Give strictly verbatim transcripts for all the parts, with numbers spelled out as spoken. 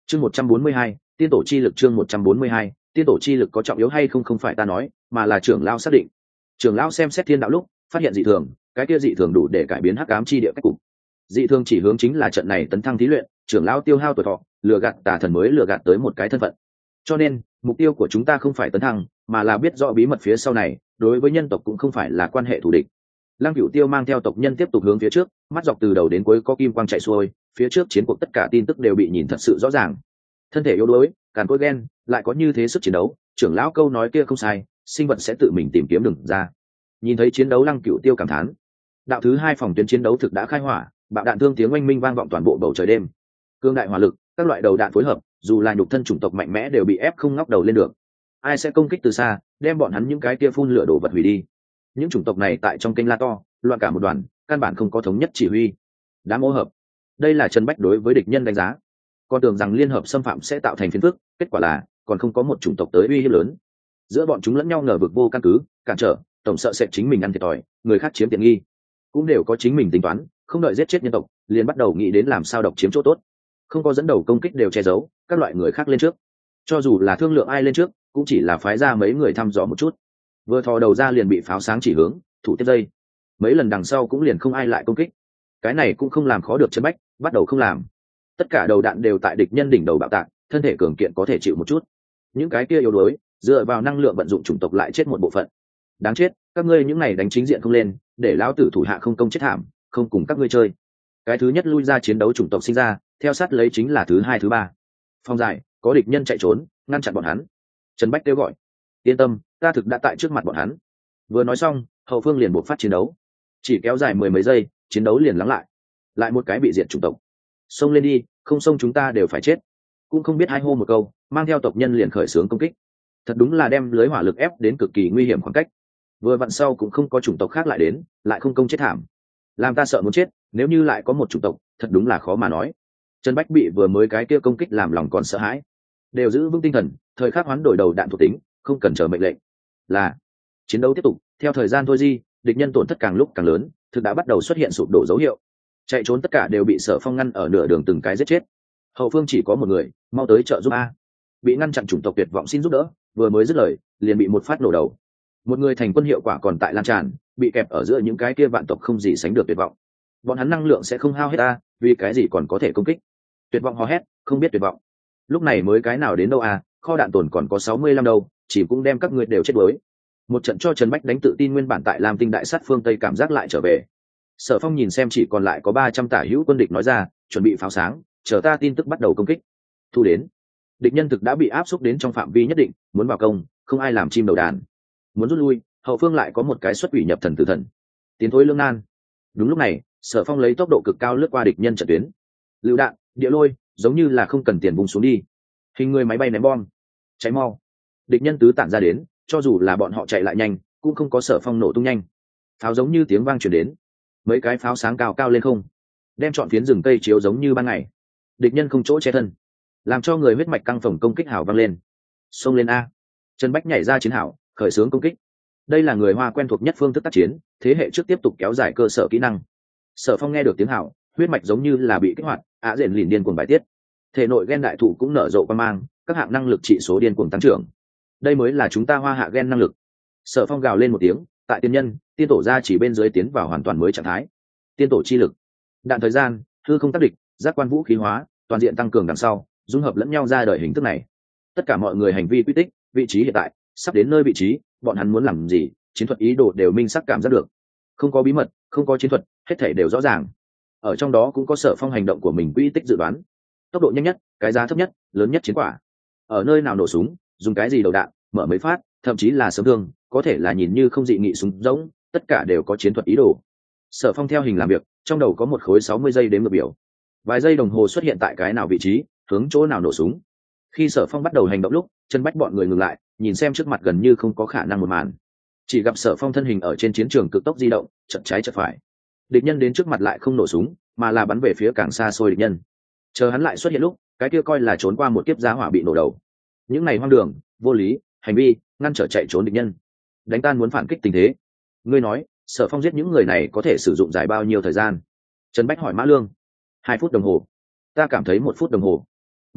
chương một trăm bốn mươi hai, tiên tổ chi lực. Chương một trăm bốn mươi hai, tiên tổ chi lực có trọng yếu hay không không phải ta nói, mà là trưởng lão xác định. Trưởng lão xem xét thiên đạo lúc phát hiện dị thường, cái kia dị thường đủ để cải biến hắc ám chi địa cách cục. Dị thường chỉ hướng chính là trận này tấn thăng thí luyện, trưởng lão tiêu hao tuổi thọ, lừa gạt tà thần mới lừa gạt tới một cái thân phận. Cho nên mục tiêu của chúng ta không phải tấn thăng, mà là biết rõ bí mật phía sau này, đối với nhân tộc cũng không phải là quan hệ thù địch. Lăng Cửu Tiêu mang theo tộc nhân tiếp tục hướng phía trước, mắt dọc từ đầu đến cuối có kim quang chạy xuôi, phía trước chiến cuộc tất cả tin tức đều bị nhìn thật sự rõ ràng. Thân thể yếu đuối, càn cỗi ghen, lại có như thế sức chiến đấu, trưởng lão câu nói kia không sai, sinh vật sẽ tự mình tìm kiếm đường ra. Nhìn thấy chiến đấu, Lăng Cửu Tiêu cảm thán. Đạo thứ hai phòng tuyến chiến đấu thực đã khai hỏa, bạo đạn thương tiếng oanh minh vang vọng toàn bộ bầu trời đêm. Cương đại hỏa lực, các loại đầu đạn phối hợp, dù là nhục thân chủng tộc mạnh mẽ đều bị ép không ngóc đầu lên được. Ai sẽ công kích từ xa, đem bọn hắn những cái kia phun lửa đổ vật hủy đi. Những chủng tộc này tại trong kênh la to, loạn cả một đoàn, căn bản không có thống nhất chỉ huy. Đám ô hợp. Đây là Trần Bách đối với địch nhân đánh giá. Con tưởng rằng liên hợp xâm phạm sẽ tạo thành phiền phức, kết quả là còn không có một chủng tộc tới uy hiếp lớn. Giữa bọn chúng lẫn nhau ngờ vực vô căn cứ, cản trở, tổng sợ sẽ chính mình ăn thiệt thòi, người khác chiếm tiện nghi. Cũng đều có chính mình tính toán, không đợi giết chết nhân tộc, liền bắt đầu nghĩ đến làm sao độc chiếm chỗ tốt. Không có dẫn đầu công kích đều che giấu, các loại người khác lên trước. Cho dù là thương lượng ai lên trước, cũng chỉ là phái ra mấy người thăm dò một chút. Vừa thò đầu ra liền bị pháo sáng chỉ hướng, thủ tiếp dây. Mấy lần đằng sau cũng liền không ai lại công kích. Cái này cũng không làm khó được Trần Bách, bắt đầu không làm. Tất cả đầu đạn đều tại địch nhân đỉnh đầu bạo tạc, thân thể cường kiện có thể chịu một chút. Những cái kia yếu đuối, dựa vào năng lượng vận dụng chủng tộc lại chết một bộ phận. Đáng chết, các ngươi những này đánh chính diện không lên, để lão tử thủ hạ không công chết thảm, không cùng các ngươi chơi. Cái thứ nhất lui ra chiến đấu chủng tộc sinh ra, theo sát lấy chính là thứ hai thứ ba. Phong dài, có địch nhân chạy trốn, ngăn chặn bọn hắn. Trần Bách kêu gọi. Yên tâm, ta thực đã tại trước mặt bọn hắn. Vừa nói xong, hậu phương liền buộc phát chiến đấu. Chỉ kéo dài mười mấy giây, chiến đấu liền lắng lại. Lại một cái bị diệt chủng tộc. Xông lên đi, không xông chúng ta đều phải chết. Cũng không biết hai hô một câu, mang theo tộc nhân liền khởi xướng công kích. Thật đúng là đem lưới hỏa lực ép đến cực kỳ nguy hiểm khoảng cách. Vừa vặn sau cũng không có chủng tộc khác lại đến, lại không công chết thảm. Làm ta sợ muốn chết, nếu như lại có một chủng tộc, thật đúng là khó mà nói. Trần Bách bị vừa mới cái kia công kích làm lòng còn sợ hãi. Đều giữ vững tinh thần, thời khắc hoán đổi đầu đạn thuộc tính, không cần chờ mệnh lệnh. Là chiến đấu tiếp tục, theo thời gian thôi di, địch nhân tổn thất càng lúc càng lớn, thực đã bắt đầu xuất hiện sụp đổ dấu hiệu. Chạy trốn tất cả đều bị Sở Phong ngăn ở nửa đường từng cái giết chết. Hậu phương chỉ có một người, mau tới trợ giúp a. Bị ngăn chặn chủng tộc tuyệt vọng xin giúp đỡ, vừa mới dứt lời, liền bị một phát nổ đầu. Một người thành quân hiệu quả còn tại lan tràn, bị kẹp ở giữa những cái kia vạn tộc không gì sánh được tuyệt vọng. Bọn hắn năng lượng sẽ không hao hết a, vì cái gì còn có thể công kích. Tuyệt vọng hò hét, không biết tuyệt vọng. Lúc này mới cái nào đến đâu à, kho đạn tồn còn có sáu mươi lăm đâu, chỉ cũng đem các ngươi đều chết đuối. Một trận cho Trần Bách đánh tự tin nguyên bản tại Lam Tinh đại sát phương Tây cảm giác lại trở về. Sở Phong nhìn xem chỉ còn lại có ba trăm tả hữu quân địch nói ra, chuẩn bị pháo sáng, chờ ta tin tức bắt đầu công kích. Thu đến. Địch nhân thực đã bị áp xúc đến trong phạm vi nhất định, muốn vào công, không ai làm chim đầu đàn. Muốn rút lui, hậu phương lại có một cái xuất quỷ nhập thần tử thần. Tiến thối lương nan. Đúng lúc này, Sở Phong lấy tốc độ cực cao lướt qua địch nhân trận tuyến. Lựu đạn, địa lôi, giống như là không cần tiền vùng xuống đi. Hình người máy bay ném bom. Cháy mau. Địch nhân tứ tản ra đến, cho dù là bọn họ chạy lại nhanh, cũng không có Sở Phong nổ tung nhanh. Pháo giống như tiếng vang truyền đến. Mấy cái pháo sáng cao cao lên không, đem trọn phiến rừng cây chiếu giống như ban ngày. Địch nhân không chỗ che thân, làm cho người huyết mạch căng phồng công kích hào vang lên. Xông lên a. Trần Bách nhảy ra chiến hào, khởi xướng công kích. Đây là người Hoa quen thuộc nhất phương thức tác chiến, thế hệ trước tiếp tục kéo dài cơ sở kỹ năng. Sở Phong nghe được tiếng hào, huyết mạch giống như là bị kích hoạt, á rền lìn điên cuồng bài tiết. Thể nội gen đại thụ cũng nở rộ quang mang, các hạng năng lực trị số điên cuồng tăng trưởng. Đây mới là chúng ta Hoa hạ gen năng lực. Sở Phong gào lên một tiếng, tại tiên nhân, tiên tổ ra chỉ bên dưới tiến vào hoàn toàn mới trạng thái. Tiên tổ chi lực, đạn thời gian, hư không tác địch, giác quan vũ khí hóa, toàn diện tăng cường đằng sau, dung hợp lẫn nhau ra đời hình thức này. Tất cả mọi người hành vi quy tích, vị trí hiện tại, sắp đến nơi vị trí, bọn hắn muốn làm gì, chiến thuật ý đồ đều minh sắc cảm giác được. Không có bí mật, không có chiến thuật, hết thảy đều rõ ràng. Ở trong đó cũng có Sở Phong hành động của mình quy tích dự đoán. Tốc độ nhanh nhất, cái giá thấp nhất, lớn nhất chiến quả. Ở nơi nào nổ súng, dùng cái gì đầu đạn, mở mấy phát, thậm chí là sớm thương, có thể là nhìn như không dị nghị súng rỗng, tất cả đều có chiến thuật ý đồ. Sở Phong theo hình làm việc, trong đầu có một khối sáu mươi giây đếm ngược biểu. Vài giây đồng hồ xuất hiện tại cái nào vị trí, hướng chỗ nào nổ súng. Khi Sở Phong bắt đầu hành động lúc, Trần Bách bọn người ngừng lại, nhìn xem trước mặt gần như không có khả năng một màn. Chỉ gặp Sở Phong thân hình ở trên chiến trường cực tốc di động, chật trái chật phải. Địch nhân đến trước mặt lại không nổ súng, mà là bắn về phía càng xa xôi địch nhân. Chờ hắn lại xuất hiện lúc, cái kia coi là trốn qua một kiếp giá hỏa bị nổ đầu. Những này hoang đường, vô lý, hành vi, ngăn trở chạy trốn địch nhân. Đánh tan muốn phản kích tình thế. Ngươi nói, Sở Phong giết những người này có thể sử dụng dài bao nhiêu thời gian? Trần Bách hỏi Mã Lương. Hai phút đồng hồ. Ta cảm thấy một phút đồng hồ.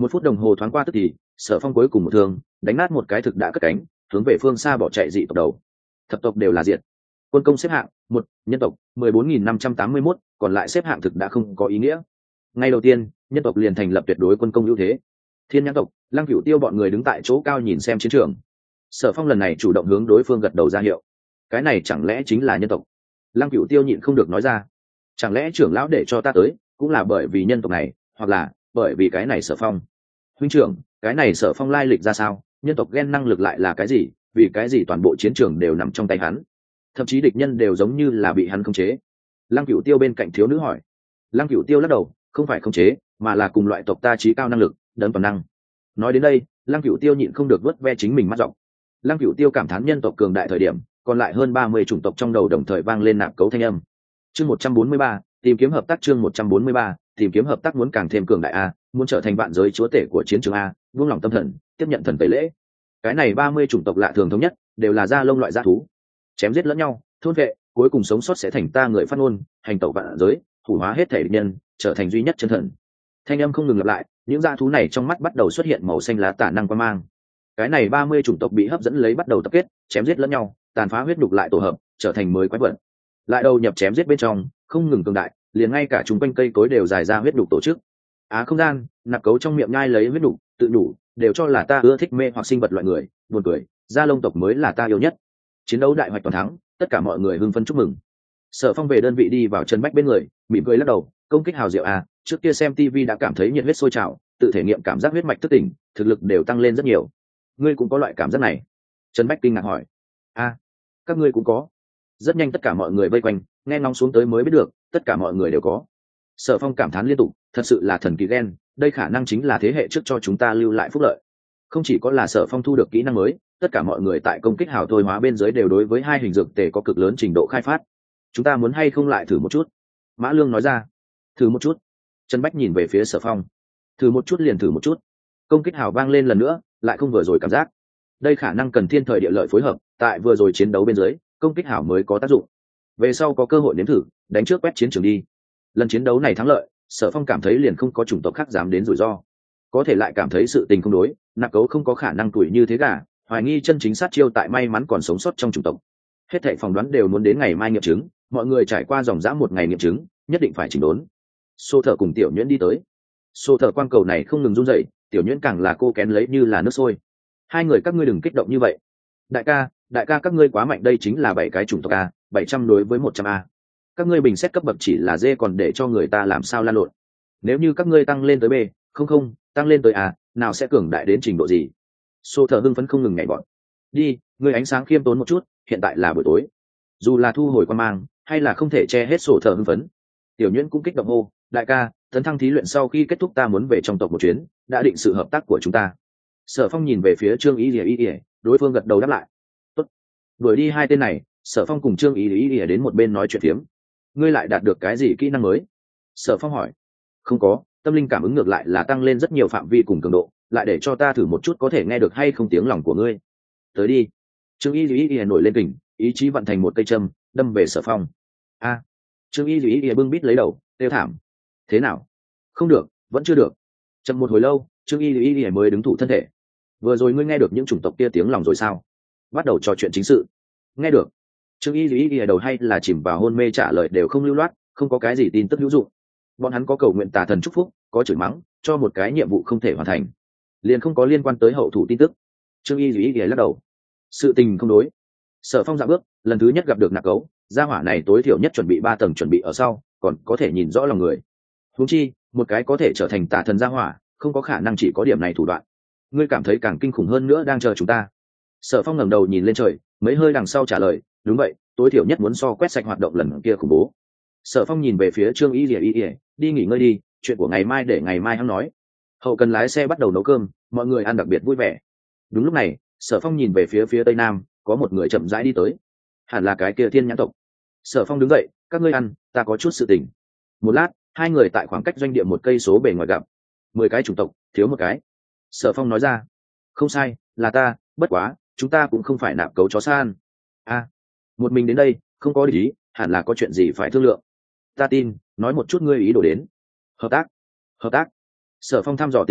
Một phút đồng hồ thoáng qua tức thì Sở Phong cuối cùng một thương đánh nát một cái thực đã cất cánh, hướng về phương xa bỏ chạy dị tộc đầu. Thập tộc đều là diệt. Quân công xếp hạng một, nhân tộc mười bốn nghìn năm trăm tám mươi mốt, còn lại xếp hạng thực đã không có ý nghĩa. Ngay đầu tiên, nhân tộc liền thành lập tuyệt đối quân công ưu thế. Thiên nhãn tộc, Lăng Cửu Tiêu bọn người đứng tại chỗ cao nhìn xem chiến trường. Sở Phong lần này chủ động hướng đối phương gật đầu ra hiệu. Cái này chẳng lẽ chính là nhân tộc? Lăng Cửu Tiêu nhịn không được nói ra. Chẳng lẽ trưởng lão để cho ta tới cũng là bởi vì nhân tộc này, hoặc là bởi vì cái này Sở Phong? Huynh trưởng, cái này Sở Phong lai lịch ra sao? Nhân tộc ghen năng lực lại là cái gì? Vì cái gì toàn bộ chiến trường đều nằm trong tay hắn? Thậm chí địch nhân đều giống như là bị hắn khống chế. Lăng Cửu Tiêu bên cạnh thiếu nữ hỏi. Lăng Cửu Tiêu lắc đầu, không phải khống chế, mà là cùng loại tộc ta trí cao năng lực, đấng toàn năng. Nói đến đây, Lăng Cửu Tiêu nhịn không được vớt ve chính mình mắt rộng. Lăng Cửu Tiêu cảm thán nhân tộc cường đại thời điểm, còn lại hơn ba mươi chủng tộc trong đầu đồng thời vang lên nạp cấu thanh âm. Chương một trăm bốn mươi ba, tìm kiếm hợp tác chương một trăm bốn mươi ba, tìm kiếm hợp tác muốn càng thêm cường đại a, muốn trở thành vạn giới chúa tể của chiến trường a, buông lòng tâm thần, tiếp nhận thần tẩy lễ. Cái này ba mươi chủng tộc lạ thường thống nhất, đều là da lông loại dã thú. Chém giết lẫn nhau, thôn vệ, cuối cùng sống sót sẽ thành ta người phát ngôn, hành tẩu vạn giới, hủ hóa hết thể địch nhân, trở thành duy nhất chân thần. Thanh âm không ngừng lặp lại, những dã thú này trong mắt bắt đầu xuất hiện màu xanh lá tả năng quang mang. Cái này ba mươi chủng tộc bị hấp dẫn lấy bắt đầu tập kết, chém giết lẫn nhau, tàn phá huyết đục lại tổ hợp, trở thành mới quái vật. Lại đầu nhập chém giết bên trong, không ngừng cường đại, liền ngay cả chúng quanh cây cối đều dài ra huyết đục tổ chức. Á không gian, nạp cấu trong miệng nhai lấy huyết đục, tự đủ, đều cho là ta ưa thích mê hoặc sinh vật loại người, buồn cười, da lông tộc mới là ta yêu nhất. Chiến đấu đại hoạch toàn thắng, tất cả mọi người hưng phấn chúc mừng. Sở Phong về đơn vị đi vào Trần Bách bên người, mỉm cười lắc đầu, công kích hào diệu à, trước kia xem tivi đã cảm thấy nhiệt huyết sôi trào, tự thể nghiệm cảm giác huyết mạch thức tỉnh, thực lực đều tăng lên rất nhiều. Ngươi cũng có loại cảm giác này? Trần Bách kinh ngạc hỏi. A, các ngươi cũng có? Rất nhanh tất cả mọi người vây quanh, nghe ngóng xuống tới mới biết được, tất cả mọi người đều có. Sở Phong cảm thán liên tục, thật sự là thần kỳ gen, đây khả năng chính là thế hệ trước cho chúng ta lưu lại phúc lợi. Không chỉ có là Sở Phong thu được kỹ năng mới, tất cả mọi người tại công kích hào thôi hóa bên dưới đều đối với hai hình dược tề có cực lớn trình độ khai phát. Chúng ta muốn hay không lại thử một chút? Mã Lương nói ra. Thử một chút. Trần Bách nhìn về phía Sở Phong. Thử một chút liền thử một chút. Công kích hào vang lên lần nữa, lại không vừa rồi cảm giác. Đây khả năng cần thiên thời địa lợi phối hợp, tại vừa rồi chiến đấu bên dưới, công kích hào mới có tác dụng. Về sau có cơ hội nếm thử, đánh trước quét chiến trường đi. Lần chiến đấu này thắng lợi, Sở Phong cảm thấy liền không có chủng tộc khác dám đến rủi ro. Có thể lại cảm thấy sự tình không đối, nạp cấu không có khả năng tuổi như thế cả, hoài nghi chân chính sát chiêu tại may mắn còn sống sót trong chủng tộc. Hết thảy phỏng đoán đều muốn đến ngày mai nghiệm chứng, mọi người trải qua dòng dã một ngày nghiệm chứng, nhất định phải chỉnh đốn. Xô Thở cùng Tiểu Nhuyễn đi tới. Xô Thở quang cầu này không ngừng run rẩy, Tiểu Nhuyễn càng là cô kén lấy như là nước sôi. Hai người các ngươi đừng kích động như vậy. Đại ca, đại ca các ngươi quá mạnh, đây chính là bảy cái chủng tộc a, bảy trăm đối với một trăm a. Các ngươi bình xét cấp bậc chỉ là D còn để cho người ta làm sao lan lộn. Nếu như các ngươi tăng lên tới B, không không, tăng lên tới A, nào sẽ cường đại đến trình độ gì? Xô Thở hưng phấn không ngừng nhảy vọt. Đi, ngươi ánh sáng khiêm tốn một chút, hiện tại là buổi tối. Dù là thu hồi quan mang, hay là không thể che hết Xô Thở hưng phấn. Tiểu Nhuyễn cũng kích động hô, đại ca, tấn thăng thí luyện sau khi kết thúc ta muốn về trong tộc một chuyến, đã định sự hợp tác của chúng ta. Sở Phong nhìn về phía Trương Ý Lìa Ý Lìa, đối phương gật đầu đáp lại. Tốt. Đuổi đi hai tên này, Sở Phong cùng Trương Ý Lìa Ý Lìa đến một bên nói chuyện phiếm. Ngươi lại đạt được cái gì kỹ năng mới? Sở Phong hỏi. Không có, tâm linh cảm ứng ngược lại là tăng lên rất nhiều phạm vi cùng cường độ, lại để cho ta thử một chút có thể nghe được hay không tiếng lòng của ngươi. Tới đi. Trương Y Duy Y nổi lên kình, ý chí vận thành một cây châm, đâm về Sở Phong. A. Trương Y Duy Y bưng bít lấy đầu, tiêu thảm. Thế nào? Không được, vẫn chưa được. Chậm một hồi lâu, Trương Y Duy Y mới đứng thủ thân thể. Vừa rồi ngươi nghe được những chủng tộc kia tiếng lòng rồi sao? Bắt đầu trò chuyện chính sự. Nghe được. Trương Y Duy Y đầu hay là chìm vào hôn mê, trả lời đều không lưu loát, không có cái gì tin tức hữu dụng. Bọn hắn có cầu nguyện tà thần chúc phúc, có chửi mắng, cho một cái nhiệm vụ không thể hoàn thành, liền không có liên quan tới hậu thủ tin tức. Trương Y Duy Y lắc đầu. Sự tình không đối. Sở Phong dạo bước, lần thứ nhất gặp được nạp cấu, gia hỏa này tối thiểu nhất chuẩn bị ba tầng chuẩn bị ở sau, còn có thể nhìn rõ lòng người. Huống chi, một cái có thể trở thành tà thần gia hỏa, không có khả năng chỉ có điểm này thủ đoạn. Ngươi cảm thấy càng kinh khủng hơn nữa đang chờ chúng ta. Sở Phong ngẩng đầu nhìn lên trời, mấy hơi đằng sau trả lời, đúng vậy, tối thiểu nhất muốn so quét sạch hoạt động lần kia khủng bố. Sở Phong nhìn về phía Trương Y Lìa Y Lìa, đi nghỉ ngơi đi, chuyện của ngày mai để ngày mai hắn nói. Hậu cần lái xe bắt đầu nấu cơm, mọi người ăn đặc biệt vui vẻ. Đúng lúc này, Sở Phong nhìn về phía phía tây nam, có một người chậm rãi đi tới, hẳn là cái kia Thiên Nhãn tộc. Sở Phong đứng dậy, các ngươi ăn, ta có chút sự tình. Một lát, hai người tại khoảng cách doanh địa một cây số bề ngoài gặp. Mười cái chủng tộc, thiếu một cái. Sở Phong nói ra. Không sai, là ta, bất quá, chúng ta cũng không phải nạp cấu chó san. A, một mình đến đây, không có ý, hẳn là có chuyện gì phải thương lượng. Ta tin, nói một chút ngươi ý đồ đến. Hợp tác. Hợp tác. Sở Phong thăm dò tính hỏi,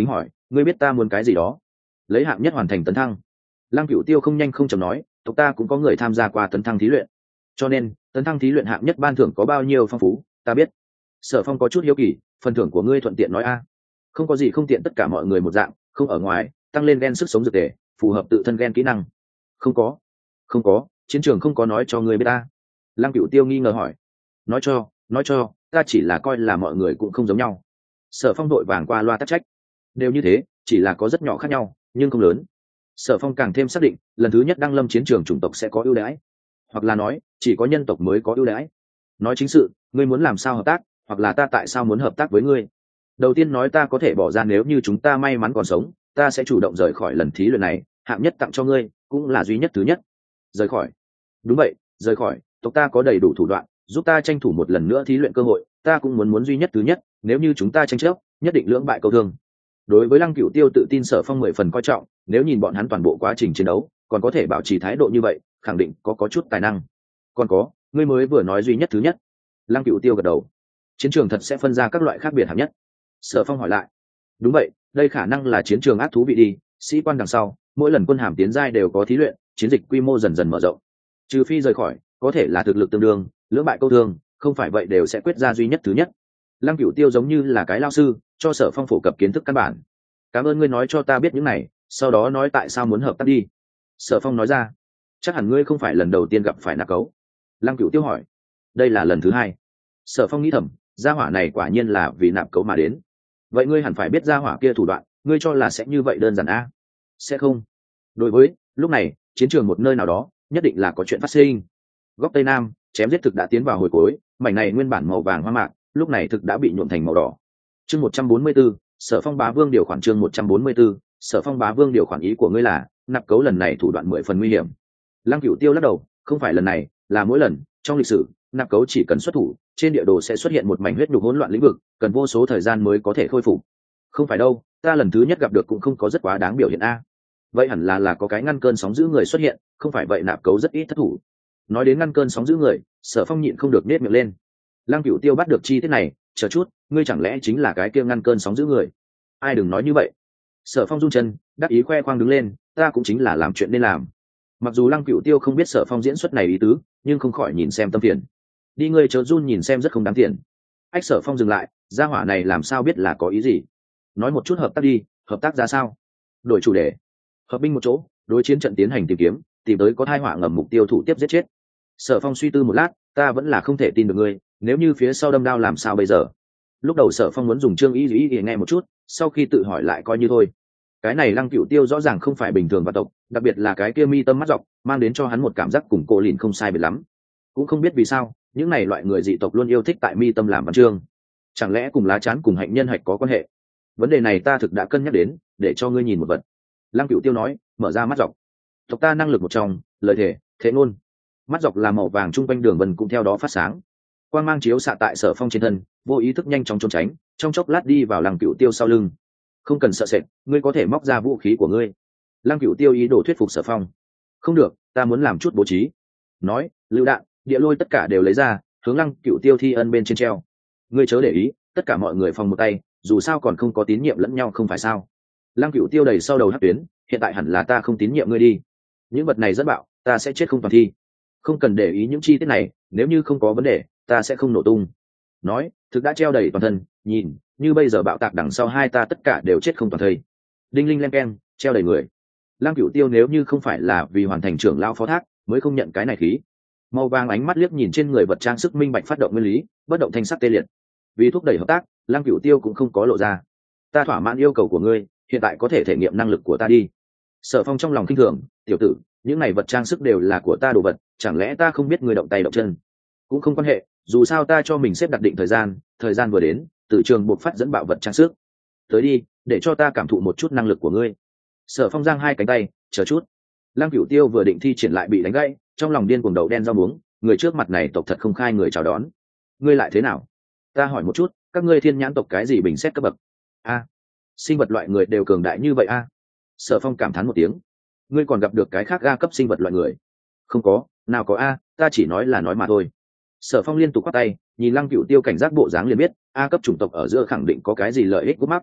ngươi biết ta muốn cái gì đó? Lấy hạng nhất hoàn thành tấn thăng. Lăng Cửu Tiêu không nhanh không chậm nói, tộc ta cũng có người tham gia qua tấn thăng thí luyện, cho nên tấn thăng thí luyện hạng nhất ban thưởng có bao nhiêu phong phú ta biết. Sở Phong có chút hiếu kỳ, phần thưởng của ngươi thuận tiện nói a. Không có gì không tiện, tất cả mọi người một dạng, không ở ngoài, tăng lên gen sức sống dược thể, phù hợp tự thân gen kỹ năng. Không có, không có, chiến trường không có nói cho ngươi biết ta. Lăng Cửu Tiêu nghi ngờ hỏi. Nói cho, nói cho, ta chỉ là coi là mọi người cũng không giống nhau. Sở Phong đội vàng qua loa tắc trách. Đều như thế, chỉ là có rất nhỏ khác nhau, nhưng không lớn. Sở Phong càng thêm xác định, lần thứ nhất đăng lâm chiến trường chủng tộc sẽ có ưu đãi, hoặc là nói, chỉ có nhân tộc mới có ưu đãi. Nói chính sự, ngươi muốn làm sao hợp tác, hoặc là ta tại sao muốn hợp tác với ngươi? Đầu tiên nói ta có thể bỏ ra, nếu như chúng ta may mắn còn sống, ta sẽ chủ động rời khỏi lần thí luyện này, hạng nhất tặng cho ngươi, cũng là duy nhất thứ nhất. Rời khỏi? Đúng vậy, rời khỏi, tộc ta có đầy đủ thủ đoạn, giúp ta tranh thủ một lần nữa thí luyện cơ hội, ta cũng muốn muốn duy nhất thứ nhất, nếu như chúng ta tranh chấp, nhất định lưỡng bại câu thương. Đối với Lăng Cửu Tiêu tự tin, Sở Phong mười phần coi trọng, nếu nhìn bọn hắn toàn bộ quá trình chiến đấu, còn có thể bảo trì thái độ như vậy, khẳng định có có chút tài năng. Còn có, ngươi mới vừa nói duy nhất thứ nhất. Lăng Cửu Tiêu gật đầu. Chiến trường thật sẽ phân ra các loại khác biệt hạng nhất? Sở Phong hỏi lại. Đúng vậy, đây khả năng là chiến trường ác thú vị đi, sĩ quan đằng sau, mỗi lần quân hàm tiến giai đều có thí luyện, chiến dịch quy mô dần dần mở rộng. Trừ phi rời khỏi, có thể là thực lực tương đương, lưỡng bại câu thương, không phải vậy đều sẽ quyết ra duy nhất thứ nhất. Lăng Cửu Tiêu giống như là cái lao sư, cho Sở Phong phổ cập kiến thức căn bản. Cảm ơn ngươi nói cho ta biết những này, sau đó nói tại sao muốn hợp tác đi. Sở Phong nói ra. Chắc hẳn ngươi không phải lần đầu tiên gặp phải nạp cấu. Lăng Cửu Tiêu hỏi. Đây là lần thứ hai. Sở Phong nghĩ thầm, gia hỏa này quả nhiên là vì nạp cấu mà đến. Vậy ngươi hẳn phải biết gia hỏa kia thủ đoạn, ngươi cho là sẽ như vậy đơn giản a? Sẽ không. Đối với lúc này, chiến trường một nơi nào đó, nhất định là có chuyện phát sinh. Góc Tây Nam, chém giết thực đã tiến vào hồi cuối, mảnh này nguyên bản màu vàng hoa mạc, lúc này thực đã bị nhuộm thành màu đỏ. Chương một trăm bốn mươi 44, Sở Phong bá vương điều khoản. Chương một trăm bốn mươi 44, Sở Phong bá vương điều khoản. Ý của ngươi là nạp cấu lần này thủ đoạn mười phần nguy hiểm? Lăng Cửu Tiêu lắc đầu, không phải lần này, là mỗi lần trong lịch sử, nạp cấu chỉ cần xuất thủ, trên địa đồ sẽ xuất hiện một mảnh huyết nhục hỗn loạn lĩnh vực, cần vô số thời gian mới có thể khôi phục. Không phải đâu, ta lần thứ nhất gặp được cũng không có rất quá đáng biểu hiện a. Vậy hẳn là là có cái ngăn cơn sóng giữ người xuất hiện, không phải vậy nạp cấu rất ít thất thủ. Nói đến ngăn cơn sóng giữ người, Sở Phong nhịn không được nết miệng lên. Lăng Cửu Tiêu bắt được chi tiết này, chờ chút, ngươi chẳng lẽ chính là cái kia ngăn cơn sóng giữ người? Ai đừng nói như vậy. Sở Phong run chân, đắc ý khoe khoang đứng lên, ta cũng chính là làm chuyện nên làm. Mặc dù Lăng Cửu Tiêu không biết Sở Phong diễn xuất này ý tứ, nhưng không khỏi nhìn xem tâm phiền. Đi ngươi chớ run, nhìn xem rất không đáng tiền. Ách. Sở Phong dừng lại, gia hỏa này làm sao biết là có ý gì? Nói một chút hợp tác đi, hợp tác ra sao? Đổi chủ đề. Hợp binh một chỗ, đối chiến trận tiến hành tìm kiếm, tìm tới có thai họa ngầm mục tiêu thủ tiếp giết chết. Sở Phong suy tư một lát, ta vẫn là không thể tin được ngươi, nếu như phía sau đâm đao làm sao bây giờ? Lúc đầu Sở Phong muốn dùng Trương Ý Ý để nghe một chút, sau khi tự hỏi lại coi như thôi. Cái này Lăng Cửu Tiêu rõ ràng không phải bình thường vạn tộc, đặc biệt là cái kia mi tâm mắt dọc, mang đến cho hắn một cảm giác cùng cô lìn không sai biệt lắm. Cũng không biết vì sao, những này loại người dị tộc luôn yêu thích tại mi tâm làm văn chương. Chẳng lẽ cùng lá chắn cùng hạnh nhân hạch có quan hệ? Vấn đề này ta thực đã cân nhắc đến, để cho ngươi nhìn một vật. Lăng Cửu Tiêu nói, mở ra mắt dọc. Tộc ta năng lực một trong, lời thể, thế ngôn. Mắt dọc là màu vàng trung quanh đường vân cũng theo đó phát sáng. Quang mang chiếu xạ tại Sở Phong trên thân, vô ý thức nhanh chóng trốn tránh, trong chốc lát đi vào Lăng Cửu Tiêu sau lưng. Không cần sợ sệt, ngươi có thể móc ra vũ khí của ngươi. Lăng Cửu Tiêu ý đồ thuyết phục Sở Phong. Không được, ta muốn làm chút bố trí. Nói, lựu đạn, địa lôi tất cả đều lấy ra, hướng Lăng Cửu Tiêu thi ân bên trên treo. Ngươi chớ để ý, tất cả mọi người phòng một tay, dù sao còn không có tín nhiệm lẫn nhau không phải sao? Lăng Cửu Tiêu đầy sau đầu hất tuyến, hiện tại hẳn là ta không tín nhiệm ngươi đi. Những vật này rất bạo, ta sẽ chết không toàn thi. Không cần để ý những chi tiết này, nếu như không có vấn đề, ta sẽ không nổ tung. Nói, thực đã treo đầy toàn thân, nhìn, như bây giờ bạo tạc đằng sau hai ta tất cả đều chết không toàn thây. Đinh linh lem keng, treo đầy người. Lăng Cửu Tiêu nếu như không phải là vì hoàn thành trưởng lão phó thác, mới không nhận cái này khí. Màu vàng ánh mắt liếc nhìn trên người vật trang sức minh bạch phát động nguyên lý, bất động thanh sắc tê liệt. Vì thúc đẩy hợp tác, Lăng Cửu Tiêu cũng không có lộ ra. Ta thỏa mãn yêu cầu của ngươi, hiện tại có thể thể nghiệm năng lực của ta đi. Sở Phong trong lòng khinh thường, tiểu tử, những này vật trang sức đều là của ta đồ vật, chẳng lẽ ta không biết ngươi động tay động chân? Cũng không quan hệ, dù sao ta cho mình xếp đặt định thời gian, thời gian vừa đến, từ trường buộc phát dẫn bạo vật trang sức. Tới đi, để cho ta cảm thụ một chút năng lực của ngươi. Sở Phong giang hai cánh tay, chờ chút. Lăng Cửu Tiêu vừa định thi triển lại bị đánh gãy, trong lòng điên cuồng đầu đen rau muống, người trước mặt này tộc thật không khai người chào đón. Ngươi lại thế nào? Ta hỏi một chút, các ngươi thiên nhãn tộc cái gì bình xét cấp bậc? A, sinh vật loại người đều cường đại như vậy a? Sở Phong cảm thán một tiếng. Ngươi còn gặp được cái khác A cấp sinh vật loại người? Không có, nào có a, ta chỉ nói là nói mà thôi. Sở Phong liên tục quát tay, nhìn Lăng Cửu Tiêu cảnh giác bộ dáng liền biết, A cấp chủng tộc ở giữa khẳng định có cái gì lợi ích gút mắc.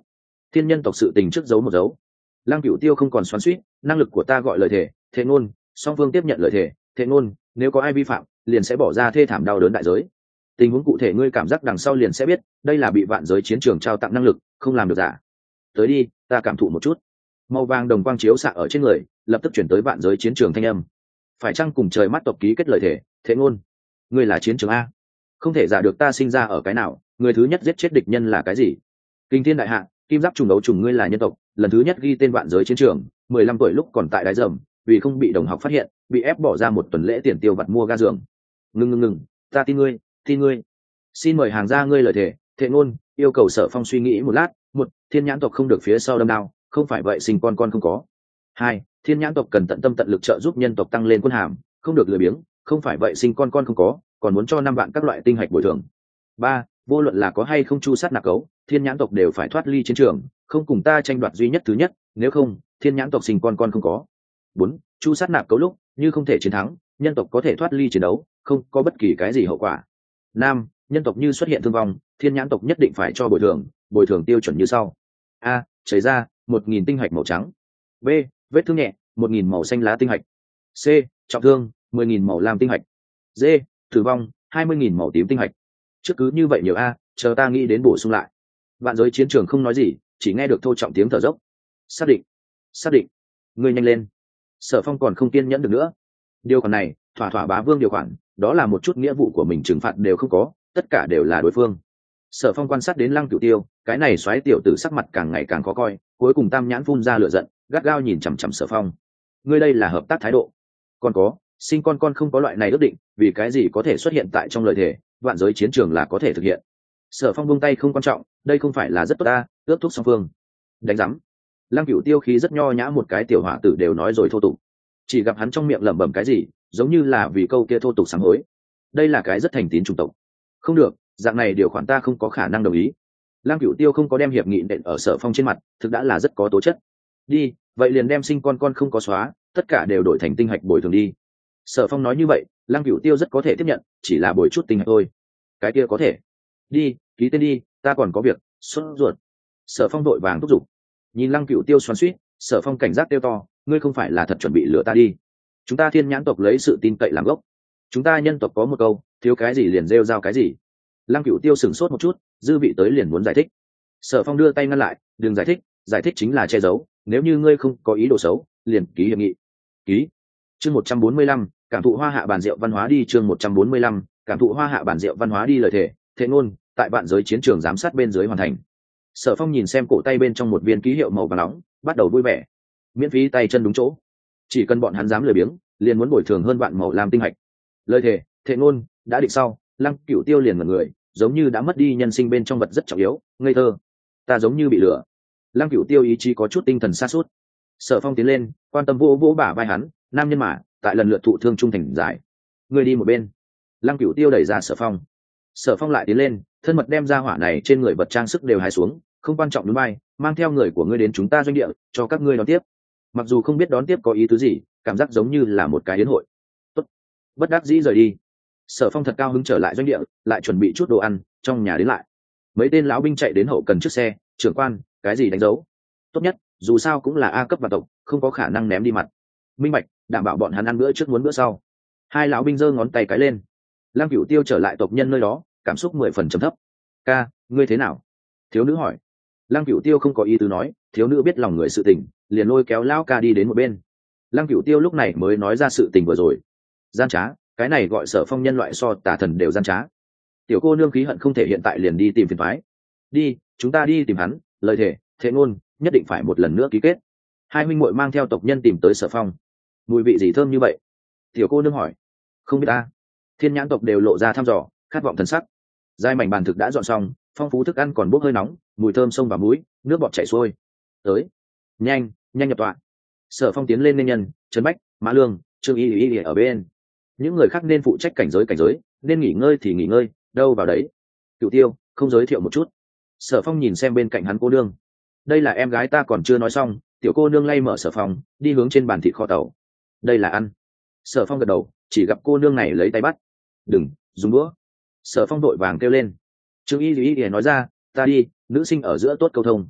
thiên nhân tộc sự tình trước giấu một dấu. Lăng Cửu Tiêu không còn xoắn xuýt, năng lực của ta gọi lời thề, thề ngôn, song phương tiếp nhận lời thề, thề ngôn, nếu có ai vi phạm, liền sẽ bỏ ra thê thảm đau đớn đại giới. Tình huống cụ thể ngươi cảm giác đằng sau liền sẽ biết, đây là bị vạn giới chiến trường trao tặng năng lực, không làm được giả. Tới đi, ta cảm thụ một chút. Màu vàng đồng quang chiếu xạ ở trên người, lập tức chuyển tới vạn giới chiến trường thanh âm. Phải chăng cùng trời mắt tộc ký kết lời thề, thề ngôn? Ngươi là chiến trường a, không thể giả được ta sinh ra ở cái nào, người thứ nhất giết chết địch nhân là cái gì? Kinh thiên đại hạ, kim giáp trùng đấu trùng, ngươi là nhân tộc, lần thứ nhất ghi tên vạn giới chiến trường, mười lăm tuổi lúc còn tại đáy rầm, vì không bị đồng học phát hiện, bị ép bỏ ra một tuần lễ tiền tiêu vặt mua ga giường. Ngừng ngừng ngừng, ta tin ngươi, tin ngươi. Xin mời hàng ra ngươi lời thề, thề ngôn, yêu cầu Sở Phong suy nghĩ một lát. Một, thiên nhãn tộc không được phía sau đâm đao, không phải vậy sinh con con không có. Hai, thiên nhãn tộc cần tận tâm tận lực trợ giúp nhân tộc tăng lên quân hàm, không được lười biếng, không phải vậy sinh con con không có, còn muốn cho năm vạn các loại tinh hạch bồi thường. Ba, vô luận là có hay không chu sát nạp cấu, thiên nhãn tộc đều phải thoát ly chiến trường, không cùng ta tranh đoạt duy nhất thứ nhất, nếu không thiên nhãn tộc sinh con con không có. Bốn, chu sát nạp cấu lúc như không thể chiến thắng, nhân tộc có thể thoát ly chiến đấu, không có bất kỳ cái gì hậu quả. Năm, nhân tộc như xuất hiện thương vong, thiên nhãn tộc nhất định phải cho bồi thường, bồi thường tiêu chuẩn như sau. A, chảy ra một nghìn tinh hạch màu trắng. B, vết thương nhẹ một nghìn màu xanh lá tinh hạch. C, trọng thương mười nghìn màu lam tinh hạch. D, tử vong hai mươi nghìn màu tím tinh hạch. Trước cứ như vậy nhiều a, chờ ta nghĩ đến bổ sung lại. Vạn giới chiến trường không nói gì, chỉ nghe được thô trọng tiếng thở dốc. Xác định, xác định, ngươi nhanh lên. Sở Phong còn không kiên nhẫn được nữa. Điều khoản này thỏa thỏa bá vương điều khoản, đó là một chút nghĩa vụ của mình trừng phạt đều không có, tất cả đều là đối phương. Sở Phong quan sát đến Lăng Cửu Tiêu, cái này xoáy tiểu tử sắc mặt càng ngày càng khó coi, cuối cùng tam nhãn phun ra lửa giận, gắt gao nhìn chằm chằm Sở Phong. Ngươi đây là hợp tác thái độ? Còn có, sinh con con không có loại này ước định, vì cái gì có thể xuất hiện tại trong lời thề, vạn giới chiến trường là có thể thực hiện. Sở Phong buông tay không quan trọng, đây không phải là rất tốt ta, ước thúc song phương. Đánh rắm. Lăng Cửu Tiêu khí rất nho nhã, một cái tiểu hỏa tử đều nói rồi thô tục. Chỉ gặp hắn trong miệng lẩm bẩm cái gì, giống như là vì câu kia thô tục sám hối. Đây là cái rất thành tín chủng tộc. Không được, dạng này điều khoản ta không có khả năng đồng ý. Lăng Cửu Tiêu không có đem hiệp nghị đệm ở Sở Phong trên mặt, thực đã là rất có tố chất. Đi, vậy liền đem sinh con con không có xóa, tất cả đều đổi thành tinh hạch bồi thường đi. Sở Phong nói như vậy, Lăng Cửu Tiêu rất có thể tiếp nhận, chỉ là bồi chút tinh hạch thôi. Cái kia có thể. Đi, ký tên đi, ta còn có việc, sốt ruột. Sở Phong đội vàng thúc giục. Nhìn Lăng Cửu Tiêu xoắn xuýt, Sở Phong cảnh giác kêu to, ngươi không phải là thật chuẩn bị lừa ta đi? Chúng ta thiên nhãn tộc lấy sự tin cậy làm gốc, chúng ta nhân tộc có một câu, thiếu cái gì liền rêu rao cái gì. Lăng Cửu Tiêu sửng sốt một chút, dư vị tới liền muốn giải thích. Sở Phong đưa tay ngăn lại, đừng giải thích, giải thích chính là che giấu, nếu như ngươi không có ý đồ xấu, liền ký hiệp nghị. Ký. Chương một trăm bốn mươi lăm, cảm thụ hoa hạ bản rượu văn hóa đi. Chương một trăm bốn mươi lăm, cảm thụ hoa hạ bản rượu văn hóa đi. Lời thề, thề ngôn, tại vạn giới chiến trường giám sát bên dưới hoàn thành. Sở Phong nhìn xem cổ tay bên trong một viên ký hiệu màu vàng nóng, bắt đầu vui vẻ. Miễn phí tay chân đúng chỗ, chỉ cần bọn hắn dám lười biếng, liền muốn bồi thường hơn vạn màu lam tinh hạch. Lời thề, thề ngôn đã định sau, Lăng Cửu Tiêu liền ngẩn người, giống như đã mất đi nhân sinh bên trong vật rất trọng yếu, ngây thơ. Ta giống như bị lửa. Lăng Cửu Tiêu ý chí có chút tinh thần sa sút. Sở Phong tiến lên, quan tâm vỗ vỗ bả vai hắn, nam nhân mà, tại lần lượt thụ thương trung thành giải. Người đi một bên. Lăng Cửu Tiêu đẩy ra Sở Phong. Sở Phong lại tiến lên, thân mật đem ra hỏa này trên người vật trang sức đều hái xuống, không quan trọng núi bay, mang theo người của ngươi đến chúng ta doanh địa, cho các ngươi đón tiếp. Mặc dù không biết đón tiếp có ý tứ gì, cảm giác giống như là một cái yến hội. Tốt. Bất đắc dĩ rời đi. Sở Phong thật cao hứng trở lại doanh địa, lại chuẩn bị chút đồ ăn, trong nhà đến lại. Mấy tên lão binh chạy đến hậu cần trước xe, trưởng quan, cái gì đánh dấu? Tốt nhất, dù sao cũng là A cấp vạn tộc, không có khả năng ném đi mặt. Minh bạch, đảm bảo bọn hắn ăn bữa trước muốn bữa sau. Hai lão binh giơ ngón tay cái lên. Lăng Cửu Tiêu trở lại tộc nhân nơi đó, cảm xúc mười phần trầm thấp. Ca, ngươi thế nào? Thiếu nữ hỏi. Lăng Cửu Tiêu không có ý tứ nói, thiếu nữ biết lòng người sự tình, liền lôi kéo lão ca đi đến một bên. Lăng Cửu Tiêu lúc này mới nói ra sự tình vừa rồi. Gian trá, cái này gọi Sở Phong nhân loại so tà thần đều gian trá. Tiểu cô nương khí hận không thể hiện tại liền đi tìm phiền toái. Đi, chúng ta đi tìm hắn, lời thề, thề ngôn, nhất định phải một lần nữa ký kết. Hai huynh muội mang theo tộc nhân tìm tới Sở Phong. Mùi vị gì thơm như vậy? Tiểu cô nương hỏi. Không biết ta. Thiên nhãn tộc đều lộ ra thăm dò, khát vọng thần sắc. Giai mảnh bàn thực đã dọn xong, phong phú thức ăn còn bốc hơi nóng, mùi thơm sông vào mũi, nước bọt chảy xuôi. Tới, nhanh, nhanh nhập tọa. Sở Phong tiến lên nên nhân, Trần Bách, Mã Lương, Trương Y Y Y ở bên. Những người khác nên phụ trách cảnh giới cảnh giới, nên nghỉ ngơi thì nghỉ ngơi, đâu vào đấy. Cửu Tiêu, không giới thiệu một chút. Sở Phong nhìn xem bên cạnh hắn cô nương. Đây là em gái ta còn chưa nói xong. Tiểu cô nương lay mở Sở Phong, đi hướng trên bàn thịt kho tàu. Đây là ăn. Sở Phong gật đầu, chỉ gặp cô nương này lấy tay bắt. Đừng dùng đũa. Sở Phong đội vàng kêu lên. Trương Y Y Y nói ra, ta đi, nữ sinh ở giữa tốt câu thông.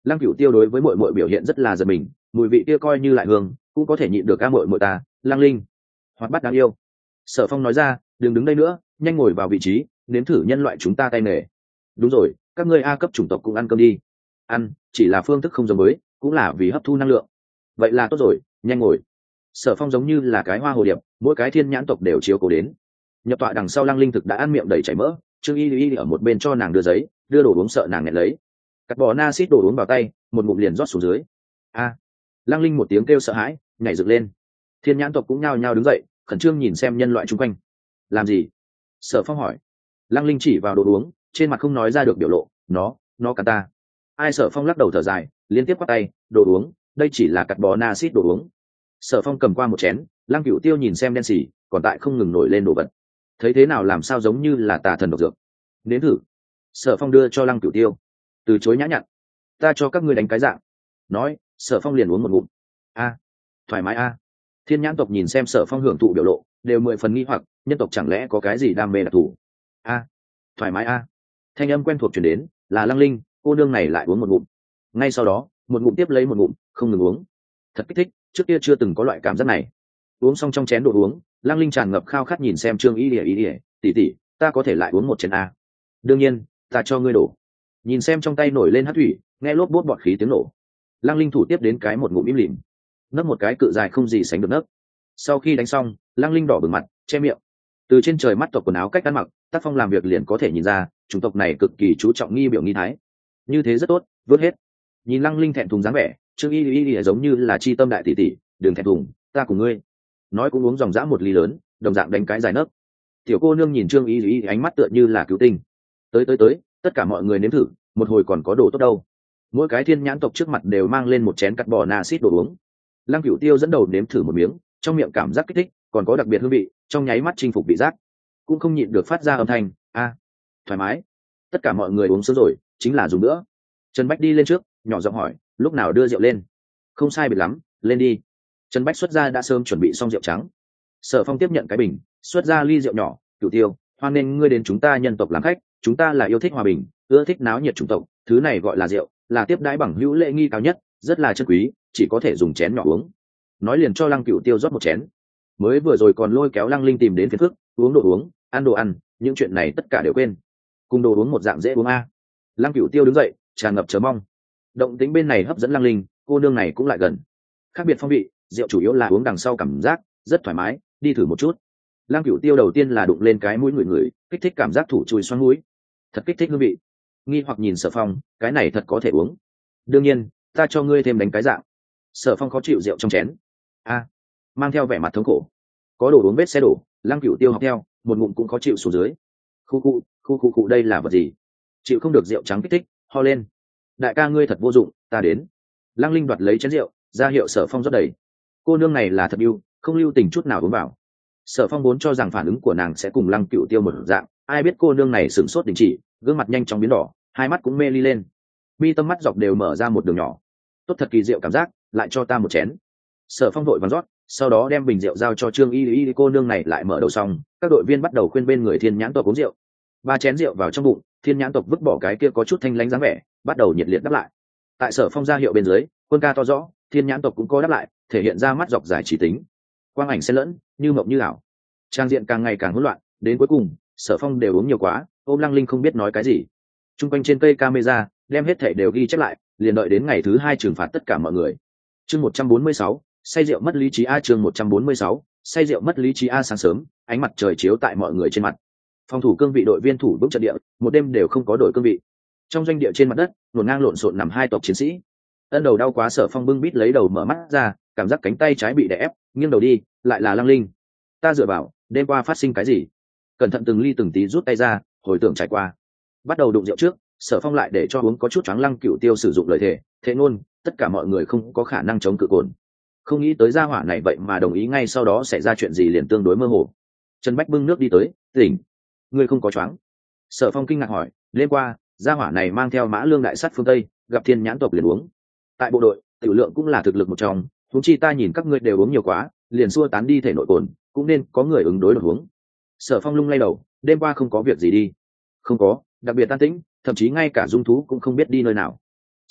Lăng Cửu Tiêu đối với muội muội biểu hiện rất là giật mình, mùi vị kia coi như lại hương cũng có thể nhịn được ca muội muội ta. Lăng Linh hoạt bát đáng yêu. Sở Phong nói ra, đừng đứng đây nữa, nhanh ngồi vào vị trí, nếm thử nhân loại chúng ta tay nghề. Đúng rồi, các ngươi a cấp chủng tộc cũng ăn cơm đi. Ăn chỉ là phương thức không giống với, cũng là vì hấp thu năng lượng. Vậy là tốt rồi, nhanh ngồi. Sở Phong giống như là cái hoa hồ điệp, mỗi cái thiên nhãn tộc đều chiếu cố đến. Nhập tọa đằng sau Lăng Linh thực đã ăn miệng đầy chảy mỡ, Trương Y Y ở một bên cho nàng đưa giấy, đưa đồ uống sợ nàng nghẹn lấy. Cắt bò na xít đồ uống vào tay, một ngụm liền rót xuống dưới. A! Lăng Linh một tiếng kêu sợ hãi, nhảy dựng lên. Thiên nhãn tộc cũng nhao nhao đứng dậy, khẩn trương nhìn xem nhân loại chung quanh. Làm gì? Sở Phong hỏi. Lăng Linh chỉ vào đồ uống, trên mặt không nói ra được biểu lộ. Nó, nó cắn ta. Ai? Sở Phong lắc đầu thở dài, liên tiếp quát tay. Đồ uống, đây chỉ là cắt bò na xít đồ uống. Sở Phong cầm qua một chén, Lăng Cửu Tiêu nhìn xem đen xì, còn tại không ngừng nổi lên đồ vật. Thấy thế nào làm sao giống như là tà thần độc dược. Nếm thử. Sở Phong đưa cho Lăng Cửu Tiêu. Từ chối nhã nhặn. Ta cho các ngươi đánh cái dạng. Nói, Sở Phong liền uống một ngụm. A, thoải mái a. Thiên nhãn tộc nhìn xem Sở Phong hưởng thụ biểu lộ, đều mười phần nghi hoặc, nhân tộc chẳng lẽ có cái gì đam mê đặc thù? A, thoải mái a. Thanh âm quen thuộc truyền đến, là Lăng Linh, cô nương này lại uống một ngụm. Ngay sau đó, một ngụm tiếp lấy một ngụm, không ngừng uống. Thật kích thích, trước kia chưa từng có loại cảm giác này. Uống xong trong chén đồ uống, Lăng Linh tràn ngập khao khát nhìn xem Trương Y Lìa Y Lìa, tỷ tỷ, ta có thể lại uống một chén a? Đương nhiên, ta cho ngươi đổ. Nhìn xem trong tay nổi lên hắc thủy, nghe lốp bốt bọt khí tiếng nổ. Lăng Linh thủ tiếp đến cái một ngụm im lìm, nấp một cái cự dài không gì sánh được nấp. Sau khi đánh xong, Lăng Linh đỏ bừng mặt, che miệng. Từ trên trời mắt tộc quần áo cách ăn mặc, tác phong làm việc liền có thể nhìn ra, chủng tộc này cực kỳ chú trọng nghi biểu nghi thái. Như thế rất tốt, vớt hết. Nhìn Lăng Linh thẹn thùng dáng vẻ, Trương Y Y Y giống như là chi tâm đại tỷ tỷ, đừng thẹn thùng, ta cùng ngươi. Nói cũng uống dòng dã một ly lớn, đồng dạng đánh cái dài nấc. Tiểu cô nương nhìn Trương Y Y ánh mắt tựa như là cứu tinh. Tới tới tới, tất cả mọi người nếm thử, một hồi còn có đồ tốt đâu. Mỗi cái thiên nhãn tộc trước mặt đều mang lên một chén cắt bò na xít đồ uống. Lăng Cửu Tiêu dẫn đầu nếm thử một miếng, trong miệng cảm giác kích thích, còn có đặc biệt hương vị, trong nháy mắt chinh phục vị giác, cũng không nhịn được phát ra âm thanh a. Thoải mái. Tất cả mọi người uống sớm rồi, chính là dùng nữa. Trần Bách đi lên trước, nhỏ giọng hỏi, lúc nào đưa rượu lên? Không sai biệt lắm, lên đi. Trần Bách xuất ra đã sớm chuẩn bị xong rượu trắng. Sở Phong tiếp nhận cái bình, xuất ra ly rượu nhỏ. Cửu Tiêu, hoan nghênh ngươi đến chúng ta nhân tộc làm khách, chúng ta là yêu thích hòa bình, ưa thích náo nhiệt chủng tộc, thứ này gọi là rượu, là tiếp đãi bằng hữu lễ nghi cao nhất, rất là chân quý, chỉ có thể dùng chén nhỏ uống. Nói liền cho Lăng Cửu Tiêu rót một chén. Mới vừa rồi còn lôi kéo Lăng Linh tìm đến phiền phức, uống đồ uống, ăn đồ ăn, những chuyện này tất cả đều quên. Cùng đồ uống một dạng dễ uống a. Lăng Cửu Tiêu đứng dậy, tràn ngập chờ mong. Động tĩnh bên này hấp dẫn Lăng Linh, cô nương này cũng lại gần. Khác biệt phong vị, rượu chủ yếu là uống đằng sau cảm giác rất thoải mái, đi thử một chút. Lăng Cửu Tiêu đầu tiên là đụng lên cái mũi người người, kích thích cảm giác thủ chùi xoắn mũi. Thật kích thích hương vị. Nghi hoặc nhìn Sở Phong, cái này thật có thể uống. Đương nhiên, ta cho ngươi thêm đánh cái dạng. Sở Phong khó chịu rượu trong chén. A, mang theo vẻ mặt thống khổ. Có đồ uống vết xe đổ, Lăng Cửu Tiêu học theo, một ngụm cũng khó chịu xuống dưới. Khu khu, khu khu khu đây là vật gì? Chịu không được rượu trắng kích thích, ho lên. Đại ca ngươi thật vô dụng, ta đến. Lăng Linh đoạt lấy chén rượu, ra hiệu Sở Phong rót đầy. Cô nương này là thật yêu, không lưu tình chút nào uống vào. Sở Phong vốn cho rằng phản ứng của nàng sẽ cùng Lăng Cửu Tiêu một dạng, ai biết cô nương này sửng sốt đình chỉ, gương mặt nhanh chóng biến đỏ, hai mắt cũng mê ly lên, mi tâm mắt dọc đều mở ra một đường nhỏ. Tốt thật kỳ diệu cảm giác, lại cho ta một chén. Sở Phong vội vàng rót, sau đó đem bình rượu giao cho Trương Y Y, cô nương này lại mở đầu xong, các đội viên bắt đầu khuyên bên người thiên nhãn tộc uống rượu. Ba chén rượu vào trong bụng, thiên nhãn tộc vứt bỏ cái kia có chút thanh lãnh dáng vẻ, bắt đầu nhiệt liệt đáp lại. Tại Sở Phong ra hiệu bên dưới, quân ca to rõ, thiên nhãn tộc cũng có đáp lại, thể hiện ra mắt dọc giải chỉ tính, quang ảnh xen lẫn, như mộng như ảo. Trang diện càng ngày càng hỗn loạn, đến cuối cùng, Sở Phong đều uống nhiều quá, ôm Lăng Linh không biết nói cái gì. Trung quanh trên cây camera, đem hết thảy đều ghi chép lại, liền đợi đến ngày thứ hai trừng phạt tất cả mọi người. Chương một trăm bốn mươi sáu, say rượu mất lý trí a. Chương một trăm bốn mươi sáu, say rượu mất lý trí a. Sáng sớm, ánh mặt trời chiếu tại mọi người trên mặt. Phòng thủ cương vị đội viên thủ vững trận địa, một đêm đều không có đổi cương vị. Trong doanh địa trên mặt đất, luồn ngang lộn xộn nằm hai tộc chiến sĩ. Ân đầu đau quá, Sở Phong bưng bít lấy đầu mở mắt ra, cảm giác cánh tay trái bị đè ép, nghiêng đầu đi, lại là Lăng Linh. Ta dựa vào, đêm qua phát sinh cái gì? Cẩn thận từng ly từng tí rút tay ra, hồi tưởng trải qua. Bắt đầu đụng rượu trước, Sở Phong lại để cho uống có chút choáng. Lăng Cửu Tiêu sử dụng lời thề, thế ngôn, tất cả mọi người không có khả năng chống cự cồn. Không nghĩ tới gia hỏa này vậy mà đồng ý, ngay sau đó xảy ra chuyện gì liền tương đối mơ hồ. Trần Bách bưng nước đi tới, tỉnh. Ngươi không có choáng? Sở Phong kinh ngạc hỏi, đêm qua gia hỏa này mang theo Mã Lương đại sát phương Tây, gặp thiên nhãn tộc liền uống. Tại bộ đội, tiểu lượng cũng là thực lực một trong, huống chi ta nhìn các ngươi đều uống nhiều quá, liền xua tán đi thể nội cồn, cũng nên có người ứng đối đột uống. Sở Phong lung lay đầu, đêm qua không có việc gì đi. Không có, đặc biệt tan tĩnh, thậm chí ngay cả dung thú cũng không biết đi nơi nào.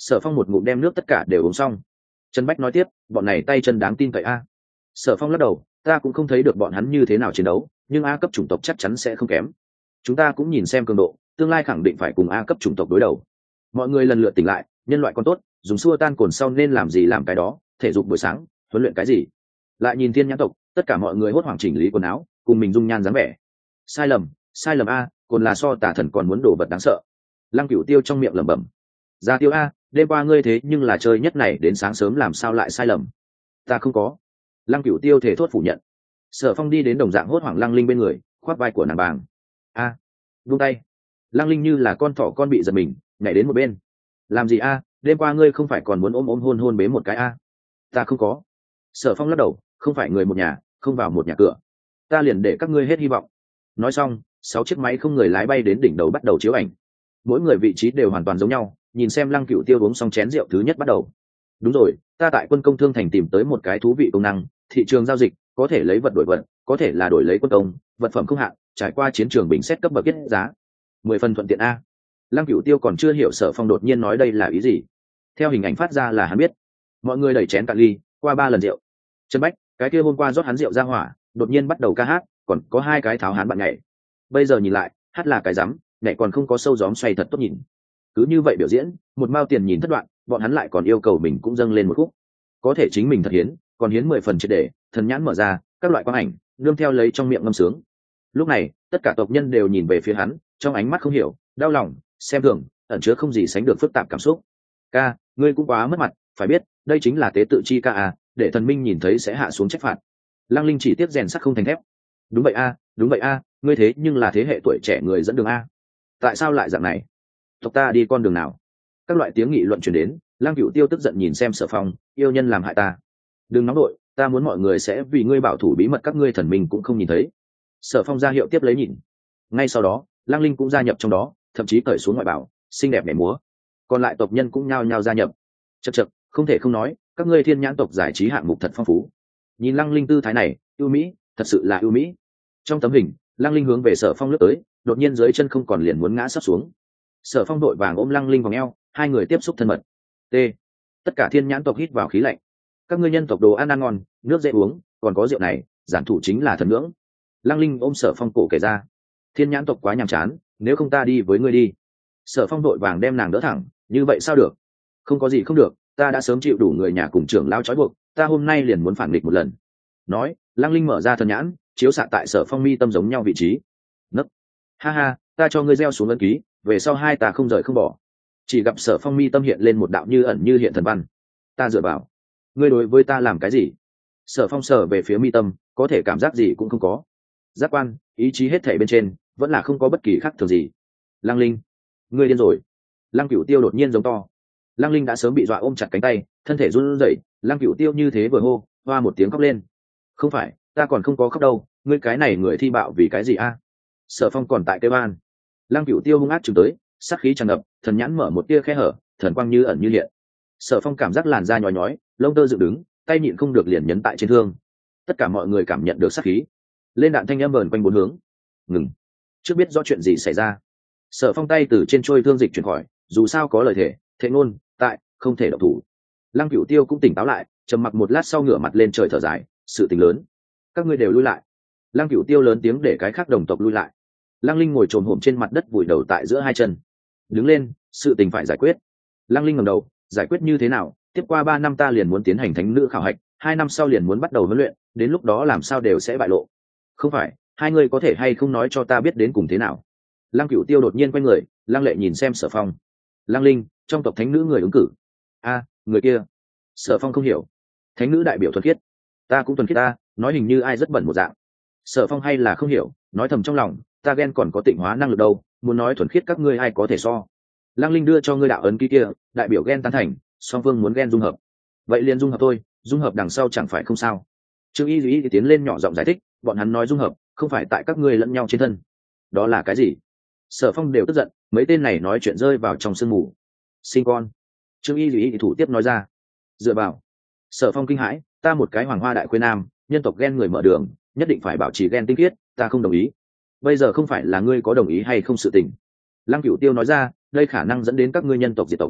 Sở Phong một ngụm đem nước tất cả đều uống xong. Trần Bách nói tiếp, bọn này tay chân đáng tin cậy a. Sở Phong lắc đầu, ta cũng không thấy được bọn hắn như thế nào chiến đấu, nhưng A cấp chủng tộc chắc chắn sẽ không kém. Chúng ta cũng nhìn xem cường độ, tương lai khẳng định phải cùng A cấp chủng tộc đối đầu. Mọi người lần lượt tỉnh lại, nhân loại còn tốt, dùng xua tan cồn sau nên làm gì làm cái đó, thể dục buổi sáng, huấn luyện cái gì. Lại nhìn Thiên Nhãn tộc, tất cả mọi người hốt hoảng chỉnh lý quần áo, cùng mình dung nhan dáng vẻ. Sai lầm, sai lầm a, cồn là so tà thần còn muốn đổ vật đáng sợ. Lăng Cửu Tiêu trong miệng lẩm bẩm. Gia Tiêu a, đêm qua ngươi thế nhưng là chơi nhất này đến sáng sớm làm sao lại sai lầm? Ta không có. Lăng Cửu Tiêu thể thốt phủ nhận. Sở Phong đi đến đồng dạng hốt hoảng Lăng Linh bên người, khoác vai của nàng bàng. A, à, buông tay. Lăng Linh như là con thỏ con bị giật mình, nhảy đến một bên. Làm gì a? Đêm qua ngươi không phải còn muốn ôm ôm hôn hôn bế một cái a? Ta không có. Sở Phong lắc đầu, không phải người một nhà, không vào một nhà cửa. Ta liền để các ngươi hết hy vọng. Nói xong, sáu chiếc máy không người lái bay đến đỉnh đầu bắt đầu chiếu ảnh. Mỗi người vị trí đều hoàn toàn giống nhau, nhìn xem Lăng Cửu Tiêu uống xong chén rượu thứ nhất bắt đầu. Đúng rồi, ta tại Quân Công Thương Thành tìm tới một cái thú vị công năng, thị trường giao dịch, có thể lấy vật đổi vật, có thể là đổi lấy quân công, vật phẩm không hạn, trải qua chiến trường bình xét cấp bậc kết giá. Mười phần thuận tiện a. Lăng Cửu Tiêu còn chưa hiểu Sở Phong đột nhiên nói đây là ý gì. Theo hình ảnh phát ra là hắn biết. Mọi người đẩy chén cạn ly, qua ba lần rượu. Trần Bách, cái kia hôm qua rót hắn rượu ra hỏa, đột nhiên bắt đầu ca hát, còn có hai cái tháo hắn bạn nhảy. Bây giờ nhìn lại, hát là cái rắm, nhảy còn không có sâu gióm xoay thật tốt nhìn. Cứ như vậy biểu diễn, một mao tiền nhìn thất đoạn, bọn hắn lại còn yêu cầu mình cũng dâng lên một khúc. Có thể chính mình thật hiến, còn hiến mười phần triệt để, thần nhãn mở ra, các loại quang ảnh, nương theo lấy trong miệng ngâm sướng. Lúc này, tất cả tộc nhân đều nhìn về phía hắn, trong ánh mắt không hiểu, đau lòng, xem thường, ẩn chứa không gì sánh được phức tạp cảm xúc. Ca, ngươi cũng quá mất mặt, phải biết, đây chính là tế tự chi ca à, để thần minh nhìn thấy sẽ hạ xuống trách phạt. Lăng Linh chỉ tiếc rèn sắt không thành thép. Đúng vậy a, đúng vậy a, ngươi thế nhưng là thế hệ tuổi trẻ người dẫn đường a. Tại sao lại dạng này? Tộc ta đi con đường nào? Các loại tiếng nghị luận truyền đến, Lăng Cửu Tiêu tức giận nhìn xem Sở Phong, yêu nhân làm hại ta. Đừng nóng đội, ta muốn mọi người sẽ vì ngươi bảo thủ bí mật các ngươi thần minh cũng không nhìn thấy. Sở Phong ra hiệu tiếp lấy nhìn. Ngay sau đó, Lăng Linh cũng gia nhập trong đó, thậm chí cởi xuống ngoại bảo, xinh đẹp nhảy múa. Còn lại tộc nhân cũng nhao nhao gia nhập. Chậc chậc, không thể không nói, các ngươi Thiên Nhãn tộc giải trí hạng mục thật phong phú. Nhìn Lăng Linh tư thái này, ưu mỹ, thật sự là ưu mỹ. Trong tấm hình, Lăng Linh hướng về Sở Phong lướt tới, đột nhiên dưới chân không còn liền muốn ngã sắp xuống. Sở Phong đội vàng ôm Lăng Linh vòng eo, hai người tiếp xúc thân mật. T. Tất cả Thiên Nhãn tộc hít vào khí lạnh. Các ngươi nhân tộc đồ ăn ăn ngon, nước dễ uống, còn có rượu này, giản thủ chính là thần ngưỡng. Lăng Linh ôm Sở Phong cổ kể ra. Thiên Nhãn tộc quá nhàm chán, nếu không ta đi với ngươi đi. Sở Phong đội vàng đem nàng đỡ thẳng, như vậy sao được? Không có gì không được, ta đã sớm chịu đủ người nhà cùng trưởng lao trói buộc, ta hôm nay liền muốn phản nghịch một lần. Nói, Lăng Linh mở ra thần nhãn, chiếu xạ tại Sở Phong mi tâm giống nhau vị trí. Nấc, ha ha, ta cho ngươi gieo xuống ấn ký, về sau hai ta không rời không bỏ. Chỉ gặp Sở Phong mi tâm hiện lên một đạo như ẩn như hiện thần văn. Ta dựa vào, ngươi đối với ta làm cái gì? Sở Phong sờ về phía mi tâm, có thể cảm giác gì cũng không có. Giác quan, ý chí hết thảy bên trên, vẫn là không có bất kỳ khác thường gì. Lăng Linh, ngươi điên rồi. Lăng Cửu Tiêu đột nhiên giống to. Lăng Linh đã sớm bị dọa ôm chặt cánh tay, thân thể run rẩy. Lăng Cửu Tiêu như thế vừa hô, hoa một tiếng khóc lên. Không phải, ta còn không có khóc đâu, ngươi cái này người thi bạo vì cái gì a? Sở Phong còn tại kêu an. Lăng Cửu Tiêu hung ác chừng tới, sát khí tràn ngập, thần nhãn mở một tia khe hở, thần quang như ẩn như hiện. Sở Phong cảm giác làn da nhói nhói, lông tơ dựng đứng, tay nhịn không được liền nhấn tại trên thương. Tất cả mọi người cảm nhận được sát khí. Lên đạn thanh âm vờn quanh bốn hướng. Ngừng. Chưa biết rõ chuyện gì xảy ra. Sở Phong tay từ trên trôi thương dịch chuyển khỏi, dù sao có lời thể, thệ ngôn, tại, không thể động thủ. Lăng Cửu Tiêu cũng tỉnh táo lại, trầm mặc một lát sau ngửa mặt lên trời thở dài, sự tình lớn. Các ngươi đều lui lại. Lăng Cửu Tiêu lớn tiếng để cái khác đồng tộc lui lại. Lăng Linh ngồi trồm hổm trên mặt đất vùi đầu tại giữa hai chân. Đứng lên, sự tình phải giải quyết. Lăng Linh ngẩng đầu, giải quyết như thế nào? Tiếp qua ba năm ta liền muốn tiến hành thánh nữ khảo hạch, hai năm sau liền muốn bắt đầu huấn luyện, đến lúc đó làm sao đều sẽ bại lộ. Không phải, hai người có thể hay không nói cho ta biết đến cùng thế nào? Lăng Cửu Tiêu đột nhiên quay người, Lăng Lệ nhìn xem Sở Phong. Lăng Linh, trong tộc thánh nữ người ứng cử. A, người kia. Sở Phong không hiểu. Thánh nữ đại biểu thuần khiết. Ta cũng thuần khiết ta, nói hình như ai rất bẩn một dạng. Sở Phong hay là không hiểu, nói thầm trong lòng, ta ghen còn có tịnh hóa năng lực đâu, muốn nói thuần khiết các ngươi ai có thể so. Lăng Linh đưa cho ngươi đạo ấn ký kia, đại biểu ghen tán thành, song phương muốn ghen dung hợp. Vậy liền dung hợp thôi, dung hợp đằng sau chẳng phải không sao. Trương Y Duy tiến lên nhỏ giọng giải thích, bọn hắn nói dung hợp, không phải tại các ngươi lẫn nhau trên thân. Đó là cái gì? Sở Phong đều tức giận, mấy tên này nói chuyện rơi vào trong sương mù. Sinh con. Trương Y Duy thủ tiếp nói ra. Dựa vào. Sở Phong kinh hãi, ta một cái hoàng hoa đại khuê nam, nhân tộc ghen người mở đường, nhất định phải bảo trì ghen tinh khiết, ta không đồng ý. Bây giờ không phải là ngươi có đồng ý hay không sự tình. Lăng Cửu Tiêu nói ra, đây khả năng dẫn đến các ngươi nhân tộc diệt tộc.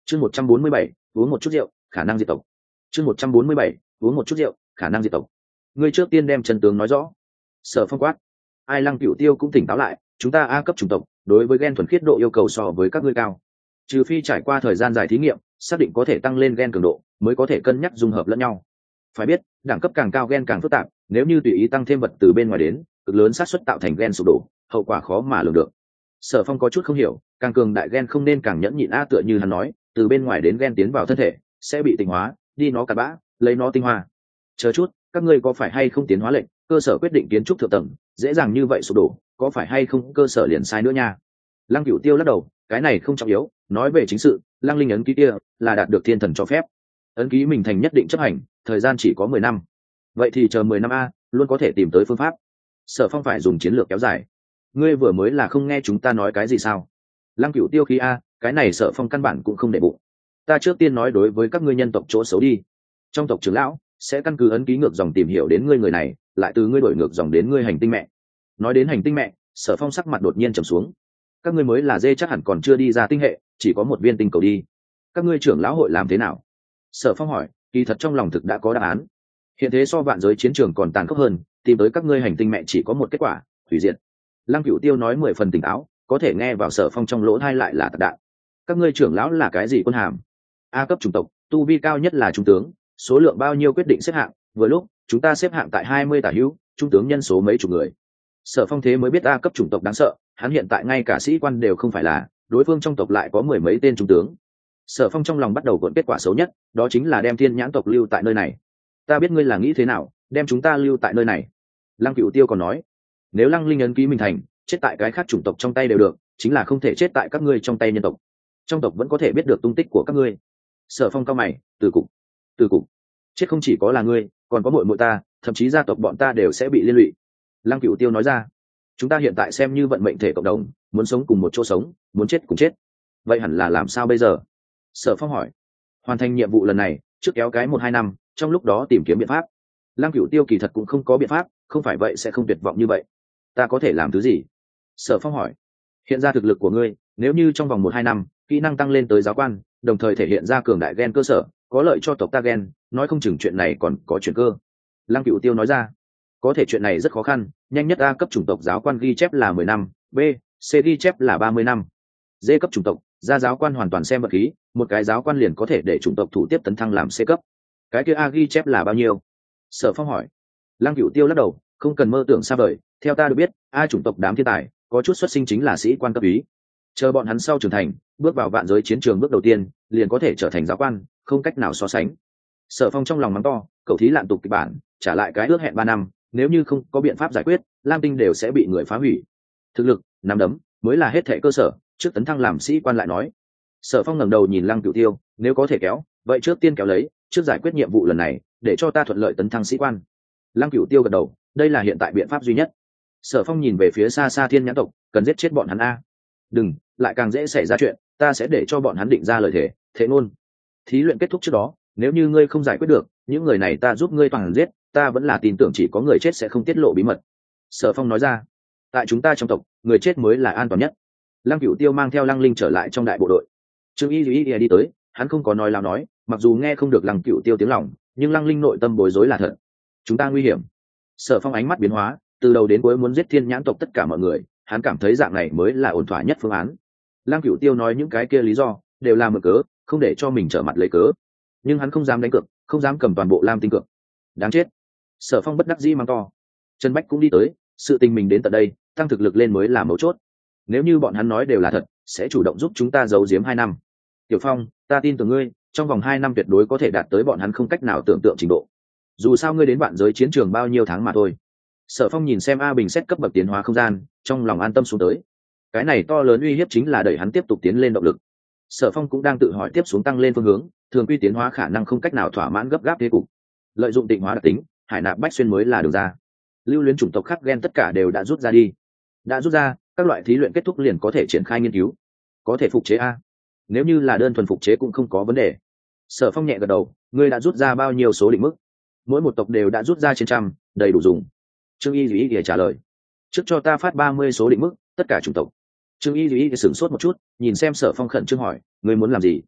chương một trăm bốn mươi bảy uống một chút rượu khả năng diệt tộc. chương một trăm bốn mươi bảy uống một chút rượu khả năng diệt tộc. Ngươi trước tiên đem chân tướng nói rõ. Sở Phong quát. Ai Lăng Cửu Tiêu cũng tỉnh táo lại, chúng ta A cấp chủng tộc đối với gen thuần khiết độ yêu cầu so với các ngươi cao, trừ phi trải qua thời gian dài thí nghiệm xác định có thể tăng lên gen cường độ mới có thể cân nhắc dung hợp lẫn nhau. Phải biết đẳng cấp càng cao gen càng phức tạp, nếu như tùy ý tăng thêm vật từ bên ngoài đến, cực lớn xác suất tạo thành gen sụp đổ, hậu quả khó mà lường được. Sở Phong có chút không hiểu, càng cường đại gen không nên càng nhẫn nhịn a, tựa như hắn nói, từ bên ngoài đến gen tiến vào thân thể sẽ bị tinh hóa, đi nó cặn bã, lấy nó tinh hoa. Chờ chút, các ngươi có phải hay không tiến hóa lệnh, cơ sở quyết định kiến trúc thượng tầng, dễ dàng như vậy sụp đổ, có phải hay không cơ sở liền sai nữa nha. Lăng Cửu Tiêu lắc đầu, cái này không trọng yếu, nói về chính sự, Lăng Linh ấn ký kia là đạt được thiên thần cho phép, ấn ký mình thành nhất định chấp hành, thời gian chỉ có mười năm. Vậy thì chờ mười năm a, luôn có thể tìm tới phương pháp. Sở Phong phải dùng chiến lược kéo dài. Ngươi vừa mới là không nghe chúng ta nói cái gì sao? Lăng Cửu Tiêu khí a, cái này Sở Phong căn bản cũng không để bụng. Ta trước tiên nói đối với các ngươi nhân tộc chỗ xấu đi. Trong tộc trưởng lão sẽ căn cứ ấn ký ngược dòng tìm hiểu đến ngươi người này, lại từ ngươi đổi ngược dòng đến ngươi hành tinh mẹ. Nói đến hành tinh mẹ, Sở Phong sắc mặt đột nhiên trầm xuống. Các ngươi mới là dê chắc hẳn còn chưa đi ra tinh hệ, chỉ có một viên tinh cầu đi. Các ngươi trưởng lão hội làm thế nào? Sở Phong hỏi, kỳ thật trong lòng thực đã có đáp án. Hiện thế so vạn giới chiến trường còn tàn khốc hơn, tìm tới các ngươi hành tinh mẹ chỉ có một kết quả, hủy diệt. Lăng Cửu Tiêu nói mười phần tỉnh táo, có thể nghe vào Sở Phong trong lỗ tai lại là tạc đạn. Các ngươi trưởng lão là cái gì quân hàm? A cấp chủng tộc, tu vi cao nhất là trung tướng, số lượng bao nhiêu quyết định xếp hạng, vừa lúc chúng ta xếp hạng tại hai mươi tả hữu, trung tướng nhân số mấy chục người. Sở Phong thế mới biết A cấp chủng tộc đáng sợ, hắn hiện tại ngay cả sĩ quan đều không phải là, đối phương trong tộc lại có mười mấy tên trung tướng. Sở Phong trong lòng bắt đầu cuộn kết quả xấu nhất, đó chính là đem Thiên Nhãn tộc lưu tại nơi này. Ta biết ngươi là nghĩ thế nào, đem chúng ta lưu tại nơi này. Lăng Cửu Tiêu còn nói, nếu Lăng Linh ấn ký mình thành, chết tại cái khác chủng tộc trong tay đều được, chính là không thể chết tại các ngươi trong tay nhân tộc. Trong tộc vẫn có thể biết được tung tích của các ngươi. Sở Phong cao mày, từ cục, từ cục, chết không chỉ có là ngươi, còn có muội muội ta, thậm chí gia tộc bọn ta đều sẽ bị liên lụy. Lăng Cửu Tiêu nói ra, chúng ta hiện tại xem như vận mệnh thể cộng đồng, muốn sống cùng một chỗ sống, muốn chết cùng chết. Vậy hẳn là làm sao bây giờ? Sở Phong hỏi. Hoàn thành nhiệm vụ lần này, trước kéo cái một hai năm, trong lúc đó tìm kiếm biện pháp. Lăng Cửu Tiêu kỳ thật cũng không có biện pháp, không phải vậy sẽ không tuyệt vọng như vậy. Ta có thể làm thứ gì? Sở Phong hỏi. Hiện ra thực lực của ngươi, nếu như trong vòng một hai năm, kỹ năng tăng lên tới giáo quan, đồng thời thể hiện ra cường đại gen cơ sở, có lợi cho tộc ta gen, nói không chừng chuyện này còn có chuyển cơ. Lăng Cửu Tiêu nói ra. Có thể chuyện này rất khó khăn, nhanh nhất A cấp chủng tộc giáo quan ghi chép là mười năm, B, C ghi chép là ba mươi năm. D cấp chủng tộc, ra giáo quan hoàn toàn xem vật khí, một cái giáo quan liền có thể để chủng tộc thủ tiếp tấn thăng làm C cấp. Cái kia A ghi chép là bao nhiêu? Sở Phong hỏi. Lăng Cửu Tiêu lắc đầu, không cần mơ tưởng xa vời, theo ta được biết, A chủng tộc đám thiên tài, có chút xuất sinh chính là sĩ quan cấp úy. Chờ bọn hắn sau trưởng thành, bước vào vạn giới chiến trường bước đầu tiên, liền có thể trở thành giáo quan, không cách nào so sánh. Sở Phong trong lòng mắng to, cậu thí lạn tục kịch bản, trả lại cái ước hẹn ba năm, nếu như không có biện pháp giải quyết, Lam Tinh đều sẽ bị người phá hủy. Thực lực, nắm đấm, mới là hết thệ cơ sở, trước tấn thăng làm sĩ quan lại nói. Sở Phong ngẩng đầu nhìn Lăng Cửu Tiêu, nếu có thể kéo, vậy trước tiên kéo lấy, trước giải quyết nhiệm vụ lần này, để cho ta thuận lợi tấn thăng sĩ quan. Lăng Cửu Tiêu gật đầu, đây là hiện tại biện pháp duy nhất. Sở Phong nhìn về phía xa xa Thiên Nhãn tộc, cần giết chết bọn hắn a. Đừng, lại càng dễ xảy ra chuyện, ta sẽ để cho bọn hắn định ra lời thề, thế ngôn. Thí luyện kết thúc trước đó, nếu như ngươi không giải quyết được, những người này ta giúp ngươi toàn giết, ta vẫn là tin tưởng chỉ có người chết sẽ không tiết lộ bí mật. Sở Phong nói ra, tại chúng ta trong tộc, người chết mới là an toàn nhất. Lăng Cửu Tiêu mang theo Lăng Linh trở lại trong đại bộ đội. Trương Y Duy đi tới, hắn không có nói láo nói, mặc dù nghe không được Lăng Cửu Tiêu tiếng lòng, nhưng Lăng Linh nội tâm bối rối là thật. Chúng ta nguy hiểm. Sở Phong ánh mắt biến hóa, từ đầu đến cuối muốn giết Thiên Nhãn tộc tất cả mọi người, hắn cảm thấy dạng này mới là ổn thỏa nhất phương án. Lăng Cửu Tiêu nói những cái kia lý do đều là mượn cớ, không để cho mình trở mặt lấy cớ, nhưng hắn không dám đánh cược, không dám cầm toàn bộ Lam Tinh cược. Đáng chết. Sở Phong bất đắc dĩ mang to. Trần Bách cũng đi tới, sự tình mình đến tận đây, tăng thực lực lên mới là mấu chốt. Nếu như bọn hắn nói đều là thật, sẽ chủ động giúp chúng ta giấu giếm hai năm. Tiểu Phong, ta tin tưởng ngươi, trong vòng hai năm tuyệt đối có thể đạt tới bọn hắn không cách nào tưởng tượng trình độ. Dù sao ngươi đến vạn giới chiến trường bao nhiêu tháng mà thôi. Sở Phong nhìn xem A Bình xét cấp bậc tiến hóa không gian, trong lòng an tâm xuống tới. Cái này to lớn uy hiếp chính là đẩy hắn tiếp tục tiến lên động lực. Sở Phong cũng đang tự hỏi tiếp xuống tăng lên phương hướng, thường quy tiến hóa khả năng không cách nào thỏa mãn gấp gáp thế cục. Lợi dụng tịnh hóa đặc tính, hải nạp bách xuyên mới là đường ra. Lưu luyến chủng tộc khác gen tất cả đều đã rút ra đi. Đã rút ra, các loại thí luyện kết thúc liền có thể triển khai nghiên cứu. Có thể phục chế a? Nếu như là đơn thuần phục chế cũng không có vấn đề. Sở Phong nhẹ gật đầu, ngươi đã rút ra bao nhiêu số định mức? Mỗi một tộc đều đã rút ra trên trăm, đầy đủ dùng. Trương Y Duy để trả lời. Trước cho ta phát ba mươi số định mức, tất cả chủng tộc. Trương Y Duy sửng sốt một chút, nhìn xem Sở Phong khẩn trương hỏi, ngươi muốn làm gì?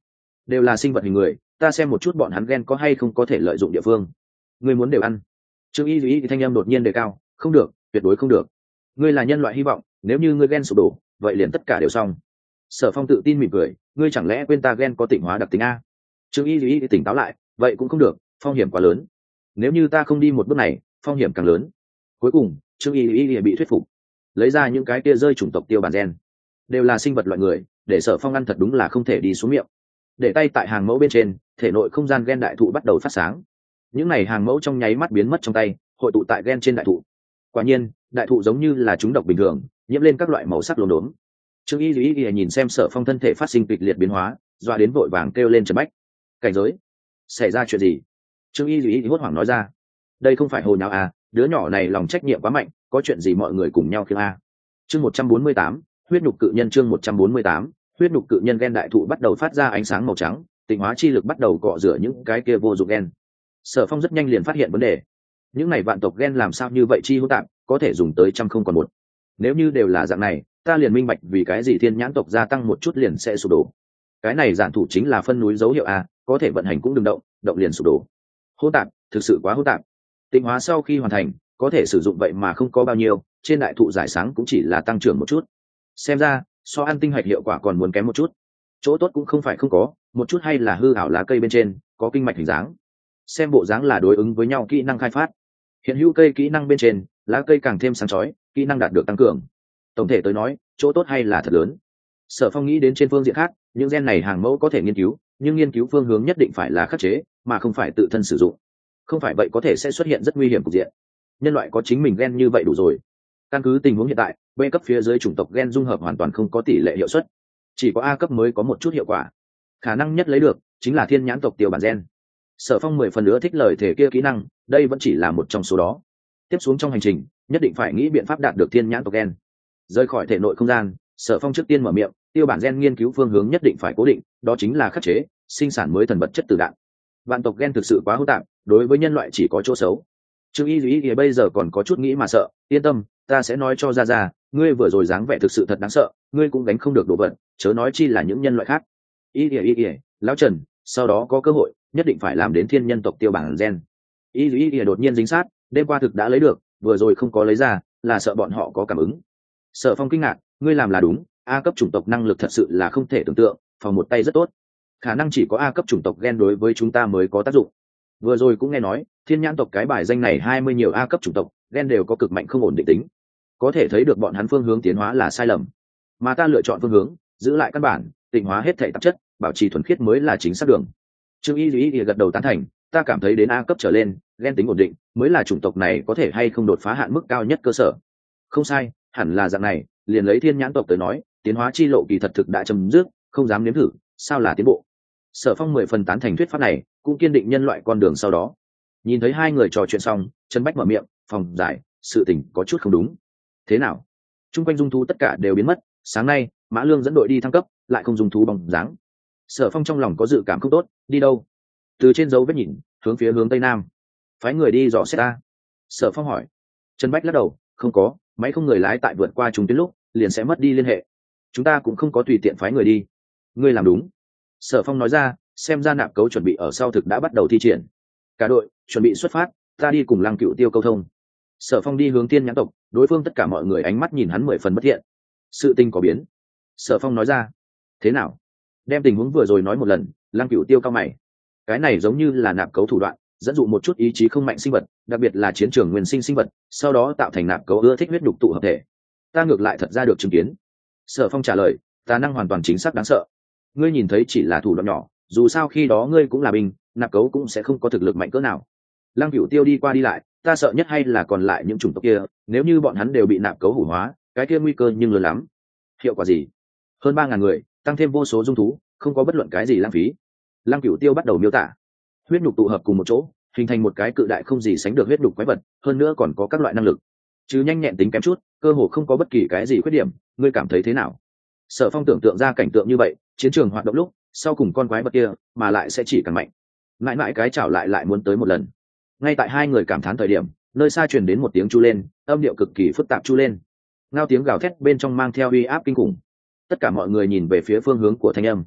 đều là sinh vật hình người, ta xem một chút bọn hắn gen có hay không có thể lợi dụng địa phương. Ngươi muốn đều ăn. Trương Y Duy thì thanh âm đột nhiên đề cao, không được, tuyệt đối không được. Ngươi là nhân loại hy vọng, nếu như ngươi gen sụp đổ, vậy liền tất cả đều xong. Sở Phong tự tin mỉm cười, ngươi chẳng lẽ quên ta gen có tịnh hóa đặc tính a? Trương Y Duy tỉnh táo lại, vậy cũng không được, phong hiểm quá lớn. Nếu như ta không đi một bước này, phong hiểm càng lớn. Cuối cùng, Trương Y Duy bị thuyết phục, lấy ra những cái kia rơi chủng tộc tiêu bản gen, đều là sinh vật loại người, để Sở Phong ăn thật đúng là không thể đi xuống miệng. Để tay tại hàng mẫu bên trên, thể nội không gian gen đại thụ bắt đầu phát sáng. Những này hàng mẫu trong nháy mắt biến mất trong tay, hội tụ tại gen trên đại thụ. Quả nhiên, đại thụ giống như là chúng độc bình thường, nhiễm lên các loại màu sắc lốm đốm. Trương Y Duy nhìn xem Sở Phong thân thể phát sinh kịch liệt biến hóa, doa đến vội vàng kêu lên trấn bách. Cảnh giới, xảy ra chuyện gì? Trương Y Duy hốt hoảng nói ra. Đây không phải hồ nháo à, đứa nhỏ này lòng trách nhiệm quá mạnh, có chuyện gì mọi người cùng nhau khiêng a. Chương một trăm bốn mươi tám, huyết nhục cự nhân. Chương một trăm bốn mươi tám, huyết nhục cự nhân. Gen đại thụ bắt đầu phát ra ánh sáng màu trắng, tịnh hóa chi lực bắt đầu cọ rửa những cái kia vô dụng gen. Sở Phong rất nhanh liền phát hiện vấn đề. Những này vạn tộc gen làm sao như vậy chi hỗn tạp, có thể dùng tới trăm không còn một. Nếu như đều là dạng này, ta liền minh bạch vì cái gì thiên nhãn tộc gia tăng một chút liền sẽ sụp đổ. Cái này giản thủ chính là phân núi dấu hiệu a, có thể vận hành cũng đừng động, động liền sụp đổ. Hỗn tạp, thực sự quá hỗn tạp. Tịnh hóa sau khi hoàn thành, có thể sử dụng vậy mà không có bao nhiêu, trên đại thụ giải sáng cũng chỉ là tăng trưởng một chút. Xem ra, so ăn tinh hạch hiệu quả còn muốn kém một chút. Chỗ tốt cũng không phải không có, một chút hay là hư ảo lá cây bên trên có kinh mạch hình dáng. Xem bộ dáng là đối ứng với nhau kỹ năng khai phát. Hiện hữu cây kỹ năng bên trên, lá cây càng thêm sáng chói, kỹ năng đạt được tăng cường. Tổng thể tới nói, chỗ tốt hay là thật lớn. Sở Phong nghĩ đến trên phương diện khác, những gen này hàng mẫu có thể nghiên cứu, nhưng nghiên cứu phương hướng nhất định phải là khắc chế, mà không phải tự thân sử dụng. Không phải vậy có thể sẽ xuất hiện rất nguy hiểm cục diện. Nhân loại có chính mình gen như vậy đủ rồi. Căn cứ tình huống hiện tại, B cấp phía dưới chủng tộc gen dung hợp hoàn toàn không có tỷ lệ hiệu suất, chỉ có A cấp mới có một chút hiệu quả. Khả năng nhất lấy được chính là thiên nhãn tộc tiêu bản gen. Sở Phong mười phần nữa thích lời thể kia kỹ năng, đây vẫn chỉ là một trong số đó. Tiếp xuống trong hành trình, nhất định phải nghĩ biện pháp đạt được thiên nhãn tộc gen. Rời khỏi thể nội không gian, Sở Phong trước tiên mở miệng, tiêu bản gen nghiên cứu phương hướng nhất định phải cố định, đó chính là khắc chế, sinh sản mới thần vật chất từ đạn. Vạn tộc gen thực sự quá hỗn tạp, đối với nhân loại chỉ có chỗ xấu. Trương Y Duy thì bây giờ còn có chút nghĩ mà sợ, yên tâm, ta sẽ nói cho ra ra, ngươi vừa rồi dáng vẻ thực sự thật đáng sợ, ngươi cũng gánh không được đồ vật, chớ nói chi là những nhân loại khác. Y Y Y, lão Trần, sau đó có cơ hội, nhất định phải làm đến thiên nhân tộc tiêu bản gen. Y Y Y đột nhiên dính sát, đêm qua thực đã lấy được, vừa rồi không có lấy ra, là sợ bọn họ có cảm ứng. Sở Phong kinh ngạc, ngươi làm là đúng, A cấp chủng tộc năng lực thật sự là không thể tưởng tượng, phòng một tay rất tốt. Khả năng chỉ có A cấp chủng tộc gen đối với chúng ta mới có tác dụng. Vừa rồi cũng nghe nói, thiên nhãn tộc cái bài danh này hai mươi nhiều A cấp chủng tộc, gen đều có cực mạnh không ổn định tính. Có thể thấy được bọn hắn phương hướng tiến hóa là sai lầm. Mà ta lựa chọn phương hướng, giữ lại căn bản, tịnh hóa hết thể tạp chất, bảo trì thuần khiết mới là chính xác đường. Trương Y Duy gật đầu tán thành, ta cảm thấy đến A cấp trở lên, gen tính ổn định, mới là chủng tộc này có thể hay không đột phá hạn mức cao nhất cơ sở. Không sai, hẳn là dạng này, liền lấy thiên nhãn tộc tới nói, tiến hóa chi lộ kỳ thật thực đã chấm dứt, không dám nếm thử, sao là tiến bộ. Sở Phong mười phần tán thành thuyết pháp này, cũng kiên định nhân loại con đường sau đó. Nhìn thấy hai người trò chuyện xong, Trần Bách mở miệng, phòng giải, sự tình có chút không đúng. Thế nào? Trung quanh dung thú tất cả đều biến mất, sáng nay, Mã Lương dẫn đội đi thăng cấp, lại không dung thú bóng dáng. Sở Phong trong lòng có dự cảm không tốt, đi đâu? Từ trên dấu vết nhìn, hướng phía hướng tây nam. Phái người đi dò xét ta. Sở Phong hỏi. Trần Bách lắc đầu, không có, máy không người lái tại vượt qua chúng tuyến lúc, liền sẽ mất đi liên hệ. Chúng ta cũng không có tùy tiện phái người đi. Ngươi làm đúng. Sở Phong nói ra, xem ra nạp cấu chuẩn bị ở sau thực đã bắt đầu thi triển. Cả đội chuẩn bị xuất phát, ta đi cùng Lăng Cựu Tiêu câu thông. Sở Phong đi hướng Tiên Nhãn tộc, đối phương tất cả mọi người ánh mắt nhìn hắn mười phần bất thiện. Sự tình có biến. Sở Phong nói ra. Thế nào? Đem tình huống vừa rồi nói một lần. Lăng Cựu Tiêu cao mày. Cái này giống như là nạp cấu thủ đoạn, dẫn dụ một chút ý chí không mạnh sinh vật, đặc biệt là chiến trường nguyên sinh sinh vật, sau đó tạo thành nạp cấu ưa thích huyết đục tụ hợp thể. Ta ngược lại thật ra được chứng kiến. Sở Phong trả lời, ta năng hoàn toàn chính xác đáng sợ. Ngươi nhìn thấy chỉ là thủ đoạn nhỏ, dù sao khi đó ngươi cũng là binh, nạp cấu cũng sẽ không có thực lực mạnh cỡ nào. Lăng Cửu Tiêu đi qua đi lại, ta sợ nhất hay là còn lại những chủng tộc kia, nếu như bọn hắn đều bị nạp cấu hủ hóa, cái kia nguy cơ nhưng lớn lắm. Hiệu quả gì? Hơn ba ngàn người, tăng thêm vô số dung thú, không có bất luận cái gì lãng phí. Lăng Cửu Tiêu bắt đầu miêu tả. Huyết nhục tụ hợp cùng một chỗ, hình thành một cái cự đại không gì sánh được huyết nhục quái vật, hơn nữa còn có các loại năng lực. Chứ nhanh nhẹn tính kém chút, cơ hồ không có bất kỳ cái gì khuyết điểm, ngươi cảm thấy thế nào? Sở Phong tưởng tượng ra cảnh tượng như vậy, chiến trường hoạt động lúc, sau cùng con quái vật kia, mà lại sẽ chỉ càng mạnh. Mãi mãi cái chảo lại lại muốn tới một lần. Ngay tại hai người cảm thán thời điểm, nơi xa truyền đến một tiếng chu lên, âm điệu cực kỳ phức tạp chu lên. Ngao tiếng gào thét bên trong mang theo uy áp kinh khủng. Tất cả mọi người nhìn về phía phương hướng của thanh âm.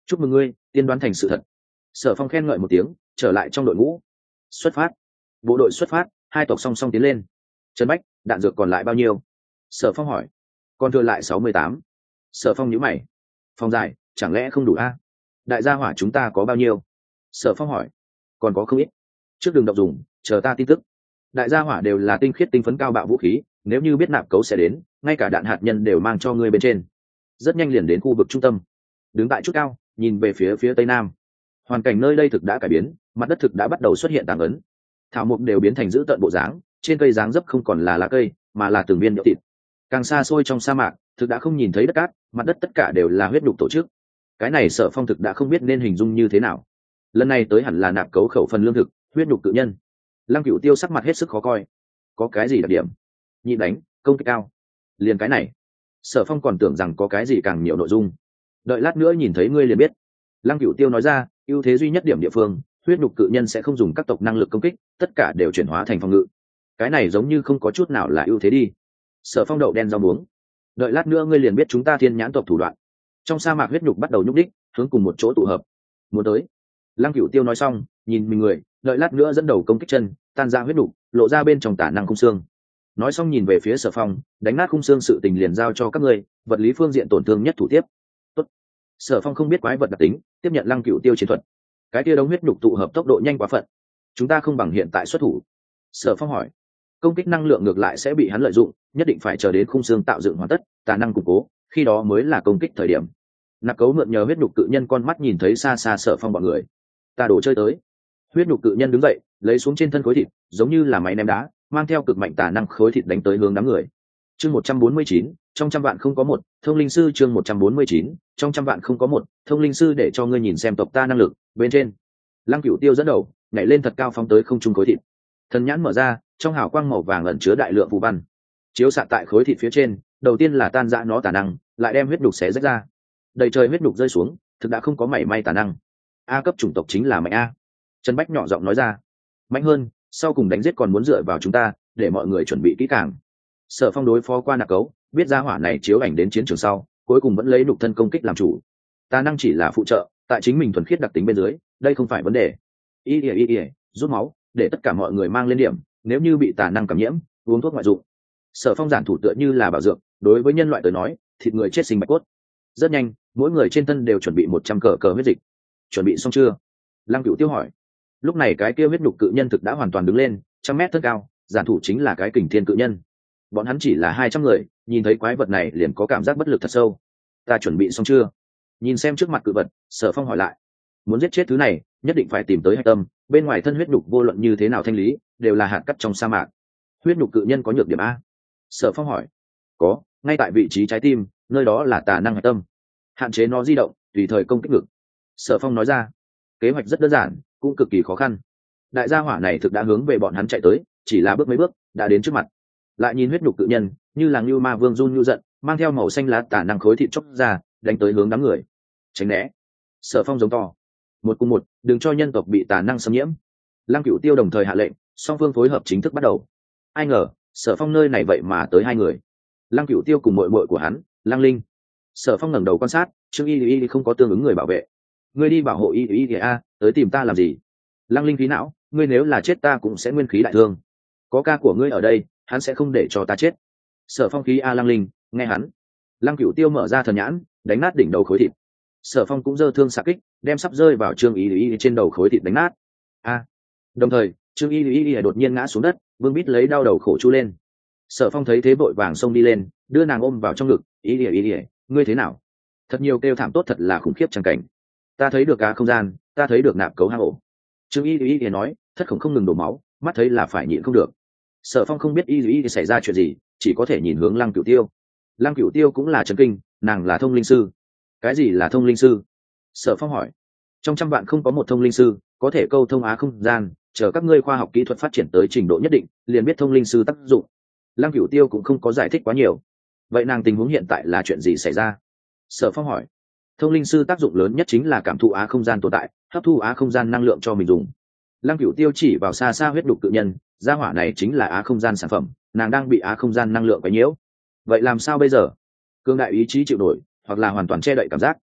chúc mừng ngươi, tiên đoán thành sự thật. Sở Phong khen ngợi một tiếng, trở lại trong đội ngũ. Xuất phát. Bộ đội xuất phát, hai tộc song song tiến lên. Trần Bách, đạn dược còn lại bao nhiêu? Sở Phong hỏi. Còn thừa lại sáu mươi tám. Sở Phong nhíu mày. Phong dài, chẳng lẽ không đủ a? Đại gia hỏa chúng ta có bao nhiêu? Sở Phong hỏi. Còn có không ít. Trước đường động dùng, chờ ta tin tức. Đại gia hỏa đều là tinh khiết tinh phấn cao bạo vũ khí, nếu như biết nạp cấu sẽ đến, ngay cả đạn hạt nhân đều mang cho ngươi bên trên. Rất nhanh liền đến khu vực trung tâm. Đứng tại chút cao, nhìn về phía phía tây nam. Hoàn cảnh nơi đây thực đã cải biến, mặt đất thực đã bắt đầu xuất hiện tảng ấn. Thảo mục đều biến thành dữ tợn bộ dáng, trên cây dáng dấp không còn là lá cây, mà là từng viên nhựa thịt. Càng xa xôi trong sa mạc, thực đã không nhìn thấy đất cát, mặt đất tất cả đều là huyết đục tổ chức. Cái này Sở Phong thực đã không biết nên hình dung như thế nào. Lần này tới hẳn là nạp cấu khẩu phần lương thực, huyết đục cự nhân. Lăng Cửu Tiêu sắc mặt hết sức khó coi. Có cái gì đặc điểm? Nhị đánh, công kích cao. Liền cái này. Sở Phong còn tưởng rằng có cái gì càng nhiều nội dung. Đợi lát nữa nhìn thấy ngươi liền biết. Lăng Cửu Tiêu nói ra, ưu thế duy nhất điểm địa phương, huyết đục cự nhân sẽ không dùng các tộc năng lực công kích, tất cả đều chuyển hóa thành phòng ngự. Cái này giống như không có chút nào là ưu thế đi. Sở Phong đậu đen rau muống. Đợi lát nữa ngươi liền biết chúng ta thiên nhãn tộc thủ đoạn. Trong sa mạc huyết nhục bắt đầu nhúc đích, hướng cùng một chỗ tụ hợp. Muốn tới. Lăng Cửu Tiêu nói xong, nhìn mình người, đợi lát nữa dẫn đầu công kích chân, tan ra huyết nhục, lộ ra bên trong tả năng khung xương. Nói xong nhìn về phía Sở Phong, đánh nát khung xương sự tình liền giao cho các ngươi, vật lý phương diện tổn thương nhất thủ tiếp. Tốt. Sở Phong không biết quái vật đặc tính, tiếp nhận Lăng Cửu Tiêu chiến thuật. Cái kia đống huyết nhục tụ hợp tốc độ nhanh quá phận, chúng ta không bằng hiện tại xuất thủ. Sở Phong hỏi. Công kích năng lượng ngược lại sẽ bị hắn lợi dụng, nhất định phải chờ đến khung xương tạo dựng hoàn tất, tà năng củng cố, khi đó mới là công kích thời điểm. Nạp cấu mượn nhờ huyết nhục cự nhân con mắt nhìn thấy xa xa Sở Phong bọn người. Ta đổ chơi tới. Huyết nhục cự nhân đứng dậy, lấy xuống trên thân khối thịt, giống như là máy ném đá, mang theo cực mạnh tà năng khối thịt đánh tới hướng đám người. Chương một trăm bốn mươi chín, trong trăm vạn không có một, thông linh sư chương một trăm bốn mươi chín, trong trăm vạn không có một, thông linh sư để cho ngươi nhìn xem tộc ta năng lực, bên trên. Lăng Cửu Tiêu dẫn đầu, nhảy lên thật cao phóng tới không trung khối thịt. Thần nhãn mở ra, trong hào quang màu vàng ẩn chứa đại lượng phù văn, chiếu xạ tại khối thịt phía trên, đầu tiên là tan rã nó tà năng, lại đem huyết đục xé rách ra. Đầy trời huyết đục rơi xuống, thực đã không có mảy may tà năng. A cấp chủng tộc chính là mạnh a. Trần Bách nhỏ giọng nói ra. Mạnh hơn, sau cùng đánh giết còn muốn dựa vào chúng ta, để mọi người chuẩn bị kỹ càng. Sở Phong đối phó qua nạp cấu, biết ra hỏa này chiếu ảnh đến chiến trường sau, cuối cùng vẫn lấy đục thân công kích làm chủ. Tà năng chỉ là phụ trợ, tại chính mình thuần khiết đặc tính bên dưới, đây không phải vấn đề. Y y y y, rút máu, để tất cả mọi người mang lên điểm, nếu như bị tà năng cảm nhiễm, uống thuốc ngoại dụng. Sở Phong giản thủ tựa như là bảo dược, đối với nhân loại tới nói, thịt người chết sinh bạch cốt. Rất nhanh, mỗi người trên thân đều chuẩn bị một trăm cờ cờ huyết dịch. Chuẩn bị xong chưa? Lăng Cửu Tiêu hỏi. Lúc này cái kia huyết nhục cự nhân thực đã hoàn toàn đứng lên, trăm mét thân cao, giản thủ chính là cái kình thiên cự nhân. Bọn hắn chỉ là hai trăm người, nhìn thấy quái vật này liền có cảm giác bất lực thật sâu. Ta chuẩn bị xong chưa? Nhìn xem trước mặt cự vật, Sở Phong hỏi lại. Muốn giết chết thứ này, nhất định phải tìm tới hạch tâm, bên ngoài thân huyết nhục vô luận như thế nào thanh lý, đều là hạt cắt trong sa mạc. Huyết nhục cự nhân có nhược điểm a? Sở Phong hỏi. Có, ngay tại vị trí trái tim, nơi đó là tà năng hạch tâm, hạn chế nó di động, tùy thời công kích ngực. Sở Phong nói ra. Kế hoạch rất đơn giản, cũng cực kỳ khó khăn. Đại gia hỏa này thực đã hướng về bọn hắn chạy tới, chỉ là bước mấy bước đã đến trước mặt. Lại nhìn huyết nhục cự nhân, như là Ngưu Ma Vương run nhu giận, mang theo màu xanh lá tà năng khối thịt chốc ra, đánh tới hướng đám người. Tránh né. Sở Phong giống to. Một cùng một, đừng cho nhân tộc bị tà năng xâm nhiễm. Lăng Cửu Tiêu đồng thời hạ lệnh, song phương phối hợp chính thức bắt đầu. Ai ngờ, Sở Phong nơi này vậy mà tới hai người. Lăng Cửu Tiêu cùng muội muội của hắn, Lăng Linh. Sở Phong ngẩng đầu quan sát, Trương Y Y không có tương ứng người bảo vệ. Ngươi đi bảo hộ Y Y a, tới tìm ta làm gì? Lăng Linh khí não, ngươi nếu là chết ta cũng sẽ nguyên khí đại thương. Có ca của ngươi ở đây, hắn sẽ không để cho ta chết. Sở Phong khí a Lăng Linh, nghe hắn. Lăng Cửu Tiêu mở ra thần nhãn, đánh nát đỉnh đầu khối thịt. Sở Phong cũng giơ thương xạ kích, đem sắp rơi vào Trương Y Y trên đầu khối thịt đánh nát. A. Đồng thời, Trương Y Y đột nhiên ngã xuống đất, vương bít lấy đau đầu khổ chu lên. Sở Phong thấy thế vội vàng xông đi lên, đưa nàng ôm vào trong ngực. Y Y Y, ngươi thế nào? Thật nhiều kêu thảm tốt thật là khủng khiếp chẳng cảnh. Ta thấy được cá không gian, ta thấy được nạp cấu hang ổ. Trương Y Y Y nói, thất khổng không ngừng đổ máu, mắt thấy là phải nhịn không được. Sở Phong không biết Y Y Y xảy ra chuyện gì, chỉ có thể nhìn hướng Lăng Cửu Tiêu. Lăng Cửu Tiêu cũng là chấn kinh, nàng là thông linh sư. Cái gì là thông linh sư? Sở Phong hỏi. Trong trăm vạn không có một thông linh sư có thể câu thông á không gian, chờ các ngươi khoa học kỹ thuật phát triển tới trình độ nhất định, liền biết thông linh sư tác dụng. Lăng Cửu Tiêu cũng không có giải thích quá nhiều. Vậy nàng tình huống hiện tại là chuyện gì xảy ra? Sở Phong hỏi. Thông linh sư tác dụng lớn nhất chính là cảm thụ á không gian tồn tại, hấp thu á không gian năng lượng cho mình dùng. Lăng Cửu Tiêu chỉ vào xa xa huyết đục cự nhân, gia hỏa này chính là á không gian sản phẩm, nàng đang bị á không gian năng lượng quấy nhiễu. Vậy làm sao bây giờ? Cương đại ý chí chịu nổi, hoặc là hoàn toàn che đậy cảm giác.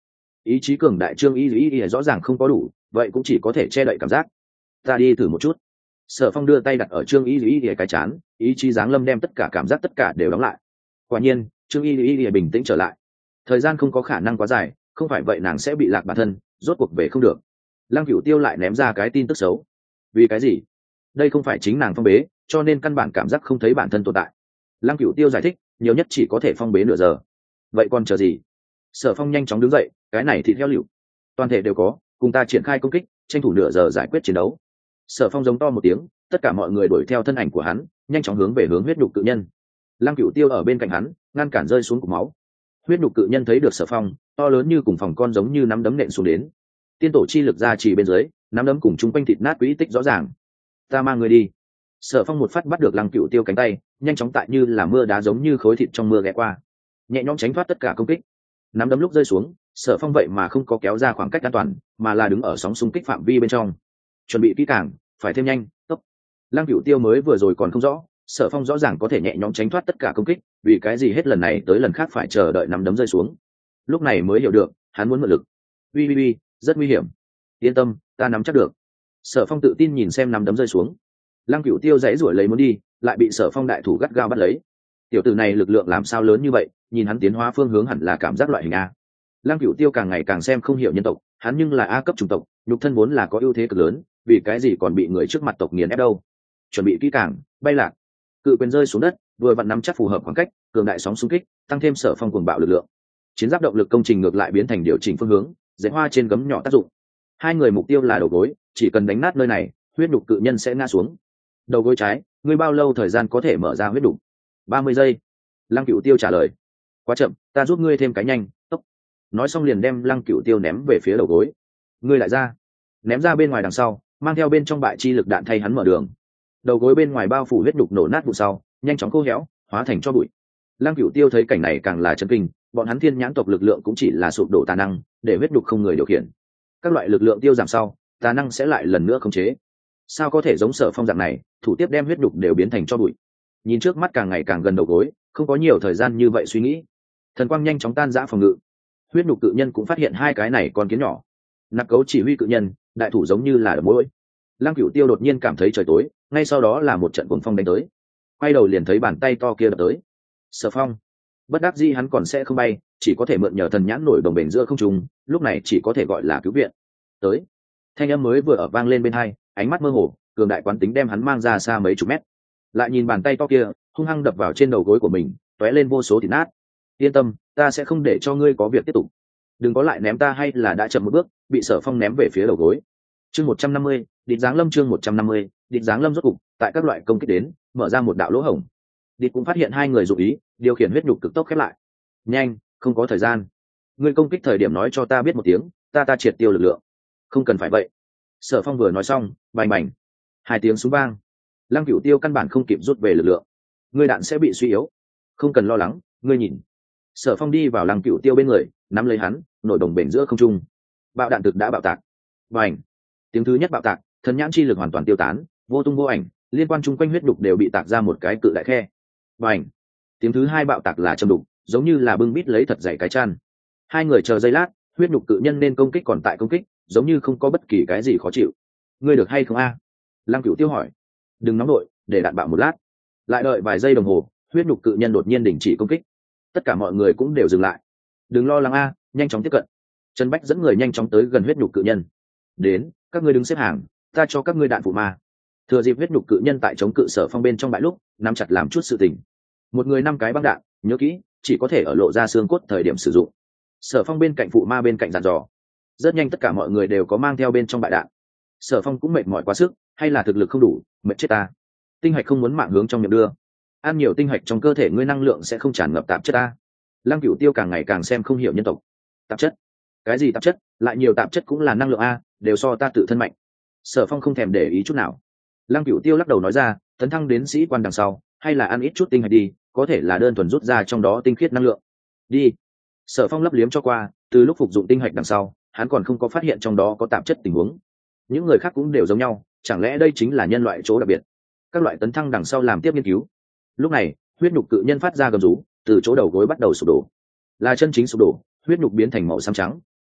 ý chí cường đại trương y y y rõ ràng không có đủ, vậy cũng chỉ có thể che đậy cảm giác. Ta đi thử một chút. Sở Phong đưa tay đặt ở trương y y y cái chán, ý chí giáng lâm đem tất cả cảm giác tất cả đều đóng lại. Quả nhiên trương y y y bình tĩnh trở lại. Thời gian không có khả năng quá dài, không phải vậy nàng sẽ bị lạc bản thân, rốt cuộc về không được. Lăng Cửu Tiêu lại ném ra cái tin tức xấu. Vì cái gì? Đây không phải chính nàng phong bế, cho nên căn bản cảm giác không thấy bản thân tồn tại. Lăng Cửu Tiêu giải thích, nhiều nhất chỉ có thể phong bế nửa giờ. Vậy còn chờ gì? Sở Phong nhanh chóng đứng dậy, cái này thì theo liệu. Toàn thể đều có, cùng ta triển khai công kích, tranh thủ nửa giờ giải quyết chiến đấu. Sở Phong giống to một tiếng, tất cả mọi người đuổi theo thân ảnh của hắn, nhanh chóng hướng về hướng huyết nhục cự nhân. Lăng Cửu Tiêu ở bên cạnh hắn, ngăn cản rơi xuống cục máu. Huyết nhục cự nhân thấy được Sở Phong, to lớn như cùng phòng con giống như nắm đấm nện xuống đến. Tiên tổ chi lực ra chỉ bên dưới, nắm đấm cùng chung quanh thịt nát quỹ tích rõ ràng. Ta mang người đi. Sở Phong một phát bắt được Lăng Cửu Tiêu cánh tay, nhanh chóng tại như là mưa đá giống như khối thịt trong mưa ghé qua, nhẹ nhõm tránh thoát tất cả công kích. Nắm đấm lúc rơi xuống, Sở Phong vậy mà không có kéo ra khoảng cách an toàn, mà là đứng ở sóng xung kích phạm vi bên trong. Chuẩn bị kỹ càng, phải thêm nhanh, tốc. Lăng Cửu Tiêu mới vừa rồi còn không rõ, Sở Phong rõ ràng có thể nhẹ nhõm tránh thoát tất cả công kích, vì cái gì hết lần này tới lần khác phải chờ đợi nắm đấm rơi xuống. Lúc này mới hiểu được, hắn muốn mượn lực. Ui ui ui, rất nguy hiểm. Yên tâm, ta nắm chắc được. Sở Phong tự tin nhìn xem nắm đấm rơi xuống. Lăng Cửu Tiêu giãy giụa lấy muốn đi, lại bị Sở Phong đại thủ gắt gao bắt lấy. Tiểu tử này lực lượng làm sao lớn như vậy, nhìn hắn tiến hóa phương hướng hẳn là cảm giác loại hình a. Lăng Cửu Tiêu càng ngày càng xem không hiểu nhân tộc, hắn nhưng là a cấp chủng tộc, nhục thân vốn là có ưu thế cực lớn, vì cái gì còn bị người trước mặt tộc nghiền ép đâu. Chuẩn bị kỹ càng, bay lạc. Cự quyền rơi xuống đất, vừa vặn nắm chắc phù hợp khoảng cách, cường đại sóng xung kích, tăng thêm Sở Phong cuồng bạo lực lượng. Chiến giáp động lực công trình ngược lại biến thành điều chỉnh phương hướng, dễ hoa trên gấm nhỏ tác dụng. Hai người mục tiêu là đầu gối, chỉ cần đánh nát nơi này, huyết nhục cự nhân sẽ ngã xuống. Đầu gối trái, ngươi bao lâu thời gian có thể mở ra huyết nhục? ba mươi giây. Lăng Cửu Tiêu trả lời. Quá chậm, ta giúp ngươi thêm cái nhanh, tốc. Nói xong liền đem Lăng Cửu Tiêu ném về phía đầu gối. Ngươi lại ra. Ném ra bên ngoài đằng sau, mang theo bên trong bại chi lực đạn thay hắn mở đường. Đầu gối bên ngoài bao phủ huyết nhục nổ nát vụ sau, nhanh chóng khô héo, hóa thành cho bụi. Lăng Cửu Tiêu thấy cảnh này càng là chấn kinh, bọn hắn thiên nhãn tộc lực lượng cũng chỉ là sụp đổ tà năng, để huyết nhục không người điều khiển. Các loại lực lượng tiêu giảm sau, tà năng sẽ lại lần nữa khống chế. Sao có thể giống Sở Phong dạng này, thủ tiếp đem huyết nhục đều biến thành cho bụi. Nhìn trước mắt càng ngày càng gần đầu gối, không có nhiều thời gian như vậy suy nghĩ. Thần quang nhanh chóng tan rã phòng ngự. Huyết nhục cự nhân cũng phát hiện hai cái này còn kiến nhỏ. Nạp cấu chỉ huy cự nhân, đại thủ giống như là đập mũi. Lăng Cửu Tiêu đột nhiên cảm thấy trời tối, ngay sau đó là một trận cuồng phong đánh tới. Quay đầu liền thấy bàn tay to kia đập tới. Sở Phong, bất đắc dĩ hắn còn sẽ không bay, chỉ có thể mượn nhờ thần nhãn nổi đồng bền giữa không trung, lúc này chỉ có thể gọi là cứu viện. Tới. Thanh âm mới vừa ở vang lên bên hai, ánh mắt mơ hồ, cường đại quán tính đem hắn mang ra xa mấy chục mét. Lại nhìn bàn tay to kia, hung hăng đập vào trên đầu gối của mình, tóe lên vô số thịt nát. Yên tâm, ta sẽ không để cho ngươi có việc tiếp tục. Đừng có lại ném ta hay là đã chậm một bước, bị Sở Phong ném về phía đầu gối. Chương một trăm năm mươi, Địch Giáng Lâm chương một trăm năm mươi, Địch Giáng Lâm rốt cục, tại các loại công kích đến, mở ra một đạo lỗ hổng. Địch cũng phát hiện hai người dụng ý, điều khiển huyết nhục cực tốc khép lại. Nhanh, không có thời gian. Ngươi công kích thời điểm nói cho ta biết một tiếng, ta ta triệt tiêu lực lượng. Không cần phải vậy. Sở Phong vừa nói xong, bành bành, hai tiếng súng vang. Lăng Cửu Tiêu căn bản không kịp rút về lực lượng, ngươi đạn sẽ bị suy yếu. Không cần lo lắng, ngươi nhìn. Sở Phong đi vào Lăng Cửu Tiêu bên người, nắm lấy hắn, nổi đồng bền giữa không trung. Bạo đạn thực đã bạo tạc. Bành, tiếng thứ nhất bạo tạc, thần nhãn chi lực hoàn toàn tiêu tán, vô tung vô ảnh, liên quan chung quanh huyết đục đều bị tạc ra một cái cự đại khe. Bành, tiếng thứ hai bạo tạc là châm đục, giống như là bưng bít lấy thật dày cái chăn. Hai người chờ giây lát, huyết nhục cự nhân nên công kích còn tại công kích, giống như không có bất kỳ cái gì khó chịu. Ngươi được hay không a? Lăng Cửu Tiêu hỏi. Đừng nóng đội, để đạn bạo một lát. Lại đợi vài giây đồng hồ, huyết nhục cự nhân đột nhiên đình chỉ công kích. Tất cả mọi người cũng đều dừng lại. Đừng lo lắng a, nhanh chóng tiếp cận. Trần Bách dẫn người nhanh chóng tới gần huyết nhục cự nhân. Đến, các ngươi đứng xếp hàng, ta cho các ngươi đạn phụ ma. Thừa dịp huyết nhục cự nhân tại chống cự Sở Phong bên trong bãi lúc, nắm chặt làm chút sự tình. Một người năm cái băng đạn, nhớ kỹ, chỉ có thể ở lộ ra xương cốt thời điểm sử dụng. Sở Phong bên cạnh phụ ma bên cạnh dàn dò. Rất nhanh tất cả mọi người đều có mang theo bên trong bãi đạn. Sở Phong cũng mệt mỏi quá sức, hay là thực lực không đủ, mệt chết ta. Tinh hạch không muốn mạng hướng trong miệng đưa. Ăn nhiều tinh hạch trong cơ thể ngươi năng lượng sẽ không tràn ngập tạp chất ta. Lăng Cửu Tiêu càng ngày càng xem không hiểu nhân tộc. Tạp chất? Cái gì tạp chất? Lại nhiều tạp chất cũng là năng lượng a, đều so ta tự thân mạnh. Sở Phong không thèm để ý chút nào. Lăng Cửu Tiêu lắc đầu nói ra, tấn thăng đến sĩ quan đằng sau, hay là ăn ít chút tinh hạch đi, có thể là đơn thuần rút ra trong đó tinh khiết năng lượng. Đi. Sở Phong lấp liếm cho qua, từ lúc phục dụng tinh hạch đằng sau, hắn còn không có phát hiện trong đó có tạp chất tình huống. Những người khác cũng đều giống nhau, chẳng lẽ đây chính là nhân loại chỗ đặc biệt? Các loại tấn thăng đằng sau làm tiếp nghiên cứu. Lúc này, huyết nhục cự nhân phát ra gầm rú, từ chỗ đầu gối bắt đầu sụp đổ. Là chân chính sụp đổ, huyết nhục biến thành màu xám trắng,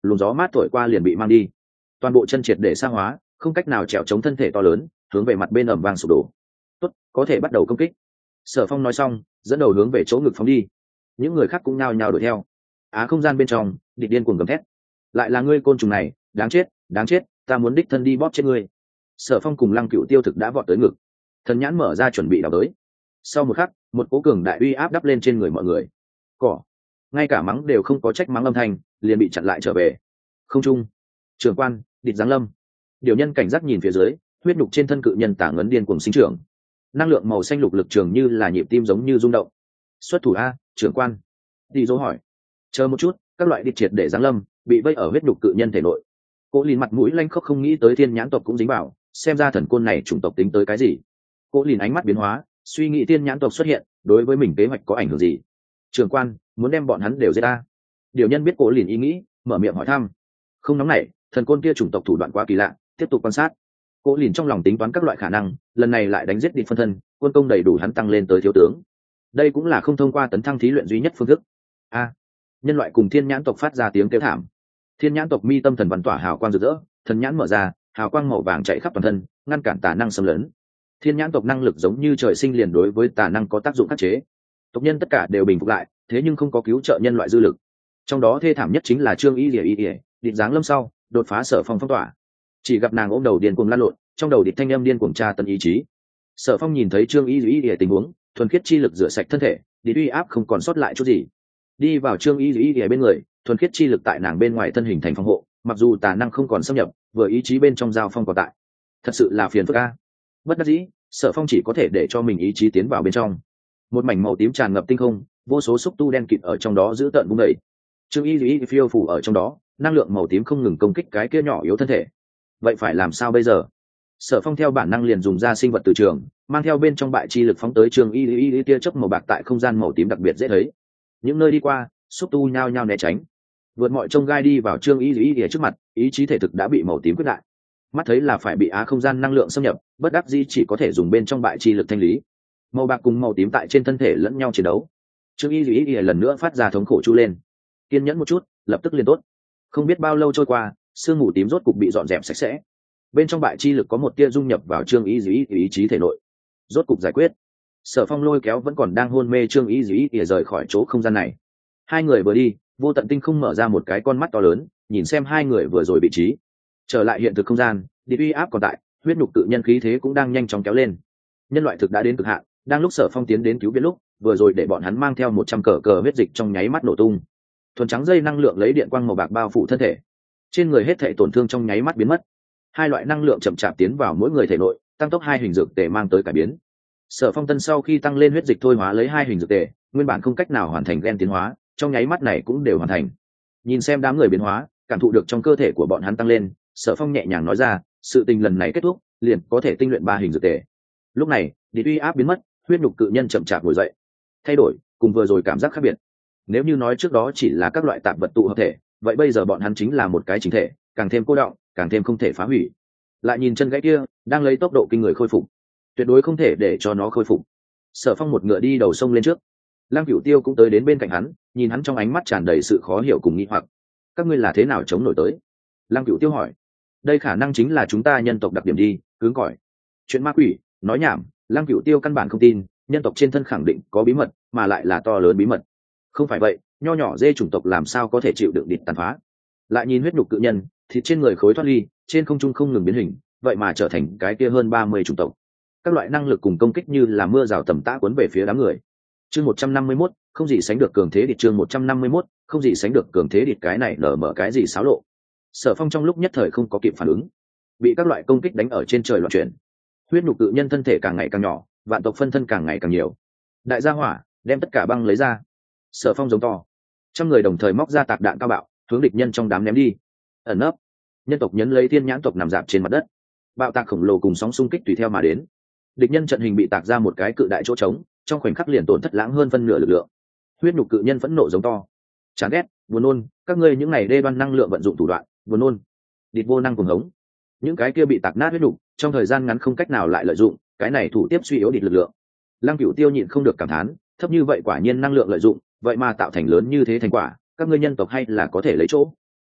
luồng gió mát thổi qua liền bị mang đi, toàn bộ chân triệt để sa hóa, không cách nào trèo chống thân thể to lớn hướng về mặt bên ẩm vang sụp đổ. Tốt, có thể bắt đầu công kích. Sở Phong nói xong dẫn đầu hướng về chỗ ngực phóng đi, những người khác cũng nhao nhao đuổi theo. Á không gian bên trong địch điên cuồng gầm thét, lại là ngươi côn trùng này, đáng chết đáng chết, ta muốn đích thân đi bóp chết ngươi. Sở Phong cùng Lăng Cửu Tiêu thực đã vọt tới ngực, thần nhãn mở ra chuẩn bị đào tới. Sau một khắc một cố cường đại uy áp đắp lên trên người mọi người, cỏ ngay cả mắng đều không có trách mắng âm thanh liền bị chặn lại trở về. Không trung, trường quan địch giáng lâm, điều nhân cảnh giác nhìn phía dưới, huyết nhục trên thân cự nhân tả ngấn điên cuồng sinh trưởng, năng lượng màu xanh lục lực trường như là nhịp tim giống như rung động. Xuất thủ a, trưởng quan. Đi dỗ hỏi. Chờ một chút, các loại địch triệt để giáng lâm bị vây ở huyết nhục cự nhân thể nội. Cố Lìn mặt mũi lanh khóc không nghĩ tới thiên nhãn tộc cũng dính vào, xem ra thần côn này chủng tộc tính tới cái gì. Cố Lìn ánh mắt biến hóa, suy nghĩ thiên nhãn tộc xuất hiện đối với mình kế hoạch có ảnh hưởng gì. Trưởng quan muốn đem bọn hắn đều giết ta. Điều nhân biết Cố Lìn ý nghĩ, mở miệng hỏi thăm. Không nóng nảy, thần côn kia chủng tộc thủ đoạn quá kỳ lạ, tiếp tục quan sát. Cố Lìn trong lòng tính toán các loại khả năng, lần này lại đánh giết địch phân thân, quân công đầy đủ hắn tăng lên tới thiếu tướng. Đây cũng là không thông qua tấn thăng thí luyện duy nhất phương thức. A, nhân loại cùng thiên nhãn tộc phát ra tiếng kêu thảm. Thiên nhãn tộc mi tâm thần văn tỏa hào quang rực rỡ, thần nhãn mở ra, hào quang màu vàng chạy khắp toàn thân, ngăn cản tà năng xâm lấn. Thiên nhãn tộc năng lực giống như trời sinh liền đối với tà năng có tác dụng khắc chế. Tộc nhân tất cả đều bình phục lại, thế nhưng không có cứu trợ nhân loại dư lực. Trong đó thê thảm nhất chính là Trương Y Lìa Y Lìa, địch giáng lâm sau, đột phá Sở Phong phong tỏa. Chỉ gặp nàng ôm đầu điên cuồng lăn lộn, trong đầu địch thanh âm điên cuồng tra tấn ý chí. Sở Phong nhìn thấy Trương Y Lìa tình huống, thuần khiết chi lực rửa sạch thân thể, đi uy áp không còn sót lại chút gì. Đi vào Trương Y Lìa bên người, thuần khiết chi lực tại nàng bên ngoài thân hình thành phòng hộ, mặc dù tà năng không còn xâm nhập, vừa ý chí bên trong giao phong còn tại. Thật sự là phiền phức a. Bất đắc dĩ, Sở Phong chỉ có thể để cho mình ý chí tiến vào bên trong. Một mảnh màu tím tràn ngập tinh không, vô số xúc tu đen kịt ở trong đó giữ tợn vung đẩy. Trương Y Lìa phiêu phủ ở trong đó, năng lượng màu tím không ngừng công kích cái kia nhỏ yếu thân thể. Vậy phải làm sao bây giờ? Sở Phong theo bản năng liền dùng ra sinh vật từ trường, mang theo bên trong bại chi lực phóng tới Trương Y Lìa tia chớp màu bạc tại không gian màu tím đặc biệt dễ thấy. Những nơi đi qua, xúc tu nhao nhao né tránh, vượt mọi trông gai đi vào Trương Y Lìa trước mặt, ý chí thể thực đã bị màu tím quyết đại. Mắt thấy là phải bị á không gian năng lượng xâm nhập, bất đắc dĩ chỉ có thể dùng bên trong bại chi lực thanh lý. Màu bạc cùng màu tím tại trên thân thể lẫn nhau chiến đấu. Trương Y Lìa lần nữa phát ra thống khổ chu lên. Kiên nhẫn một chút, lập tức liền tốt. Không biết bao lâu trôi qua, sương mù tím rốt cục bị dọn dẹp sạch sẽ. Bên trong bại chi lực có một tia dung nhập vào Trương Y Dĩ ý chí thể nội, rốt cục giải quyết. Sở Phong lôi kéo vẫn còn đang hôn mê Trương Y Dĩ ỉa rời khỏi chỗ không gian này. Hai người vừa đi, vô tận tinh không mở ra một cái con mắt to lớn, nhìn xem hai người vừa rồi vị trí. Trở lại hiện thực không gian, địch uy áp còn tại, huyết nhục tự nhân khí thế cũng đang nhanh chóng kéo lên. Nhân loại thực đã đến cực hạn, đang lúc Sở Phong tiến đến cứu viện lúc, vừa rồi để bọn hắn mang theo một trăm cờ cờ huyết dịch trong nháy mắt nổ tung. Thuần trắng dây năng lượng lấy điện quang màu bạc bao phủ thân thể, trên người hết thảy tổn thương trong nháy mắt biến mất. Hai loại năng lượng chậm chạp tiến vào mỗi người thể nội, tăng tốc hai hình dược tề mang tới cải biến. Sở Phong Tân sau khi tăng lên huyết dịch thôi hóa lấy hai hình dược tề, nguyên bản không cách nào hoàn thành gen tiến hóa, trong nháy mắt này cũng đều hoàn thành. Nhìn xem đám người biến hóa, cảm thụ được trong cơ thể của bọn hắn tăng lên, Sở Phong nhẹ nhàng nói ra, sự tình lần này kết thúc, liền có thể tinh luyện ba hình dược tề. Lúc này, địch uy áp biến mất, huyết nhục cự nhân chậm chạp ngồi dậy. Thay đổi, cùng vừa rồi cảm giác khác biệt. Nếu như nói trước đó chỉ là các loại tạp vật tụ hợp thể, vậy bây giờ bọn hắn chính là một cái chính thể, càng thêm cô đọng, càng thêm không thể phá hủy. Lại nhìn chân gãy kia, đang lấy tốc độ kinh người khôi phục, tuyệt đối không thể để cho nó khôi phục. Sở Phong một ngựa đi đầu sông lên trước, Lăng Cửu Tiêu cũng tới đến bên cạnh hắn, nhìn hắn trong ánh mắt tràn đầy sự khó hiểu cùng nghi hoặc. Các ngươi là thế nào chống nổi tới? Lăng Cửu Tiêu hỏi. Đây khả năng chính là chúng ta nhân tộc đặc điểm đi, cứng cỏi. Chuyện ma quỷ, nói nhảm. Lăng Cửu Tiêu căn bản không tin, nhân tộc trên thân khẳng định có bí mật, mà lại là to lớn bí mật. Không phải vậy, nho nhỏ dê chủng tộc làm sao có thể chịu đựng địch tàn phá? Lại nhìn huyết nhục cự nhân, thịt trên người khối thoát ly, trên không trung không ngừng biến hình, vậy mà trở thành cái kia hơn ba mươi chủng tộc. Các loại năng lực cùng công kích như là mưa rào tầm tã cuốn về phía đám người. Chương một trăm năm mươi mốt, không gì sánh được cường thế địch. Chương một trăm năm mươi mốt, không gì sánh được cường thế địch. Cái này lờ mở cái gì xáo lộ. Sở Phong trong lúc nhất thời không có kịp phản ứng, bị các loại công kích đánh ở trên trời loạn chuyển. Huyết nhục cự nhân thân thể càng ngày càng nhỏ, vạn tộc phân thân càng ngày càng nhiều. Đại gia hỏa, đem tất cả băng lấy ra. Sở Phong giống to, trăm người đồng thời móc ra tạc đạn cao bạo, hướng địch nhân trong đám ném đi. Ẩn nấp, nhân tộc nhấn lấy thiên nhãn tộc nằm dạp trên mặt đất. Bạo tạc khổng lồ cùng sóng xung kích tùy theo mà đến. Địch nhân trận hình bị tạc ra một cái cự đại chỗ trống, trong khoảnh khắc liền tổn thất lãng hơn phân nửa lực lượng. Huyết nhục cự nhân phẫn nộ giống to, chán ghét, buồn nôn, các ngươi những này đê đoan năng lượng vận dụng thủ đoạn, buồn nôn. Địch vô năng cuồng hống. Những cái kia bị tạc nát huyết nhục, trong thời gian ngắn không cách nào lại lợi dụng, cái này thủ tiếp suy yếu địch lực lượng. Lăng Cửu Tiêu nhịn không được cảm thán, thấp như vậy quả nhiên năng lượng lợi dụng, vậy mà tạo thành lớn như thế thành quả, các ngươi nhân tộc hay là có thể lấy chỗ.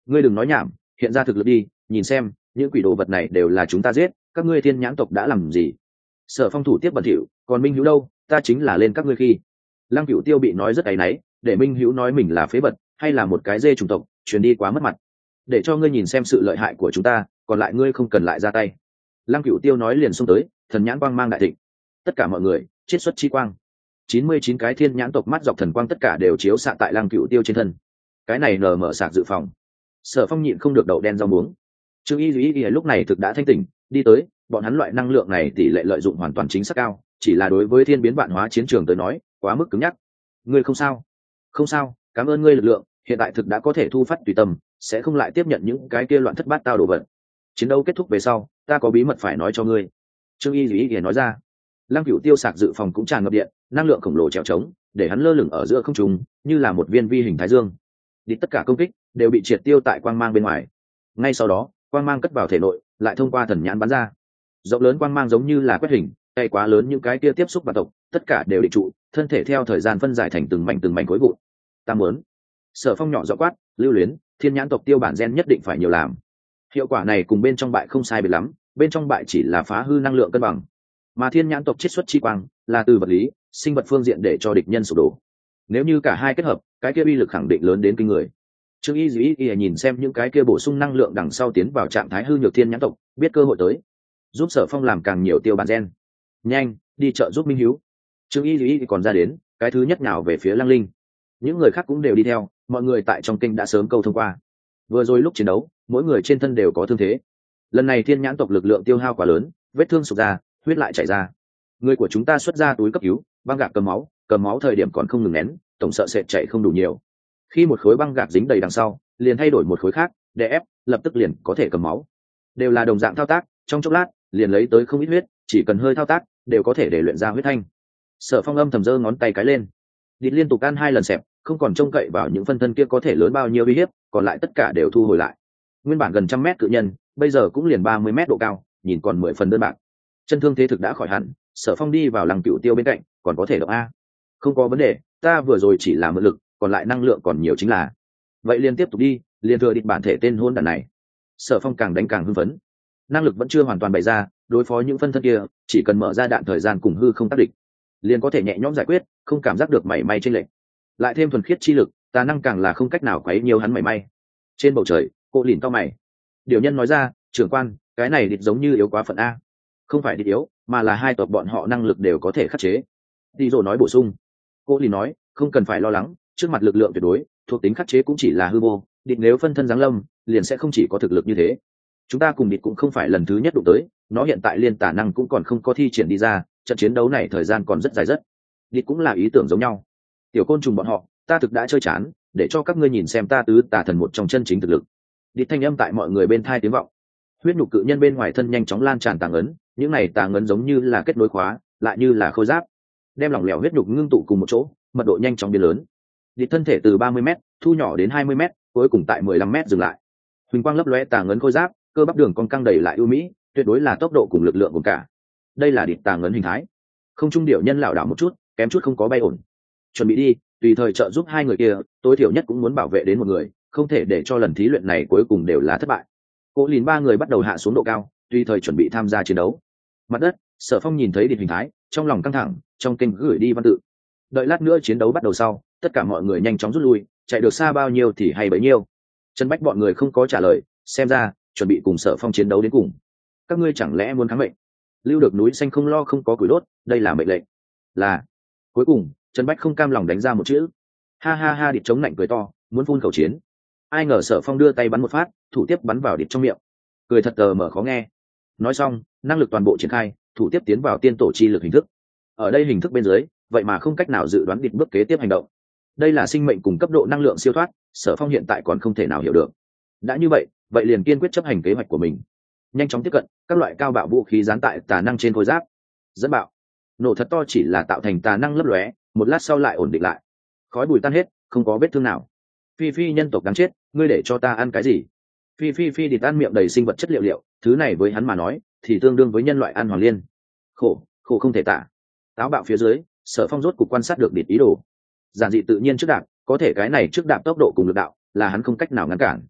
ngươi đừng nói nhảm, hiện ra thực lực đi, nhìn xem những quỷ đồ vật này đều là chúng ta giết, các ngươi thiên nhãn tộc đã làm gì? Sở Phong thủ tiếp bẩn thỉu, còn Minh Hữu đâu, ta chính là lên các ngươi khi. Lăng Cửu Tiêu bị nói rất áy náy, để Minh Hữu nói mình là phế vật hay là một cái dê chủng tộc, truyền đi quá mất mặt. Để cho ngươi nhìn xem sự lợi hại của chúng ta, còn lại ngươi không cần lại ra tay. Lăng Cửu Tiêu nói liền xông tới, thần nhãn quang mang đại thịnh, tất cả mọi người chiết xuất chi quang. chín mươi chín cái thiên nhãn tộc mắt dọc thần quang tất cả đều chiếu xạ tại Lăng Cửu Tiêu trên thân. Cái này nở mở sạc dự phòng. Sở Phong nhịn không được đậu đen rau muống. Trương Y Duy Y lúc này thực đã thanh tỉnh, đi tới, bọn hắn loại năng lượng này tỷ lệ lợi dụng hoàn toàn chính xác cao, chỉ là đối với thiên biến vạn hóa chiến trường tới nói, quá mức cứng nhắc. Ngươi không sao? Không sao, cảm ơn ngươi lực lượng, hiện tại thực đã có thể thu phát tùy tâm, sẽ không lại tiếp nhận những cái kia loạn thất bát tao đồ vật. Chiến đấu kết thúc về sau, ta có bí mật phải nói cho ngươi. Trương Y Duy Y nói ra. Lăng Cửu Tiêu sạc dự phòng cũng tràn ngập điện, năng lượng khổng lồ trèo trống, để hắn lơ lửng ở giữa không trung, như là một viên vi hình thái dương. Đi tất cả công kích đều bị triệt tiêu tại quang mang bên ngoài. Ngay sau đó, quang mang cất vào thể nội, lại thông qua thần nhãn bắn ra. Rộng lớn quang mang giống như là quét hình, tay quá lớn những cái kia tiếp xúc vào tộc, tất cả đều định trụ, thân thể theo thời gian phân giải thành từng mảnh từng mảnh khối vụn. Ta muốn. Sở Phong nhỏ giọng quát, lưu luyến, thiên nhãn tộc tiêu bản gen nhất định phải nhiều làm. Hiệu quả này cùng bên trong bại không sai biệt lắm, bên trong bại chỉ là phá hư năng lượng cân bằng, mà thiên nhãn tộc chiết xuất chi quang là từ vật lý, sinh vật phương diện để cho địch nhân sụp đổ. Nếu như cả hai kết hợp, cái kia uy lực khẳng định lớn đến kinh người. Trương Y Dĩ Y nhìn xem những cái kia bổ sung năng lượng đằng sau tiến vào trạng thái hư nhược thiên nhãn tộc, biết cơ hội tới, giúp Sở Phong làm càng nhiều tiêu bản gen. Nhanh, đi chợ giúp Minh Hiếu. Trương Y Dĩ Y còn ra đến, cái thứ nhất nào về phía Lăng Linh. Những người khác cũng đều đi theo, mọi người tại trong kinh đã sớm câu thông qua. Vừa rồi lúc chiến đấu, mỗi người trên thân đều có thương thế. Lần này thiên nhãn tộc lực lượng tiêu hao quá lớn, vết thương sụp ra, huyết lại chảy ra. Người của chúng ta xuất ra túi cấp cứu, băng gạc cầm máu, cầm máu thời điểm còn không ngừng nén, tổng sợ sệt chảy không đủ nhiều. Khi một khối băng gạc dính đầy đằng sau, liền thay đổi một khối khác, để ép, lập tức liền có thể cầm máu. Đều là đồng dạng thao tác, trong chốc lát, liền lấy tới không ít huyết, chỉ cần hơi thao tác, đều có thể để luyện ra huyết thanh. Sở Phong âm thầm giơ ngón tay cái lên, đi liên tục ăn hai lần xẹp, không còn trông cậy vào những phân thân kia có thể lớn bao nhiêu uy hiếp, còn lại tất cả đều thu hồi lại. Nguyên bản gần trăm mét cự nhân, bây giờ cũng liền ba mươi mét độ cao, nhìn còn mười phần đơn bạc. Chân thương thế thực đã khỏi hẳn, Sở Phong đi vào Lăng Cửu Tiêu bên cạnh, còn có thể động a. Không có vấn đề, ta vừa rồi chỉ là mượn lực, còn lại năng lượng còn nhiều chính là. Vậy liền tiếp tục đi, liền thừa địch bản thể tên hôn đản này. Sở Phong càng đánh càng hưng phấn. Năng lực vẫn chưa hoàn toàn bày ra, đối phó những phân thân kia, chỉ cần mở ra đạn thời gian cùng hư không tác địch, liền có thể nhẹ nhõm giải quyết, không cảm giác được mảy may trên lệnh. Lại thêm thuần khiết chi lực, tà năng càng là không cách nào quấy nhiều hắn mảy may. Trên bầu trời, cô lìn cao mày. Điều nhân nói ra, trưởng quan, cái này địch giống như yếu quá phận a. Không phải địch yếu, mà là hai tộc bọn họ năng lực đều có thể khắc chế. Đi rồi nói bổ sung. Cô lìn nói, không cần phải lo lắng, trước mặt lực lượng tuyệt đối, thuộc tính khắc chế cũng chỉ là hư vô, địch nếu phân thân giáng lâm, liền sẽ không chỉ có thực lực như thế. Chúng ta cùng địch cũng không phải lần thứ nhất đụng tới, nó hiện tại liên tả năng cũng còn không có thi triển đi ra, trận chiến đấu này thời gian còn rất dài rất. Địch cũng là ý tưởng giống nhau. Tiểu côn trùng bọn họ, ta thực đã chơi chán, để cho các ngươi nhìn xem ta tứ tà thần một trong chân chính thực lực. Địch thanh âm tại mọi người bên thai tiếng vọng. Huyết nhục cự nhân bên ngoài thân nhanh chóng lan tràn tàng ấn, những này tàng ấn giống như là kết nối khóa, lại như là khôi giáp, đem lỏng lẻo huyết nhục ngưng tụ cùng một chỗ, mật độ nhanh chóng biến lớn. Địch thân thể từ ba mươi mét thu nhỏ đến hai mươi mét, cuối cùng tại mười lăm mét dừng lại. Huỳnh quang lấp lóe tàng ấn khôi giáp, cơ bắp đường còn căng đầy lại ưu mỹ, tuyệt đối là tốc độ cùng lực lượng cùng cả. Đây là địch tàng ấn hình thái. Không trung điệu nhân lảo đảo một chút, kém chút không có bay ổn. Chuẩn bị đi, tùy thời trợ giúp hai người kia, tối thiểu nhất cũng muốn bảo vệ đến một người, không thể để cho lần thí luyện này cuối cùng đều là thất bại. Cố Lìn ba người bắt đầu hạ xuống độ cao, tùy thời chuẩn bị tham gia chiến đấu. Mặt đất, Sở Phong nhìn thấy địch hình thái, trong lòng căng thẳng, trong kinh gửi đi văn tự. Đợi lát nữa chiến đấu bắt đầu sau, tất cả mọi người nhanh chóng rút lui, chạy được xa bao nhiêu thì hay bấy nhiêu. Trần Bách bọn người không có trả lời, xem ra chuẩn bị cùng Sở Phong chiến đấu đến cùng. Các ngươi chẳng lẽ muốn kháng mệnh? Lưu được núi xanh không lo không có củi đốt, đây là mệnh lệnh. Là. Cuối cùng, Trần Bách không cam lòng đánh ra một chữ. Ha ha ha, địch chống lạnh cười to, muốn phun khẩu chiến. Ai ngờ Sở Phong đưa tay bắn một phát, thủ tiếp bắn vào địch trong miệng. Cười thật tờ mở khó nghe. Nói xong, năng lực toàn bộ triển khai, thủ tiếp tiến vào tiên tổ chi lực hình thức. Ở đây hình thức bên dưới, vậy mà không cách nào dự đoán địch bước kế tiếp hành động. Đây là sinh mệnh cùng cấp độ năng lượng siêu thoát, Sở Phong hiện tại còn không thể nào hiểu được. Đã như vậy, vậy liền kiên quyết chấp hành kế hoạch của mình. Nhanh chóng tiếp cận, các loại cao bạo vũ khí dán tại tà năng trên khối giáp. Dẫn bạo. Nổ thật to chỉ là tạo thành tà năng lấp lóe, một lát sau lại ổn định lại. Khói bụi tan hết, không có vết thương nào. Phi phi nhân tộc đáng chết, ngươi để cho ta ăn cái gì? Phi phi phi đi tan miệng đầy sinh vật chất liệu liệu, thứ này với hắn mà nói thì tương đương với nhân loại ăn hoàng liên. Khổ, khổ không thể tả. Táo bạo phía dưới, Sở Phong rốt cục quan sát được địch ý đồ. Giản dị tự nhiên trước đạp, có thể cái này trước đạp tốc độ cùng lực đạo là hắn không cách nào ngăn cản.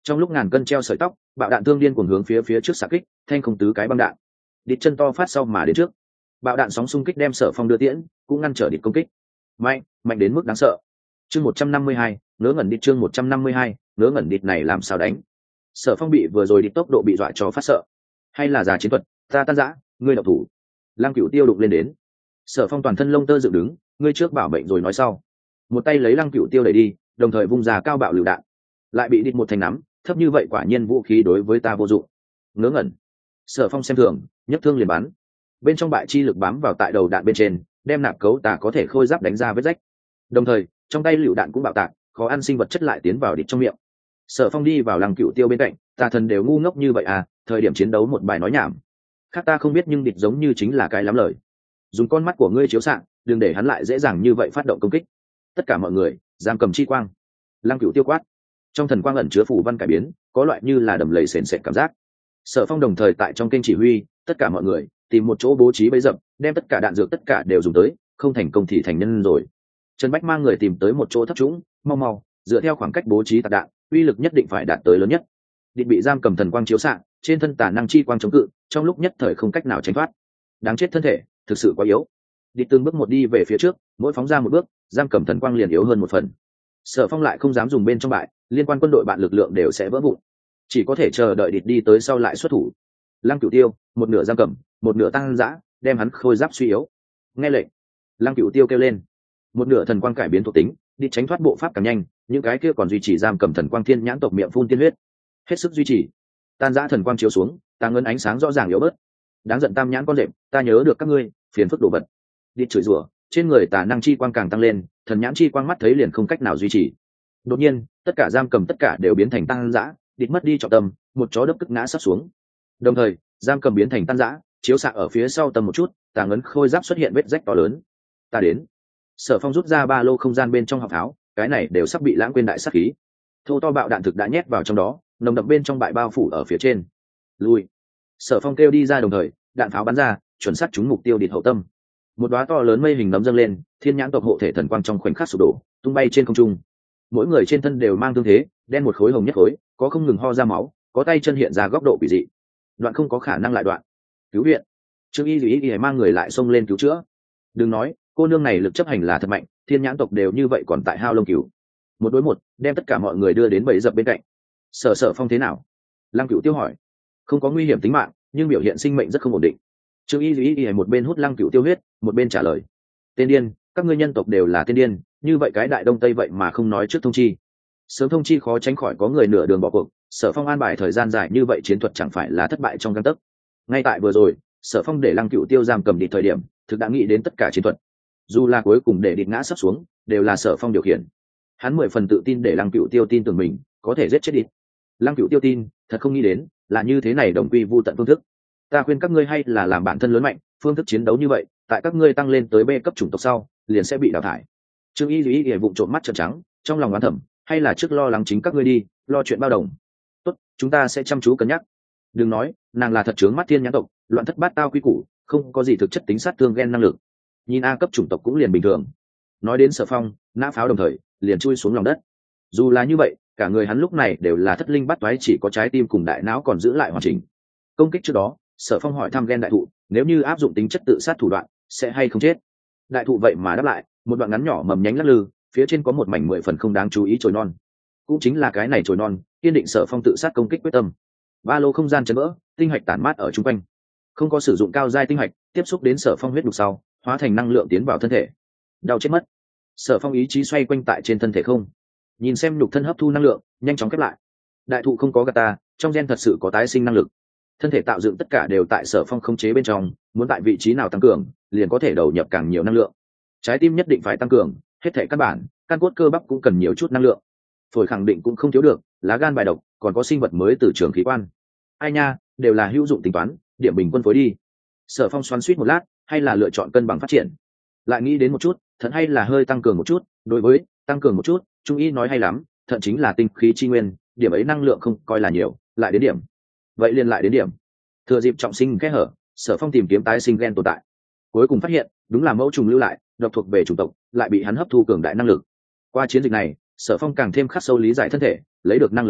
Trong lúc ngàn cân treo sợi tóc, bạo đạn thương điên cuồng hướng phía phía trước xạ kích, thanh không tứ cái băng đạn. Địch chân to phát sau mà đến trước, bạo đạn sóng xung kích đem Sở Phong đưa tiễn, cũng ngăn trở địch công kích. Mạnh, mạnh đến mức đáng sợ. Chương một trăm năm mươi hai, ngớ ngẩn địch chương một trăm năm mươi hai, ngớ ngẩn địch này làm sao đánh? Sở Phong bị vừa rồi địch tốc độ bị dọa cho phát sợ. Hay là giả chiến thuật, ta tan rã, ngươi độc thủ. Lăng Cửu Tiêu đụng lên đến. Sở Phong toàn thân lông tơ dựng đứng, ngươi trước bảo mệnh rồi nói sau. Một tay lấy Lăng Cửu Tiêu đẩy đi, đồng thời vung ra cao bạo lựu đạn. Lại bị địch một thành nắm, thấp như vậy quả nhiên vũ khí đối với ta vô dụng. Ngớ ngẩn. Sở Phong xem thường, nhấc thương liền bắn. Bên trong bại chi lực bám vào tại đầu đạn bên trên, đem nạp cấu tà có thể khôi giáp đánh ra vết rách. Đồng thời, trong tay lựu đạn cũng bạo tạc, khó ăn sinh vật chất lại tiến vào địch trong miệng. Sở Phong đi vào Lăng Cửu Tiêu bên cạnh, tà thần đều ngu ngốc như vậy à? Thời điểm chiến đấu một bài nói nhảm. Khác ta không biết nhưng địch giống như chính là cái lắm lời. Dùng con mắt của ngươi chiếu xạ, đừng để hắn lại dễ dàng như vậy phát động công kích. Tất cả mọi người, giam cầm chi quang. Lăng Cửu Tiêu quát. Trong thần quang ẩn chứa phủ văn cải biến, có loại như là đầm lầy sền sệt cảm giác. Sở Phong đồng thời tại trong kênh chỉ huy, tất cả mọi người tìm một chỗ bố trí bẫy dập, đem tất cả đạn dược tất cả đều dùng tới, không thành công thì thành nhân rồi. Trần Bách mang người tìm tới một chỗ thấp trũng, mau mau, dựa theo khoảng cách bố trí tạc đạn, uy lực nhất định phải đạt tới lớn nhất. Địch bị giam cầm thần quang chiếu xạ, trên thân tà năng chi quang chống cự, trong lúc nhất thời không cách nào tránh thoát. Đáng chết thân thể, thực sự quá yếu. Địch từng bước một đi về phía trước, mỗi phóng ra một bước, giam cầm thần quang liền yếu hơn một phần. Sở Phong lại không dám dùng bên trong bại, liên quan quân đội bạn lực lượng đều sẽ vỡ vụn, chỉ có thể chờ đợi địch đi tới sau lại xuất thủ. Lăng Cửu Tiêu, một nửa giam cầm, một nửa tăng dã, đem hắn khôi giáp suy yếu. Nghe lệnh. Lăng Cửu Tiêu kêu lên. Một nửa thần quang cải biến thuộc tính, đi tránh thoát bộ pháp càng nhanh, những cái kia còn duy trì giam cầm thần quang thiên nhãn tộc miệng phun tiên huyết, hết sức duy trì. Tan dã thần quang chiếu xuống, tà ngân ánh sáng rõ ràng yếu bớt. Đáng giận tam nhãn con rệp, ta nhớ được các ngươi, phiền phức đồ vật. Đi chửi rủa, trên người tà năng chi quang càng tăng lên, thần nhãn chi quang mắt thấy liền không cách nào duy trì. Đột nhiên, tất cả giam cầm tất cả đều biến thành tăng dã, địch mất đi trọng tâm, một chó đấp tức ngã sắp xuống. Đồng thời, giam cầm biến thành tăng dã, chiếu xạ ở phía sau tầm một chút, tà ngấn khôi giáp xuất hiện vết rách to lớn. Ta đến. Sở Phong rút ra ba lô không gian bên trong họng pháo, cái này đều sắp bị lãng quên đại sát khí. Thô to bạo đạn thực đã nhét vào trong đó, nồng đậm bên trong bại bao phủ ở phía trên. Lui. Sở Phong kêu đi ra đồng thời, đạn pháo bắn ra, chuẩn xác trúng mục tiêu địch hậu tâm. Một đóa to lớn mây hình nấm dâng lên, thiên nhãn tộc hộ thể thần quang trong khoảnh khắc sụp đổ, tung bay trên không trung. Mỗi người trên thân đều mang thương thế, đen một khối hồng nhất khối, có không ngừng ho ra máu, có tay chân hiện ra góc độ quỷ dị. Đoạn không có khả năng lại đoạn. Cứu viện. Trương Y Dĩ Y mang người lại xông lên cứu chữa. Đừng nói, cô nương này lực chấp hành là thật mạnh, thiên nhãn tộc đều như vậy còn tại hao lông cứu. Một đối một, đem tất cả mọi người đưa đến bẫy dập bên cạnh. Sở Sở Phong thế nào? Lăng Cửu Tiêu hỏi. Không có nguy hiểm tính mạng, nhưng biểu hiện sinh mệnh rất không ổn định. Trương Y Dĩ Y một bên hút Lăng Cửu Tiêu huyết, một bên trả lời. Tên điên, các ngươi nhân tộc đều là tên điên, như vậy cái đại đông tây vậy mà không nói trước thông chi. Sớm thông chi khó tránh khỏi có người nửa đường bỏ cuộc. Sở Phong an bài thời gian dài như vậy chiến thuật chẳng phải là thất bại trong gang tấc. Ngay tại vừa rồi, Sở Phong để Lăng Cửu Tiêu giam cầm địch thời điểm, thực đã nghĩ đến tất cả chiến thuật. Dù là cuối cùng để địch ngã sắp xuống, đều là Sở Phong điều khiển. Hắn mười phần tự tin để Lăng Cửu Tiêu tin tưởng mình, có thể giết chết địch. Lăng Cửu Tiêu tin, thật không nghĩ đến, là như thế này đồng quy vu tận phương thức. Ta khuyên các ngươi hay là làm bản thân lớn mạnh, phương thức chiến đấu như vậy, tại các ngươi tăng lên tới B cấp chủng tộc sau, liền sẽ bị đào thải. Trương Y Dĩ Y vụng trộm mắt trợn trắng, trong lòng oán thầm, hay là trước lo lắng chính các ngươi đi, lo chuyện bao đồng. Tốt, chúng ta sẽ chăm chú cân nhắc. Đừng nói, nàng là thật trướng mắt thiên nhãn tộc, loạn thất bát tao quy củ, không có gì thực chất tính sát thương gen năng lực. Nhìn A cấp chủng tộc cũng liền bình thường. Nói đến Sở Phong, nã pháo đồng thời, liền chui xuống lòng đất. Dù là như vậy, cả người hắn lúc này đều là thất linh bắt toái, chỉ có trái tim cùng đại não còn giữ lại hoàn chỉnh. Công kích trước đó, Sở Phong hỏi thăm gen đại thụ, nếu như áp dụng tính chất tự sát thủ đoạn, sẽ hay không chết? Đại thụ vậy mà đáp lại, một đoạn ngắn nhỏ mầm nhánh lắc lư, phía trên có một mảnh mười phần không đáng chú ý chồi non. Cũng chính là cái này chồi non, kiên định Sở Phong tự sát công kích quyết tâm. Ba lô không gian chấn vỡ, tinh hạch tản mát ở chung quanh. Không có sử dụng cao giai tinh hạch, tiếp xúc đến Sở Phong huyết đục sau, hóa thành năng lượng tiến vào thân thể. Đau chết mất. Sở Phong ý chí xoay quanh tại trên thân thể không, nhìn xem nhục thân hấp thu năng lượng, nhanh chóng khép lại. Đại thụ không có gạt ta, trong gen thật sự có tái sinh năng lực. Thân thể tạo dựng tất cả đều tại Sở Phong khống chế bên trong, muốn tại vị trí nào tăng cường, liền có thể đầu nhập càng nhiều năng lượng. Trái tim nhất định phải tăng cường, hết thể căn bản, căn cốt cơ bắp cũng cần nhiều chút năng lượng. Phổi khẳng định cũng không thiếu được, lá gan bài độc, còn có sinh vật mới từ trường khí quan. Ai nha, đều là hữu dụng tính toán, điểm bình quân phối đi. Sở Phong xoắn suýt một lát, hay là lựa chọn cân bằng phát triển. Lại nghĩ đến một chút, thận hay là hơi tăng cường một chút, đối với tăng cường một chút, trung y nói hay lắm, thận chính là tinh khí chi nguyên, điểm ấy năng lượng không coi là nhiều, lại đến điểm. Vậy liền lại đến điểm. Thừa dịp trọng sinh kẽ hở, Sở Phong tìm kiếm tái sinh gen tồn tại. Cuối cùng phát hiện, đúng là mẫu trùng lưu lại, độc thuộc về chủng tộc, lại bị hắn hấp thu cường đại năng lực. Qua chiến dịch này, Sở Phong càng thêm khắc sâu lý giải thân thể, lấy được năng lực mới,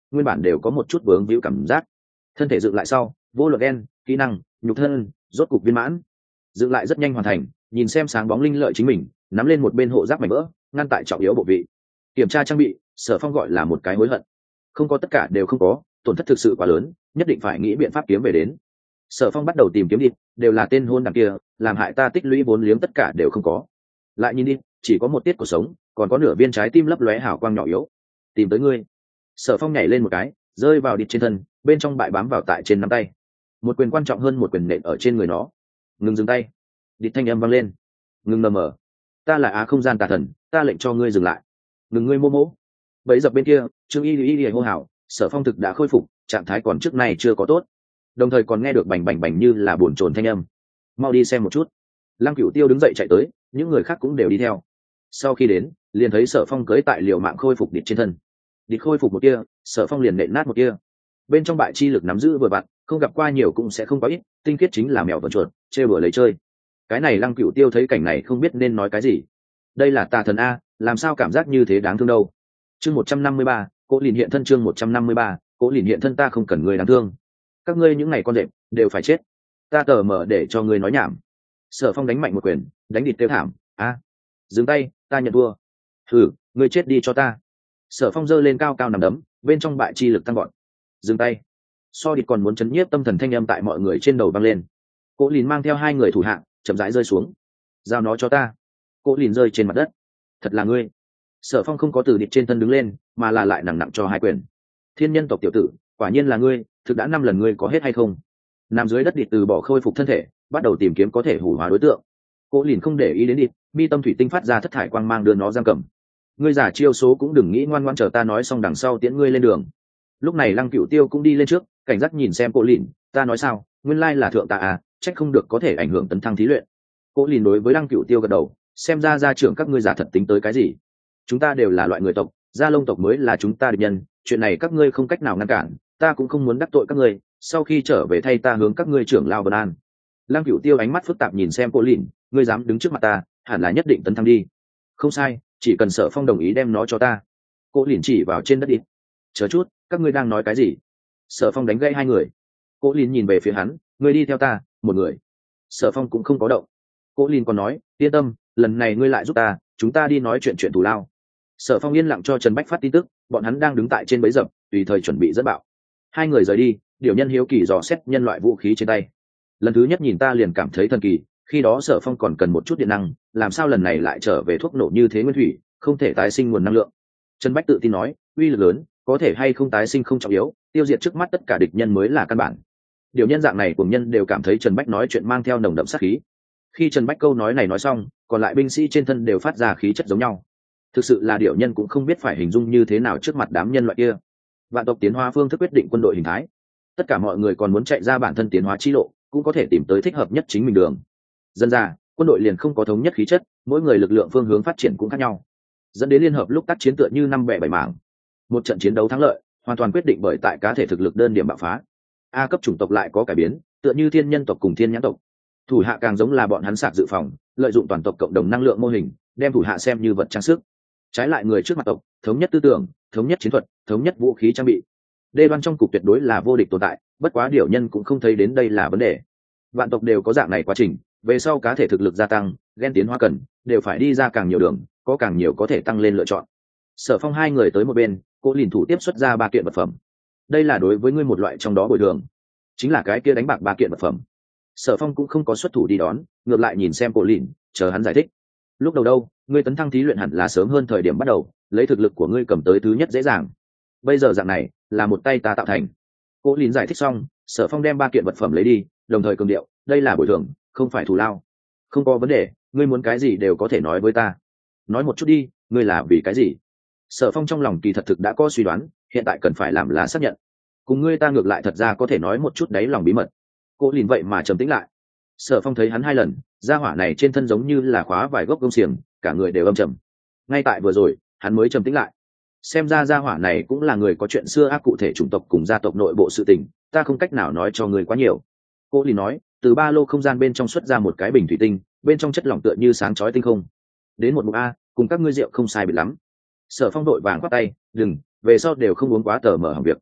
nguyên bản đều có một chút vướng víu cảm giác. Thân thể dựng lại sau, vô luận đen kỹ năng nhục thân rốt cục viên mãn, dựng lại rất nhanh hoàn thành. Nhìn xem sáng bóng linh lợi chính mình, nắm lên một bên hộ giáp mảnh vỡ ngăn tại trọng yếu bộ vị. Kiểm tra trang bị, Sở Phong gọi là một cái hối hận. Không có tất cả đều không có, tổn thất thực sự quá lớn, nhất định phải nghĩ biện pháp kiếm về đến. Sở Phong bắt đầu tìm kiếm đi, đều là tên hôn đằng kia, làm hại ta tích lũy vốn liếng tất cả đều không có. Lại nhìn đi, chỉ có một tiết cuộc sống, còn có nửa viên trái tim lấp lóe hào quang nhỏ yếu. Tìm tới ngươi. Sở Phong nhảy lên một cái, rơi vào đít trên thân, bên trong bại bám vào tại trên nắm tay. Một quyền quan trọng hơn một quyền nện ở trên người nó. Ngừng dừng tay. Đít thanh âm vang lên. Ngừng nờ mờ. Ta là Á không gian tà thần, ta lệnh cho ngươi dừng lại. Ngừng ngươi mô mỗ. Bấy dập bên kia, Trương Y Y Y hô hào, Sở Phong thực đã khôi phục, trạng thái còn trước này chưa có tốt. Đồng thời còn nghe được bành bành bành như là buồn chồn thanh âm. Mau đi xem một chút. Lăng Cửu Tiêu đứng dậy chạy tới, những người khác cũng đều đi theo. Sau khi đến, liền thấy Sở Phong cưỡi tại liều mạng khôi phục địch trên thân. Địch khôi phục một kia, Sở Phong liền nện nát một kia. Bên trong bại chi lực nắm giữ vừa vặn, không gặp qua nhiều cũng sẽ không có ít, tinh khiết chính là mèo vờn chuột, trêu đùa lấy chơi. Cái này Lăng Cửu Tiêu thấy cảnh này không biết nên nói cái gì. Đây là tà thần a, làm sao cảm giác như thế đáng thương đâu. Chương một trăm năm mươi ba, Cố Lìn hiện thân chương một trăm năm mươi ba, Cố Lìn hiện thân ta không cần người đáng thương. Các ngươi những ngày con đệm đều phải chết. Ta tờ mở để cho ngươi nói nhảm. Sở Phong đánh mạnh một quyền, đánh địch tiêu thảm, a. Dừng tay, ta nhận thua. Thử, ngươi chết đi cho ta. Sở Phong giơ lên cao cao nằm đấm, bên trong bại chi lực tăng gọn. Dừng tay. So địch còn muốn chấn nhiếp tâm thần thanh âm tại mọi người trên đầu vang lên. Cố Lìn mang theo hai người thủ hạ, chậm rãi rơi xuống. Giao nó cho ta. Cố Lìn rơi trên mặt đất. Thật là ngươi. Sở Phong không có từ địch trên thân đứng lên, mà là lại nặng nặng cho hai quyền. Thiên nhân tộc tiểu tử, quả nhiên là ngươi, thực đã năm lần ngươi có hết hay không? Nằm dưới đất địch từ bỏ khôi phục thân thể, bắt đầu tìm kiếm có thể hủ hóa đối tượng. Cố Lìn không để ý đến địch, mi tâm thủy tinh phát ra thất thải quang mang đưa nó giam cầm. Ngươi giả chiêu số cũng đừng nghĩ ngoan ngoãn chờ ta nói xong đằng sau tiễn ngươi lên đường. Lúc này Lăng Cửu Tiêu cũng đi lên trước, cảnh giác nhìn xem Cố Lìn, ta nói sao, nguyên lai là thượng tà à, trách không được có thể ảnh hưởng tấn thăng thí luyện. Cố Lìn đối với Lăng Cửu Tiêu gật đầu, xem ra gia trưởng các ngươi giả thật tính tới cái gì. Chúng ta đều là loại người tộc, gia Long tộc mới là chúng ta địch nhân, chuyện này các ngươi không cách nào ngăn cản, ta cũng không muốn đắc tội các ngươi, sau khi trở về thay ta hướng các ngươi trưởng lao vân an. Lăng Cửu Tiêu ánh mắt phức tạp nhìn xem Cố Lìn, ngươi dám đứng trước mặt ta, hẳn là nhất định tấn thăng đi. Không sai, chỉ cần Sở Phong đồng ý đem nó cho ta. Cố Lìn chỉ vào trên đất đi. Chờ chút, các ngươi đang nói cái gì? Sở Phong đánh gãy hai người. Cố Lìn nhìn về phía hắn, ngươi đi theo ta, một người. Sở Phong cũng không có động. Cố Lìn còn nói, yên tâm, lần này ngươi lại giúp ta, chúng ta đi nói chuyện chuyện thù lao. Sở Phong yên lặng cho Trần Bách phát tin tức, bọn hắn đang đứng tại trên bẫy dập, tùy thời chuẩn bị dẫn bạo. Hai người rời đi, Điều Nhân hiếu kỳ dò xét nhân loại vũ khí trên tay. Lần thứ nhất nhìn ta liền cảm thấy thần kỳ, khi đó Sở Phong còn cần một chút điện năng, làm sao lần này lại trở về thuốc nổ như thế nguyên thủy, không thể tái sinh nguồn năng lượng. Trần Bách tự tin nói, uy lực lớn, có thể hay không tái sinh không trọng yếu, tiêu diệt trước mắt tất cả địch nhân mới là căn bản. Điều Nhân dạng này của nhân đều cảm thấy Trần Bách nói chuyện mang theo nồng đậm sát khí. Khi Trần Bách câu nói này nói xong, còn lại binh sĩ trên thân đều phát ra khí chất giống nhau. Thực sự là Điểu Nhân cũng không biết phải hình dung như thế nào trước mặt đám nhân loại kia. Vạn tộc tiến hóa phương thức quyết định quân đội hình thái. Tất cả mọi người còn muốn chạy ra bản thân tiến hóa chi lộ, cũng có thể tìm tới thích hợp nhất chính mình đường. Dân ra, quân đội liền không có thống nhất khí chất, mỗi người lực lượng phương hướng phát triển cũng khác nhau, dẫn đến liên hợp lúc tác chiến tựa như năm bè bảy mảng. Một trận chiến đấu thắng lợi, hoàn toàn quyết định bởi tại cá thể thực lực đơn điểm bạo phá. A cấp chủng tộc lại có cải biến, tựa như thiên nhân tộc cùng thiên nhãn tộc. Thủ hạ càng giống là bọn hắn sạc dự phòng, lợi dụng toàn tộc cộng đồng năng lượng mô hình, đem thủ hạ xem như vật trang sức. Trái lại người trước mặt tộc, thống nhất tư tưởng, thống nhất chiến thuật, thống nhất vũ khí trang bị. Đê đoan trong cục tuyệt đối là vô địch tồn tại, bất quá Điểu Nhân cũng không thấy đến đây là vấn đề. Vạn tộc đều có dạng này quá trình, về sau cá thể thực lực gia tăng, gen tiến hóa cần, đều phải đi ra càng nhiều đường, có càng nhiều có thể tăng lên lựa chọn. Sở Phong hai người tới một bên, Cố Lìn thủ tiếp xuất ra ba kiện vật phẩm. Đây là đối với ngươi một loại trong đó bồi thường, chính là cái kia đánh bạc ba kiện vật phẩm. Sở Phong cũng không có xuất thủ đi đón, ngược lại nhìn xem Cố Lìn, chờ hắn giải thích. Lúc đầu đâu, ngươi tấn thăng thí luyện hẳn là sớm hơn thời điểm bắt đầu, lấy thực lực của ngươi cầm tới thứ nhất dễ dàng. Bây giờ dạng này, là một tay ta tạo thành. Cố Lìn giải thích xong, Sở Phong đem ba kiện vật phẩm lấy đi, đồng thời cường điệu, đây là bồi thường, không phải thù lao. Không có vấn đề, ngươi muốn cái gì đều có thể nói với ta. Nói một chút đi, ngươi là vì cái gì? Sở Phong trong lòng kỳ thật thực đã có suy đoán, hiện tại cần phải làm là xác nhận. Cùng ngươi ta ngược lại thật ra có thể nói một chút đấy lòng bí mật. Cố Lìn vậy mà trầm tĩnh lại. Sở Phong thấy hắn hai lần, gia hỏa này trên thân giống như là khóa vài gốc gông xiềng, cả người đều âm trầm. Ngay tại vừa rồi, hắn mới trầm tĩnh lại. Xem ra gia hỏa này cũng là người có chuyện xưa ác, cụ thể chủng tộc cùng gia tộc nội bộ sự tình, ta không cách nào nói cho ngươi quá nhiều. Cố Lìn nói, từ ba lô không gian bên trong xuất ra một cái bình thủy tinh, bên trong chất lỏng tựa như sáng chói tinh không. Đến một mục a, cùng các ngươi rượu không sai biệt lắm. Sở Phong đội vàng quát tay, đừng, về sau đều không uống quá tờ mở hỏng việc.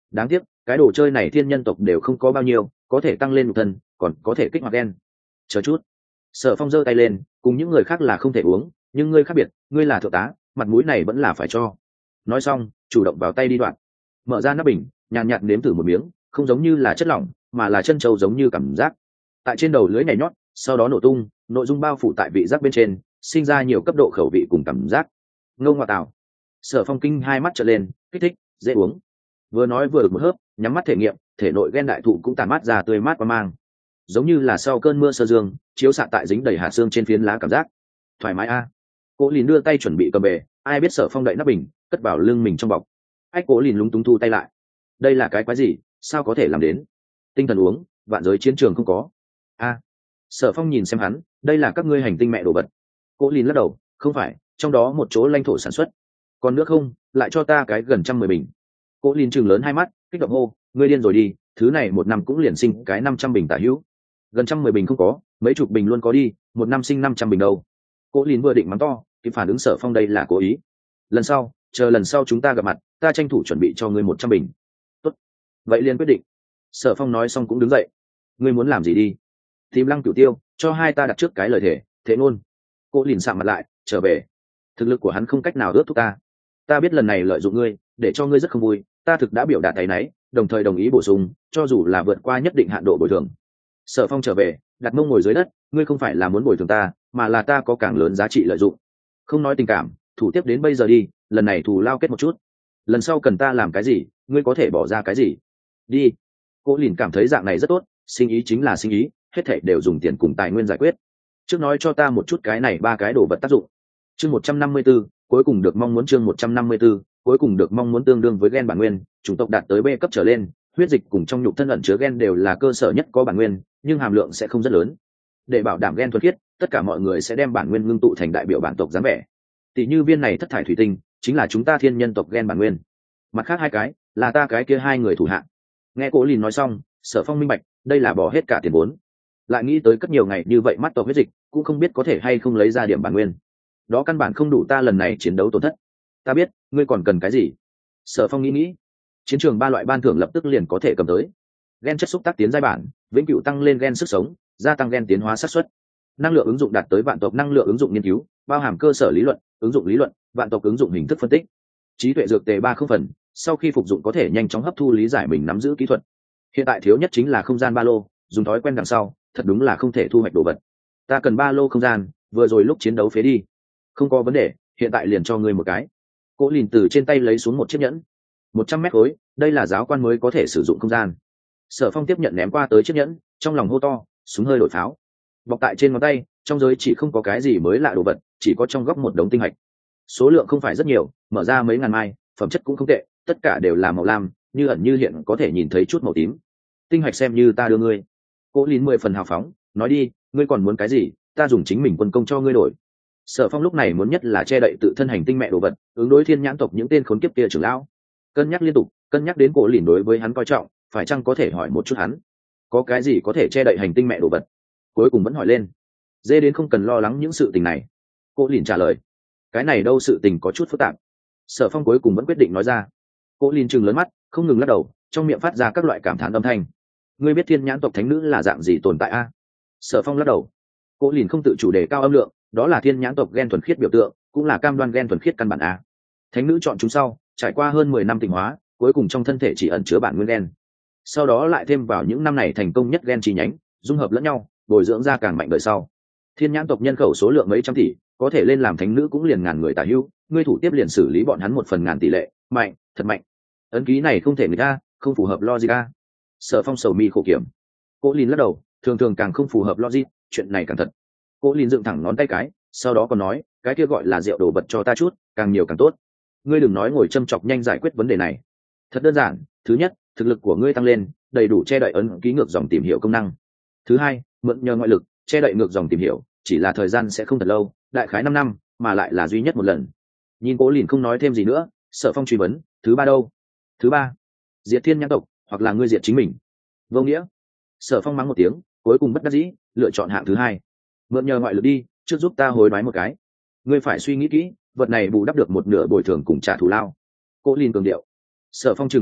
đáng tiếc cái đồ chơi này thiên nhân tộc đều không có bao nhiêu, có thể tăng lên nhục thân, còn có thể kích hoạt gen. Chờ chút. Sở Phong giơ tay lên, cùng những người khác là không thể uống, nhưng ngươi khác biệt, ngươi là thượng tá, mặt mũi này vẫn là phải cho. Nói xong, chủ động vào tay đi đoạn. Mở ra nắp bình, nhàn nhạt nếm thử một miếng, không giống như là chất lỏng, mà là chân trâu giống như cảm giác. Tại trên đầu lưới nhảy nhót, sau đó nổ tung, nội dung bao phủ tại vị giác bên trên, sinh ra nhiều cấp độ khẩu vị cùng cảm giác. Ngông ngoại tảo. Sở Phong kinh hai mắt trợn lên, kích thích, dễ uống. Vừa nói vừa được một hớp, nhắm mắt thể nghiệm, thể nội gen đại thụ cũng tản mát ra tươi mát qua mang, giống như là sau cơn mưa sơ dương chiếu xạ tại dính đầy hạt xương trên phiến lá cảm giác thoải mái a. À. Cố Lìn đưa tay chuẩn bị cầm bể, ai biết Sở Phong đậy nắp bình, cất vào lưng mình trong bọc. Ách Cố Lìn lúng túng thu tay lại. Đây là cái quái gì, sao có thể làm đến? Tinh thần uống, vạn giới chiến trường không có. A. À. Sở Phong nhìn xem hắn, đây là các ngươi hành tinh mẹ đồ vật. Cố Lìn lắc đầu, không phải, trong đó một chỗ lãnh thổ sản xuất. Còn nước không, lại cho ta cái gần trăm mười bình. Cố Lìn trừng lớn hai mắt, kích động hô, ngươi điên rồi đi, thứ này một năm cũng liền sinh cái năm trăm bình tả hữu. Gần trăm mười bình không có, mấy chục bình luôn có đi, một năm sinh năm trăm bình đâu. Cố Lìn vừa định mắng to, thì phản ứng Sở Phong đây là cố ý. Lần sau, chờ lần sau chúng ta gặp mặt, ta tranh thủ chuẩn bị cho ngươi một trăm bình. Tốt, vậy liền quyết định. Sở Phong nói xong cũng đứng dậy. Ngươi muốn làm gì đi? Tìm Lăng Cửu Tiêu, cho hai ta đặt trước cái lời thề, thế ngôn. Cố Lìn sạm mặt lại, trở về. Thực lực của hắn không cách nào ướt thúc ta. Ta biết lần này lợi dụng ngươi, để cho ngươi rất không vui, ta thực đã biểu đạt thấy nấy, đồng thời đồng ý bổ sung, cho dù là vượt qua nhất định hạn độ bồi thường. Sở Phong trở về, đặt mông ngồi dưới đất, ngươi không phải là muốn bồi thường ta, mà là ta có càng lớn giá trị lợi dụng. Không nói tình cảm, thủ tiếp đến bây giờ đi, lần này thù lao kết một chút. Lần sau cần ta làm cái gì, ngươi có thể bỏ ra cái gì. Đi. Cố Lìn cảm thấy dạng này rất tốt, sinh ý chính là sinh ý, hết thảy đều dùng tiền cùng tài nguyên giải quyết. Trước nói cho ta một chút cái này ba cái đồ vật tác dụng. Chương một trăm năm mươi 154, cuối cùng được mong muốn chương một trăm năm mươi 154, cuối cùng được mong muốn tương đương với gen bản nguyên, chủng tộc đạt tới B cấp trở lên, huyết dịch cùng trong nhục thân ẩn chứa gen đều là cơ sở nhất có bản nguyên, nhưng hàm lượng sẽ không rất lớn. Để bảo đảm gen thuần khiết, tất cả mọi người sẽ đem bản nguyên ngưng tụ thành đại biểu bản tộc dáng vẻ. Tỷ như viên này thất thải thủy tinh, chính là chúng ta thiên nhân tộc gen bản nguyên. Mặt khác hai cái, là ta cái kia hai người thủ hạ. Nghe Cố Lìn nói xong, Sở Phong minh bạch, đây là bỏ hết cả tiền vốn. Lại nghĩ tới cất nhiều ngày như vậy mắt tộc huyết dịch, cũng không biết có thể hay không lấy ra điểm bản nguyên. Đó căn bản không đủ ta lần này chiến đấu tổn thất. Ta biết, ngươi còn cần cái gì? Sở Phong nghĩ nghĩ, chiến trường ba loại ban thưởng lập tức liền có thể cầm tới. Gen chất xúc tác tiến giai bản, vĩnh cửu tăng lên gen sức sống, gia tăng gen tiến hóa xác suất. Năng lượng ứng dụng đạt tới vạn tộc năng lượng ứng dụng nghiên cứu, bao hàm cơ sở lý luận, ứng dụng lý luận, vạn tộc ứng dụng hình thức phân tích. Trí tuệ dược tề ba không phần, sau khi phục dụng có thể nhanh chóng hấp thu lý giải mình nắm giữ kỹ thuật. Hiện tại thiếu nhất chính là không gian ba lô, dùng thói quen đằng sau, thật đúng là không thể thu hoạch đồ vật. Ta cần ba lô không gian, vừa rồi lúc chiến đấu phế đi. Không có vấn đề, hiện tại liền cho ngươi một cái. Cố Lìn từ trên tay lấy xuống một chiếc nhẫn, một trăm mét khối, đây là giáo quan mới có thể sử dụng không gian. Sở Phong tiếp nhận ném qua tới chiếc nhẫn, trong lòng hô to, súng hơi đổi pháo. Bọc tại trên ngón tay, trong giới chỉ không có cái gì mới lạ đồ vật, chỉ có trong góc một đống tinh hạch. Số lượng không phải rất nhiều, mở ra mấy ngàn mai, phẩm chất cũng không tệ, tất cả đều là màu lam, như ẩn như hiện có thể nhìn thấy chút màu tím. Tinh hạch xem như ta đưa ngươi. Cố Lìn mười phần hào phóng, nói đi, ngươi còn muốn cái gì, ta dùng chính mình quân công cho ngươi đổi. Sở Phong lúc này muốn nhất là che đậy tự thân hành tinh mẹ đồ vật, ứng đối thiên nhãn tộc những tên khốn kiếp kia trưởng lão. Cân nhắc liên tục, cân nhắc đến Cố Lìn đối với hắn coi trọng, phải chăng có thể hỏi một chút hắn, có cái gì có thể che đậy hành tinh mẹ đồ vật. Cuối cùng vẫn hỏi lên, dê đến không cần lo lắng những sự tình này. Cố Lìn trả lời, cái này đâu sự tình có chút phức tạp. Sở Phong cuối cùng vẫn quyết định nói ra. Cố Lìn trừng lớn mắt, không ngừng lắc đầu, trong miệng phát ra các loại cảm thán âm thanh. Ngươi biết thiên nhãn tộc thánh nữ là dạng gì tồn tại a? Sở Phong lắc đầu. Cố Lìn không tự chủ đề cao âm lượng, đó là thiên nhãn tộc gen thuần khiết biểu tượng, cũng là cam đoan gen thuần khiết căn bản a. Thánh nữ chọn chúng sau, trải qua hơn mười năm tịnh hóa, cuối cùng trong thân thể chỉ ẩn chứa bản nguyên gen. Sau đó lại thêm vào những năm này thành công nhất gen chi nhánh, dung hợp lẫn nhau, bồi dưỡng ra càng mạnh đời sau. Thiên nhãn tộc nhân khẩu số lượng mấy trăm tỷ, có thể lên làm thánh nữ cũng liền ngàn người tả hữu, ngươi thủ tiếp liền xử lý bọn hắn một phần ngàn tỷ lệ, mạnh, thật mạnh. Ấn ký này không thể người ta, không phù hợp logic a. Sở Phong sầu mi khổ kiểm. Cố Lìn lắc đầu, thường thường càng không phù hợp logic, chuyện này càng thật. Cố Lìn dựng thẳng ngón tay cái, sau đó còn nói, cái kia gọi là rượu đồ vật cho ta chút, càng nhiều càng tốt. Ngươi đừng nói ngồi châm chọc nhanh giải quyết vấn đề này. Thật đơn giản, thứ nhất, thực lực của ngươi tăng lên, đầy đủ che đậy ấn ký ngược dòng tìm hiểu công năng. Thứ hai, mượn nhờ ngoại lực, che đậy ngược dòng tìm hiểu, chỉ là thời gian sẽ không thật lâu, đại khái năm năm, mà lại là duy nhất một lần. Nhìn Cố Lìn không nói thêm gì nữa, Sở Phong truy vấn, thứ ba đâu? Thứ ba, diệt thiên nhãn tộc, hoặc là ngươi diệt chính mình. Vô nghĩa. Sở Phong mắng một tiếng, cuối cùng bất đắc dĩ, lựa chọn hạng thứ hai. Mượn nhờ ngoại lực đi, trước giúp ta hối đoái một cái. Ngươi phải suy nghĩ kỹ, vật này bù đắp được một nửa bồi thường cùng trả thù lao. Cố Lìn cường điệu. Sở Phong trừng lớn mắt,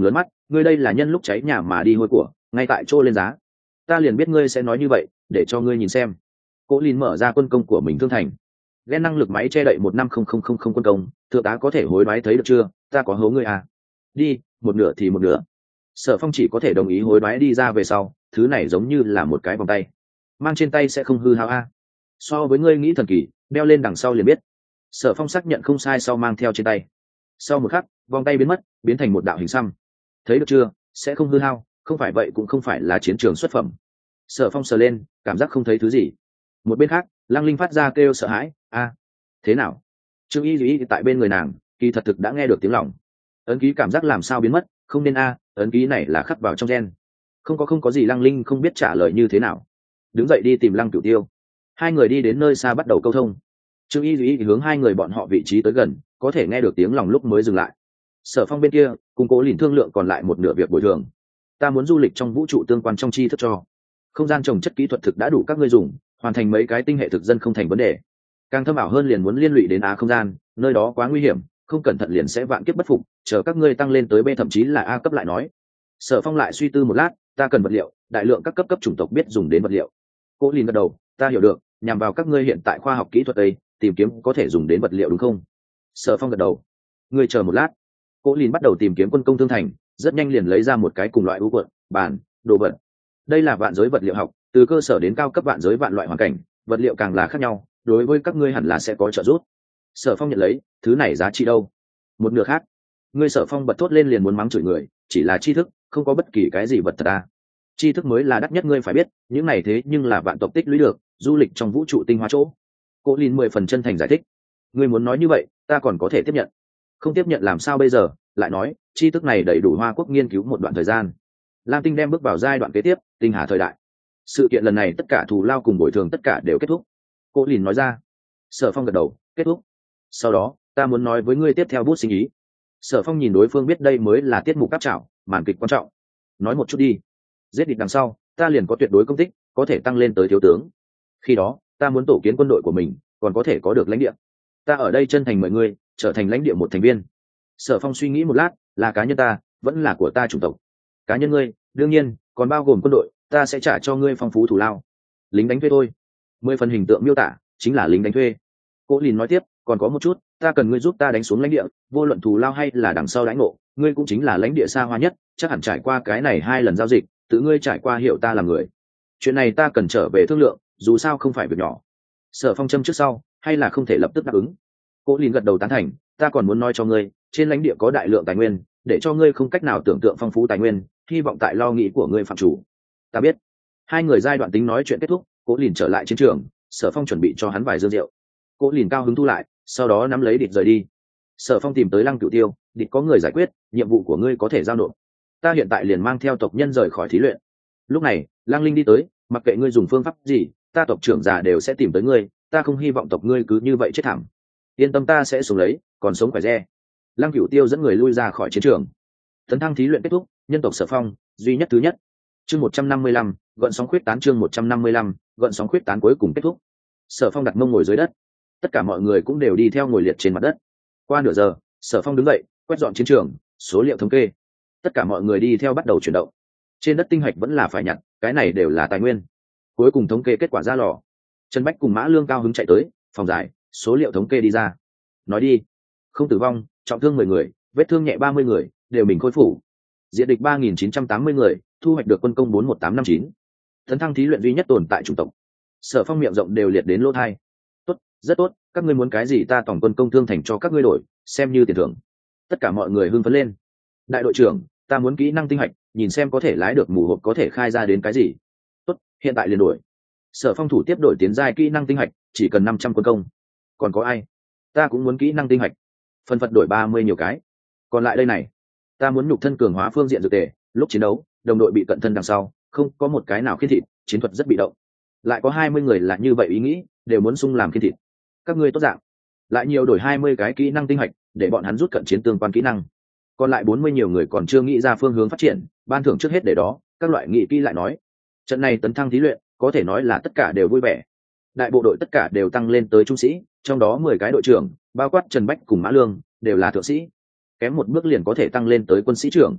ngươi đây là nhân lúc cháy nhà mà đi hôi của, ngay tại chỗ lên giá. Ta liền biết ngươi sẽ nói như vậy, để cho ngươi nhìn xem. Cố Lìn mở ra quân công của mình thương thành. Ghen năng lực máy che đậy một năm không không không không quân công, thượng tá có thể hối đoái thấy được chưa? Ta có hố ngươi à? Đi, một nửa thì một nửa. Sở Phong chỉ có thể đồng ý hối đoái đi ra về sau, thứ này giống như là một cái vòng tay, mang trên tay sẽ không hư hao a. So với ngươi nghĩ thần kỳ, đeo lên đằng sau liền biết. Sở Phong xác nhận không sai sau mang theo trên tay. Sau một khắc, vòng tay biến mất, biến thành một đạo hình xăm. Thấy được chưa? Sẽ không hư hao, không phải vậy cũng không phải là chiến trường xuất phẩm. Sở Phong sờ lên, cảm giác không thấy thứ gì. Một bên khác, Lăng Linh phát ra kêu sợ hãi, a, thế nào? Trương Y Lý tại bên người nàng, kỳ thật thực đã nghe được tiếng lòng. Ấn ký cảm giác làm sao biến mất, không nên a, ấn ký này là khắc vào trong gen. Không có không có gì. Lăng Linh không biết trả lời như thế nào, đứng dậy đi tìm Lăng Cửu Tiêu. Hai người đi đến nơi xa bắt đầu câu thông. Trương Y Lý hướng hai người bọn họ vị trí tới gần, có thể nghe được tiếng lòng lúc mới dừng lại. Sở Phong bên kia cùng Cố Lìn thương lượng còn lại một nửa việc bồi thường. Ta muốn du lịch trong vũ trụ tương quan trong chi thức cho. Không gian trồng chất kỹ thuật thực đã đủ các ngươi dùng, hoàn thành mấy cái tinh hệ thực dân không thành vấn đề. Càng thâm ảo hơn liền muốn liên lụy đến á không gian, nơi đó quá nguy hiểm, không cẩn thận liền sẽ vạn kiếp bất phục, chờ các ngươi tăng lên tới B thậm chí là A cấp lại nói. Sở Phong lại suy tư một lát, ta cần vật liệu, đại lượng các cấp cấp chủng tộc biết dùng đến vật liệu. Cố Lìn gật đầu, ta hiểu được, nhằm vào các ngươi hiện tại khoa học kỹ thuật đây, tìm kiếm có thể dùng đến vật liệu đúng không? Sở Phong gật đầu. Ngươi chờ một lát. Cố Lìn bắt đầu tìm kiếm quân công thương thành, rất nhanh liền lấy ra một cái cùng loại u cuộn, bàn, đồ vật. Đây là vạn giới vật liệu học, từ cơ sở đến cao cấp vạn giới vạn loại hoàn cảnh, vật liệu càng là khác nhau, đối với các ngươi hẳn là sẽ có trợ giúp. Sở Phong nhận lấy, thứ này giá trị đâu? Một nửa khác. Ngươi Sở Phong bật thốt lên liền muốn mắng chửi người, chỉ là tri thức, không có bất kỳ cái gì vật thật à? Tri thức mới là đắt nhất, ngươi phải biết, những này thế nhưng là vạn tộc tích lũy được, du lịch trong vũ trụ tinh hoa chỗ. Cố Lìn mười phần chân thành giải thích. Ngươi muốn nói như vậy, ta còn có thể tiếp nhận. Không tiếp nhận làm sao bây giờ? Lại nói, tri thức này đầy đủ Hoa Quốc nghiên cứu một đoạn thời gian. Lam Tinh đem bước vào giai đoạn kế tiếp, tinh hà thời đại. Sự kiện lần này tất cả thù lao cùng bồi thường tất cả đều kết thúc. Cố Lìn nói ra. Sở Phong gật đầu, kết thúc. Sau đó, ta muốn nói với ngươi tiếp theo bút sinh ý. Sở Phong nhìn đối phương biết đây mới là tiết mục cáp trảo, màn kịch quan trọng. Nói một chút đi. Giết địch đằng sau, ta liền có tuyệt đối công tích, có thể tăng lên tới thiếu tướng. Khi đó, ta muốn tổ kiến quân đội của mình, còn có thể có được lãnh địa. Ta ở đây chân thành mời ngươi trở thành lãnh địa một thành viên. Sở Phong suy nghĩ một lát, là cá nhân ta, vẫn là của ta chủng tộc. Cá nhân ngươi, đương nhiên, còn bao gồm quân đội, ta sẽ trả cho ngươi phong phú thù lao. Lính đánh thuê thôi. Mười phần hình tượng miêu tả chính là lính đánh thuê. Cố Lìn nói tiếp, còn có một chút, ta cần ngươi giúp ta đánh xuống lãnh địa, vô luận thù lao hay là đằng sau đãi ngộ, ngươi cũng chính là lãnh địa xa hoa nhất, chắc hẳn trải qua cái này hai lần giao dịch, tự ngươi trải qua hiểu ta là người. Chuyện này ta cần trở về thương lượng, dù sao không phải việc nhỏ. Sở Phong châm trước sau, hay là không thể lập tức đáp ứng. Cố Lìn gật đầu tán thành, ta còn muốn nói cho ngươi, trên lãnh địa có đại lượng tài nguyên, để cho ngươi không cách nào tưởng tượng phong phú tài nguyên, hy vọng tại lo nghĩ của ngươi phạm chủ. Ta biết. Hai người giai đoạn tính nói chuyện kết thúc, Cố Lìn trở lại chiến trường, Sở Phong chuẩn bị cho hắn vài dương rượu. Cố Lìn cao hứng thu lại, sau đó nắm lấy địch rời đi. Sở Phong tìm tới Lăng Cửu Tiêu, địch có người giải quyết, nhiệm vụ của ngươi có thể giao nộp. Ta hiện tại liền mang theo tộc nhân rời khỏi thí luyện. Lúc này, Lăng Linh đi tới, mặc kệ ngươi dùng phương pháp gì, ta tộc trưởng già đều sẽ tìm tới ngươi, ta không hy vọng tộc ngươi cứ như vậy chết thảm. Yên tâm, ta sẽ xuống lấy, còn sống khỏe re. Lăng Cửu Tiêu dẫn người lui ra khỏi chiến trường. Tấn thăng thí luyện kết thúc, nhân tộc Sở Phong duy nhất thứ nhất. Chương một trăm năm mươi lăm, gợn sóng khuyết tán. Chương một trăm năm mươi lăm, gợn sóng khuyết tán cuối cùng kết thúc. Sở Phong đặt mông ngồi dưới đất, tất cả mọi người cũng đều đi theo ngồi liệt trên mặt đất. Qua nửa giờ, Sở Phong đứng dậy, quét dọn chiến trường, số liệu thống kê. Tất cả mọi người đi theo bắt đầu chuyển động. Trên đất tinh hạch vẫn là phải nhặt, cái này đều là tài nguyên. Cuối cùng thống kê kết quả ra lò. Trần Bách cùng Mã Lương cao hứng chạy tới, phòng giải, số liệu thống kê đi ra. Nói đi. Không tử vong, trọng thương mười người, vết thương nhẹ ba mươi người, đều mình khôi phục. Diện địch ba nghìn chín trăm tám mươi người, thu hoạch được quân công bốn một tám năm chín. Tấn thăng thí luyện duy nhất tồn tại chủng tộc. Sở Phong miệng rộng đều liệt đến lỗ thai. Tốt, rất tốt, các ngươi muốn cái gì ta tổng quân công thương thành cho các ngươi đổi, xem như tiền thưởng. Tất cả mọi người hưng phấn lên. Đại đội trưởng, ta muốn kỹ năng tinh hạch, nhìn xem có thể lái được mù hộp có thể khai ra đến cái gì. Tốt, hiện tại liền đổi. Sở Phong thủ tiếp đổi tiến giai kỹ năng tinh hạch, chỉ cần năm trăm quân công. Còn có ai? Ta cũng muốn kỹ năng tinh hạch. Phần phật đổi ba mươi nhiều cái. Còn lại đây này, ta muốn nhục thân cường hóa phương diện dược tề, lúc chiến đấu, đồng đội bị cận thân đằng sau, không có một cái nào khiên thịt, chiến thuật rất bị động. Lại có hai mươi người là như vậy ý nghĩ, đều muốn sung làm khiên thịt. Các ngươi tốt dạng. Lại nhiều đổi hai mươi cái kỹ năng tinh hạch, để bọn hắn rút cận chiến tương quan kỹ năng. Còn lại bốn mươi nhiều người còn chưa nghĩ ra phương hướng phát triển, ban thưởng trước hết để đó, các loại nghị kỹ lại nói. Trận này tấn thăng thí luyện, có thể nói là tất cả đều vui vẻ. Đại bộ đội tất cả đều tăng lên tới trung sĩ, trong đó mười cái đội trưởng, bao quát Trần Bách cùng Mã Lương, đều là thượng sĩ. Kém một bước liền có thể tăng lên tới quân sĩ trưởng.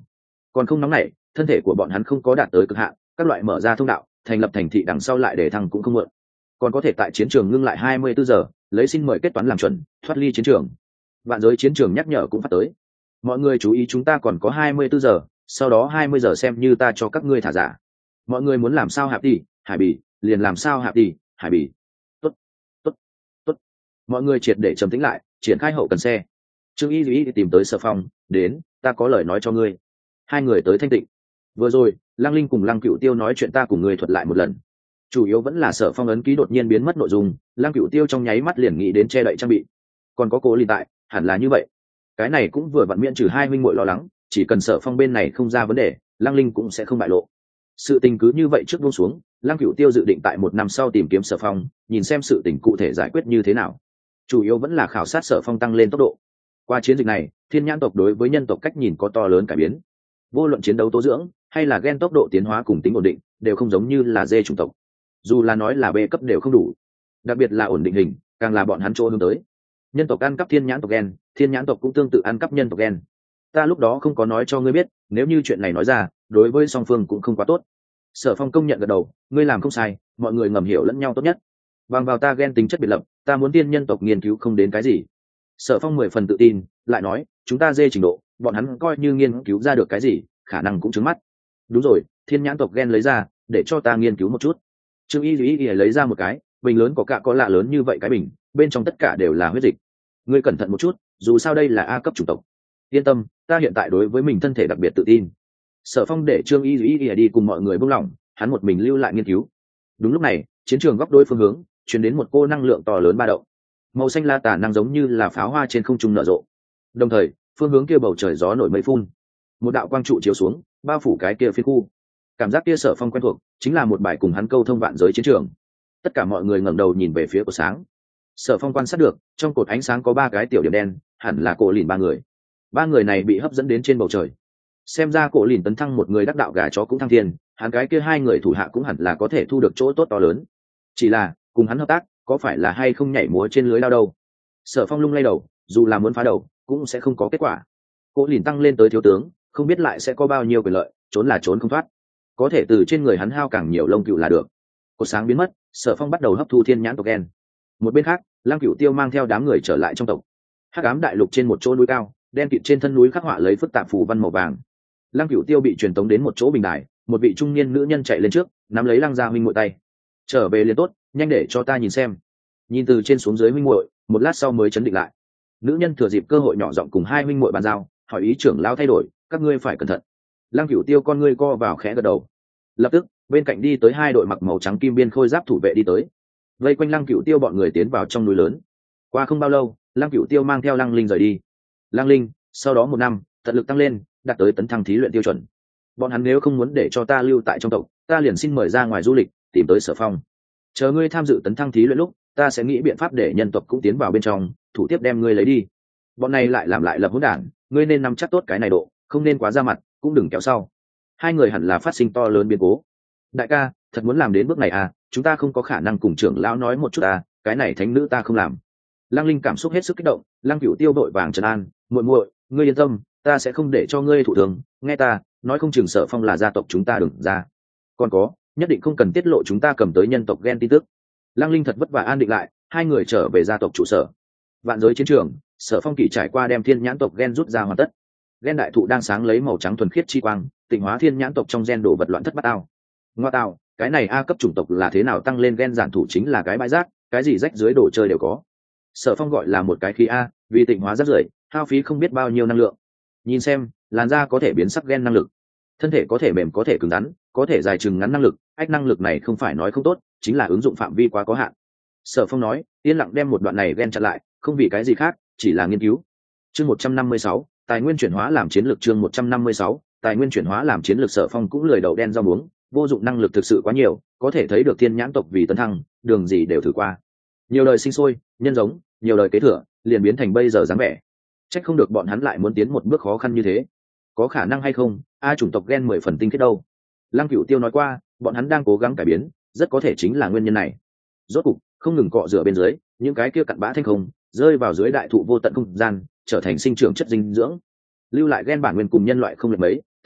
còn không nóng nảy, thân thể của bọn hắn không có đạt tới cực hạn, các loại mở ra thông đạo thành lập thành thị đằng sau lại để thăng cũng không muộn, còn có thể tại chiến trường ngưng lại hai mươi bốn giờ, lấy xin mời kết toán làm chuẩn, thoát ly chiến trường. Vạn giới chiến trường nhắc nhở cũng phát tới, mọi người chú ý chúng ta còn có hai mươi bốn giờ, sau đó hai mươi giờ xem như ta cho các ngươi thả giả. Mọi người muốn làm sao hạp đi hải bì liền làm sao hạp đi hải bì. Tốt tốt tốt. Mọi người triệt để trầm tĩnh lại, triển khai hậu cần xe. Trương Y Duy tìm tới Sở Phong, đến, ta có lời nói cho ngươi. Hai người tới thanh tịnh. Vừa rồi Lăng Linh cùng Lăng Cửu Tiêu nói chuyện, ta cùng ngươi thuật lại một lần. Chủ yếu vẫn là Sở Phong ấn ký đột nhiên biến mất nội dung, Lăng Cửu Tiêu trong nháy mắt liền nghĩ đến che đậy trang bị. Còn có Cố Ly tại, hẳn là như vậy. Cái này cũng vừa vặn miễn trừ hai huynh muội lo lắng, chỉ cần Sở Phong bên này không ra vấn đề, Lăng Linh cũng sẽ không bại lộ. Sự tình cứ như vậy trước buông xuống, Lăng Cửu Tiêu dự định tại một năm sau tìm kiếm Sở Phong, nhìn xem sự tình cụ thể giải quyết như thế nào. Chủ yếu vẫn là khảo sát Sở Phong tăng lên tốc độ. Qua chiến dịch này, Thiên Nhãn tộc đối với nhân tộc cách nhìn có to lớn cải biến. Vô luận chiến đấu tố dưỡng hay là gen tốc độ tiến hóa cùng tính ổn định, đều không giống như là dê chủng tộc. Dù là nói là B cấp đều không đủ. Đặc biệt là ổn định hình, càng là bọn hắn chỗ hướng tới. Nhân tộc ăn cắp Thiên Nhãn tộc gen, Thiên Nhãn tộc cũng tương tự ăn cắp nhân tộc gen. Ta lúc đó không có nói cho ngươi biết, nếu như chuyện này nói ra, đối với song phương cũng không quá tốt. Sở Phong công nhận gật đầu, ngươi làm không sai, mọi người ngầm hiểu lẫn nhau tốt nhất. Bằng vào ta gen tính chất biệt lập, ta muốn tiên nhân tộc nghiên cứu không đến cái gì. Sở Phong mười phần tự tin, lại nói, chúng ta dê trình độ, bọn hắn coi như nghiên cứu ra được cái gì, khả năng cũng trứng mắt. Đúng rồi, Thiên Nhãn tộc gen lấy ra, để cho ta nghiên cứu một chút. Trương Y Duy lấy ra một cái bình lớn, có cả có lạ lớn như vậy cái bình, bên trong tất cả đều là huyết dịch. Ngươi cẩn thận một chút, dù sao đây là A cấp chủng tộc. Yên tâm, ta hiện tại đối với mình thân thể đặc biệt tự tin. Sở Phong để Trương Y Duy đi cùng mọi người buông lỏng, hắn một mình lưu lại nghiên cứu. Đúng lúc này, chiến trường góc đôi phương hướng truyền đến một cô năng lượng to lớn ba động. Màu xanh la tà năng giống như là pháo hoa trên không trung nở rộ. Đồng thời, phương hướng kia bầu trời gió nổi mây phun, một đạo quang trụ chiếu xuống, bao phủ cái kia phiến khu. Cảm giác kia Sở Phong quen thuộc, chính là một bài cùng hắn câu thông vạn giới chiến trường. Tất cả mọi người ngẩng đầu nhìn về phía cột sáng. Sở Phong quan sát được, trong cột ánh sáng có ba cái tiểu điểm đen, hẳn là Cổ Lìn ba người. Ba người này bị hấp dẫn đến trên bầu trời. Xem ra Cổ Lìn tấn thăng một người đắc đạo, gà chó cũng thăng thiên, hắn cái kia hai người thủ hạ cũng hẳn là có thể thu được chỗ tốt to lớn. Chỉ là, cùng hắn hợp tác, có phải là hay không nhảy múa trên lưới lao đâu? Sở Phong lung lay đầu, dù là muốn phá đầu, cũng sẽ không có kết quả. Cổ Lìn tăng lên tới thiếu tướng, không biết lại sẽ có bao nhiêu quyền lợi, trốn là trốn không thoát. Có thể từ trên người hắn hao càng nhiều lông cừu là được. Cột sáng biến mất, Sở Phong bắt đầu hấp thu Thiên Nhãn tộc gen. Một bên khác, Lăng Cửu Tiêu mang theo đám người trở lại trong tộc. Hắc ám đại lục trên một chỗ núi cao, đen kịt trên thân núi khắc họa lấy phức tạp phù văn màu vàng. Lăng Cửu Tiêu bị truyền tống đến một chỗ bình đài, một vị trung niên nữ nhân chạy lên trước, nắm lấy Lăng gia huynh muội tay. Trở về liền tốt, nhanh để cho ta nhìn xem. Nhìn từ trên xuống dưới huynh muội, một lát sau mới chấn định lại. Nữ nhân thừa dịp cơ hội nhỏ giọng cùng hai huynh muội bàn giao, hỏi ý trưởng lão thay đổi, các ngươi phải cẩn thận. Lăng Cửu Tiêu con ngươi co vào khẽ gật đầu. Lập tức, bên cạnh đi tới hai đội mặc màu trắng kim biên khôi giáp thủ vệ đi tới, vây quanh Lăng Cửu Tiêu bọn người tiến vào trong núi lớn. Qua không bao lâu, Lăng Cửu Tiêu mang theo Lăng Linh rời đi. Lăng Linh, sau đó một năm, tận lực tăng lên, đạt tới tấn thăng thí luyện tiêu chuẩn. Bọn hắn nếu không muốn để cho ta lưu tại trong tộc, ta liền xin mời ra ngoài du lịch, tìm tới Sở Phong. Chờ ngươi tham dự tấn thăng thí luyện lúc, ta sẽ nghĩ biện pháp để nhân tộc cũng tiến vào bên trong, thủ tiếp đem ngươi lấy đi. Bọn này lại làm lại lập hỗn đản, ngươi nên nắm chắc tốt cái này độ, không nên quá ra mặt, cũng đừng kéo sau. Hai người hẳn là phát sinh to lớn biến cố. Đại ca, thật muốn làm đến bước này à, chúng ta không có khả năng cùng trưởng lão nói một chút à, cái này thánh nữ ta không làm. Lăng Linh cảm xúc hết sức kích động, Lăng Cửu Tiêu đội vàng trấn an, muội muội, ngươi yên tâm, ta sẽ không để cho ngươi thụ thường, nghe ta, nói không chừng Sở Phong là gia tộc chúng ta đừng ra. Còn có, nhất định không cần tiết lộ chúng ta cầm tới nhân tộc gen tin tức. Lăng Linh thật vất vả an định lại, hai người trở về gia tộc trụ sở. Vạn giới chiến trường, Sở Phong kỳ trải qua đem Thiên Nhãn tộc gen rút ra hoàn tất. Gen đại thụ đang sáng lấy màu trắng thuần khiết chi quang, tịnh hóa Thiên Nhãn tộc trong gen đổ vật loạn thất bát ao. Ngoa tạo, cái này A cấp chủng tộc là thế nào tăng lên gen giản thủ chính là cái bãi rác, cái gì rách dưới đồ chơi đều có. Sở Phong gọi là một cái khí A, vì tịnh hóa rác rưởi, hao phí không biết bao nhiêu năng lượng. Nhìn xem, làn da có thể biến sắc gen năng lực, thân thể có thể mềm có thể cứng rắn, có thể dài chừng ngắn năng lực, ách năng lực này không phải nói không tốt, chính là ứng dụng phạm vi quá có hạn. Sở Phong nói, yên lặng đem một đoạn này gen chặn lại, không vì cái gì khác, chỉ là nghiên cứu. Chương một trăm năm mươi sáu, tài nguyên chuyển hóa làm chiến lược. Chương một trăm năm mươi sáu, tài nguyên chuyển hóa làm chiến lược. Sở Phong cũng lười đầu đen rau muống, vô dụng năng lực thực sự quá nhiều, có thể thấy được Thiên Nhãn tộc vì tấn thăng, đường gì đều thử qua. Nhiều đời sinh sôi, nhân giống, nhiều đời kế thừa, liền biến thành bây giờ dáng vẻ. Trách không được bọn hắn lại muốn tiến một bước khó khăn như thế. Có khả năng hay không, a chủng tộc gen mười phần tinh khiết đâu. Lăng Cửu Tiêu nói qua, bọn hắn đang cố gắng cải biến, rất có thể chính là nguyên nhân này. Rốt cục, không ngừng cọ rửa bên dưới, những cái kia cặn bã thanh không, rơi vào dưới đại thụ vô tận không gian, trở thành sinh trưởng chất dinh dưỡng. Lưu lại gen bản nguyên cùng nhân loại không lệch mấy,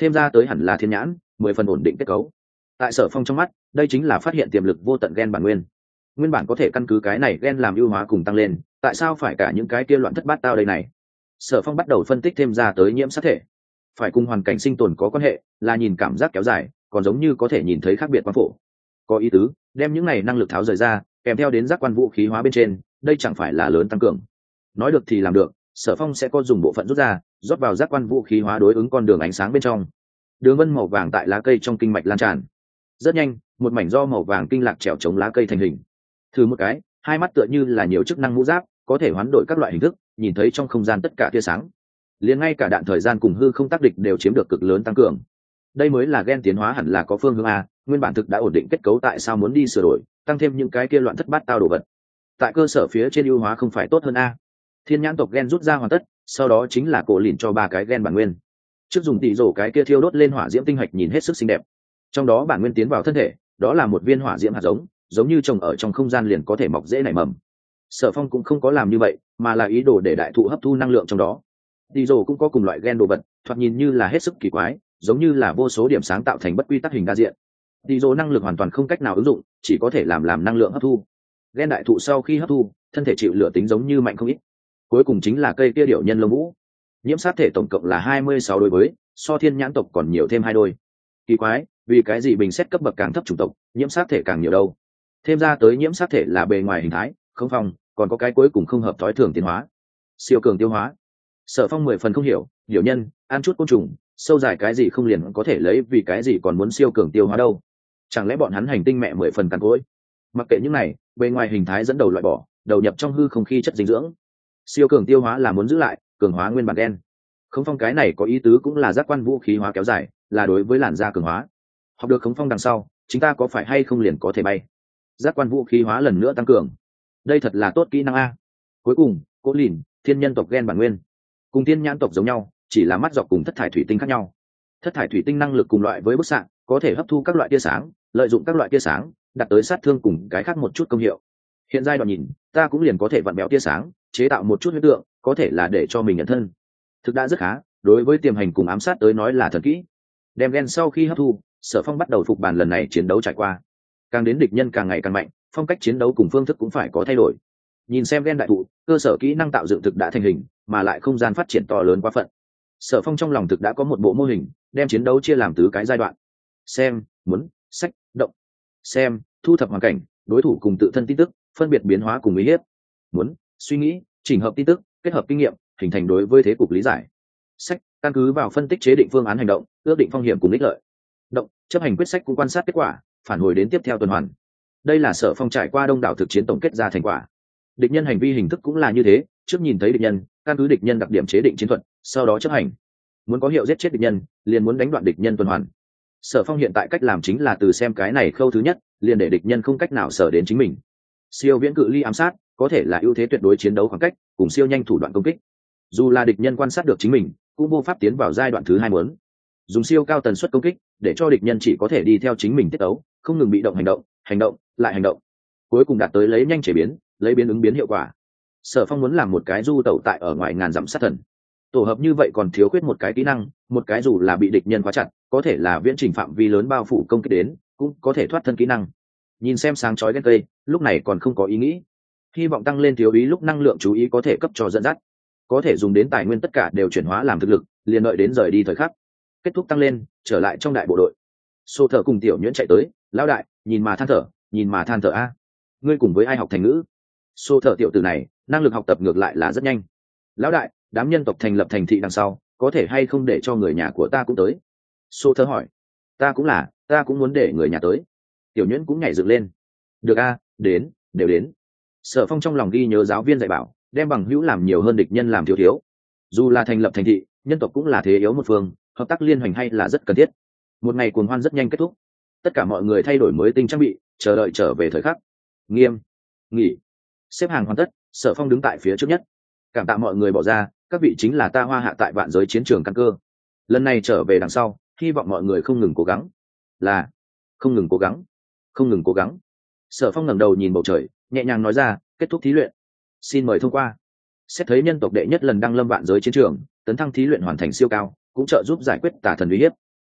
thêm ra tới hẳn là thiên nhãn, mười phần ổn định kết cấu. Tại Sở Phong trong mắt, đây chính là phát hiện tiềm lực vô tận gen bản nguyên. Nguyên bản có thể căn cứ cái này gen làm ưu hóa cùng tăng lên, tại sao phải cả những cái kia loạn thất bát tao đây này? Sở Phong bắt đầu phân tích thêm ra tới nhiễm sát thể, phải cùng hoàn cảnh sinh tồn có quan hệ, là nhìn cảm giác kéo dài, còn giống như có thể nhìn thấy khác biệt quang phổ. Có ý tứ, đem những này năng lực tháo rời ra, kèm theo đến giác quan vũ khí hóa bên trên, đây chẳng phải là lớn tăng cường. Nói được thì làm được, Sở Phong sẽ có dùng bộ phận rút ra, rót vào giác quan vũ khí hóa đối ứng con đường ánh sáng bên trong. Đường vân màu vàng tại lá cây trong kinh mạch lan tràn. Rất nhanh, một mảnh do màu vàng kinh lạc trèo chống lá cây thành hình. Thử một cái, hai mắt tựa như là nhiều chức năng mũ giáp, có thể hoán đổi các loại hình thức, nhìn thấy trong không gian tất cả tia sáng. Liền ngay cả đạn thời gian cùng hư không tác địch đều chiếm được cực lớn tăng cường. Đây mới là gen tiến hóa hẳn là có phương hướng a, nguyên bản thực đã ổn định kết cấu tại sao muốn đi sửa đổi, tăng thêm những cái kia loạn thất bát tao đồ vật. Tại cơ sở phía trên ưu hóa không phải tốt hơn a? Thiên nhãn tộc gen rút ra hoàn tất, sau đó chính là cổ lìn cho ba cái gen bản nguyên. Trước dùng tỷ rổ cái kia thiêu đốt lên hỏa diễm tinh hạch nhìn hết sức xinh đẹp. Trong đó bản nguyên tiến vào thân thể, đó là một viên hỏa diễm hạt giống, giống như trồng ở trong không gian liền có thể mọc dễ nảy mầm. Sở Phong cũng không có làm như vậy, mà là ý đồ để đại thụ hấp thu năng lượng trong đó. Tỷ rổ cũng có cùng loại gen đồ vật, thoạt nhìn như là hết sức kỳ quái, giống như là vô số điểm sáng tạo thành bất quy tắc hình đa diện. Tỷ rổ năng lực hoàn toàn không cách nào ứng dụng, chỉ có thể làm làm năng lượng hấp thu. Gen đại thụ sau khi hấp thu, thân thể chịu lửa tính giống như mạnh không ít. Cuối cùng chính là cây kia điểu nhân lông vũ. Nhiễm sát thể tổng cộng là hai mươi sáu đối với, so thiên nhãn tộc còn nhiều thêm hai đôi. Kỳ quái, vì cái gì bình xét cấp bậc càng thấp chủng tộc, nhiễm sát thể càng nhiều đâu? Thêm ra tới nhiễm sát thể là bề ngoài hình thái, không phong, còn có cái cuối cùng không hợp thói thường tiến hóa. Siêu cường tiêu hóa. Sở Phong mười phần không hiểu, điểu nhân, ăn chút côn trùng, sâu dài cái gì không liền có thể lấy, vì cái gì còn muốn siêu cường tiêu hóa đâu? Chẳng lẽ bọn hắn hành tinh mẹ mười phần cằn cỗi? Mặc kệ những này, bề ngoài hình thái dẫn đầu loại bỏ, đầu nhập trong hư không khí chất dinh dưỡng. Siêu cường tiêu hóa là muốn giữ lại, cường hóa nguyên bản đen. Khống phong cái này có ý tứ cũng là giác quan vũ khí hóa kéo dài, là đối với làn da cường hóa. Học được khống phong đằng sau, chúng ta có phải hay không liền có thể bay? Giác quan vũ khí hóa lần nữa tăng cường. Đây thật là tốt kỹ năng a. Cuối cùng, Cố Lìn, thiên nhân tộc gen bản nguyên, cùng thiên nhãn tộc giống nhau, chỉ là mắt dọc cùng thất thải thủy tinh khác nhau. Thất thải thủy tinh năng lực cùng loại với bức xạ, có thể hấp thu các loại tia sáng, lợi dụng các loại tia sáng, đạt tới sát thương cùng cái khác một chút công hiệu. Hiện giai đoạn nhìn, ta cũng liền có thể vặn bẹo tia sáng, chế tạo một chút huyết tượng, có thể là để cho mình nhận thân. Thực đã rất khá, đối với tiềm hành cùng ám sát tới nói là thần kỹ. Đem gen sau khi hấp thu, Sở Phong bắt đầu phục bàn lần này chiến đấu trải qua. Càng đến địch nhân càng ngày càng mạnh, phong cách chiến đấu cùng phương thức cũng phải có thay đổi. Nhìn xem gen đại thụ, cơ sở kỹ năng tạo dựng thực đã thành hình, mà lại không gian phát triển to lớn quá phận. Sở Phong trong lòng thực đã có một bộ mô hình, đem chiến đấu chia làm tứ cái giai đoạn. Xem, muốn, sách, động. Xem, thu thập hoàn cảnh, đối thủ cùng tự thân tin tức, phân biệt biến hóa cùng uy hiếp. Muốn, suy nghĩ, chỉnh hợp tin tức, kết hợp kinh nghiệm, hình thành đối với thế cục lý giải. Sách, căn cứ vào phân tích chế định phương án hành động, ước định phong hiểm cùng ích lợi. Động, chấp hành quyết sách cũng quan sát kết quả, phản hồi đến tiếp theo tuần hoàn. Đây là Sở Phong trải qua đông đảo thực chiến tổng kết ra thành quả. Địch nhân hành vi hình thức cũng là như thế, trước nhìn thấy địch nhân, căn cứ địch nhân đặc điểm chế định chiến thuật, sau đó chấp hành. Muốn có hiệu giết chết địch nhân, liền muốn đánh đoạn địch nhân tuần hoàn. Sở Phong hiện tại cách làm chính là từ xem cái này khâu thứ nhất, liền để địch nhân không cách nào sở đến chính mình. Siêu viễn cự ly ám sát, có thể là ưu thế tuyệt đối chiến đấu khoảng cách, cùng siêu nhanh thủ đoạn công kích. Dù là địch nhân quan sát được chính mình, cũng vô pháp tiến vào giai đoạn thứ hai muốn. Dùng siêu cao tần suất công kích, để cho địch nhân chỉ có thể đi theo chính mình tiết tấu, không ngừng bị động hành động, hành động, lại hành động. Cuối cùng đạt tới lấy nhanh chế biến, lấy biến ứng biến hiệu quả. Sở Phong muốn làm một cái du tẩu tại ở ngoài ngàn dặm sát thần. Tổ hợp như vậy còn thiếu khuyết một cái kỹ năng, một cái dù là bị địch nhân khóa chặt, có thể là viễn trình phạm vi lớn bao phủ công kích đến, cũng có thể thoát thân kỹ năng. Nhìn xem sáng chói ghét cây, lúc này còn không có ý nghĩ. Hy vọng tăng lên thiếu ý lúc năng lượng chú ý có thể cấp cho dẫn dắt, có thể dùng đến tài nguyên tất cả đều chuyển hóa làm thực lực, liền đợi đến rời đi thời khắc. Kết thúc tăng lên, trở lại trong đại bộ đội. Xô Thở cùng Tiểu Nhuyễn chạy tới, lão đại, nhìn mà than thở, nhìn mà than thở a. Ngươi cùng với ai học thành ngữ? Xô Thở tiểu tử này, năng lực học tập ngược lại là rất nhanh. Lão đại, đám nhân tộc thành lập thành thị đằng sau, có thể hay không để cho người nhà của ta cũng tới? Xô Thở hỏi. Ta cũng là, ta cũng muốn để người nhà tới. Tiểu Nhuyễn cũng nhảy dựng lên. Được a, đến, đều đến. Sở Phong trong lòng ghi nhớ giáo viên dạy bảo, đem bằng hữu làm nhiều hơn địch nhân làm thiếu thiếu. Dù là thành lập thành thị, nhân tộc cũng là thế yếu một phương, hợp tác liên hoành hay là rất cần thiết. Một ngày cuồng hoan rất nhanh kết thúc, tất cả mọi người thay đổi mới tinh trang bị, chờ đợi trở về thời khắc. Nghiêm, nghỉ, xếp hàng hoàn tất. Sở Phong đứng tại phía trước nhất, cảm tạ mọi người bỏ ra, các vị chính là ta Hoa Hạ tại vạn giới chiến trường căn cơ. Lần này trở về đằng sau, hy vọng mọi người không ngừng cố gắng, là không ngừng cố gắng, không ngừng cố gắng. Sở Phong ngẩng đầu nhìn bầu trời, nhẹ nhàng nói ra, kết thúc thí luyện, xin mời thông qua. Xét thấy nhân tộc đệ nhất lần đăng lâm vạn giới chiến trường, tấn thăng thí luyện hoàn thành siêu cao, cũng trợ giúp giải quyết tà thần uy hiếp,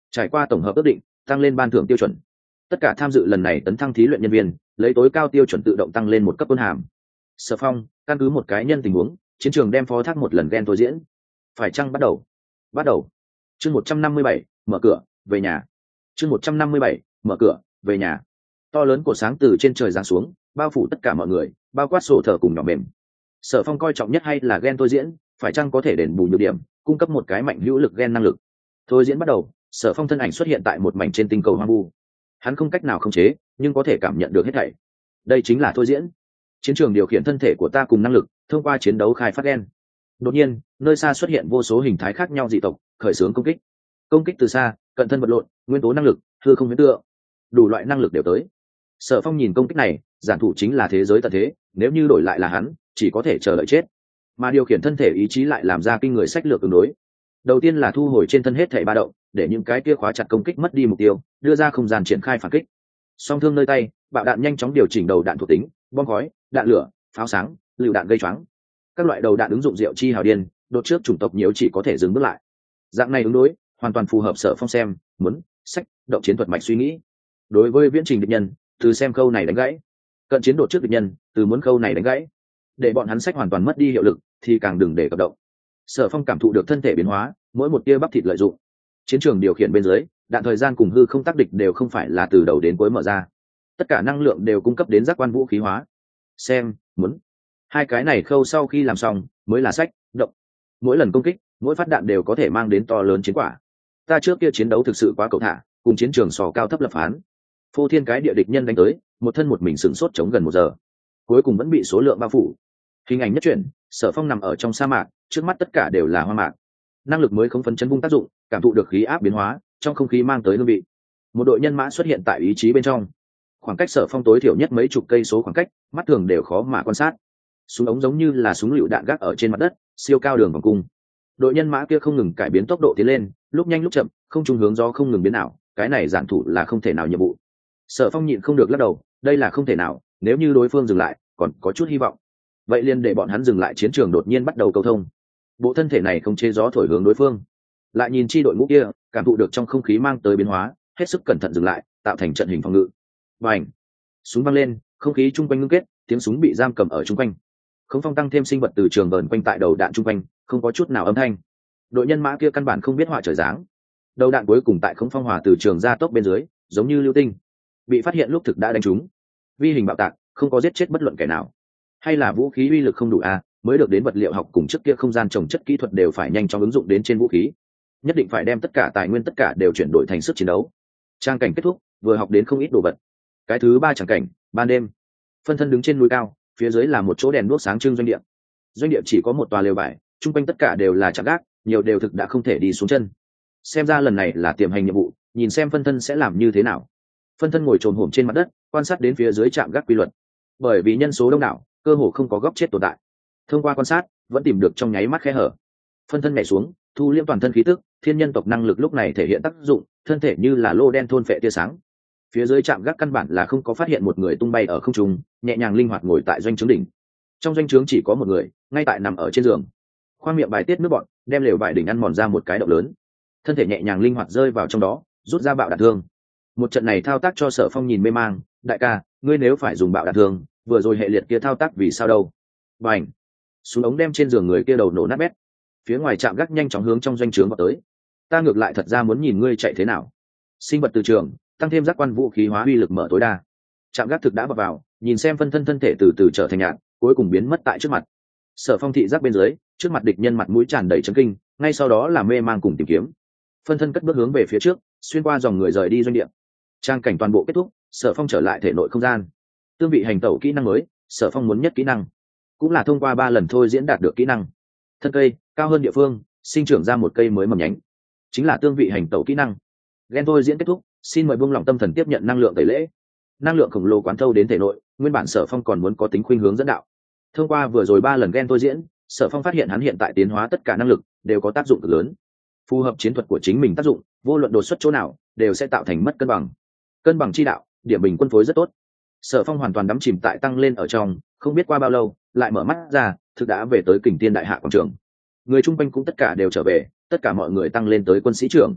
Trải qua tổng hợp ước định, tăng lên ban thưởng tiêu chuẩn. Tất cả tham dự lần này tấn thăng thí luyện nhân viên lấy tối cao tiêu chuẩn tự động tăng lên một cấp quân hàm. Sở Phong căn cứ một cái nhân tình huống, chiến trường đem phó thác một lần ghen thôi diễn. Phải chăng bắt đầu? Bắt đầu. Chương một trăm năm mươi bảy, mở cửa, về nhà. Chương một trăm năm mươi bảy, mở cửa, về nhà. To lớn của sáng từ trên trời giáng xuống, bao phủ tất cả mọi người, bao quát sổ thở cùng nhỏ mềm. Sở Phong coi trọng nhất hay là ghen thôi diễn, phải chăng có thể đền bù nhược điểm, cung cấp một cái mạnh hữu lực ghen năng lực. Thôi diễn bắt đầu, Sở Phong thân ảnh xuất hiện tại một mảnh trên tinh cầu hoang vu. Hắn không cách nào khống chế, nhưng có thể cảm nhận được hết thảy. Đây chính là thôi diễn. Chiến trường điều khiển thân thể của ta cùng năng lực, thông qua chiến đấu khai phát ghen. Đột nhiên, nơi xa xuất hiện vô số hình thái khác nhau dị tộc, khởi xướng công kích. Công kích từ xa, cận thân vật lộn, nguyên tố năng lực, hư không huyễn tượng, đủ loại năng lực đều tới. Sở Phong nhìn công kích này, giản thủ chính là thế giới tận thế, nếu như đổi lại là hắn, chỉ có thể chờ đợi chết. Mà điều khiển thân thể ý chí lại làm ra kinh người sách lược ứng đối. Đầu tiên là thu hồi trên thân hết thảy ba động, để những cái kia khóa chặt công kích mất đi mục tiêu, đưa ra không gian triển khai phản kích. Song thương nơi tay, bạo đạn nhanh chóng điều chỉnh đầu đạn thuộc tính, bom khói, đạn lửa, pháo sáng, lựu đạn gây choáng. Các loại đầu đạn ứng dụng diệu chi hào điên, đột trước chủng tộc nhiều chỉ có thể dừng bước lại. Dạng này ứng đối, hoàn toàn phù hợp Sở Phong xem, muốn, sách, động chiến thuật mạch suy nghĩ. Đối với viễn trình địch nhân, từ xem khâu này đánh gãy. Cận chiến đột trước địch nhân, từ muốn khâu này đánh gãy. Để bọn hắn sách hoàn toàn mất đi hiệu lực, thì càng đừng để cập động. Sở Phong cảm thụ được thân thể biến hóa, mỗi một tia bắp thịt lợi dụng. Chiến trường điều khiển bên dưới, đạn thời gian cùng hư không tác địch đều không phải là từ đầu đến cuối mở ra. Tất cả năng lượng đều cung cấp đến giác quan vũ khí hóa. Xem, muốn. Hai cái này khâu sau khi làm xong, mới là sách, động. Mỗi lần công kích, mỗi phát đạn đều có thể mang đến to lớn chiến quả. Ta trước kia chiến đấu thực sự quá cầu thả, cùng chiến trường sò cao thấp lập phán. Phô thiên cái địa địch nhân đánh tới, một thân một mình sửng sốt chống gần một giờ. Cuối cùng vẫn bị số lượng bao phủ. Hình ảnh nhất chuyển, Sở Phong nằm ở trong sa mạc, trước mắt tất cả đều là hoa mạc. Năng lực mới không phấn chấn vung tác dụng, cảm thụ được khí áp biến hóa, trong không khí mang tới hương vị. Một đội nhân mã xuất hiện tại ý chí bên trong. Khoảng cách Sở Phong tối thiểu nhất mấy chục cây số khoảng cách, mắt thường đều khó mà quan sát. Súng ống giống như là súng lựu đạn gác ở trên mặt đất, siêu cao đường vòng cung. Đội nhân mã kia không ngừng cải biến tốc độ tiến lên, lúc nhanh lúc chậm, không trung hướng gió không ngừng biến nào, cái này giản thủ là không thể nào nhiệm vụ. Sở Phong nhịn không được lắc đầu, đây là không thể nào, nếu như đối phương dừng lại, còn có chút hy vọng. Vậy liền để bọn hắn dừng lại chiến trường, đột nhiên bắt đầu câu thông. Bộ thân thể này không chế gió thổi hướng đối phương. Lại nhìn chi đội ngũ kia, cảm thụ được trong không khí mang tới biến hóa, hết sức cẩn thận dừng lại, tạo thành trận hình phòng ngự. Bành! Súng văng lên, không khí chung quanh ngưng kết, tiếng súng bị giam cầm ở chung quanh. Khống phong tăng thêm sinh vật từ trường vờn quanh tại đầu đạn chung quanh, không có chút nào âm thanh. Đội nhân mã kia căn bản không biết họa trời dáng. Đầu đạn cuối cùng tại khống phong hòa từ trường ra tốc bên dưới, giống như lưu tinh. Bị phát hiện lúc thực đã đánh trúng. Vi hình bạo tạc, không có giết chết bất luận kẻ nào. Hay là vũ khí uy lực không đủ à, mới được đến vật liệu học cùng trước kia không gian trồng chất kỹ thuật đều phải nhanh chóng ứng dụng đến trên vũ khí. Nhất định phải đem tất cả tài nguyên tất cả đều chuyển đổi thành sức chiến đấu. Trang cảnh kết thúc, vừa học đến không ít đồ vật. Cái thứ ba trang cảnh, ban đêm. Phân thân đứng trên núi cao, phía dưới là một chỗ đèn đuốc sáng trưng doanh địa. Doanh địa chỉ có một tòa lều vải, chung quanh tất cả đều là trạm gác, nhiều đều thực đã không thể đi xuống chân. Xem ra lần này là tiềm hành nhiệm vụ, nhìn xem phân thân sẽ làm như thế nào. Phân thân ngồi trồn hổm trên mặt đất, quan sát đến phía dưới trạm gác quy luật. Bởi vì nhân số đông đảo, cơ hồ không có góc chết tồn tại. Thông qua quan sát, vẫn tìm được trong nháy mắt khe hở. Phân thân nhảy xuống, thu liễm toàn thân khí tức, thiên nhân tộc năng lực lúc này thể hiện tác dụng, thân thể như là lô đen thôn phệ tia sáng. Phía dưới trạm gác căn bản là không có phát hiện một người tung bay ở không trung, nhẹ nhàng linh hoạt ngồi tại doanh trướng đỉnh. Trong doanh trướng chỉ có một người, ngay tại nằm ở trên giường. Khoang miệng bài tiết nước bọt, đem lều vải đỉnh ăn mòn ra một cái động lớn. Thân thể nhẹ nhàng linh hoạt rơi vào trong đó, rút ra bạo đạn thương. Một trận này thao tác cho Sở Phong nhìn mê mang, đại ca, ngươi nếu phải dùng bạo đạn thương, vừa rồi hệ liệt kia thao tác vì sao đâu? Bành! Súng ống đem trên giường người kia đầu nổ nát bét. Phía ngoài trạm gác nhanh chóng hướng trong doanh trướng vào tới. Ta ngược lại thật ra muốn nhìn ngươi chạy thế nào. Sinh vật từ trường, tăng thêm giác quan vũ khí hóa uy lực mở tối đa. Trạm gác thực đã vào vào, nhìn xem phân thân thân thể từ từ trở thành nhạt, cuối cùng biến mất tại trước mặt. Sở Phong thị giác bên dưới, trước mặt địch nhân mặt mũi tràn đầy chấn kinh, ngay sau đó là mê mang cùng tìm kiếm. Phân thân cất bước hướng về phía trước, xuyên qua dòng người rời đi doanh địa. Trang cảnh toàn bộ kết thúc, Sở Phong trở lại thể nội không gian. Tương vị hành tẩu kỹ năng mới, Sở Phong muốn nhất kỹ năng, cũng là thông qua ba lần thôi diễn đạt được kỹ năng. Thân cây cao hơn địa phương, sinh trưởng ra một cây mới mầm nhánh, chính là tương vị hành tẩu kỹ năng. Ghen thôi diễn kết thúc, xin mời buông lỏng tâm thần tiếp nhận năng lượng tẩy lễ. Năng lượng khổng lồ quán thâu đến thể nội, nguyên bản Sở Phong còn muốn có tính khuynh hướng dẫn đạo. Thông qua vừa rồi ba lần ghen thôi diễn, Sở Phong phát hiện hắn hiện tại tiến hóa tất cả năng lực đều có tác dụng cực lớn, phù hợp chiến thuật của chính mình tác dụng, vô luận đột xuất chỗ nào đều sẽ tạo thành mất cân bằng. Cân bằng chi đạo, điểm bình quân phối rất tốt. Sở Phong hoàn toàn đắm chìm tại tăng lên ở trong, không biết qua bao lâu, lại mở mắt ra, thực đã về tới Kình Tiên đại hạ quảng trường. Người chung quanh cũng tất cả đều trở về, tất cả mọi người tăng lên tới quân sĩ trưởng.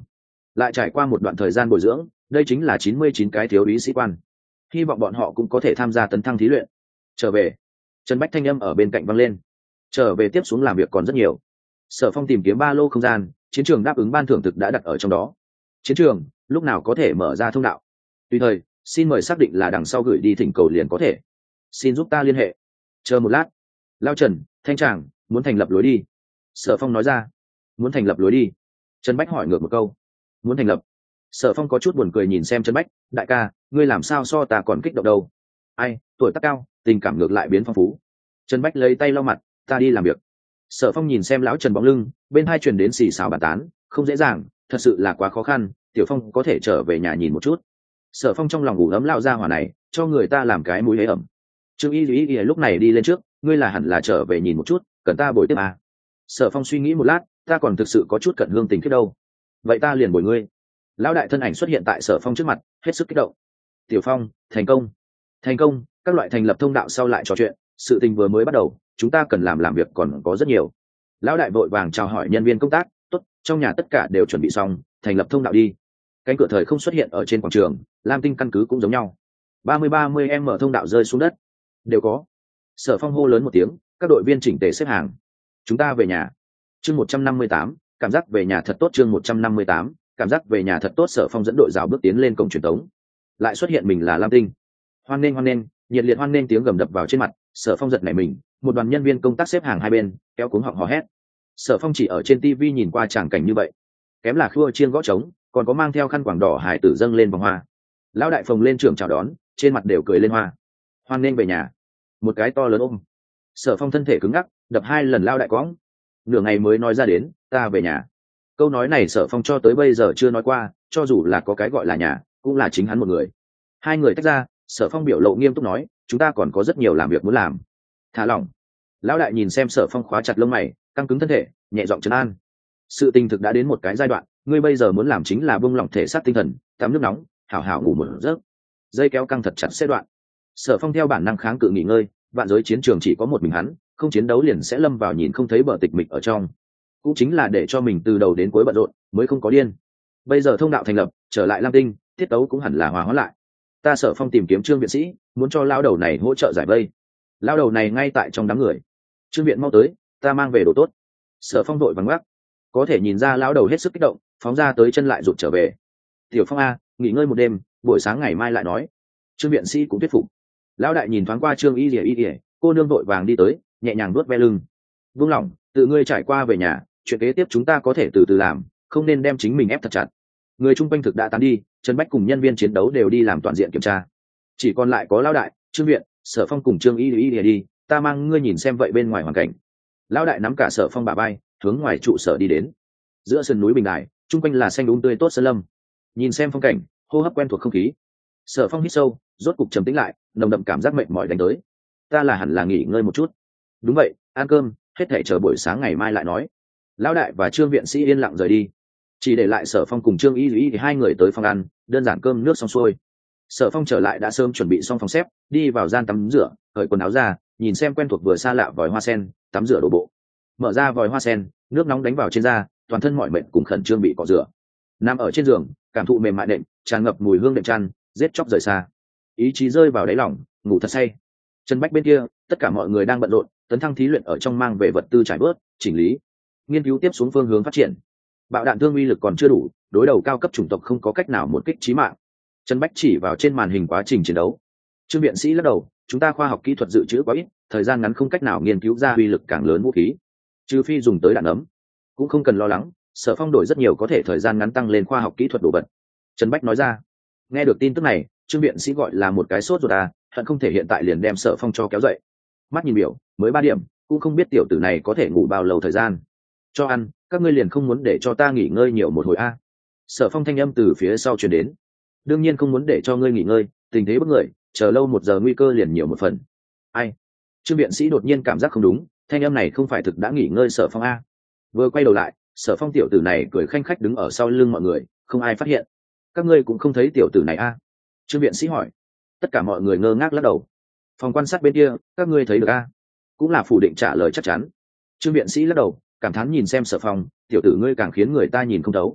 lại trải qua một đoạn thời gian bồi dưỡng, đây chính là chín mươi chín cái thiếu úy sĩ quan, hy vọng bọn họ cũng có thể tham gia tấn thăng thí luyện. Trở về. Trần Bách thanh âm ở bên cạnh vang lên. Trở về tiếp xuống làm việc còn rất nhiều. Sở Phong tìm kiếm ba lô không gian, chiến trường đáp ứng ban thưởng thực đã đặt ở trong đó. Chiến trường lúc nào có thể mở ra thông đạo, tùy thời, xin mời xác định là đằng sau gửi đi thỉnh cầu liền có thể. Xin giúp ta liên hệ. Chờ một lát. Lao Trần, Thanh Tràng, muốn thành lập lối đi. Sở Phong nói ra. Muốn thành lập lối đi. Trần Bách hỏi ngược một câu. Muốn thành lập. Sở Phong có chút buồn cười nhìn xem Trần Bách, đại ca, ngươi làm sao so ta còn kích động đâu. Ai, tuổi tác cao, tình cảm ngược lại biến phong phú. Trần Bách lấy tay lau mặt, ta đi làm việc. Sở Phong nhìn xem lão Trần bóng lưng, bên hai truyền đến xì xào bàn tán, không dễ dàng, thật sự là quá khó khăn, Tiểu Phong có thể trở về nhà nhìn một chút. Sở Phong trong lòng ngủ ấm lao ra hỏa này, cho người ta làm cái mũi hế ẩm. Trương Y Y Y lúc này đi lên trước, ngươi là hẳn là trở về nhìn một chút, cần ta bồi tiếp à? Sở Phong suy nghĩ một lát, ta còn thực sự có chút cận hương tình kết đâu. Vậy ta liền bồi ngươi. Lão đại thân ảnh xuất hiện tại Sở Phong trước mặt, hết sức kích động. Tiểu Phong, thành công, thành công, các loại thành lập thông đạo sau lại trò chuyện, sự tình vừa mới bắt đầu, chúng ta cần làm làm việc còn có rất nhiều. Lão đại vội vàng chào hỏi nhân viên công tác, tốt, trong nhà tất cả đều chuẩn bị xong, thành lập thông đạo đi. Cánh cửa thời không xuất hiện ở trên quảng trường, Lam Tinh căn cứ cũng giống nhau. ba mươi ba mươi m thông đạo rơi xuống đất, đều có. Sở Phong hô lớn một tiếng, các đội viên chỉnh tề xếp hàng. Chúng ta về nhà. Chương một trăm năm mươi tám, cảm giác về nhà thật tốt. Chương một trăm năm mươi tám, cảm giác về nhà thật tốt. Sở Phong dẫn đội rào bước tiến lên cổng truyền tống. Lại xuất hiện mình là Lam Tinh. Hoan nghênh hoan nghênh, nhiệt liệt hoan nghênh tiếng gầm đập vào trên mặt. Sở Phong giật nảy mình, một đoàn nhân viên công tác xếp hàng hai bên, kéo cuống họng hò hét. Sở Phong chỉ ở trên tivi nhìn qua tràng cảnh như vậy, kém là khua chiên gõ trống, còn có mang theo khăn quàng đỏ hải tử dâng lên vòng hoa. Lão đại phồng lên trưởng chào đón, trên mặt đều cười lên hoa. Hoan nghênh về nhà. Một cái to lớn ôm. Sở Phong thân thể cứng ngắc, đập hai lần lao đại quõng. Nửa ngày mới nói ra đến, ta về nhà. Câu nói này Sở Phong cho tới bây giờ chưa nói qua, cho dù là có cái gọi là nhà, cũng là chính hắn một người. Hai người tách ra, Sở Phong biểu lộ nghiêm túc nói, chúng ta còn có rất nhiều làm việc muốn làm. Thả lỏng. Lão đại nhìn xem Sở Phong khóa chặt lông mày, căng cứng thân thể, nhẹ giọng trấn an. Sự tình thực đã đến một cái giai đoạn, ngươi bây giờ muốn làm chính là buông lỏng thể xác tinh thần, tắm nước nóng, hảo hảo ngủ một giấc. Dây kéo căng thật chặt xếp đoạn. Sở Phong theo bản năng kháng cự nghỉ ngơi, vạn giới chiến trường chỉ có một mình hắn, không chiến đấu liền sẽ lâm vào nhìn không thấy bờ tịch mịch ở trong. Cũng chính là để cho mình từ đầu đến cuối bận rộn, mới không có điên. Bây giờ thông đạo thành lập, trở lại Lam Tinh, tiết tấu cũng hẳn là hòa hóa lại. Ta Sở Phong tìm kiếm Trương viện sĩ, muốn cho lão đầu này hỗ trợ giải vây. Lão đầu này ngay tại trong đám người. Trương viện mau tới, ta mang về đồ tốt. Sở Phong đội vắng gác, có thể nhìn ra lão đầu hết sức kích động, phóng ra tới chân lại rụt trở về. Tiểu Phong a, nghỉ ngơi một đêm, buổi sáng ngày mai lại nói. Trương viện sĩ cũng thuyết phục. Lão đại nhìn thoáng qua Trương Y Lìa Y Lìa, cô nương vội vàng đi tới, nhẹ nhàng nuốt ve lưng. Vung lòng, tự ngươi trải qua về nhà, chuyện kế tiếp chúng ta có thể từ từ làm, không nên đem chính mình ép thật chặt. Người chung quanh thực đã tán đi, Trần Bách cùng nhân viên chiến đấu đều đi làm toàn diện kiểm tra. Chỉ còn lại có lão đại, Trương viện, Sở Phong cùng Trương Y Y Lìa đi, ta mang ngươi nhìn xem vậy bên ngoài hoàn cảnh. Lão đại nắm cả Sở Phong bả vai, hướng ngoài trụ sở đi đến. Giữa sườn núi bình đài, chung quanh là xanh đúng tươi tốt sơn lâm. Nhìn xem phong cảnh, hô hấp quen thuộc không khí. Sở Phong hít sâu, rốt cục trầm tĩnh lại, nồng đậm cảm giác mệt mỏi đánh tới. Ta là hẳn là nghỉ ngơi một chút. Đúng vậy, ăn cơm, hết thảy chờ buổi sáng ngày mai lại nói. Lão đại và Trương viện sĩ yên lặng rời đi, chỉ để lại Sở Phong cùng Trương Y Y thì hai người tới phòng ăn, đơn giản cơm nước xong xuôi. Sở Phong trở lại đã sớm chuẩn bị xong phòng xếp, đi vào gian tắm rửa, cởi quần áo ra, nhìn xem quen thuộc vừa xa lạ vòi hoa sen, tắm rửa đổ bộ. Mở ra vòi hoa sen, nước nóng đánh vào trên da, toàn thân mỏi mệt cùng khẩn trương bị cọ rửa. Nằm ở trên giường, cảm thụ mềm mại đệm, tràn ngập mùi hương đệm chăn, giết chóc rời xa. Ý chí rơi vào đáy lòng, ngủ thật say. Trần Bách bên kia, tất cả mọi người đang bận rộn, tấn thăng thí luyện ở trong mang về vật tư trải bớt, chỉnh lý, nghiên cứu tiếp xuống phương hướng phát triển. Bạo đạn thương uy lực còn chưa đủ, đối đầu cao cấp chủng tộc không có cách nào một kích chí mạng. Trần Bách chỉ vào trên màn hình quá trình chiến đấu. Trương viện sĩ lắc đầu, chúng ta khoa học kỹ thuật dự trữ quá ít, thời gian ngắn không cách nào nghiên cứu ra uy lực càng lớn vũ khí, trừ phi dùng tới đạn ấm. Cũng không cần lo lắng, Sở Phong đổi rất nhiều có thể thời gian ngắn tăng lên khoa học kỹ thuật đồ vật. Trần Bách nói ra. Nghe được tin tức này, Trương viện sĩ gọi là một cái sốt ruột à, hận không thể hiện tại liền đem Sở Phong cho kéo dậy. Mắt nhìn biểu, mới ba điểm, cũng không biết tiểu tử này có thể ngủ bao lâu thời gian. Cho ăn, các ngươi liền không muốn để cho ta nghỉ ngơi nhiều một hồi a? À. Sở Phong thanh âm từ phía sau truyền đến. Đương nhiên không muốn để cho ngươi nghỉ ngơi, tình thế bất người, chờ lâu một giờ nguy cơ liền nhiều một phần. Ai? Trương viện sĩ đột nhiên cảm giác không đúng, thanh âm này không phải thực đã nghỉ ngơi Sở Phong a? Vừa quay đầu lại, Sở Phong tiểu tử này cười khanh khách đứng ở sau lưng mọi người, không ai phát hiện. Các ngươi cũng không thấy tiểu tử này a? Trương viện sĩ hỏi. Tất cả mọi người ngơ ngác lắc đầu. Phòng quan sát bên kia, các ngươi thấy được a? Cũng là phủ định trả lời chắc chắn. Trương viện sĩ lắc đầu, cảm thán nhìn xem Sở Phong, tiểu tử ngươi càng khiến người ta nhìn không thấu.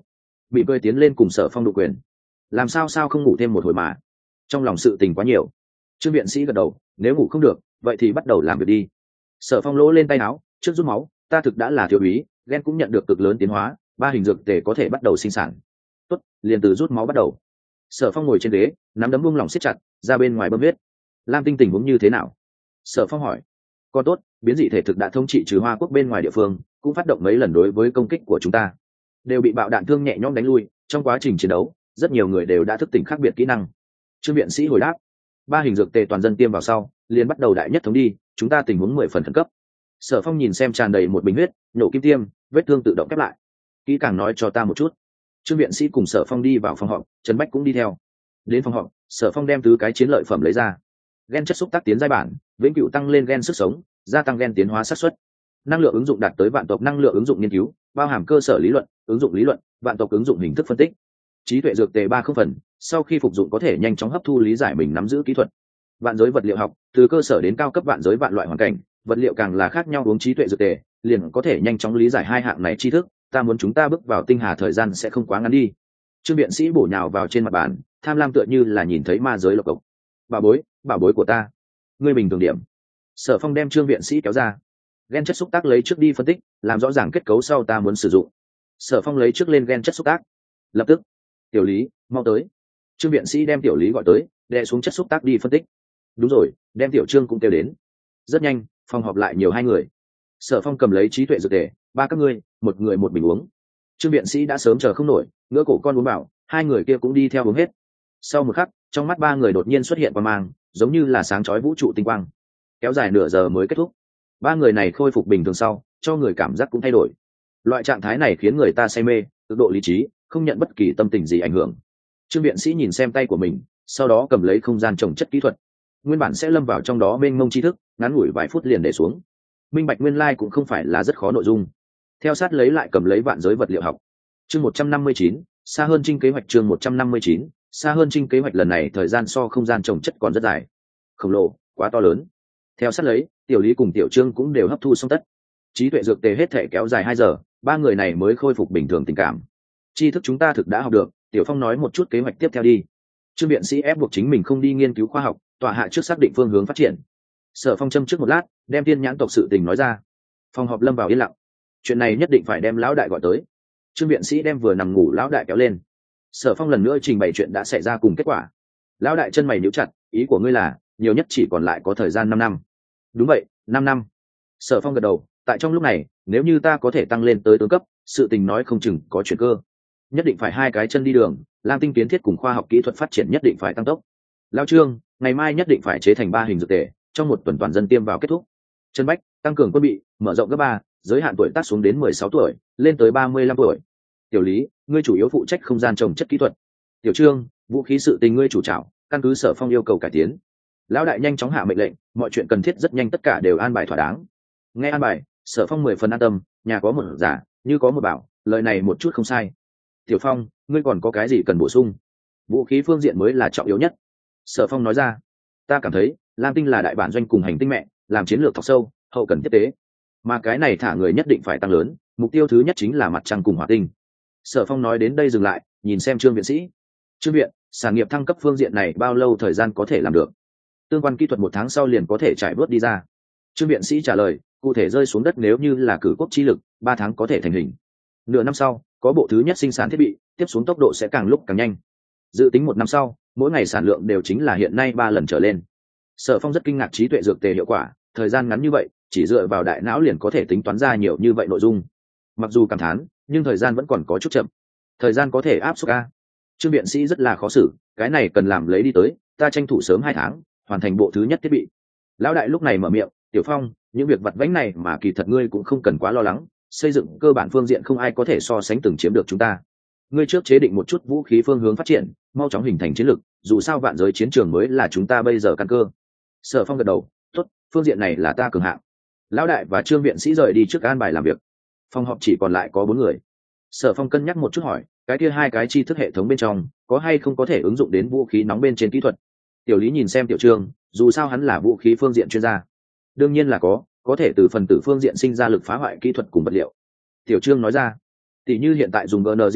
bị bơi tiến lên cùng Sở Phong đụ quyền. Làm sao sao không ngủ thêm một hồi mà? Trong lòng sự tình quá nhiều. Trương viện sĩ gật đầu, nếu ngủ không được, vậy thì bắt đầu làm việc đi. Sở Phong lỗ lên tay áo, trước rút máu, ta thực đã là thiếu úy, ghen cũng nhận được cực lớn tiến hóa, ba hình dược tề có thể bắt đầu sinh sản. Tốt, liền từ rút máu bắt đầu. Sở Phong ngồi trên ghế, nắm đấm buông lỏng siết chặt, ra bên ngoài bơm huyết. Lam Tinh tình huống như thế nào? Sở Phong hỏi. Còn tốt, biến dị thể thực đã thống trị trừ Hoa Quốc bên ngoài địa phương, cũng phát động mấy lần đối với công kích của chúng ta, đều bị bạo đạn thương nhẹ nhõm đánh lui. Trong quá trình chiến đấu, rất nhiều người đều đã thức tỉnh khác biệt kỹ năng. Trương viện sĩ hồi đáp. Ba hình dược tề toàn dân tiêm vào sau, liền bắt đầu đại nhất thống đi, chúng ta tình huống mười phần khẩn cấp. Sở Phong nhìn xem tràn đầy một bình huyết, nhổ kim tiêm, vết thương tự động khép lại. Kỹ càng nói cho ta một chút. Trương viện sĩ cùng Sở Phong đi vào phòng họp, Trần Bách cũng đi theo. Đến phòng họp, Sở Phong đem tứ cái chiến lợi phẩm lấy ra. Gen chất xúc tác tiến giai bản, vĩnh cửu tăng lên gen sức sống, gia tăng gen tiến hóa xác suất. Năng lượng ứng dụng đạt tới vạn tộc năng lượng ứng dụng nghiên cứu, bao hàm cơ sở lý luận, ứng dụng lý luận, vạn tộc ứng dụng hình thức phân tích. Trí tuệ dược tề ba không phần, sau khi phục dụng có thể nhanh chóng hấp thu lý giải mình nắm giữ kỹ thuật. Vạn giới vật liệu học, từ cơ sở đến cao cấp vạn giới vạn loại hoàn cảnh, vật liệu càng là khác nhau uống trí tuệ dược tề, liền có thể nhanh chóng lý giải hai hạng này tri thức. Ta muốn chúng ta bước vào tinh hà thời gian sẽ không quá ngắn đi. Trương viện sĩ bổ nhào vào trên mặt bàn, tham lam tựa như là nhìn thấy ma giới lộc cộc. Bảo bối, bảo bối của ta, ngươi bình thường điểm. Sở Phong đem Trương viện sĩ kéo ra. Gen chất xúc tác lấy trước đi phân tích, làm rõ ràng kết cấu sau ta muốn sử dụng. Sở Phong lấy trước lên gen chất xúc tác. Lập tức, tiểu lý, mau tới. Trương viện sĩ đem tiểu lý gọi tới, đè xuống chất xúc tác đi phân tích. Đúng rồi, đem tiểu Trương cũng kêu đến. Rất nhanh, phòng họp lại nhiều hai người. Sở Phong cầm lấy trí tuệ dược tề, ba các ngươi, một người một bình uống. Trương viện sĩ đã sớm chờ không nổi, ngửa cổ con uống bảo, hai người kia cũng đi theo uống hết. Sau một khắc, trong mắt ba người đột nhiên xuất hiện quang mang, giống như là sáng chói vũ trụ tinh quang. Kéo dài nửa giờ mới kết thúc. Ba người này khôi phục bình thường sau, cho người cảm giác cũng thay đổi. Loại trạng thái này khiến người ta say mê, cực độ lý trí, không nhận bất kỳ tâm tình gì ảnh hưởng. Trương viện sĩ nhìn xem tay của mình, sau đó cầm lấy không gian trồng chất kỹ thuật. Nguyên bản sẽ lâm vào trong đó mênh mông tri thức, ngắn ngủi vài phút liền để xuống. Minh bạch nguyên lai cũng không phải là rất khó nội dung. Theo sát lấy lại cầm lấy vạn giới vật liệu học. Chương một trăm năm mươi chín, xa hơn trinh kế hoạch chương một trăm năm mươi chín, xa hơn trinh kế hoạch lần này thời gian so không gian trồng chất còn rất dài. Khổng lồ, quá to lớn. Theo sát lấy, tiểu lý cùng tiểu Trương cũng đều hấp thu xong tất. Trí tuệ dược tề hết thể kéo dài hai giờ, ba người này mới khôi phục bình thường tình cảm. Tri thức chúng ta thực đã học được, Tiểu Phong nói một chút kế hoạch tiếp theo đi. Trương viện sĩ ép buộc chính mình không đi nghiên cứu khoa học, tọa hạ trước xác định phương hướng phát triển. Sở Phong châm trước một lát, đem tiên nhãn tộc sự tình nói ra. Phòng họp lâm vào yên lặng. Chuyện này nhất định phải đem lão đại gọi tới. Trương viện sĩ đem vừa nằm ngủ lão đại kéo lên. Sở Phong lần nữa trình bày chuyện đã xảy ra cùng kết quả. Lão đại chân mày nhíu chặt, ý của ngươi là nhiều nhất chỉ còn lại có thời gian năm năm. Đúng vậy, năm năm. Sở Phong gật đầu, tại trong lúc này, nếu như ta có thể tăng lên tới tướng cấp, sự tình nói không chừng có chuyển cơ. Nhất định phải hai cái chân đi đường, Lam Tinh kiến thiết cùng khoa học kỹ thuật phát triển nhất định phải tăng tốc. Lão Trương, ngày mai nhất định phải chế thành ba hình dược tề, trong một tuần toàn dân tiêm vào kết thúc. Trần Bách, tăng cường quân bị, mở rộng cấp ba, giới hạn tuổi tác xuống đến mười sáu tuổi, lên tới ba mươi lăm tuổi. Tiểu Lý, ngươi chủ yếu phụ trách không gian trồng chất kỹ thuật. Tiểu Trương, vũ khí sự tình ngươi chủ trảo, căn cứ Sở Phong yêu cầu cải tiến. Lão đại nhanh chóng hạ mệnh lệnh, mọi chuyện cần thiết rất nhanh tất cả đều an bài thỏa đáng. Nghe an bài, Sở Phong mười phần an tâm, nhà có một giả, như có một bảo, lời này một chút không sai. Tiểu Phong, ngươi còn có cái gì cần bổ sung? Vũ khí phương diện mới là trọng yếu nhất. Sở Phong nói ra, ta cảm thấy Lam Tinh là đại bản doanh cùng hành tinh mẹ, làm chiến lược thọc sâu, hậu cần tiếp tế, mà cái này thả người nhất định phải tăng lớn, mục tiêu thứ nhất chính là mặt trăng cùng hỏa tinh. Sở Phong nói đến đây dừng lại, nhìn xem Trương viện sĩ. Trương viện, sản nghiệp thăng cấp phương diện này bao lâu thời gian có thể làm được? Tương quan kỹ thuật một tháng sau liền có thể trải bớt đi ra. Trương viện sĩ trả lời, cụ thể rơi xuống đất nếu như là cử quốc chi lực, ba tháng có thể thành hình. Nửa năm sau, có bộ thứ nhất sinh sản thiết bị, tiếp xuống tốc độ sẽ càng lúc càng nhanh. Dự tính một năm sau, mỗi ngày sản lượng đều chính là hiện nay ba lần trở lên. Sở Phong rất kinh ngạc trí tuệ dược tề hiệu quả, thời gian ngắn như vậy, chỉ dựa vào đại não liền có thể tính toán ra nhiều như vậy nội dung. Mặc dù cảm thán, nhưng thời gian vẫn còn có chút chậm. Thời gian có thể áp suất a. Trương viện sĩ rất là khó xử, cái này cần làm lấy đi tới, ta tranh thủ sớm hai tháng, hoàn thành bộ thứ nhất thiết bị. Lão đại lúc này mở miệng, Tiểu Phong, những việc vặt vãnh này mà kỳ thật ngươi cũng không cần quá lo lắng, xây dựng cơ bản phương diện không ai có thể so sánh từng chiếm được chúng ta. Ngươi trước chế định một chút vũ khí phương hướng phát triển, mau chóng hình thành chiến lược, dù sao vạn giới chiến trường mới là chúng ta bây giờ căn cơ. Sở Phong gật đầu, tốt, phương diện này là ta cường hạng. Lão đại và Trương viện sĩ rời đi trước an bài làm việc. Phòng họp chỉ còn lại có bốn người. Sở Phong cân nhắc một chút hỏi, cái kia hai cái tri thức hệ thống bên trong có hay không có thể ứng dụng đến vũ khí nóng bên trên kỹ thuật? Tiểu Lý nhìn xem Tiểu Trương, dù sao hắn là vũ khí phương diện chuyên gia. Đương nhiên là có, có thể từ phần tử phương diện sinh ra lực phá hoại kỹ thuật cùng vật liệu. Tiểu Trương nói ra, tỷ như hiện tại dùng G N G hai,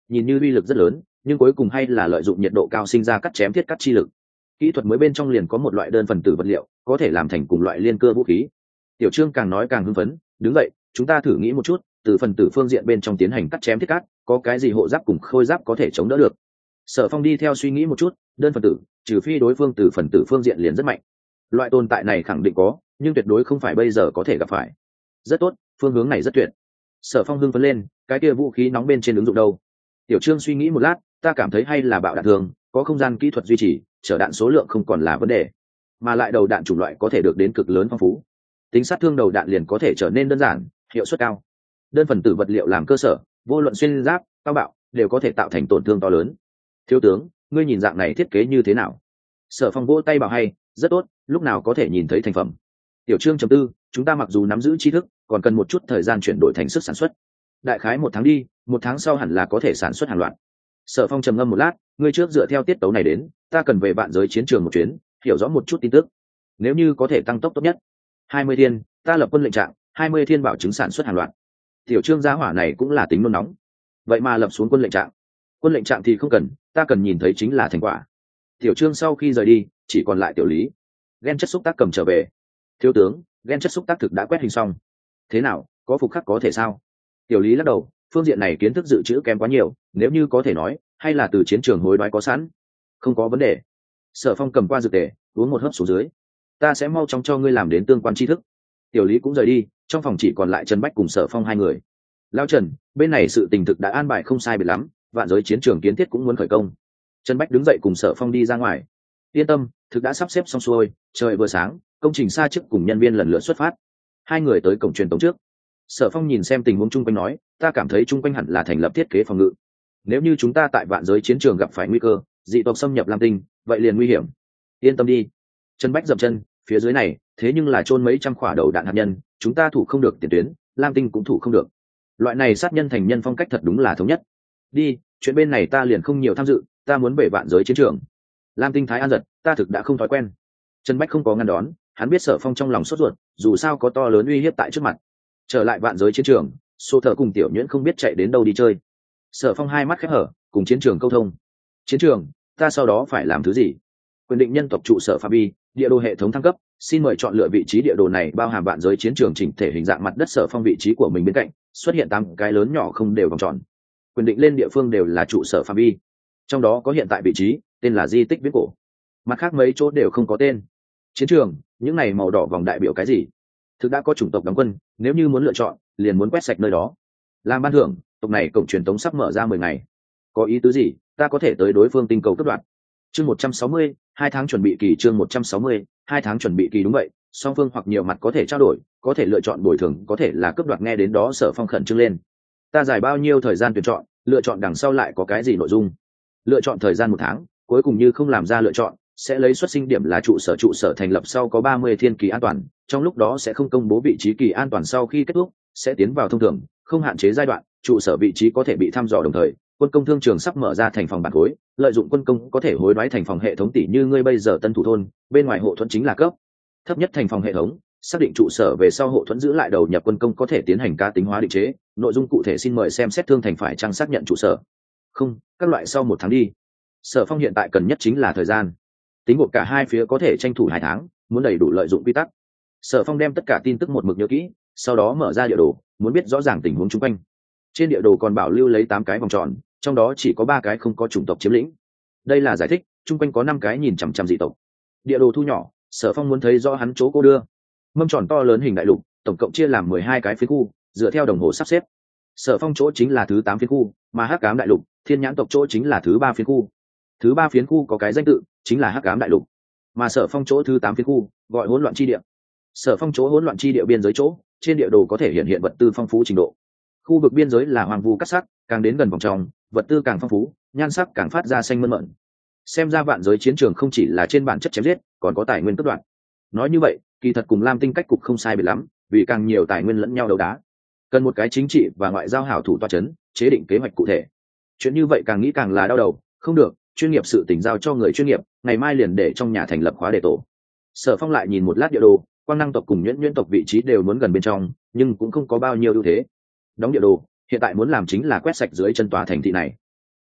nhìn như uy lực rất lớn nhưng cuối cùng hay là lợi dụng nhiệt độ cao sinh ra cắt chém thiết cắt chi lực. Kỹ thuật mới bên trong liền có một loại đơn phần tử vật liệu có thể làm thành cùng loại liên cơ vũ khí. Tiểu Trương càng nói càng hưng phấn, đứng vậy chúng ta thử nghĩ một chút, từ phần tử phương diện bên trong tiến hành cắt chém thiết cắt, có cái gì hộ giáp cùng khôi giáp có thể chống đỡ được. Sở Phong đi theo suy nghĩ một chút, đơn phần tử trừ phi đối phương từ phần tử phương diện liền rất mạnh, loại tồn tại này khẳng định có nhưng tuyệt đối không phải bây giờ có thể gặp phải. Rất tốt, phương hướng này rất tuyệt. Sở Phong hưng phấn lên, cái kia vũ khí nóng bên trên ứng dụng đâu? Tiểu Trương suy nghĩ một lát, ta cảm thấy hay là bạo đạn thường có không gian kỹ thuật duy trì, chở đạn số lượng không còn là vấn đề, mà lại đầu đạn chủng loại có thể được đến cực lớn phong phú, tính sát thương đầu đạn liền có thể trở nên đơn giản, hiệu suất cao. Đơn phần tử vật liệu làm cơ sở, vô luận xuyên giáp, cao bạo đều có thể tạo thành tổn thương to lớn. Thiếu tướng, ngươi nhìn dạng này thiết kế như thế nào? Sở Phong vỗ tay bảo hay, rất tốt, lúc nào có thể nhìn thấy thành phẩm? Tiểu Trương chấm tư, chúng ta mặc dù nắm giữ tri thức, còn cần một chút thời gian chuyển đổi thành sức sản xuất. Đại khái một tháng đi, một tháng sau hẳn là có thể sản xuất hàng loạt. Sở Phong trầm ngâm một lát, ngươi trước dựa theo tiết tấu này đến, ta cần về vạn giới chiến trường một chuyến, hiểu rõ một chút tin tức. Nếu như có thể tăng tốc tốt nhất, hai mươi thiên, ta lập quân lệnh trạng, hai mươi thiên bảo chứng sản xuất hàng loạt. Tiểu Trương gia hỏa này cũng là tính nôn nóng, vậy mà lập xuống quân lệnh trạng. Quân lệnh trạng thì không cần, ta cần nhìn thấy chính là thành quả. Tiểu Trương sau khi rời đi, chỉ còn lại Tiểu Lý. Gen chất xúc tác cầm trở về. Thiếu tướng, gen chất xúc tác thực đã quét hình xong. Thế nào, có phục khắc có thể sao? Tiểu Lý lắc đầu, phương diện này kiến thức dự trữ kém quá nhiều, nếu như có thể nói, hay là từ chiến trường hối đoái có sẵn. Không có vấn đề. Sở Phong cầm qua dược tề, uống một hớp xuống dưới. Ta sẽ mau chóng cho ngươi làm đến tương quan tri thức. Tiểu Lý cũng rời đi, trong phòng chỉ còn lại Trần Bách cùng Sở Phong hai người. Lao Trần, bên này sự tình thực đã an bài không sai biệt lắm, vạn giới chiến trường kiến thiết cũng muốn khởi công. Trần Bách đứng dậy cùng Sở Phong đi ra ngoài. Yên tâm, thực đã sắp xếp xong xuôi, trời vừa sáng, công trình xa chức cùng nhân viên lần lượt xuất phát. Hai người tới cổng truyền tống trước. Sở Phong nhìn xem tình huống chung quanh nói, ta cảm thấy chung quanh hẳn là thành lập thiết kế phòng ngự. Nếu như chúng ta tại vạn giới chiến trường gặp phải nguy cơ, dị tộc xâm nhập Lam Tinh, vậy liền nguy hiểm. Yên tâm đi. Trần Bách dậm chân, phía dưới này, thế nhưng là chôn mấy trăm quả đầu đạn hạt nhân, chúng ta thủ không được tiền tuyến, Lam Tinh cũng thủ không được. Loại này sát nhân thành nhân phong cách thật đúng là thống nhất. Đi, chuyện bên này ta liền không nhiều tham dự, ta muốn về vạn giới chiến trường. Lam Tinh Thái An giật, ta thực đã không thói quen. Trần Bách không có ngăn đón, hắn biết Sở Phong trong lòng sốt ruột, dù sao có to lớn uy hiếp tại trước mặt. Trở lại vạn giới chiến trường, Sô Thở cùng Tiểu Nhuyễn không biết chạy đến đâu đi chơi. Sở Phong hai mắt khép hở, cùng chiến trường câu thông. Chiến trường, ta sau đó phải làm thứ gì? Quyền định nhân tộc trụ sở Phạm Vi, địa đồ hệ thống thăng cấp, xin mời chọn lựa vị trí địa đồ này bao hàm vạn giới chiến trường chỉnh thể hình dạng mặt đất. Sở Phong vị trí của mình bên cạnh xuất hiện tám cái lớn nhỏ không đều vòng tròn. Quyền định lên địa phương đều là trụ sở Phạm Vi, trong đó có hiện tại vị trí tên là di tích viễn cổ, mặt khác mấy chỗ đều không có tên. Chiến trường, những này màu đỏ vòng đại biểu cái gì? Thực đã có chủng tộc đóng quân, nếu như muốn lựa chọn liền muốn quét sạch nơi đó. Làm ban thưởng, tộc này cổng truyền tống sắp mở ra mười ngày. Có ý tứ gì? Ta có thể tới đối phương tinh cầu cấp đoạn. Chương một trăm sáu mươi, hai tháng chuẩn bị kỳ. Chương một trăm sáu mươi, hai tháng chuẩn bị kỳ. Đúng vậy, song phương hoặc nhiều mặt có thể trao đổi, có thể lựa chọn bồi thường, có thể là cấp đoạt. Nghe đến đó Sở Phong khẩn trương lên. Ta dài bao nhiêu thời gian tuyển chọn, lựa chọn đằng sau lại có cái gì nội dung? Lựa chọn thời gian một tháng, cuối cùng như không làm ra lựa chọn, sẽ lấy xuất sinh điểm là trụ sở. Trụ sở thành lập sau có ba mươi thiên kỳ an toàn, trong lúc đó sẽ không công bố vị trí. Kỳ an toàn sau khi kết thúc sẽ tiến vào thông thường, không hạn chế giai đoạn. Trụ sở vị trí có thể bị thăm dò, đồng thời quân công thương trường sắp mở ra thành phòng bản khối, lợi dụng quân công có thể hối đoái thành phòng hệ thống. Tỷ như ngươi bây giờ Tân Thủ thôn, bên ngoài hộ thuẫn chính là cấp thấp nhất thành phòng hệ thống. Xác định trụ sở về sau hộ thuẫn giữ lại đầu nhập quân công có thể tiến hành cá tính hóa định chế. Nội dung cụ thể xin mời xem xét thương thành phải trang xác nhận trụ sở. Không, các loại sau một tháng đi. Sở Phong hiện tại cần nhất chính là thời gian, tính gộp cả hai phía có thể tranh thủ hai tháng, muốn đầy đủ lợi dụng quy tắc. Sở Phong đem tất cả tin tức một mực nhớ kỹ, sau đó mở ra địa đồ, muốn biết rõ ràng tình huống chung quanh. Trên địa đồ còn bảo lưu lấy tám cái vòng tròn, trong đó chỉ có ba cái không có chủng tộc chiếm lĩnh. Đây là giải thích, chung quanh có năm cái nhìn chằm chằm dị tộc. Địa đồ thu nhỏ, Sở Phong muốn thấy rõ hắn chỗ cô đưa. Mâm tròn to lớn hình đại lục, tổng cộng chia làm mười hai cái phiến khu, dựa theo đồng hồ sắp xếp. Sở Phong chỗ chính là thứ tám phiến khu, mà Hắc Ám đại lục, Thiên Nhãn tộc chỗ chính là thứ ba phiến khu. Thứ ba phiến khu có cái danh tự, chính là Hắc Ám đại lục. Mà Sở Phong chỗ thứ tám phiến khu gọi Hỗn loạn chi địa. Sở Phong chỗ Hỗn loạn chi địa biên giới chỗ, trên địa đồ có thể hiện hiện vật tư phong phú trình độ. Khu vực biên giới là hoang vu cát sắc, càng đến gần vòng tròn, vật tư càng phong phú, nhan sắc càng phát ra xanh mơn mởn. Xem ra vạn giới chiến trường không chỉ là trên bản chất chém giết, còn có tài nguyên cấp đoạn. Nói như vậy, kỳ thật cùng Lam Tinh cách cục không sai biệt lắm, vì càng nhiều tài nguyên lẫn nhau đấu đá, cần một cái chính trị và ngoại giao hảo thủ toa chấn, chế định kế hoạch cụ thể. Chuyện như vậy càng nghĩ càng là đau đầu, không được, chuyên nghiệp sự tình giao cho người chuyên nghiệp, ngày mai liền để trong nhà thành lập khóa đề tổ. Sở Phong lại nhìn một lát địa đồ, Quang Năng tộc cùng Nhuyễn Nhuyễn tộc vị trí đều muốn gần bên trong, nhưng cũng không có bao nhiêu ưu thế. Đóng địa đồ, hiện tại muốn làm chính là quét sạch dưới chân tòa thành thị này.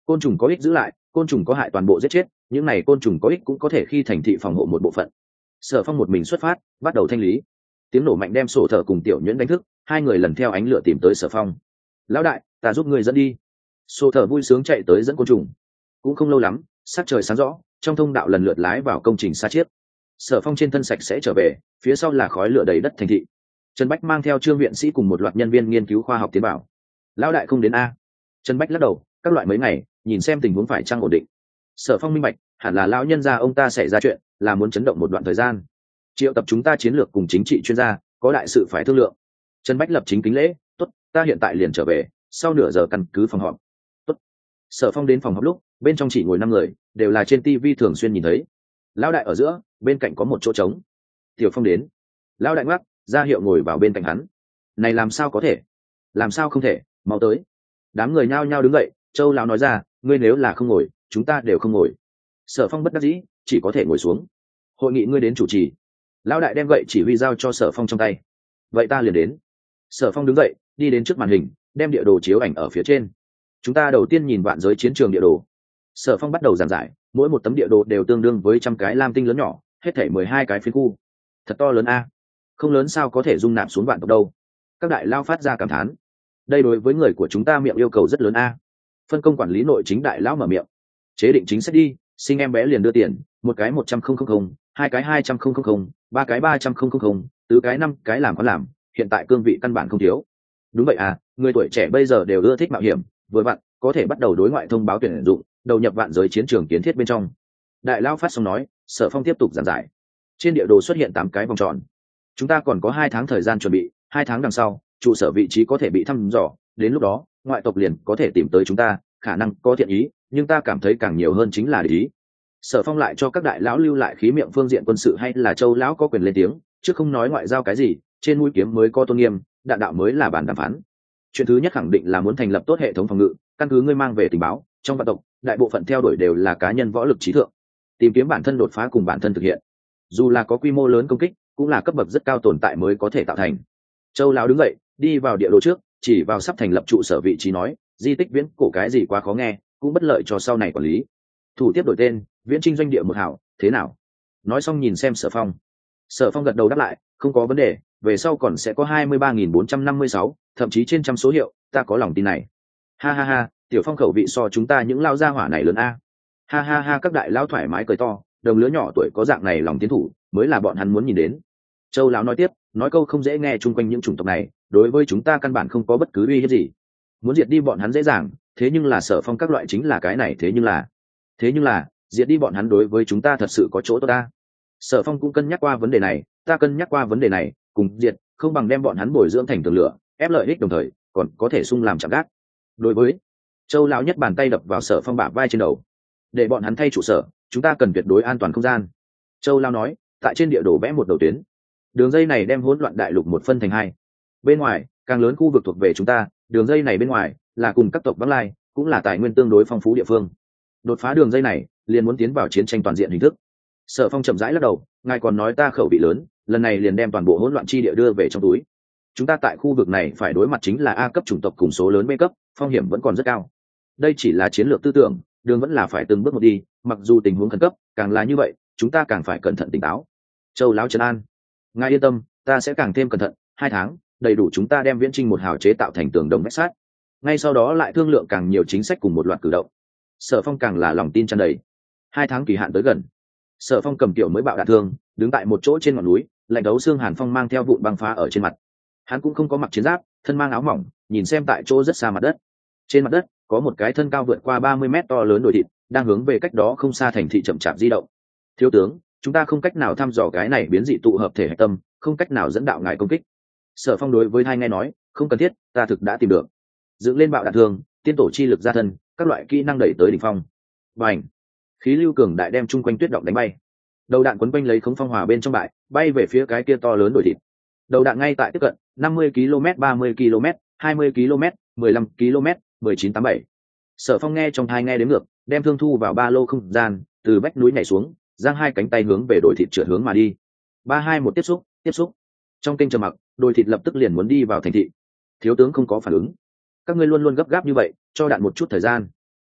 Côn trùng có ích giữ lại, côn trùng có hại toàn bộ giết chết, những này côn trùng có ích cũng có thể khi thành thị phòng hộ một bộ phận. Sở Phong một mình xuất phát, bắt đầu thanh lý. Tiếng nổ mạnh đem Sổ Thở cùng Tiểu Nhuyễn đánh thức, hai người lần theo ánh lửa tìm tới Sở Phong. Lão đại, ta giúp người dẫn đi. Sổ Thở vui sướng chạy tới dẫn côn trùng. Cũng không lâu lắm, sắc trời sáng rõ, trong thông đạo lần lượt lái vào công trình xa chiết. Sở Phong trên thân sạch sẽ trở về, phía sau là khói lửa đầy đất thành thị. Trần Bách mang theo Trương viện sĩ cùng một loạt nhân viên nghiên cứu khoa học tiến bảo. Lão đại không đến a? Trần Bách lắc đầu, các loại mấy ngày, nhìn xem tình huống phải chăng ổn định. Sở Phong minh bạch, hẳn là lão nhân gia ông ta xảy ra chuyện, là muốn chấn động một đoạn thời gian. Triệu tập chúng ta chiến lược cùng chính trị chuyên gia, có đại sự phải thương lượng. Trần Bách lập chính kính lễ, tốt, ta hiện tại liền trở về, sau nửa giờ căn cứ phòng họp. Tốt. Sở Phong đến phòng họp lúc, bên trong chỉ ngồi năm người, đều là trên tivi thường xuyên nhìn thấy. Lão đại ở giữa, bên cạnh có một chỗ trống. Tiểu Phong đến. Lão đại ngoắc, ra hiệu ngồi vào bên cạnh hắn. Này làm sao có thể? Làm sao không thể, mau tới. Đám người nhao nhao đứng dậy, Châu lão nói ra, ngươi nếu là không ngồi, chúng ta đều không ngồi. Sở Phong bất đắc dĩ, chỉ có thể ngồi xuống. Hội nghị ngươi đến chủ trì. Lão đại đem gậy chỉ huy giao cho Sở Phong trong tay. Vậy ta liền đến. Sở Phong đứng dậy, đi đến trước màn hình, đem địa đồ chiếu ảnh ở phía trên. Chúng ta đầu tiên nhìn vạn giới chiến trường địa đồ. Sở Phong bắt đầu giảng giải, mỗi một tấm địa đồ đều tương đương với trăm cái lam tinh lớn nhỏ, hết thảy mười hai cái phiến khu. Thật to lớn a. Không lớn sao có thể dung nạp xuống vạn tộc đâu. Các đại lao phát ra cảm thán. Đây đối với người của chúng ta miệng yêu cầu rất lớn a. Phân công quản lý nội chính đại lão mở miệng. Chế định chính sách đi, sinh em bé liền đưa tiền, một cái một trăm không không không, hai cái hai trăm không không không, ba cái ba trăm không không không, tứ cái năm cái làm có làm, hiện tại cương vị căn bản không thiếu. Đúng vậy à, người tuổi trẻ bây giờ đều ưa thích mạo hiểm, vừa vặn có thể bắt đầu đối ngoại thông báo tuyển dụng, đầu nhập vạn giới chiến trường kiến thiết bên trong. Đại lão phát xong nói, Sở Phong tiếp tục giảng giải. Trên địa đồ xuất hiện tám cái vòng tròn. Chúng ta còn có hai tháng thời gian chuẩn bị, hai tháng đằng sau, trụ sở vị trí có thể bị thăm dò, đến lúc đó, ngoại tộc liền có thể tìm tới chúng ta, khả năng có thiện ý, nhưng ta cảm thấy càng nhiều hơn chính là địch ý. Sở Phong lại cho các đại lão lưu lại khí miệng phương diện quân sự hay là Châu lão có quyền lên tiếng, chứ không nói ngoại giao cái gì, trên mũi kiếm mới có tôn nghiêm, đạn đạo mới là bản đàm phán. Chuyện thứ nhất khẳng định là muốn thành lập tốt hệ thống phòng ngự, căn cứ ngươi mang về tình báo, trong vạn tộc, đại bộ phận theo đuổi đều là cá nhân võ lực trí thượng, tìm kiếm bản thân đột phá cùng bản thân thực hiện. Dù là có quy mô lớn công kích, cũng là cấp bậc rất cao tồn tại mới có thể tạo thành. Châu lão đứng dậy, đi vào địa đồ trước, chỉ vào sắp thành lập trụ sở vị trí nói, di tích viễn cổ cái gì quá khó nghe, cũng bất lợi cho sau này quản lý. Thủ tiếp đổi tên, Viễn Trinh doanh địa một hảo, thế nào? Nói xong nhìn xem Sở Phong. Sở Phong gật đầu đáp lại, không có vấn đề, về sau còn sẽ có hai mươi ba nghìn bốn trăm năm mươi sáu, thậm chí trên trăm số hiệu, ta có lòng tin này. Ha ha ha, Tiểu Phong khẩu vị so chúng ta những lao gia hỏa này lớn a. Ha ha ha, các đại lao thoải mái cười to, đồng lứa nhỏ tuổi có dạng này lòng tiến thủ, mới là bọn hắn muốn nhìn đến. Châu lão nói tiếp, nói câu không dễ nghe chung quanh những chủng tộc này, đối với chúng ta căn bản không có bất cứ uy hiếp gì. Muốn diệt đi bọn hắn dễ dàng, thế nhưng là Sở Phong các loại chính là cái này, thế nhưng là thế nhưng là diệt đi bọn hắn đối với chúng ta thật sự có chỗ tốt ta. Sở Phong cũng cân nhắc qua vấn đề này, ta cân nhắc qua vấn đề này, cùng diệt không bằng đem bọn hắn bồi dưỡng thành tường lửa, ép lợi ích đồng thời còn có thể sung làm chạm gác. Đối với Châu lão nhất bàn tay đập vào Sở Phong bả vai trên đầu, để bọn hắn thay trụ sở, chúng ta cần tuyệt đối an toàn không gian. Châu lão nói, tại trên địa đồ vẽ một đầu tuyến, đường dây này đem hỗn loạn đại lục một phân thành hai, bên ngoài càng lớn khu vực thuộc về chúng ta, đường dây này bên ngoài là cùng các tộc Bắc Lai, cũng là tài nguyên tương đối phong phú địa phương. Đột phá đường dây này liền muốn tiến vào chiến tranh toàn diện hình thức. Sở Phong chậm rãi lắc đầu, ngài còn nói ta khẩu vị lớn, lần này liền đem toàn bộ hỗn loạn chi địa đưa về trong túi. Chúng ta tại khu vực này phải đối mặt chính là A cấp chủng tộc cùng số lớn B cấp, phong hiểm vẫn còn rất cao. Đây chỉ là chiến lược tư tưởng, đường vẫn là phải từng bước một đi, mặc dù tình huống khẩn cấp, càng là như vậy, chúng ta càng phải cẩn thận tỉnh táo. Châu lão trấn an, ngài yên tâm, ta sẽ càng thêm cẩn thận, hai tháng, đầy đủ chúng ta đem Viễn Trinh một hào chế tạo thành tường đồng vách sắt. Ngay sau đó lại thương lượng càng nhiều chính sách cùng một loạt cử động. Sở Phong càng là lòng tin tràn đầy. Hai tháng kỳ hạn tới gần, Sở Phong cầm kiểu mới bạo đạn thương, đứng tại một chỗ trên ngọn núi, lạnh đấu xương hàn phong mang theo vụn băng phá ở trên mặt. Hắn cũng không có mặc chiến giáp, thân mang áo mỏng, nhìn xem tại chỗ rất xa mặt đất. Trên mặt đất có một cái thân cao vượt qua ba mươi mét to lớn đồi thịt, đang hướng về cách đó không xa thành thị chậm chạp di động. Thiếu tướng, chúng ta không cách nào thăm dò cái này biến dị tụ hợp thể hạch tâm, không cách nào dẫn đạo ngài công kích. Sở Phong đối với hai nghe nói, không cần thiết, ta thực đã tìm được. Dựng lên bạo đạn thương, tiên tổ chi lực ra thân, các loại kỹ năng đẩy tới đỉnh phong. Bành! Khí lưu cường đại đem chung quanh tuyết động đánh bay. Đầu đạn quấn quanh lấy khống phong hòa bên trong bãi, bay về phía cái kia to lớn đồi thịt. Đầu đạn ngay tại tiếp cận, năm mươi ki lô mét, ba mươi ki lô mét, hai mươi ki lô mét, mười lăm ki lô mét, mười chín tám bảy. Sở Phong nghe trong tai nghe đếm ngược, đem thương thu vào ba lô không gian, từ vách núi nhảy xuống, giang hai cánh tay hướng về đồi thịt trượt hướng mà đi. Ba hai một tiếp xúc, tiếp xúc. Trong kênh trầm mặc, đồi thịt lập tức liền muốn đi vào thành thị. Thiếu tướng không có phản ứng. Các ngươi luôn luôn gấp gáp như vậy, cho đạn một chút thời gian.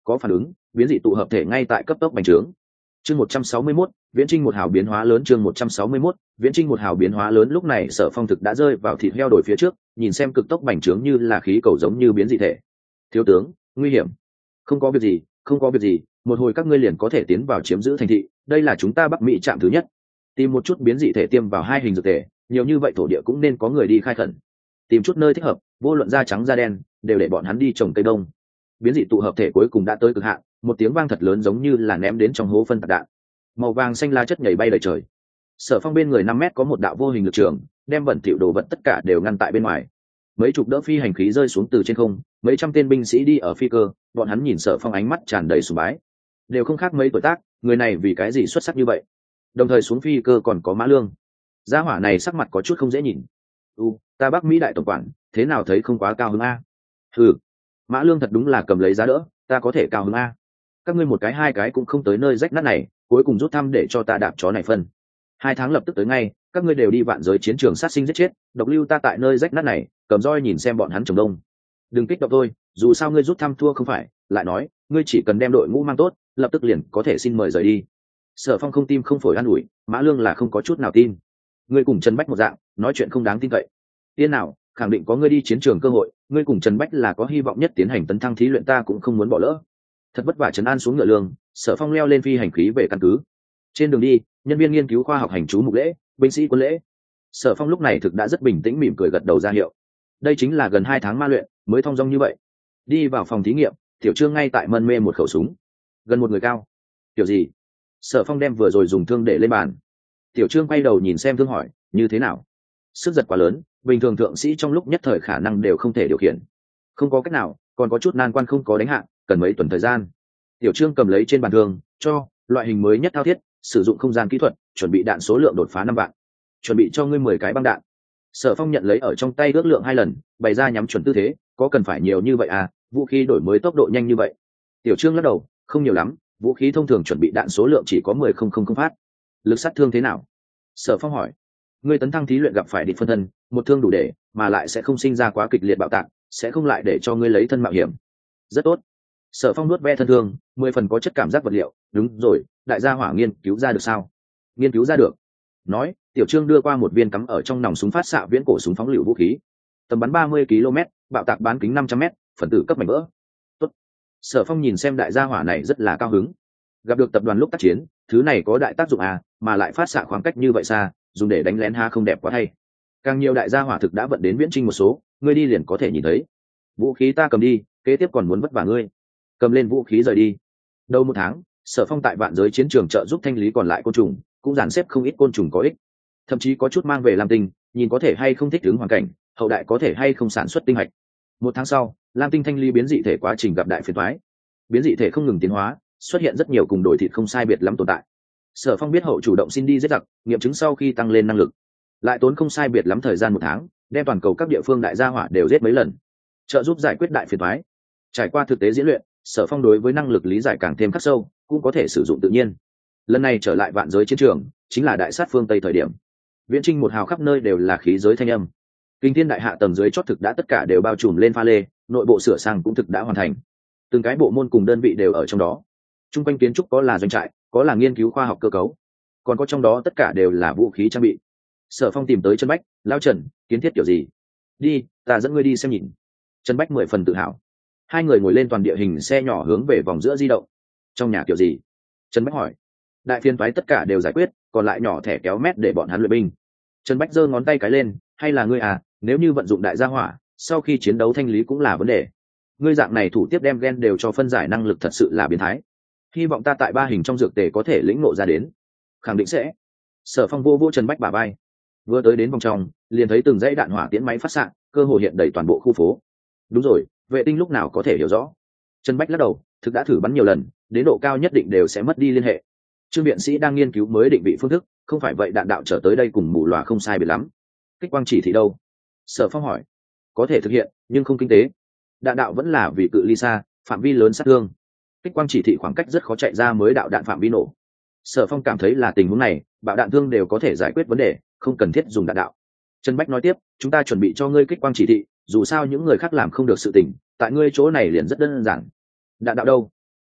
có phản ứng, biến dị tụ hợp thể ngay tại cấp tốc bành trướng. Chương một trăm sáu mươi mốt, viễn trinh một hào biến hóa lớn. Chương một trăm sáu mươi mốt, viễn trinh một hào biến hóa lớn. Lúc này Sở Phong thực đã rơi vào thịt heo đổi phía trước, nhìn xem cực tốc bành trướng như là khí cầu giống như biến dị thể. Thiếu tướng, nguy hiểm. Không có việc gì, không có việc gì, một hồi các ngươi liền có thể tiến vào chiếm giữ thành thị, đây là chúng ta Bắc Mỹ trạm thứ nhất. Tìm một chút biến dị thể tiêm vào hai hình dược thể, nhiều như vậy thổ địa cũng nên có người đi khai khẩn. Tìm chút nơi thích hợp, vô luận da trắng da đen, đều để bọn hắn đi trồng cây đông. Biến dị tụ hợp thể cuối cùng đã tới cực hạn, một tiếng vang thật lớn giống như là ném đến trong hố phân tạc đạn. Màu vàng xanh lá chất nhảy bay đầy trời. Sở Phong bên người năm mét có một đạo vô hình lực trường, đem bẩn thỉu đồ vật tất cả đều ngăn tại bên ngoài. Mấy chục đỡ phi hành khí rơi xuống từ trên không, mấy trăm tên binh sĩ đi ở phi cơ, bọn hắn nhìn Sở Phong ánh mắt tràn đầy sùng bái. Đều không khác mấy tuổi tác, người này vì cái gì xuất sắc như vậy? Đồng thời xuống phi cơ còn có Mã Lương. Gia hỏa này sắc mặt có chút không dễ nhìn. "U, ta Bắc Mỹ đại tổng quản, thế nào thấy không quá cao hứng a?" "Hừ, Mã Lương thật đúng là cầm lấy giá đỡ, ta có thể cao hứng a. Các ngươi một cái hai cái cũng không tới nơi rách nát này, cuối cùng rút thăm để cho ta đạp chó này phân. Hai tháng lập tức tới ngay, các ngươi đều đi vạn giới chiến trường sát sinh giết chết, độc lưu ta tại nơi rách nát này, cầm roi nhìn xem bọn hắn trồng đông. Đừng kích động thôi, dù sao ngươi rút thăm thua không phải, lại nói, ngươi chỉ cần đem đội ngũ mang tốt, lập tức liền có thể xin mời rời đi." Sở Phong không tim không phổi an ủi, Mã Lương là không có chút nào tin. Ngươi cùng Trần Bách một dạng, nói chuyện không đáng tin cậy. Tiên nào, khẳng định có ngươi đi chiến trường cơ hội, ngươi cùng Trần Bách là có hy vọng nhất tiến hành tấn thăng thí luyện, ta cũng không muốn bỏ lỡ. Thật vất vả trấn an xuống ngựa lương, Sở Phong leo lên phi hành khí về căn cứ. Trên đường đi, nhân viên nghiên cứu khoa học hành trú mục lễ, binh sĩ quân lễ. Sở Phong lúc này thực đã rất bình tĩnh, mỉm cười gật đầu ra hiệu. Đây chính là gần hai tháng ma luyện, mới thong dong như vậy. Đi vào phòng thí nghiệm, Tiểu Trương ngay tại mân mê một khẩu súng, gần một người cao. Tiểu gì? Sở Phong đem vừa rồi dùng thương để lên bàn. Tiểu Trương quay đầu nhìn xem thương hỏi, như thế nào? Sức giật quá lớn, bình thường thượng sĩ trong lúc nhất thời khả năng đều không thể điều khiển. Không có cách nào, còn có chút nan quan không có đánh hạn, cần mấy tuần thời gian. Tiểu Trương cầm lấy trên bàn thương, cho loại hình mới nhất thao thiết, sử dụng không gian kỹ thuật, chuẩn bị đạn số lượng đột phá năm vạn. Chuẩn bị cho ngươi mười cái băng đạn. Sở Phong nhận lấy ở trong tay ước lượng hai lần, bày ra nhắm chuẩn tư thế, có cần phải nhiều như vậy à, vũ khí đổi mới tốc độ nhanh như vậy. Tiểu Trương lắc đầu, không nhiều lắm, vũ khí thông thường chuẩn bị đạn số lượng chỉ có mười không không không phát. Lực sát thương thế nào? Sở Phong hỏi. Ngươi tấn thăng thí luyện gặp phải địch phân thân, một thương đủ để, mà lại sẽ không sinh ra quá kịch liệt bạo tạc, sẽ không lại để cho ngươi lấy thân mạo hiểm. Rất tốt. Sở Phong nuốt ve thân thương, mười phần có chất cảm giác vật liệu. Đúng rồi, đại gia hỏa nghiên cứu ra được sao? Nghiên cứu ra được. Nói, Tiểu Trương đưa qua một viên cắm ở trong nòng súng phát xạ viễn cổ súng phóng lựu vũ khí. Tầm bắn ba mươi ki lô mét, bạo tạc bán kính năm trăm mét, phần tử cấp mảnh vỡ. Tốt. Sở Phong nhìn xem đại gia hỏa này rất là cao hứng. Gặp được tập đoàn lúc tác chiến, thứ này có đại tác dụng à, mà lại phát xạ khoảng cách như vậy xa, dùng để đánh lén ha không đẹp quá thay. Càng nhiều đại gia hỏa thực đã vận đến viễn trinh một số, ngươi đi liền có thể nhìn thấy. Vũ khí ta cầm đi, kế tiếp còn muốn vất vả ngươi. Cầm lên vũ khí rời đi. Đầu một tháng, Sở Phong tại vạn giới chiến trường trợ giúp thanh lý còn lại côn trùng, cũng dàn xếp không ít côn trùng có ích, thậm chí có chút mang về Lam Tinh, nhìn có thể hay không thích ứng hoàn cảnh, hậu đại có thể hay không sản xuất tinh hạch. Một tháng sau, Lam Tinh thanh lý biến dị thể quá trình gặp đại phiền toái. Biến dị thể không ngừng tiến hóa, xuất hiện rất nhiều cùng đổi thịt không sai biệt lắm tồn tại. Sở Phong biết hậu chủ động xin đi giết giặc, nghiệm chứng sau khi tăng lên năng lực, lại tốn không sai biệt lắm thời gian một tháng, đem toàn cầu các địa phương đại gia hỏa đều giết mấy lần, trợ giúp giải quyết đại phiền toái. Trải qua thực tế diễn luyện, Sở Phong đối với năng lực lý giải càng thêm khắc sâu, cũng có thể sử dụng tự nhiên. Lần này trở lại vạn giới chiến trường, chính là đại sát phương Tây thời điểm. Viễn trinh một hào khắp nơi đều là khí giới thanh âm. Kinh thiên đại hạ tầng dưới chót thực đã tất cả đều bao trùm lên pha lê, nội bộ sửa sang cũng thực đã hoàn thành. Từng cái bộ môn cùng đơn vị đều ở trong đó. Trung quanh kiến trúc có là doanh trại, có là nghiên cứu khoa học cơ cấu, còn có trong đó tất cả đều là vũ khí trang bị. Sở Phong tìm tới Trần Bách, lão Trần, kiến thiết kiểu gì? Đi, ta dẫn ngươi đi xem nhìn. Trần Bách mười phần tự hào. Hai người ngồi lên toàn địa hình xe nhỏ hướng về vòng giữa di động. Trong nhà kiểu gì? Trần Bách hỏi. Đại phiên toái tất cả đều giải quyết, còn lại nhỏ thẻ kéo mét để bọn hắn luyện binh. Trần Bách giơ ngón tay cái lên, hay là ngươi à, nếu như vận dụng đại gia hỏa, sau khi chiến đấu thanh lý cũng là vấn đề. Ngươi dạng này thủ tiếp đem gen đều cho phân giải năng lực thật sự là biến thái. Hy vọng ta tại ba hình trong dược tề có thể lĩnh ngộ ra đến. Khẳng định sẽ. Sở Phong vô vô Trần Bách bả vai. Vừa tới đến vòng trong, liền thấy từng dãy đạn hỏa tiễn máy phát xạ, cơ hồ hiện đầy toàn bộ khu phố. Đúng rồi, vệ tinh lúc nào có thể hiểu rõ. Trần Bách lắc đầu, thực đã thử bắn nhiều lần, đến độ cao nhất định đều sẽ mất đi liên hệ. Trương viện sĩ đang nghiên cứu mới định vị phương thức, không phải vậy đạn đạo trở tới đây cùng mù lòa không sai biệt lắm. Kích quang chỉ thị đâu? Sở Phong hỏi. Có thể thực hiện, nhưng không kinh tế. Đạn đạo vẫn là vì cự ly xa, phạm vi lớn sát thương. Kích quang chỉ thị khoảng cách rất khó chạy ra mới đạo đạn phạm vi nổ. Sở Phong cảm thấy là tình huống này, bạo đạn thương đều có thể giải quyết vấn đề, không cần thiết dùng đạn đạo. Trần Bách nói tiếp, chúng ta chuẩn bị cho ngươi kích quang chỉ thị, dù sao những người khác làm không được sự tình, tại ngươi chỗ này liền rất đơn giản. Đạn đạo đâu?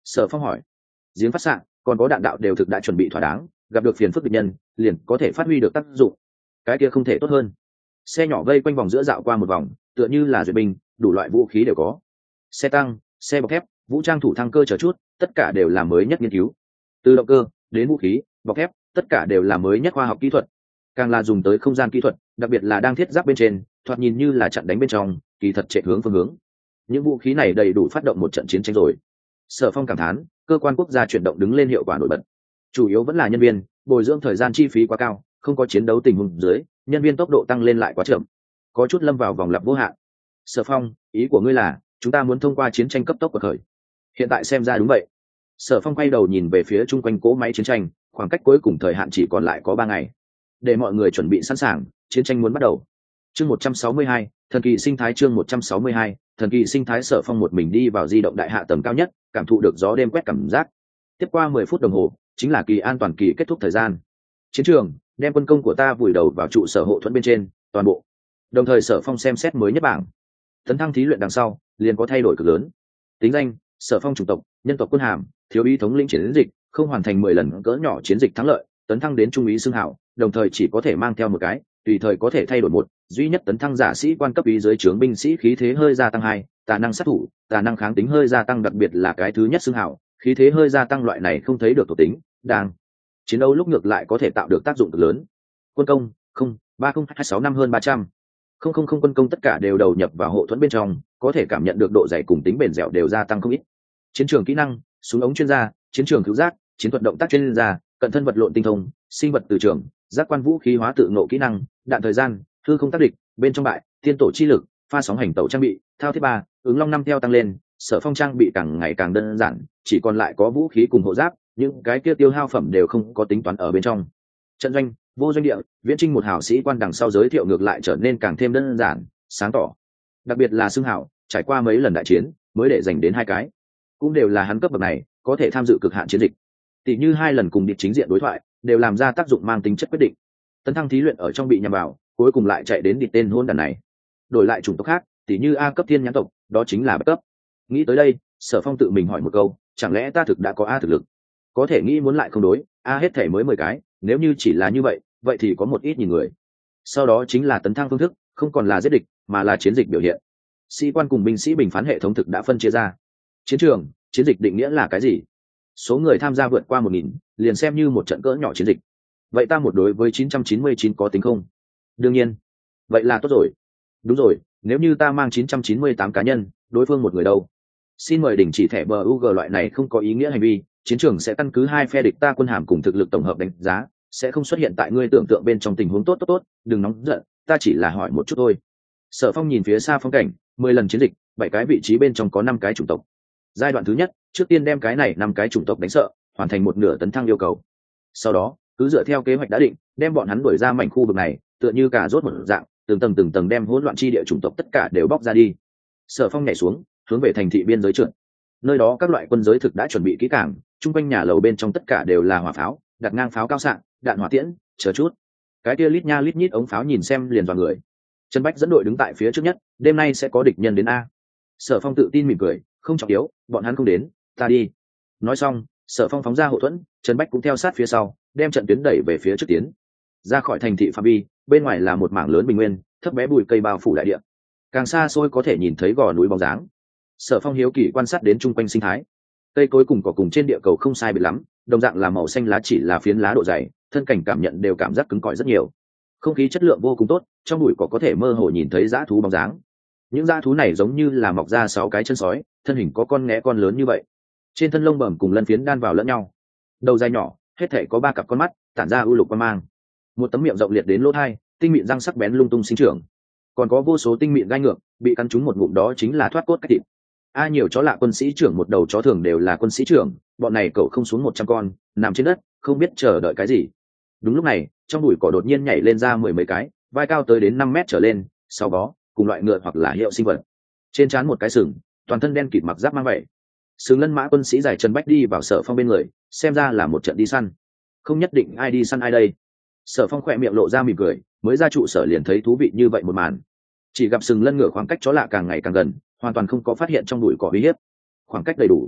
Sở Phong hỏi. Giếng phát xạ còn có đạn đạo đều thực đã chuẩn bị thỏa đáng, gặp được phiền phức địch nhân liền có thể phát huy được tác dụng. Cái kia không thể tốt hơn. Xe nhỏ vây quanh vòng giữa dạo qua một vòng, tựa như là duyệt binh, đủ loại vũ khí đều có. Xe tăng, xe bọc thép, vũ trang thủ thăng cơ chờ chút, tất cả đều là mới nhất nghiên cứu. Từ động cơ đến vũ khí, bọc thép, tất cả đều là mới nhất khoa học kỹ thuật. Càng là dùng tới không gian kỹ thuật, đặc biệt là đang thiết giáp bên trên, thoạt nhìn như là chặn đánh bên trong, kỳ thật chạy hướng phương hướng. Những vũ khí này đầy đủ phát động một trận chiến tranh rồi. Sở Phong cảm thán, cơ quan quốc gia chuyển động đứng lên hiệu quả nổi bật. Chủ yếu vẫn là nhân viên, bồi dưỡng thời gian chi phí quá cao, không có chiến đấu tình huống dưới, nhân viên tốc độ tăng lên lại quá chậm, có chút lâm vào vòng lặp vô hạn. Sở Phong, ý của ngươi là chúng ta muốn thông qua chiến tranh cấp tốc của khởi? Hiện tại xem ra đúng vậy. Sở Phong quay đầu nhìn về phía chung quanh cỗ máy chiến tranh, khoảng cách cuối cùng thời hạn chỉ còn lại có ba ngày, để mọi người chuẩn bị sẵn sàng, chiến tranh muốn bắt đầu. Chương một trăm sáu mươi hai, thần kỳ sinh thái. Chương một trăm sáu mươi hai, thần kỳ sinh thái. Sở Phong một mình đi vào di động đại hạ tầng cao nhất, cảm thụ được gió đêm quét cảm giác. Tiếp qua mười phút đồng hồ, chính là kỳ an toàn kỳ kết thúc thời gian. Chiến trường, đem quân công của ta vùi đầu vào trụ sở hộ thuẫn bên trên, toàn bộ. Đồng thời Sở Phong xem xét mới nhất bảng. Tấn thăng thí luyện đằng sau, liền có thay đổi cực lớn. Tính danh: Sở Phong chủng tộc, nhân tộc quân hàm, thiếu úy thống lĩnh chiến dịch, không hoàn thành mười lần cỡ nhỏ chiến dịch thắng lợi, tấn thăng đến trung úy xưng hảo, đồng thời chỉ có thể mang theo một cái, tùy thời có thể thay đổi một, duy nhất tấn thăng giả sĩ quan cấp úy dưới trướng binh sĩ khí thế hơi gia tăng hai, tà năng sát thủ, tà năng kháng tính hơi gia tăng, đặc biệt là cái thứ nhất xưng hảo, khí thế hơi gia tăng loại này không thấy được thuộc tính, đang chiến đấu lúc ngược lại có thể tạo được tác dụng cực lớn. Quân công: không, ba không hai sáu năm hơn ba trăm. Không không không quân công tất cả đều đầu nhập vào hộ thuẫn bên trong, có thể cảm nhận được độ dày cùng tính bền dẻo đều gia tăng không ít. Chiến trường kỹ năng: súng ống chuyên gia, chiến trường cứu giác, chiến thuật động tác chuyên gia, cận thân vật lộn tinh thông, sinh vật từ trường, giác quan vũ khí hóa tự nộ kỹ năng, đạn thời gian, hư không tác địch, bên trong bại, tiên tổ chi lực, pha sóng hành tẩu trang bị, thao thiết ba, ứng long năm theo tăng lên. Sở Phong trang bị càng ngày càng đơn giản, chỉ còn lại có vũ khí cùng hộ giáp, những cái kia tiêu hao phẩm đều không có tính toán ở bên trong. Trận doanh: vô doanh địa, viễn trinh một hảo sĩ quan đằng sau giới thiệu ngược lại trở nên càng thêm đơn giản, sáng tỏ. Đặc biệt là xưng hảo, trải qua mấy lần đại chiến mới để dành đến hai cái, cũng đều là hắn cấp bậc này có thể tham dự cực hạn chiến dịch, tỷ như hai lần cùng địch chính diện đối thoại đều làm ra tác dụng mang tính chất quyết định. Tấn thăng thí luyện ở trong bị nhằm vào, cuối cùng lại chạy đến địch tên hôn đàn này. Đổi lại chủng tộc khác, tỷ như A cấp thiên nhãn tộc, đó chính là bất cấp. Nghĩ tới đây, Sở Phong tự mình hỏi một câu, chẳng lẽ ta thực đã có A thực lực? Có thể nghĩ muốn lại không đối, A hết thể mới mười cái, nếu như chỉ là như vậy, vậy thì có một ít nhìn người. Sau đó chính là tấn thăng phương thức, không còn là giết địch, mà là chiến dịch biểu hiện. Sĩ quan cùng binh sĩ bình phán hệ thống thực đã phân chia ra. Chiến trường, chiến dịch định nghĩa là cái gì? Số người tham gia vượt qua một nghìn, liền xem như một trận cỡ nhỏ chiến dịch. Vậy ta một đối với chín trăm chín mươi chín có tính không? Đương nhiên. Vậy là tốt rồi. Đúng rồi, nếu như ta mang chín trăm chín mươi tám cá nhân, đối phương một người đâu? Xin mời đình chỉ thẻ bờ u giê loại này không có ý nghĩa hành vi, chiến trường sẽ căn cứ hai phe địch ta quân hàm cùng thực lực tổng hợp đánh giá, sẽ không xuất hiện tại ngươi tưởng tượng bên trong tình huống tốt tốt tốt, đừng nóng giận, ta chỉ là hỏi một chút thôi. Sở Phong nhìn phía xa phong cảnh, mười lần chiến dịch, bảy cái vị trí bên trong có năm cái chủng tộc. Giai đoạn thứ nhất, trước tiên đem cái này năm cái chủng tộc đánh sợ, hoàn thành một nửa tấn thăng yêu cầu. Sau đó, cứ dựa theo kế hoạch đã định, đem bọn hắn đuổi ra mảnh khu vực này, tựa như cả rốt một dạng, từng tầng từng tầng đem hỗn loạn chi địa chủng tộc tất cả đều bóc ra đi. Sở Phong nhảy xuống, hướng về thành thị biên giới trượt. Nơi đó các loại quân giới thực đã chuẩn bị kỹ càng, chung quanh nhà lầu bên trong tất cả đều là hỏa pháo, đặt ngang pháo cao xạ, đạn hỏa tiễn, chờ chút. Cái kia lít nha lít nhít ống pháo nhìn xem liền dọa người. Trần Bách dẫn đội đứng tại phía trước nhất, đêm nay sẽ có địch nhân đến a. Sở Phong tự tin mỉm cười, không trọng yếu, bọn hắn không đến, ta đi. Nói xong, Sở Phong phóng ra hộ thuẫn, Trần Bách cũng theo sát phía sau, đem trận tuyến đẩy về phía trước tiến. Ra khỏi thành thị phạm vi, bên ngoài là một mảng lớn bình nguyên, thấp bé bụi cây bao phủ đại địa. Càng xa xôi có thể nhìn thấy gò núi bóng dáng. Sở Phong hiếu kỳ quan sát đến chung quanh sinh thái. Cây cối cùng cỏ cùng trên địa cầu không sai biệt lắm, đồng dạng là màu xanh lá, chỉ là phiến lá độ dày, thân cảnh cảm nhận đều cảm giác cứng cỏi rất nhiều. Không khí chất lượng vô cùng tốt, trong bụi cỏ có thể mơ hồ nhìn thấy dã thú bóng dáng. Những dã thú này giống như là mọc ra sáu cái chân sói, thân hình có con nghé con lớn như vậy. Trên thân lông bẩm cùng lân phiến đan vào lẫn nhau. Đầu dài nhỏ, hết thể có ba cặp con mắt, tản ra ưu lục quang mang. Một tấm miệng rộng liệt đến lỗ tai, tinh mịn răng sắc bén lung tung sinh trưởng. Còn có vô số tinh mịn gai ngược, bị cắn trúng một ngụm đó chính là thoát cốt cách thịt. A nhiều chó lạ quân sĩ trưởng, một đầu chó thường đều là quân sĩ trưởng, bọn này cậu không xuống một trăm con, nằm trên đất, không biết chờ đợi cái gì. Đúng lúc này, trong bụi cỏ đột nhiên nhảy lên ra mười mấy cái, vai cao tới đến năm mét trở lên, sau đó, cùng loại ngựa hoặc là hiệu sinh vật. Trên trán một cái sừng, toàn thân đen kịt mặc giáp mang vậy. Sừng lân mã quân sĩ giải Trần Bách đi vào Sở Phong bên người, xem ra là một trận đi săn. Không nhất định ai đi săn ai đây. Sở Phong khỏe miệng lộ ra mỉm cười, mới ra trụ sở liền thấy thú vị như vậy một màn. Chỉ gặp sừng lân ngựa khoảng cách chó lạ càng ngày càng gần, hoàn toàn không có phát hiện trong bụi cỏ uy hiếp. Khoảng cách đầy đủ.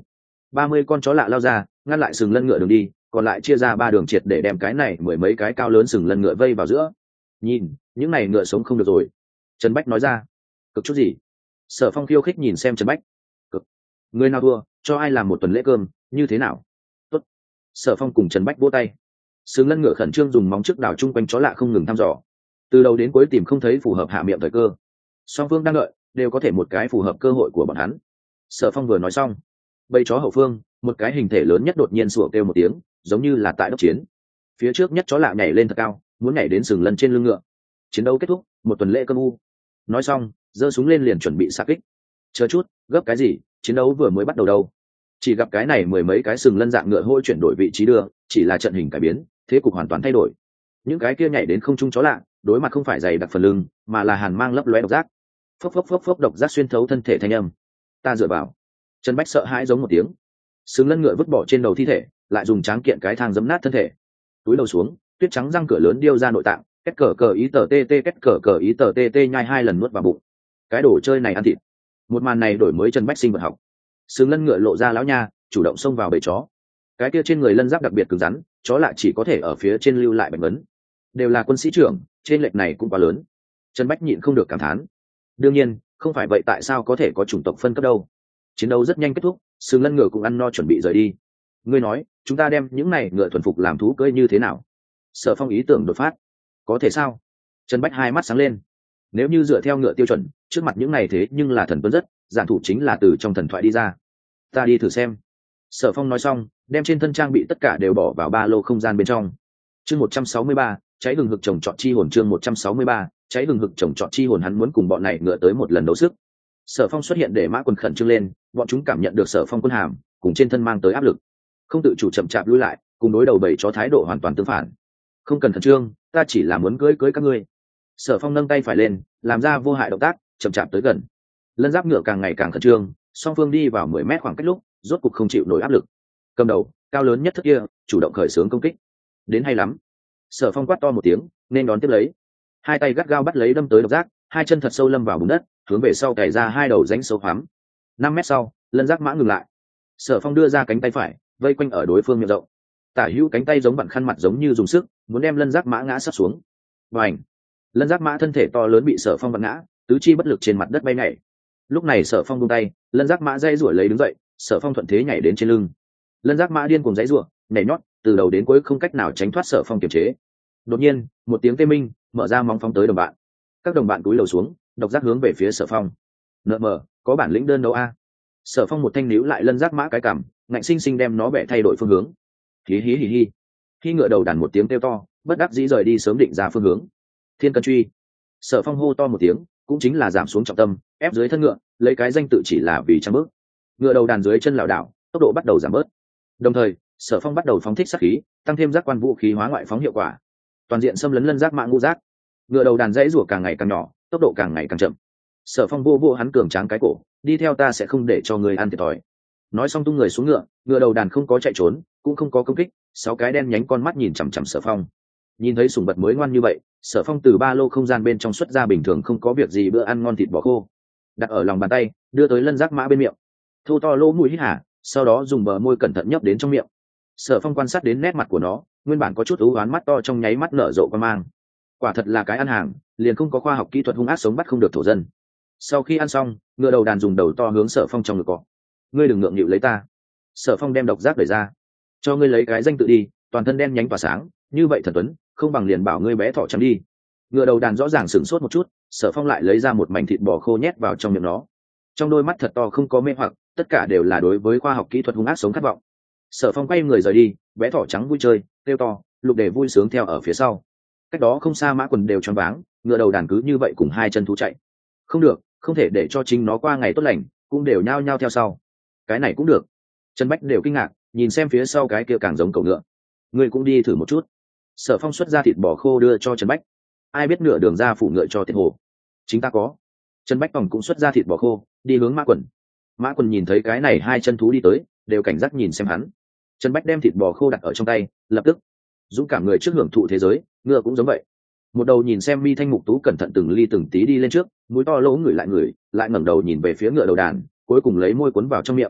ba mươi con chó lạ lao ra ngăn lại sừng lân ngựa đường đi, còn lại chia ra ba đường triệt để đem cái này mười mấy cái cao lớn sừng lân ngựa vây vào giữa. Nhìn những này ngựa sống không được rồi, Trần Bách nói ra. Cực chút gì? Sở Phong khiêu khích nhìn xem Trần Bách. Cực. Người nào thua cho ai làm một tuần lễ cơm, như thế nào? Tốt. Sở Phong cùng Trần Bách vỗ tay. Sừng lân ngựa khẩn trương dùng móng trước đào chung quanh chó lạ không ngừng thăm dò, từ đầu đến cuối tìm không thấy phù hợp hạ miệng thời cơ. Song phương đang đợi đều có thể một cái phù hợp cơ hội của bọn hắn. Sở Phong vừa nói xong, bầy chó hậu phương một cái hình thể lớn nhất đột nhiên sủa kêu một tiếng, giống như là tại đốc chiến. Phía trước nhất chó lạ nhảy lên thật cao, muốn nhảy đến sừng lân trên lưng ngựa. Chiến đấu kết thúc, một tuần lễ cơm u. Nói xong giơ súng lên liền chuẩn bị xạ kích. Chờ chút, gấp cái gì, chiến đấu vừa mới bắt đầu đâu. Chỉ gặp cái này mười mấy cái sừng lân dạng ngựa hôi chuyển đổi vị trí đưa, chỉ là trận hình cải biến, thế cục hoàn toàn thay đổi. Những cái kia nhảy đến không trung chó lạ đối mặt không phải dày đặc phần lưng, mà là hàn mang lấp lóe độc giác. Phốc phốc phốc phốc độc giác xuyên thấu thân thể thanh âm. Ta dựa vào. Trần Bách sợ hãi giống một tiếng. Sừng lân ngựa vứt bỏ trên đầu thi thể, lại dùng tráng kiện cái thang giẫm nát thân thể. Túi đầu xuống, tuyết trắng răng cửa lớn điêu ra nội tạng, kết cờ cờ ý tờ tê tê kết cờ cờ ý tờ tê tê nhai hai lần nuốt vào bụng. Cái đồ chơi này ăn thịt. Một màn này đổi mới Trần Bách sinh vật học. Sừng lân ngựa lộ ra lão nha, chủ động xông vào bầy chó. Cái kia trên người lân giáp đặc biệt cứng rắn, chó lạ chỉ có thể ở phía trên lưu lại bạch vấn. Đều là quân sĩ trưởng, trên lệch này cũng quá lớn. Trần Bách nhịn không được cảm thán. Đương nhiên, không phải vậy tại sao có thể có chủng tộc phân cấp đâu. Chiến đấu rất nhanh kết thúc, sừng lân ngựa cũng ăn no chuẩn bị rời đi. Ngươi nói chúng ta đem những này ngựa thuần phục làm thú cưỡi như thế nào? Sở Phong ý tưởng đột phát. Có thể sao? Trần Bách hai mắt sáng lên. Nếu như dựa theo ngựa tiêu chuẩn, trước mặt những này thế nhưng là thần tuấn rất, giản thủ chính là từ trong thần thoại đi ra. Ta đi thử xem. Sở Phong nói xong, đem trên thân trang bị tất cả đều bỏ vào ba lô không gian bên trong. Chương một trăm sáu mươi ba, cháy hừng hực trồng trọt chi hồn. Chương một trăm sáu mươi ba, cháy hừng hực trồng trọt chi hồn. Hắn muốn cùng bọn này ngựa tới một lần đấu sức. Sở Phong xuất hiện để mã quần khẩn trương lên, bọn chúng cảm nhận được Sở Phong quân hàm cùng trên thân mang tới áp lực, không tự chủ chậm chạp lui lại, cùng đối đầu bầy chó thái độ hoàn toàn tương phản. Không cần khẩn trương, ta chỉ là muốn cưới cưới các ngươi. Sở Phong nâng tay phải lên, làm ra vô hại động tác, chậm chạp tới gần. Lân giáp ngựa càng ngày càng khẩn trương, song phương đi vào mười mét khoảng cách lúc, rốt cục không chịu nổi áp lực. Cầm đầu, cao lớn nhất thức kia, chủ động khởi xướng công kích. Đến hay lắm. Sở Phong quát to một tiếng, nên đón tiếp lấy. Hai tay gắt gao bắt lấy đâm tới độc giác, hai chân thật sâu lâm vào bùn đất, hướng về sau cày ra hai đầu rãnh sâu hoắm. Năm mét sau, lân giác mã ngừng lại. Sở Phong đưa ra cánh tay phải, vây quanh ở đối phương miệng rộng. Tả hữu cánh tay giống vặn khăn mặt giống như dùng sức, muốn đem lân giác mã ngã sắp xuống. Bành! Lân giác mã thân thể to lớn bị Sở Phong vặn ngã, tứ chi bất lực trên mặt đất bay nhảy. Lúc này Sở Phong buông tay, lân giác mã dây rủa lấy đứng dậy, Sở Phong thuận thế nhảy đến trên lưng. Lân giác mã điên cuồng dãy rủa, nhảy nhót, từ đầu đến cuối không cách nào tránh thoát Sở Phong kiềm chế. Đột nhiên, một tiếng tê minh, mở ra móng phóng tới đồng bạn. Các đồng bạn cúi đầu xuống, độc giác hướng về phía Sở Phong. Nợ mờ, có bản lĩnh đơn đấu a. Sở Phong một thanh níu lại lân giác mã cái cằm, ngạnh sinh sinh đem nó bẻ thay đổi phương hướng. Hí hí hí hí. Khi ngựa đầu đàn một tiếng kêu to, bất đắc dĩ rời đi sớm định ra phương hướng. Thiên cân truy. Sở Phong hô to một tiếng, cũng chính là giảm xuống trọng tâm, ép dưới thân ngựa, lấy cái danh tự chỉ là vì trăm bước. Ngựa đầu đàn dưới chân lảo đảo, tốc độ bắt đầu giảm bớt. Đồng thời, Sở Phong bắt đầu phóng thích sát khí, tăng thêm giác quan vũ khí hóa ngoại phóng hiệu quả. Toàn diện xâm lấn lân giác mã ngũ giác. Ngựa đầu đàn dãy rủa càng ngày càng nhỏ, tốc độ càng ngày càng chậm. Sở Phong vô vô hắn cường tráng cái cổ, đi theo ta sẽ không để cho người ăn thiệt thòi. Nói xong tung người xuống ngựa, ngựa đầu đàn không có chạy trốn, cũng không có công kích, sáu cái đen nhánh con mắt nhìn chằm chằm Sở Phong. Nhìn thấy sủng vật mới ngoan như vậy, Sở Phong từ ba lô không gian bên trong xuất ra bình thường không có việc gì bữa ăn ngon thịt bò khô, đặt ở lòng bàn tay, đưa tới lân giác mã bên miệng. Thô to lỗ mũi hít hà, sau đó dùng bờ môi cẩn thận nhấp đến trong miệng. Sở Phong quan sát đến nét mặt của nó, nguyên bản có chút u uất mắt to trong nháy mắt nở rộ quan mang. Quả thật là cái ăn hàng, liền không có khoa học kỹ thuật hung ác sống bắt không được thổ dân. Sau khi ăn xong, ngựa đầu đàn dùng đầu to hướng Sở Phong trong ngực cọ. Ngươi đừng ngượng nghịu lấy ta. Sở Phong đem độc giác đẩy ra. Cho ngươi lấy cái danh tự đi, toàn thân đen nhánh tỏa sáng, như vậy thần tuấn, không bằng liền bảo ngươi bé thỏ trắng đi. Ngựa đầu đàn rõ ràng sửng sốt một chút, Sở Phong lại lấy ra một mảnh thịt bò khô nhét vào trong miệng nó. Trong đôi mắt thật to không có mê hoặc, tất cả đều là đối với khoa học kỹ thuật hung ác sống khát vọng. Sở Phong quay người rời đi, bé thỏ trắng vui chơi, kêu to, lục để vui sướng theo ở phía sau. Cách đó không xa mã quần đều choáng váng, ngựa đầu đàn cứ như vậy cùng hai chân thú chạy. Không được, không thể để cho chính nó qua ngày tốt lành, cũng đều nhao nhao theo sau. Cái này cũng được. Trần Bách đều kinh ngạc, nhìn xem phía sau cái kia càng giống cậu ngựa. Ngươi cũng đi thử một chút. Sở Phong xuất ra thịt bò khô đưa cho Trần Bách. Ai biết nửa đường ra phủ ngựa cho tiện hồ. Chính ta có. Trần Bách phòng cũng xuất ra thịt bò khô, đi hướng mã quần. Mã quần nhìn thấy cái này hai chân thú đi tới, đều cảnh giác nhìn xem hắn. Trần Bách đem thịt bò khô đặt ở trong tay, lập tức dũng cảm người trước hưởng thụ thế giới, ngựa cũng giống vậy. Một đầu nhìn xem mi thanh mục tú cẩn thận từng ly từng tí đi lên trước, mũi to lỗ người lại người, lại ngẩng đầu nhìn về phía ngựa đầu đàn, cuối cùng lấy môi cuốn vào trong miệng.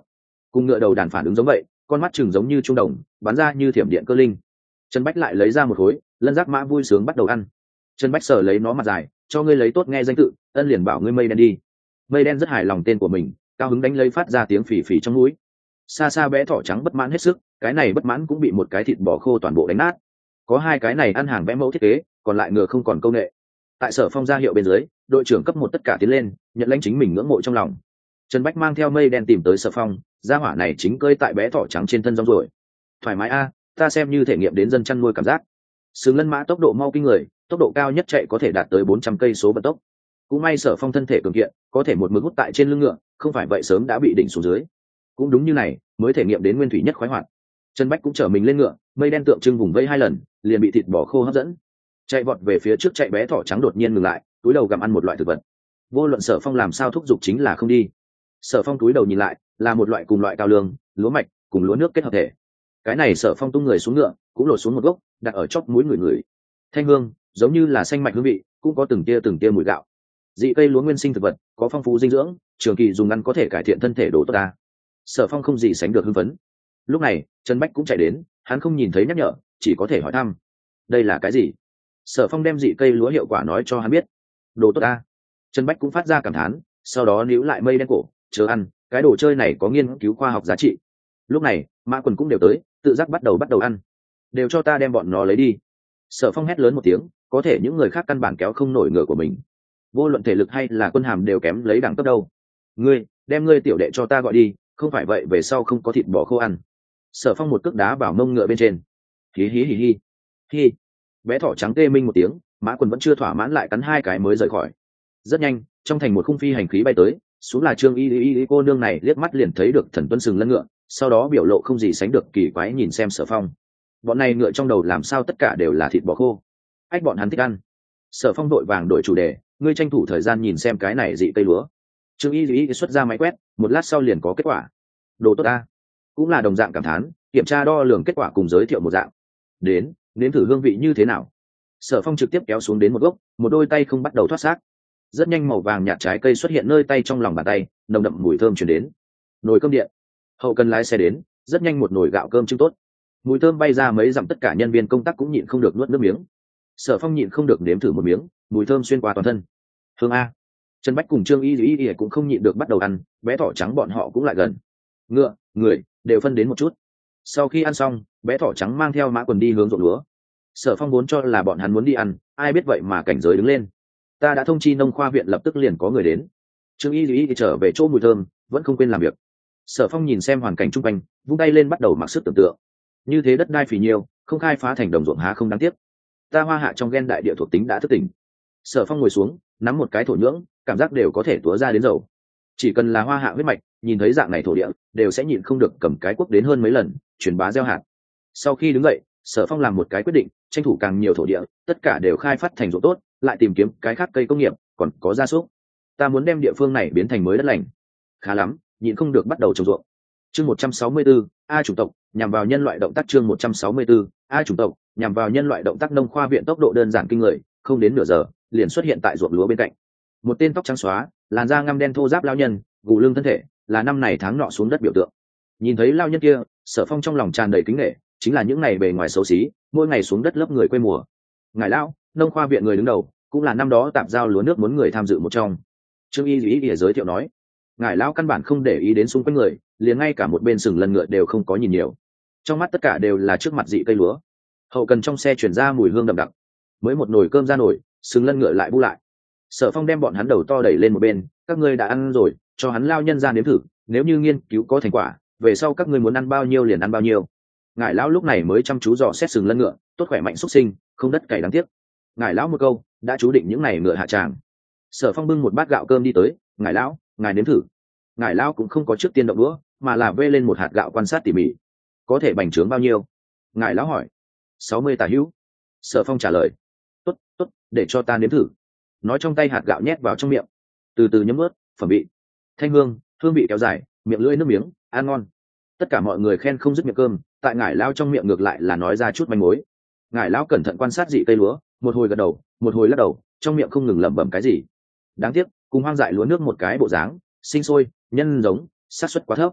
cùng ngựa đầu đàn phản ứng giống vậy, con mắt chừng giống như trung đồng, bắn ra như thiểm điện cơ linh. Trần Bách lại lấy ra một khối, lân giác mã vui sướng bắt đầu ăn. Trần Bách sờ lấy nó mặt dài, cho ngươi lấy tốt nghe danh tự, ân liền bảo ngươi mây đen đi. Mây đen rất hài lòng tên của mình, cao hứng đánh lấy phát ra tiếng phì phì trong mũi. Xa xa bé thỏ trắng bất mãn hết sức, cái này bất mãn cũng bị một cái thịt bò khô toàn bộ đánh nát. Có hai cái này ăn hàng vẽ mẫu thiết kế, còn lại ngựa không còn công nghệ. Tại Sở Phong ra hiệu bên dưới, đội trưởng cấp một tất cả tiến lên, nhận lãnh chính mình ngưỡng mộ trong lòng. Trần Bách mang theo mây đen tìm tới Sở Phong, gia hỏa này chính cơi tại bé thỏ trắng trên thân rong rồi. Thoải mái a, ta xem như thể nghiệm đến dân chăn nuôi cảm giác. Sừng lân mã tốc độ mau kinh người, tốc độ cao nhất chạy có thể đạt tới bốn trăm cây số vận tốc. Cũng may Sở Phong thân thể cường kiện, có thể một mực hút tại trên lưng ngựa, không phải vậy sớm đã bị đỉnh xuống dưới. Cũng đúng như này, mới thể nghiệm đến nguyên thủy nhất khoái hoạt. Trần Bách cũng chở mình lên ngựa, mây đen tượng trưng vùng vây hai lần, liền bị thịt bò khô hấp dẫn. Chạy vọt về phía trước chạy bé thỏ trắng đột nhiên ngừng lại, túi đầu gặm ăn một loại thực vật. Vô luận Sở Phong làm sao thúc giục chính là không đi. Sở Phong túi đầu nhìn lại, là một loại cùng loại cao lương, lúa mạch, cùng lúa nước kết hợp thể. Cái này Sở Phong tung người xuống ngựa, cũng lột xuống một gốc, đặt ở chóp mũi người người. Thanh hương, giống như là xanh mạch hương vị, cũng có từng tia từng tia mùi gạo. Dị cây lúa nguyên sinh thực vật, có phong phú dinh dưỡng, trường kỳ dùng ăn có thể cải thiện thân thể đồ tốt ta. Sở Phong không gì sánh được hưng phấn. Lúc này, Trần Bách cũng chạy đến, hắn không nhìn thấy nhắc nhở, chỉ có thể hỏi thăm. Đây là cái gì? Sở Phong đem dị cây lúa hiệu quả nói cho hắn biết. Đồ tốt ta. Trần Bách cũng phát ra cảm thán, sau đó níu lại mây đen cổ, chớ ăn, cái đồ chơi này có nghiên cứu khoa học giá trị. Lúc này, Mã Quần cũng đều tới, tự giác bắt đầu bắt đầu ăn. Đều cho ta đem bọn nó lấy đi. Sở Phong hét lớn một tiếng, có thể những người khác căn bản kéo không nổi ngựa của mình. Vô luận thể lực hay là quân hàm đều kém lấy đẳng cấp đâu. Ngươi, đem ngươi tiểu đệ cho ta gọi đi, không phải vậy về sau không có thịt bò khô ăn. Sở Phong một cước đá vào mông ngựa bên trên. Hí hí hí hí. Hí. Bé thỏ trắng tê minh một tiếng, Mã Quần vẫn chưa thỏa mãn lại cắn hai cái mới rời khỏi. Rất nhanh, trong thành một khung phi hành khí bay tới, xuống là Trương Y Y Y cô nương này liếc mắt liền thấy được Thần Tuân sừng lân ngựa, sau đó biểu lộ không gì sánh được kỳ quái nhìn xem Sở Phong. Bọn này ngựa trong đầu làm sao tất cả đều là thịt bò khô? Ách bọn hắn thích ăn. Sở Phong đội vàng đổi chủ đề, ngươi tranh thủ thời gian nhìn xem cái này dị cây lúa. Trương Y Y xuất ra máy quét, một lát sau liền có kết quả. Đồ tốt ta. Cũng là đồng dạng cảm thán, kiểm tra đo lường kết quả cùng giới thiệu một dạng. Đến, nếm thử hương vị như thế nào. Sở Phong trực tiếp kéo xuống đến một gốc, một đôi tay không bắt đầu thoát xác. Rất nhanh màu vàng nhạt trái cây xuất hiện nơi tay trong lòng bàn tay, nồng đậm mùi thơm truyền đến. Nồi cơm điện. Hậu cần lái xe đến, rất nhanh một nồi gạo cơm trưng tốt. Mùi thơm bay ra mấy dặm, tất cả nhân viên công tác cũng nhịn không được nuốt nước miếng. Sở Phong nhịn không được nếm thử một miếng, mùi thơm xuyên qua toàn thân. Hương a. Trần Bách cùng Trương Y Y Y cũng không nhịn được bắt đầu ăn, bé thỏ trắng bọn họ cũng lại gần. Ngựa, người đều phân đến một chút. Sau khi ăn xong, bé thỏ trắng mang theo Mã Quần đi hướng ruộng lúa. Sở Phong vốn cho là bọn hắn muốn đi ăn, ai biết vậy mà cảnh giới đứng lên. Ta đã thông chi nông khoa viện lập tức liền có người đến. Trương Y Y trở về chỗ mùi thơm, vẫn không quên làm việc. Sở Phong nhìn xem hoàn cảnh chung quanh, vung tay lên bắt đầu mặc sức tưởng tượng. Như thế đất đai phì nhiêu, không khai phá thành đồng ruộng há không đáng tiếc. Ta Hoa Hạ trong gen đại địa thuộc tính đã thức tỉnh. Sở Phong ngồi xuống, nắm một cái thổ nhưỡng, cảm giác đều có thể túa ra đến dầu. Chỉ cần là Hoa Hạ huyết mạch, nhìn thấy dạng này thổ địa, đều sẽ nhịn không được cầm cái cuốc đến hơn mấy lần, truyền bá gieo hạt. Sau khi đứng dậy, Sở Phong làm một cái quyết định, tranh thủ càng nhiều thổ địa, tất cả đều khai phát thành ruộng tốt, lại tìm kiếm cái khác cây công nghiệp, còn có gia súc. Ta muốn đem địa phương này biến thành mới đất lành. Khá lắm, nhịn không được bắt đầu trồng ruộng. Chương một trăm sáu mươi tư, A chủng tộc, nhằm vào nhân loại động tác chương một trăm sáu mươi tư, A chủng tộc, nhằm vào nhân loại động tác nông khoa viện tốc độ đơn giản kinh người, không đến nửa giờ, liền xuất hiện tại ruộng lúa bên cạnh. Một tên tóc trắng xóa, làn da ngăm đen thô ráp lao nhân, gù lưng thân thể, là năm này tháng nọ xuống đất biểu tượng. Nhìn thấy lao nhân kia, Sở Phong trong lòng tràn đầy kính nể, chính là những ngày bề ngoài xấu xí, mỗi ngày xuống đất lớp người quê mùa. Ngài lão, nông khoa viện người đứng đầu, cũng là năm đó tạm giao lúa nước muốn người tham dự một trong. Trương Y Lý Ý giới thiệu nói, ngài lão căn bản không để ý đến xung quanh người, liền ngay cả một bên sừng lân ngựa đều không có nhìn nhiều. Trong mắt tất cả đều là trước mặt dị cây lúa. Hậu cần trong xe chuyển ra mùi hương đậm đặc, mới một nồi cơm ra nồi, sừng lân ngựa lại bu lại. Sở Phong đem bọn hắn đầu to đẩy lên một bên, các ngươi đã ăn rồi, cho hắn lao nhân ra nếm thử, nếu như nghiên cứu có thành quả, về sau các ngươi muốn ăn bao nhiêu liền ăn bao nhiêu. Ngài lão lúc này mới chăm chú dò xét sừng lân ngựa, tốt khỏe mạnh xuất sinh, không đất cày đáng tiếc. Ngài lão một câu đã chú định những này ngựa hạ tràng. Sở Phong bưng một bát gạo cơm đi tới, ngài lão, ngài nếm thử. Ngài lão cũng không có trước tiên động đũa, mà là vê lên một hạt gạo quan sát tỉ mỉ. Có thể bành trướng bao nhiêu? Ngài lão hỏi. Sáu mươi tả hữu. Sở Phong trả lời. Tốt, tốt, để cho ta nếm thử. Nói trong tay hạt gạo nhét vào trong miệng, từ từ nhấm ướt, phẩm vị thanh hương, hương vị kéo dài, miệng lưỡi nước miếng, ăn ngon. Tất cả mọi người khen không dứt miệng cơm, tại ngải lao trong miệng ngược lại là nói ra chút manh mối. Ngải lão cẩn thận quan sát dị cây lúa, một hồi gật đầu, một hồi lắc đầu, trong miệng không ngừng lẩm bẩm cái gì. Đáng tiếc, cùng hoang dại lúa nước một cái bộ dáng, sinh sôi, nhân giống, xác suất quá thấp.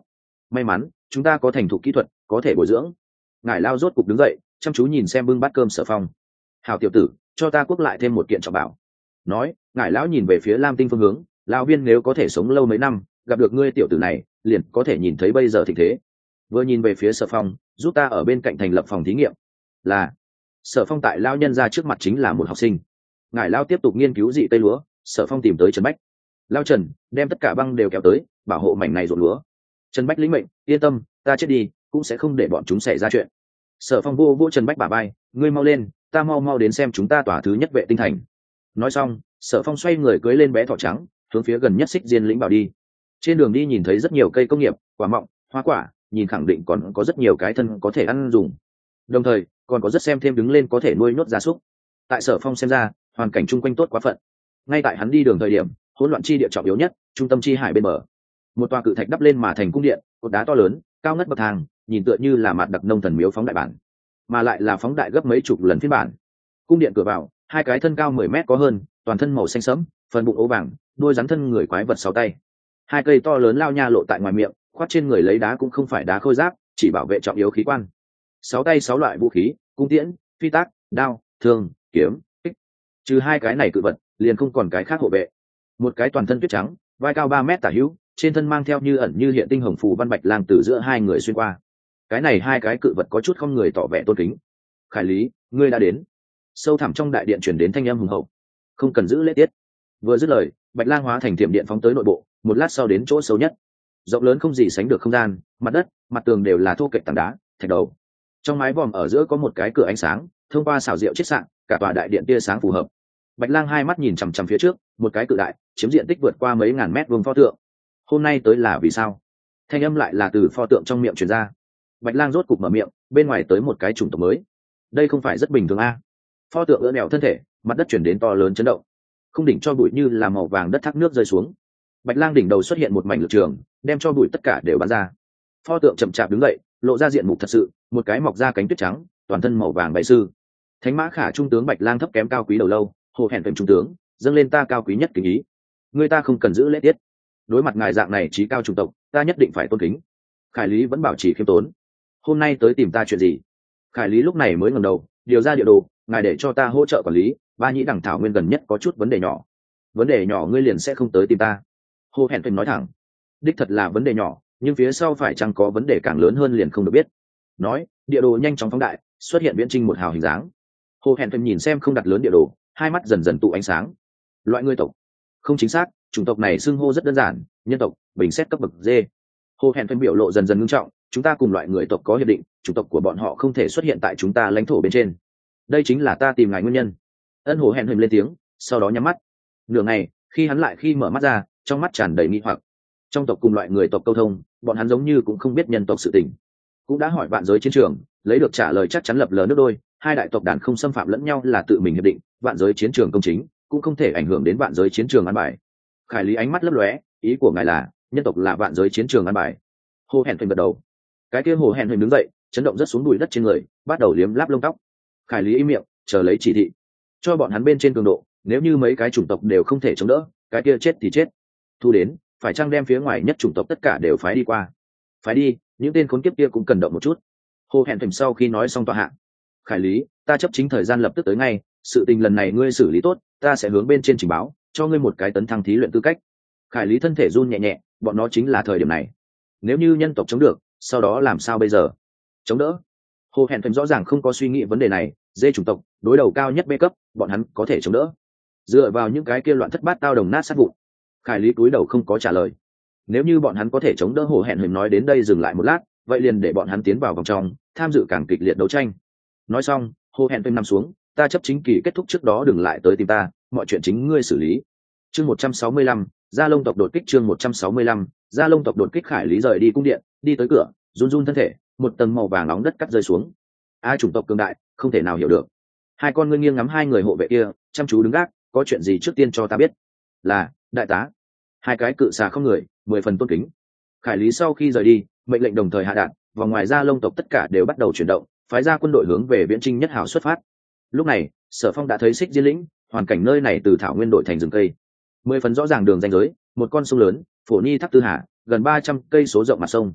may mắn chúng ta có thành thục kỹ thuật có thể bồi dưỡng. Ngải lao rốt cục đứng dậy, chăm chú nhìn xem bưng bát cơm Sở Phong. Hào tiểu tử, cho ta quốc lại thêm một kiện trọng bảo. Nói, Ngải lão nhìn về phía Lam Tinh phương hướng, lão viên nếu có thể sống lâu mấy năm, gặp được ngươi tiểu tử này, liền có thể nhìn thấy bây giờ thịnh thế. Vừa nhìn về phía Sở Phong, giúp ta ở bên cạnh thành lập phòng thí nghiệm. Là. Sở Phong tại lão nhân ra trước mặt chính là một học sinh. Ngải lão tiếp tục nghiên cứu dị tây lúa, Sở Phong tìm tới Trần Bách. Lão Trần, đem tất cả băng đều kéo tới, bảo hộ mảnh này ruộng lúa. Trần Bách lĩnh mệnh, yên tâm, ta chết đi cũng sẽ không để bọn chúng xảy ra chuyện. Sở Phong vô vô Trần Bách bả vai, ngươi mau lên, ta mau mau đến xem chúng ta tỏa thứ nhất vệ tinh thành. Nói xong, Sở Phong xoay người cưỡi lên bé thỏ trắng, hướng phía gần nhất xích diên lĩnh bảo đi. Trên đường đi nhìn thấy rất nhiều cây công nghiệp, quả mọng, hoa quả, nhìn khẳng định còn có rất nhiều cái thân có thể ăn dùng. Đồng thời, còn có rất xem thêm đứng lên có thể nuôi nhốt gia súc. Tại Sở Phong xem ra, hoàn cảnh chung quanh tốt quá phận. Ngay tại hắn đi đường thời điểm, hỗn loạn chi địa trọng yếu nhất, trung tâm chi hải bên bờ. Một tòa cự thạch đắp lên mà thành cung điện, cột đá to lớn, cao ngất bậc thang, nhìn tựa như là mặt đặc nông thần miếu phóng đại bản, mà lại là phóng đại gấp mấy chục lần phiên bản. Cung điện cửa vào, hai cái thân cao mười mét có hơn, toàn thân màu xanh sẫm, phần bụng ố vàng, đuôi rắn thân người quái vật sáu tay. Hai cây to lớn lao nha lộ tại ngoài miệng, khoát trên người lấy đá cũng không phải đá khôi giáp, chỉ bảo vệ trọng yếu khí quan. Sáu tay sáu loại vũ khí, cung tiễn, phi tác, đao, thương, kiếm, kích. Trừ hai cái này cự vật, liền không còn cái khác hộ vệ. Một cái toàn thân tuyết trắng, vai cao ba mét tả hữu, trên thân mang theo như ẩn như hiện tinh hồng phù văn bạch lang từ giữa hai người xuyên qua. Cái này hai cái cự vật có chút không người tỏ vẻ tôn kính. Khải Lý, ngươi đã đến. Sâu thẳm trong đại điện chuyển đến thanh âm hùng hậu. Không cần giữ lễ tiết. Vừa dứt lời, bạch lang hóa thành thiểm điện phóng tới nội bộ, một lát sau đến chỗ xấu nhất. Rộng lớn không gì sánh được không gian, mặt đất, mặt tường đều là thô kệch tảng đá, thạch đầu. Trong mái vòm ở giữa có một cái cửa ánh sáng, thông qua xảo diệu chiết xạ, cả tòa đại điện tia sáng phù hợp. Bạch lang hai mắt nhìn chằm chằm phía trước, một cái cự đại, chiếm diện tích vượt qua mấy ngàn mét vuông pho tượng. Hôm nay tới là vì sao? Thanh âm lại là từ pho tượng trong miệng truyền ra. Bạch lang rốt cục mở miệng, bên ngoài tới một cái chủng tộc mới. Đây không phải rất bình thường a? Pho tượng ưỡn nẹo thân thể, mặt đất chuyển đến to lớn chấn động, không đỉnh cho bụi như là màu vàng đất thác nước rơi xuống. Bạch lang đỉnh đầu xuất hiện một mảnh lực trường, đem cho bụi tất cả đều bắn ra. Pho tượng chậm chạp đứng dậy, lộ ra diện mục thật sự, một cái mọc ra cánh tuyết trắng, toàn thân màu vàng bày sư. Thánh mã khả trung tướng Bạch lang thấp kém cao quý đầu lâu, hồ hẹn thành trung tướng, dâng lên ta cao quý nhất kính ý. Người ta không cần giữ lễ tiết. Đối mặt ngài dạng này trí cao chủng tộc, ta nhất định phải tôn kính. Khải Lý vẫn bảo trì khiêm tốn. Hôm nay tới tìm ta chuyện gì? Khải Lý lúc này mới ngẩng đầu, điều ra địa đồ, ngài để cho ta hỗ trợ quản lý, ba nhĩ đẳng thảo nguyên gần nhất có chút vấn đề nhỏ. Vấn đề nhỏ ngươi liền sẽ không tới tìm ta. Hồ hẹn thành nói thẳng. Đích thật là vấn đề nhỏ, nhưng phía sau phải chăng có vấn đề càng lớn hơn liền không được biết. Nói, địa đồ nhanh chóng phóng đại, xuất hiện viễn trinh một hào hình dáng. Hồ hẹn thành nhìn xem không đặt lớn địa đồ, hai mắt dần dần tụ ánh sáng. Loại ngươi tộc? Không chính xác, chủng tộc này xưng hô rất đơn giản, nhân tộc, bình xét cấp bậc D. Hồ hẹn phân biểu lộ dần dần ngưng trọng, chúng ta cùng loại người tộc có hiệp định, chủng tộc của bọn họ không thể xuất hiện tại chúng ta lãnh thổ bên trên. Đây chính là ta tìm ngài nguyên nhân. Ân Hồ hẹn hình lên tiếng, sau đó nhắm mắt. Nửa ngày, khi hắn lại khi mở mắt ra, trong mắt tràn đầy nghi hoặc. Trong tộc cùng loại người tộc câu thông, bọn hắn giống như cũng không biết nhân tộc sự tình. Cũng đã hỏi vạn giới chiến trường, lấy được trả lời chắc chắn lập lờ nước đôi, hai đại tộc đàn không xâm phạm lẫn nhau là tự mình hiệp định, vạn giới chiến trường công chính, cũng không thể ảnh hưởng đến vạn giới chiến trường an bài. Khải Lý ánh mắt lấp lóe, ý của ngài là nhân tộc là vạn giới chiến trường an bài. Hồ hẹn thuyền gật đầu. Cái kia Hồ hẹn thuyền đứng dậy, chấn động rất xuống bụi đất trên người, bắt đầu liếm láp lông tóc. Khải Lý im miệng, chờ lấy chỉ thị, cho bọn hắn bên trên cường độ, nếu như mấy cái chủng tộc đều không thể chống đỡ, cái kia chết thì chết. Thu đến, phải chăng đem phía ngoài nhất chủng tộc tất cả đều phái đi qua? Phái đi, những tên khốn kiếp kia cũng cần động một chút. Hồ hẹn thuyền sau khi nói xong tọa hạ. Khải Lý, ta chấp chính thời gian lập tức tới ngay, sự tình lần này ngươi xử lý tốt, ta sẽ hướng bên trên trình báo, cho ngươi một cái tấn thăng thí luyện tư cách. Khải Lý thân thể run nhẹ nhẹ, bọn nó chính là thời điểm này. Nếu như nhân tộc chống được, sau đó làm sao bây giờ? Chống đỡ? Hồ hẹn thuyền rõ ràng không có suy nghĩ vấn đề này, dê chủng tộc, đối đầu cao nhất B cấp, bọn hắn có thể chống đỡ. Dựa vào những cái kia loạn thất bát tao đồng nát sát vụn. Khải Lý cúi đầu không có trả lời. Nếu như bọn hắn có thể chống đỡ, Hồ hẹn thuyền nói đến đây dừng lại một lát, vậy liền để bọn hắn tiến vào vòng trong, tham dự càng kịch liệt đấu tranh. Nói xong, Hồ hẹn thuyền nằm xuống, ta chấp chính kỳ kết thúc trước đó đừng lại tới tìm ta, mọi chuyện chính ngươi xử lý. Chương một trăm sáu mươi lăm, Gia Long tộc đột kích. Chương một trăm sáu mươi lăm, Gia Long tộc đột kích. Khải Lý rời đi cung điện, đi tới cửa, run run thân thể, một tầng màu vàng nóng đất cắt rơi xuống. A chủng tộc cường đại, không thể nào hiểu được. Hai con ngươi nghiêng ngắm hai người hộ vệ kia, chăm chú đứng gác, có chuyện gì trước tiên cho ta biết. Là, đại tá. Hai cái cự xà không người, mười phần tôn kính. Khải Lý sau khi rời đi, mệnh lệnh đồng thời hạ đạt, và ngoài Gia Long tộc tất cả đều bắt đầu chuyển động, phái ra quân đội hướng về viễn trinh nhất hào xuất phát. Lúc này, Sở Phong đã thấy xích diên lĩnh, hoàn cảnh nơi này từ thảo nguyên đổi thành rừng cây, mười phần rõ ràng đường ranh giới, một con sông lớn, phổ ni thác tư hà, gần ba trăm cây số rộng mặt sông.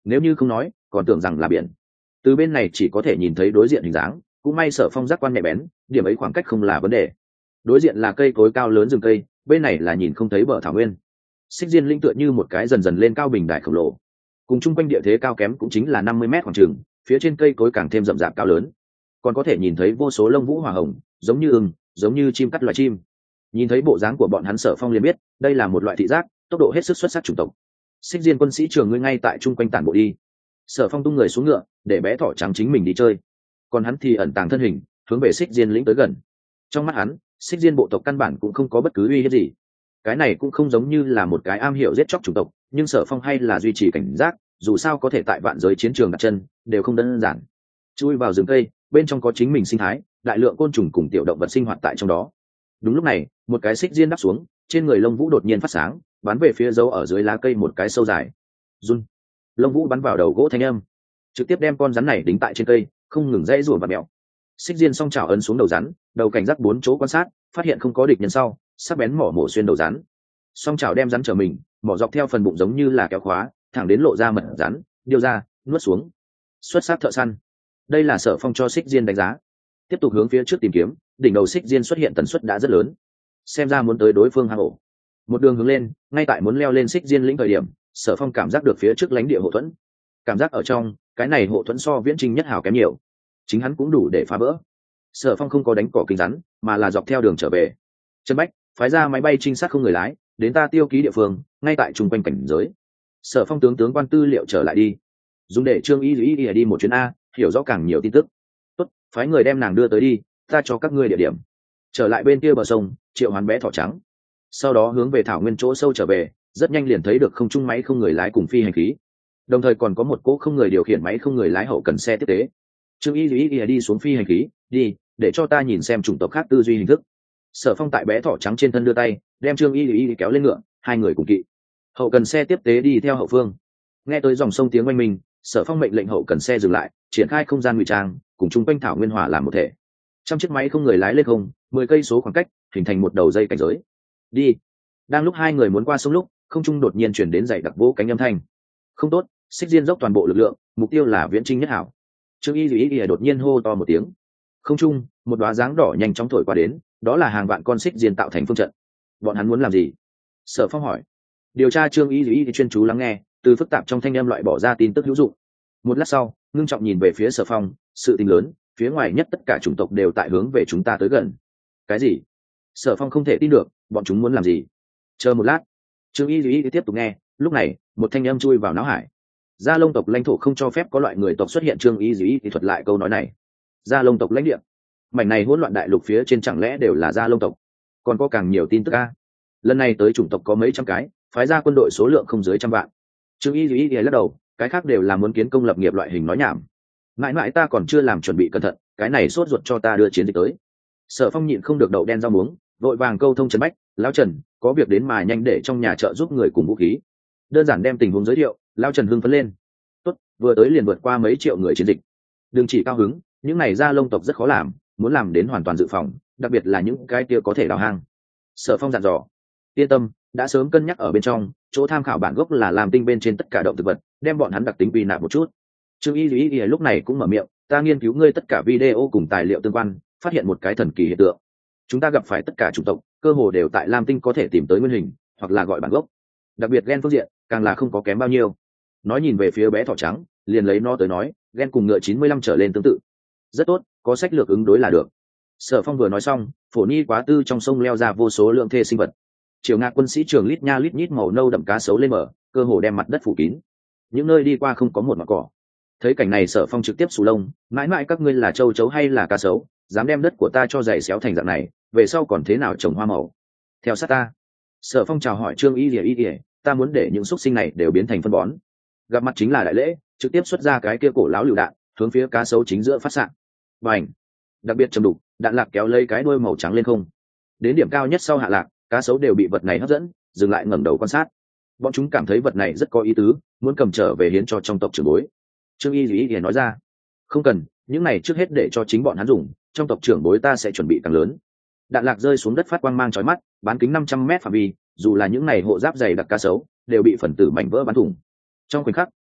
nếu như không nói còn tưởng rằng là biển. Từ bên này chỉ có thể nhìn thấy đối diện hình dáng, cũng may Sở Phong giác quan nhạy bén, điểm ấy khoảng cách không là vấn đề. Đối diện là cây cối cao lớn rừng cây, bên này là nhìn không thấy bờ thảo nguyên. Xích Diên Linh tựa như một cái dần dần lên cao bình đài khổng lồ, cùng chung quanh địa thế cao kém cũng chính là năm mươi mét khoảng trường, phía trên cây cối càng thêm rậm rạp cao lớn, còn có thể nhìn thấy vô số lông vũ hỏa hồng, giống như ưng, giống như chim cắt loài chim. Nhìn thấy bộ dáng của bọn hắn, Sở Phong liền biết đây là một loại thị giác tốc độ hết sức xuất sắc chủng tộc. Xích Diên quân sĩ trường ngươi ngay tại chung quanh tản bộ đi. Sở Phong tung người xuống ngựa, để bé thỏ trắng chính mình đi chơi, còn hắn thì ẩn tàng thân hình, hướng về Xích Diên lĩnh tới gần. Trong mắt hắn, Xích Diên bộ tộc căn bản cũng không có bất cứ uy hiếp gì. Cái này cũng không giống như là một cái am hiểu giết chóc chủng tộc, nhưng Sở Phong hay là duy trì cảnh giác, dù sao có thể tại vạn giới chiến trường đặt chân đều không đơn giản. Chui vào rừng cây, bên trong có chính mình sinh thái, đại lượng côn trùng cùng tiểu động vật sinh hoạt tại trong đó. Đúng lúc này, một cái xích diên đáp xuống, trên người lông vũ đột nhiên phát sáng, bắn về phía dấu ở dưới lá cây một cái sâu dài. Run, lông vũ bắn vào đầu gỗ thanh âm, trực tiếp đem con rắn này đính tại trên cây, không ngừng dãy rủa và mèo. Xích diên song chảo ấn xuống đầu rắn, đầu cảnh giác bốn chỗ quan sát, phát hiện không có địch nhân sau, sắc bén mỏ mổ xuyên đầu rắn. Song chảo đem rắn trở mình, mỏ dọc theo phần bụng giống như là kéo khóa, thẳng đến lộ ra mật rắn, điêu ra, nuốt xuống. Xuất sắc thợ săn. Đây là Sở Phong cho xích diên đánh giá. Tiếp tục hướng phía trước tìm kiếm, đỉnh đầu xích diên xuất hiện tần suất đã rất lớn, xem ra muốn tới đối phương hang ổ. Một đường hướng lên, ngay tại muốn leo lên xích diên lĩnh thời điểm, Sở Phong cảm giác được phía trước lãnh địa hộ thuẫn. Cảm giác ở trong, cái này hộ thuẫn so Viễn Trinh nhất hảo kém nhiều, chính hắn cũng đủ để phá vỡ. Sở Phong không có đánh cỏ kính rắn, mà là dọc theo đường trở về. Trần Bách phái ra máy bay trinh sát không người lái, đến ta tiêu ký địa phương, ngay tại trung quanh cảnh giới. Sở Phong tướng tướng quan tư liệu trở lại đi, dùng để Trương Y Y Y đi một chuyến a, hiểu rõ càng nhiều tin tức. Tốt, phái người đem nàng đưa tới đi, ta cho các ngươi địa điểm. Trở lại bên kia bờ sông, triệu hoán bé thỏ trắng, sau đó hướng về thảo nguyên chỗ sâu trở về, rất nhanh liền thấy được không trung máy không người lái cùng phi hành khí, đồng thời còn có một cỗ không người điều khiển máy không người lái hậu cần xe tiếp tế. Trương Y Y Y đi xuống phi hành khí, đi, để cho ta nhìn xem chủng tộc khác tư duy hình thức. Sở Phong tại bé thỏ trắng trên thân đưa tay, đem Trương Y Y kéo lên ngựa, hai người cùng kỵ. Hậu cần xe tiếp tế đi theo hậu phương. Nghe tới dòng sông tiếng oanh minh, Sở Phong mệnh lệnh hậu cần xe dừng lại, triển khai không gian ngụy trang, cùng chung quanh thảo nguyên hòa làm một thể. Trăm chiếc máy không người lái lên không, mười cây số khoảng cách, hình thành một đầu dây cảnh giới. Đi. Đang lúc hai người muốn qua sông lúc, không trung đột nhiên chuyển đến dày đặc vỗ cánh âm thanh. Không tốt, xích diên dốc toàn bộ lực lượng, mục tiêu là Viễn Trinh nhất hảo. Trương Y Y Y đột nhiên hô to một tiếng. Không trung, một đóa dáng đỏ nhanh chóng thổi qua đến, đó là hàng vạn con xích diên tạo thành phương trận. Bọn hắn muốn làm gì? Sở Phong hỏi. Điều tra. Trương Y Y chuyên chú lắng nghe, từ phức tạp trong thanh âm loại bỏ ra tin tức hữu dụng. Một lát sau, ngưng trọng nhìn về phía Sở Phong, sự tình lớn, phía ngoài nhất tất cả chủng tộc đều tại hướng về chúng ta tới gần. Cái gì? Sở Phong không thể tin được, bọn chúng muốn làm gì? Chờ một lát. Trương Y Y tiếp tục nghe, lúc này, một thanh âm chui vào não hải. Gia Long tộc lãnh thổ không cho phép có loại người tộc xuất hiện. Trương Y Y thì thuật lại câu nói này. Gia Long tộc lãnh địa, mảnh này hỗn loạn đại lục phía trên chẳng lẽ đều là Gia Long tộc? Còn có càng nhiều tin tức a. Lần này tới chủng tộc có mấy trăm cái, phái ra quân đội số lượng không dưới trăm vạn. Trương Y Y lắc đầu, cái khác đều là muốn kiến công lập nghiệp loại hình nói nhảm. Mãi mãi ta còn chưa làm chuẩn bị cẩn thận, cái này sốt ruột cho ta đưa chiến dịch tới. Sở Phong nhịn không được đậu đen rau muống, vội vàng câu thông Trần Bách, lão Trần, có việc đến mà nhanh để trong nhà trợ giúp người cùng vũ khí. Đơn giản đem tình huống giới thiệu, lão Trần hưng phấn lên. Tốt, vừa tới liền vượt qua mấy triệu người chiến dịch. Đừng chỉ cao hứng, những này Gia Long tộc rất khó làm, muốn làm đến hoàn toàn dự phòng, đặc biệt là những cái kia có thể đào hang. Sở Phong dặn dò. Yên tâm, đã sớm cân nhắc ở bên trong, chỗ tham khảo bản gốc là làm tinh bên trên tất cả động thực vật, đem bọn hắn đặc tính quy nạp một chút. Trương Y Y lúc này cũng mở miệng, ta nghiên cứu ngươi tất cả video cùng tài liệu tương quan, phát hiện một cái thần kỳ hiện tượng. Chúng ta gặp phải tất cả chủng tộc, cơ hồ đều tại Lam Tinh có thể tìm tới nguyên hình, hoặc là gọi bản gốc. Đặc biệt gen phương diện, càng là không có kém bao nhiêu. Nói nhìn về phía bé thỏ trắng, liền lấy nó tới nói, gen cùng ngựa chín mươi lăm trở lên tương tự. Rất tốt, có sách lược ứng đối là được. Sở Phong vừa nói xong, phổ ni quá tư trong sông leo ra vô số lượng thê sinh vật. Triều Ngạc quân sĩ trường lít nha lít nhít màu nâu đậm cá sấu lên mở, cơ hồ đem mặt đất phủ kín. Những nơi đi qua không có một mảng cỏ. Thấy cảnh này, Sở Phong trực tiếp sù lông, mãi mãi các ngươi là châu chấu hay là cá sấu, dám đem đất của ta cho dày xéo thành dạng này, về sau còn thế nào trồng hoa màu? Theo sát ta. Sở Phong chào hỏi Trương Y Y Y, ta muốn để những xúc sinh này đều biến thành phân bón. Gặp mặt chính là đại lễ, trực tiếp xuất ra cái kia cổ lão lựu đạn, hướng phía cá sấu chính giữa phát xạ. Bành! Đặc biệt trầm đục, đạn lạc kéo lấy cái đuôi màu trắng lên không. Đến điểm cao nhất sau hạ lạc, cá sấu đều bị vật này hấp dẫn, dừng lại ngẩng đầu quan sát. Bọn chúng cảm thấy vật này rất có ý tứ, muốn cầm trở về hiến cho trong tộc trưởng bối. Trương Y Y nói ra, không cần, những này trước hết để cho chính bọn hắn dùng, trong tộc trưởng bối ta sẽ chuẩn bị càng lớn. Đạn lạc rơi xuống đất phát quang mang chói mắt, bán kính năm trăm mét phạm vi, dù là những này hộ giáp dày đặc cá sấu, đều bị phần tử mảnh vỡ bắn thủng. Trong khoảnh khắc,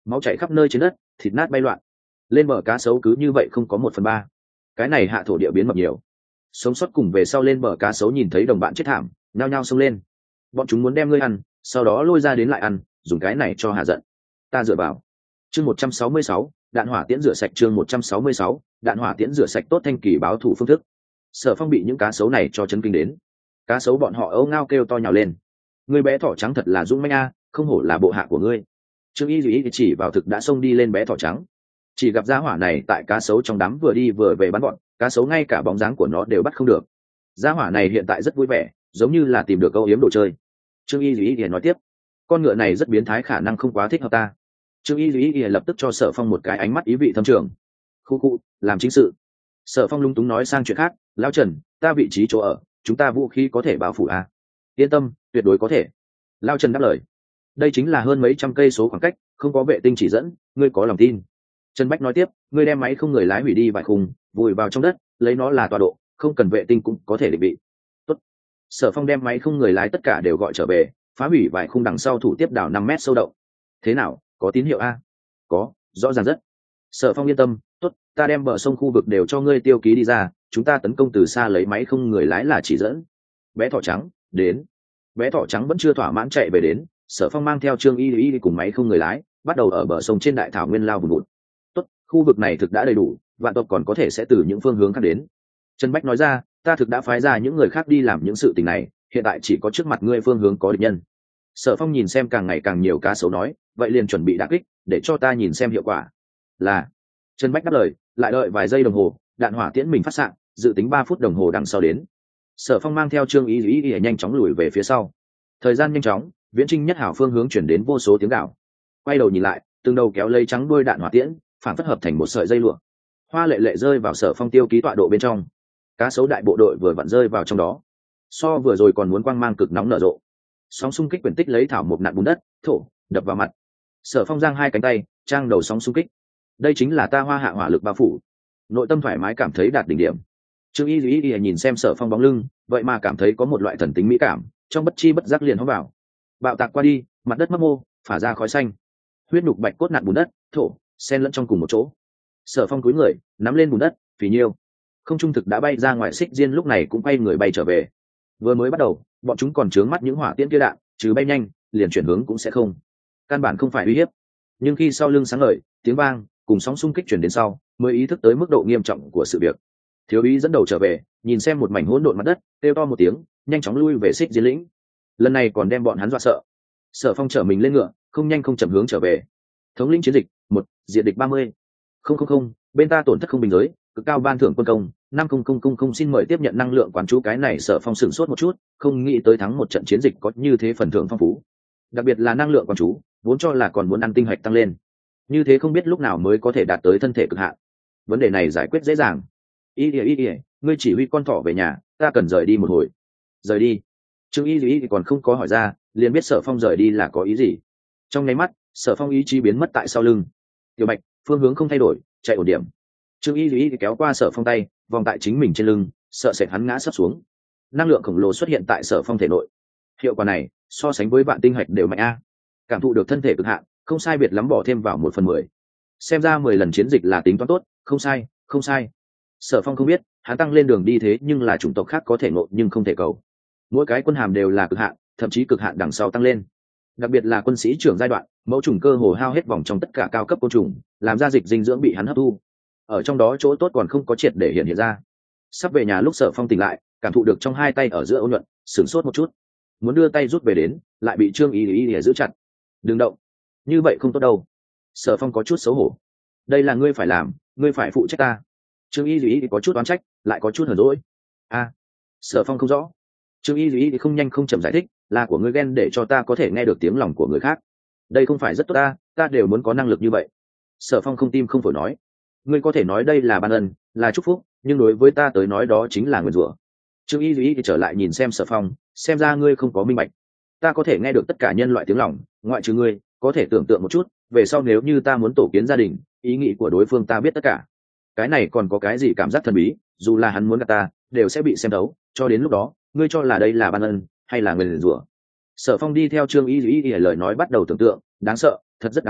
máu chảy khắp nơi trên đất, thịt nát bay loạn. Lên bờ cá sấu cứ như vậy không có một phần ba. Cái này hạ thổ địa biến mập nhiều. Sống sót cùng về sau lên bờ cá sấu nhìn thấy đồng bạn chết thảm, nhao nhao xông lên. Bọn chúng muốn đem ngươi ăn, sau đó lôi ra đến lại ăn, dùng cái này cho hạ giận. Ta dựa vào. Chương một trăm sáu mươi sáu, đạn hỏa tiễn rửa sạch. Chương một trăm sáu mươi sáu, đạn hỏa tiễn rửa sạch. Tốt thanh kỳ báo thủ phương thức. Sở Phong bị những cá sấu này cho chấn kinh đến. Cá sấu bọn họ ấu ngao kêu to nhào lên. Người bé thỏ trắng thật là dũng mãnh a, không hổ là bộ hạ của ngươi. Trương Y Duy chỉ vào thực đã xông đi lên bé thỏ trắng. Chỉ gặp gia hỏa này tại cá sấu trong đám vừa đi vừa về bắn bọn, cá sấu ngay cả bóng dáng của nó đều bắt không được. Gia hỏa này hiện tại rất vui vẻ, giống như là tìm được câu yếm đồ chơi. Trương Y Duy nói tiếp, con ngựa này rất biến thái, khả năng không quá thích hợp ta. Trương Y Duy lập tức cho Sở Phong một cái ánh mắt ý vị thâm trường. Khu khu, làm chính sự. Sở Phong lung túng nói sang chuyện khác, lão Trần, ta vị trí chỗ ở, chúng ta vũ khí có thể bao phủ à? Yên tâm, tuyệt đối có thể. Lão Trần đáp lời. Đây chính là hơn mấy trăm cây số khoảng cách, không có vệ tinh chỉ dẫn, ngươi có lòng tin? Trần Bách nói tiếp, ngươi đem máy không người lái hủy đi vài khung, vùi vào trong đất, lấy nó là tọa độ, không cần vệ tinh cũng có thể định vị. Tốt. Sở Phong đem máy không người lái tất cả đều gọi trở về, phá hủy vài khung đằng sau thủ tiếp đào năm mét sâu động. Thế nào, có tín hiệu a? Có, rõ ràng rất. Sở Phong yên tâm, tốt, ta đem bờ sông khu vực đều cho ngươi tiêu ký đi ra, chúng ta tấn công từ xa lấy máy không người lái là chỉ dẫn. Bé thỏ trắng, đến. Bé thỏ trắng vẫn chưa thỏa mãn chạy về đến, Sở Phong mang theo Trương Y Y cùng máy không người lái, bắt đầu ở bờ sông trên đại thảo nguyên lao vùn vụt. Tốt, khu vực này thực đã đầy đủ, vạn tộc còn có thể sẽ từ những phương hướng khác đến. Trần Bách nói ra, ta thực đã phái ra những người khác đi làm những sự tình này, hiện tại chỉ có trước mặt ngươi phương hướng có địch nhân. Sở Phong nhìn xem càng ngày càng nhiều cá sấu nói, vậy liền chuẩn bị đả kích, để cho ta nhìn xem hiệu quả. Là. Trần Bách đáp lời, lại đợi vài giây đồng hồ, đạn hỏa tiễn mình phát xạ, dự tính ba phút đồng hồ đằng sau đến. Sở Phong mang theo Trương Y Y Y nhanh chóng lùi về phía sau. Thời gian nhanh chóng, viễn trinh nhất hảo phương hướng chuyển đến vô số tiếng gào. Quay đầu nhìn lại, từng đầu kéo lấy trắng đuôi đạn hỏa tiễn, phản phất hợp thành một sợi dây lụa. Hoa lệ lệ rơi vào Sở Phong tiêu ký tọa độ bên trong. Cá sấu đại bộ đội vừa vặn rơi vào trong đó. So vừa rồi còn muốn quang mang cực nóng nở rộ. Sóng xung kích quyển tích lấy thảo một nạn bùn đất, thổ, đập vào mặt. Sở Phong giang hai cánh tay, trang đầu sóng xung kích. Đây chính là ta Hoa hạ hỏa lực bao phủ. Nội tâm thoải mái cảm thấy đạt đỉnh điểm. Trương Y Y Y nhìn xem Sở Phong bóng lưng, vậy mà cảm thấy có một loại thần tính mỹ cảm, trong bất chi bất giác liền hóa vào. Bạo tạc qua đi, mặt đất mấp mô, phả ra khói xanh. Huyết nục bạch cốt nặn bùn đất, thổ, xen lẫn trong cùng một chỗ. Sở Phong cúi người, nắm lên bùn đất, phì nhiêu. Không trung thực đã bay ra ngoài xích diên lúc này cũng quay người bay trở về. Vừa mới bắt đầu, bọn chúng còn trướng mắt những hỏa tiễn kia đạn, chứ bay nhanh, liền chuyển hướng cũng sẽ không. Căn bản không phải uy hiếp. Nhưng khi sau lưng sáng ngời, tiếng vang cùng sóng xung kích chuyển đến sau, mới ý thức tới mức độ nghiêm trọng của sự việc. Thiếu úy dẫn đầu trở về, nhìn xem một mảnh hỗn độn mặt đất, kêu to một tiếng, nhanh chóng lui về xích diên lĩnh. Lần này còn đem bọn hắn dọa sợ. Sở Phong trở mình lên ngựa, không nhanh không chậm hướng trở về. Thống lĩnh chiến dịch một, diện địch ba mươi. Không không không, bên ta tổn thất không bình giới, cực cao ban thưởng quân công, năm không không không không xin mời tiếp nhận năng lượng quán chú. Cái này Sở Phong sửng sốt một chút, không nghĩ tới thắng một trận chiến dịch có như thế phần thưởng phong phú. Đặc biệt là năng lượng quán chú, vốn cho là còn muốn ăn tinh hạch tăng lên. Như thế không biết lúc nào mới có thể đạt tới thân thể cực hạn. Vấn đề này giải quyết dễ dàng. Y ỉa y ỉa, ngươi chỉ huy con thỏ về nhà, ta cần rời đi một hồi. Rời đi. Trương Y Y còn không có hỏi ra, liền biết Sở Phong rời đi là có ý gì. Trong nháy mắt, Sở Phong ý chí biến mất tại sau lưng. Tiểu Bạch, phương hướng không thay đổi, chạy ổn điểm. Trương Y Y kéo qua Sở Phong tay, vòng tại chính mình trên lưng, sợ sệt hắn ngã sấp xuống. Năng lượng khổng lồ xuất hiện tại Sở Phong thể nội. Hiệu quả này, so sánh với vạn tinh hạch đều mạnh a. Cảm thụ được thân thể cực hạn, không sai biệt lắm bỏ thêm vào một phần mười. Xem ra mười lần chiến dịch là tính toán tốt, không sai, không sai. Sở Phong không biết, hắn tăng lên đường đi thế nhưng là chủng tộc khác có thể ngộ nhưng không thể cầu. Mỗi cái quân hàm đều là cực hạn, thậm chí cực hạn đằng sau tăng lên. Đặc biệt là quân sĩ trưởng giai đoạn, mẫu trùng cơ hồ hao hết vòng trong tất cả cao cấp côn trùng, làm ra dịch dinh dưỡng bị hắn hấp thu. Ở trong đó chỗ tốt còn không có triệt để hiện hiện ra. Sắp về nhà lúc Sở Phong tỉnh lại, cảm thụ được trong hai tay ở giữa ôn nhuận, sửng sốt một chút. Muốn đưa tay rút về đến, lại bị Trương Y Y giữ chặt. Đừng động, như vậy không tốt đâu. Sở Phong có chút xấu hổ. Đây là ngươi phải làm, ngươi phải phụ trách ta. Trương Y Y có chút oán trách, lại có chút hờn dỗi. A, Sở Phong không rõ. Trương Y Y không nhanh không chậm giải thích, là của ngươi ghen để cho ta có thể nghe được tiếng lòng của người khác. Đây không phải rất tốt ta, ta đều muốn có năng lực như vậy. Sở Phong không tim không phổi nói, ngươi có thể nói đây là ban ân, là chúc phúc, nhưng đối với ta tới nói đó chính là nguyền rủa. Trương Y Y trở lại nhìn xem Sở Phong, xem ra ngươi không có minh bạch. Ta có thể nghe được tất cả nhân loại tiếng lòng, ngoại trừ ngươi, có thể tưởng tượng một chút, về sau nếu như ta muốn tổ kiến gia đình, ý nghĩ của đối phương ta biết tất cả. Cái này còn có cái gì cảm giác thần bí, dù là hắn muốn gạt ta, đều sẽ bị xem thấu, cho đến lúc đó, ngươi cho là đây là ban ân, hay là nguyền rủa. Sở Phong đi theo Trương Y Y lời nói bắt đầu tưởng tượng, đáng sợ, thật rất đáng sợ,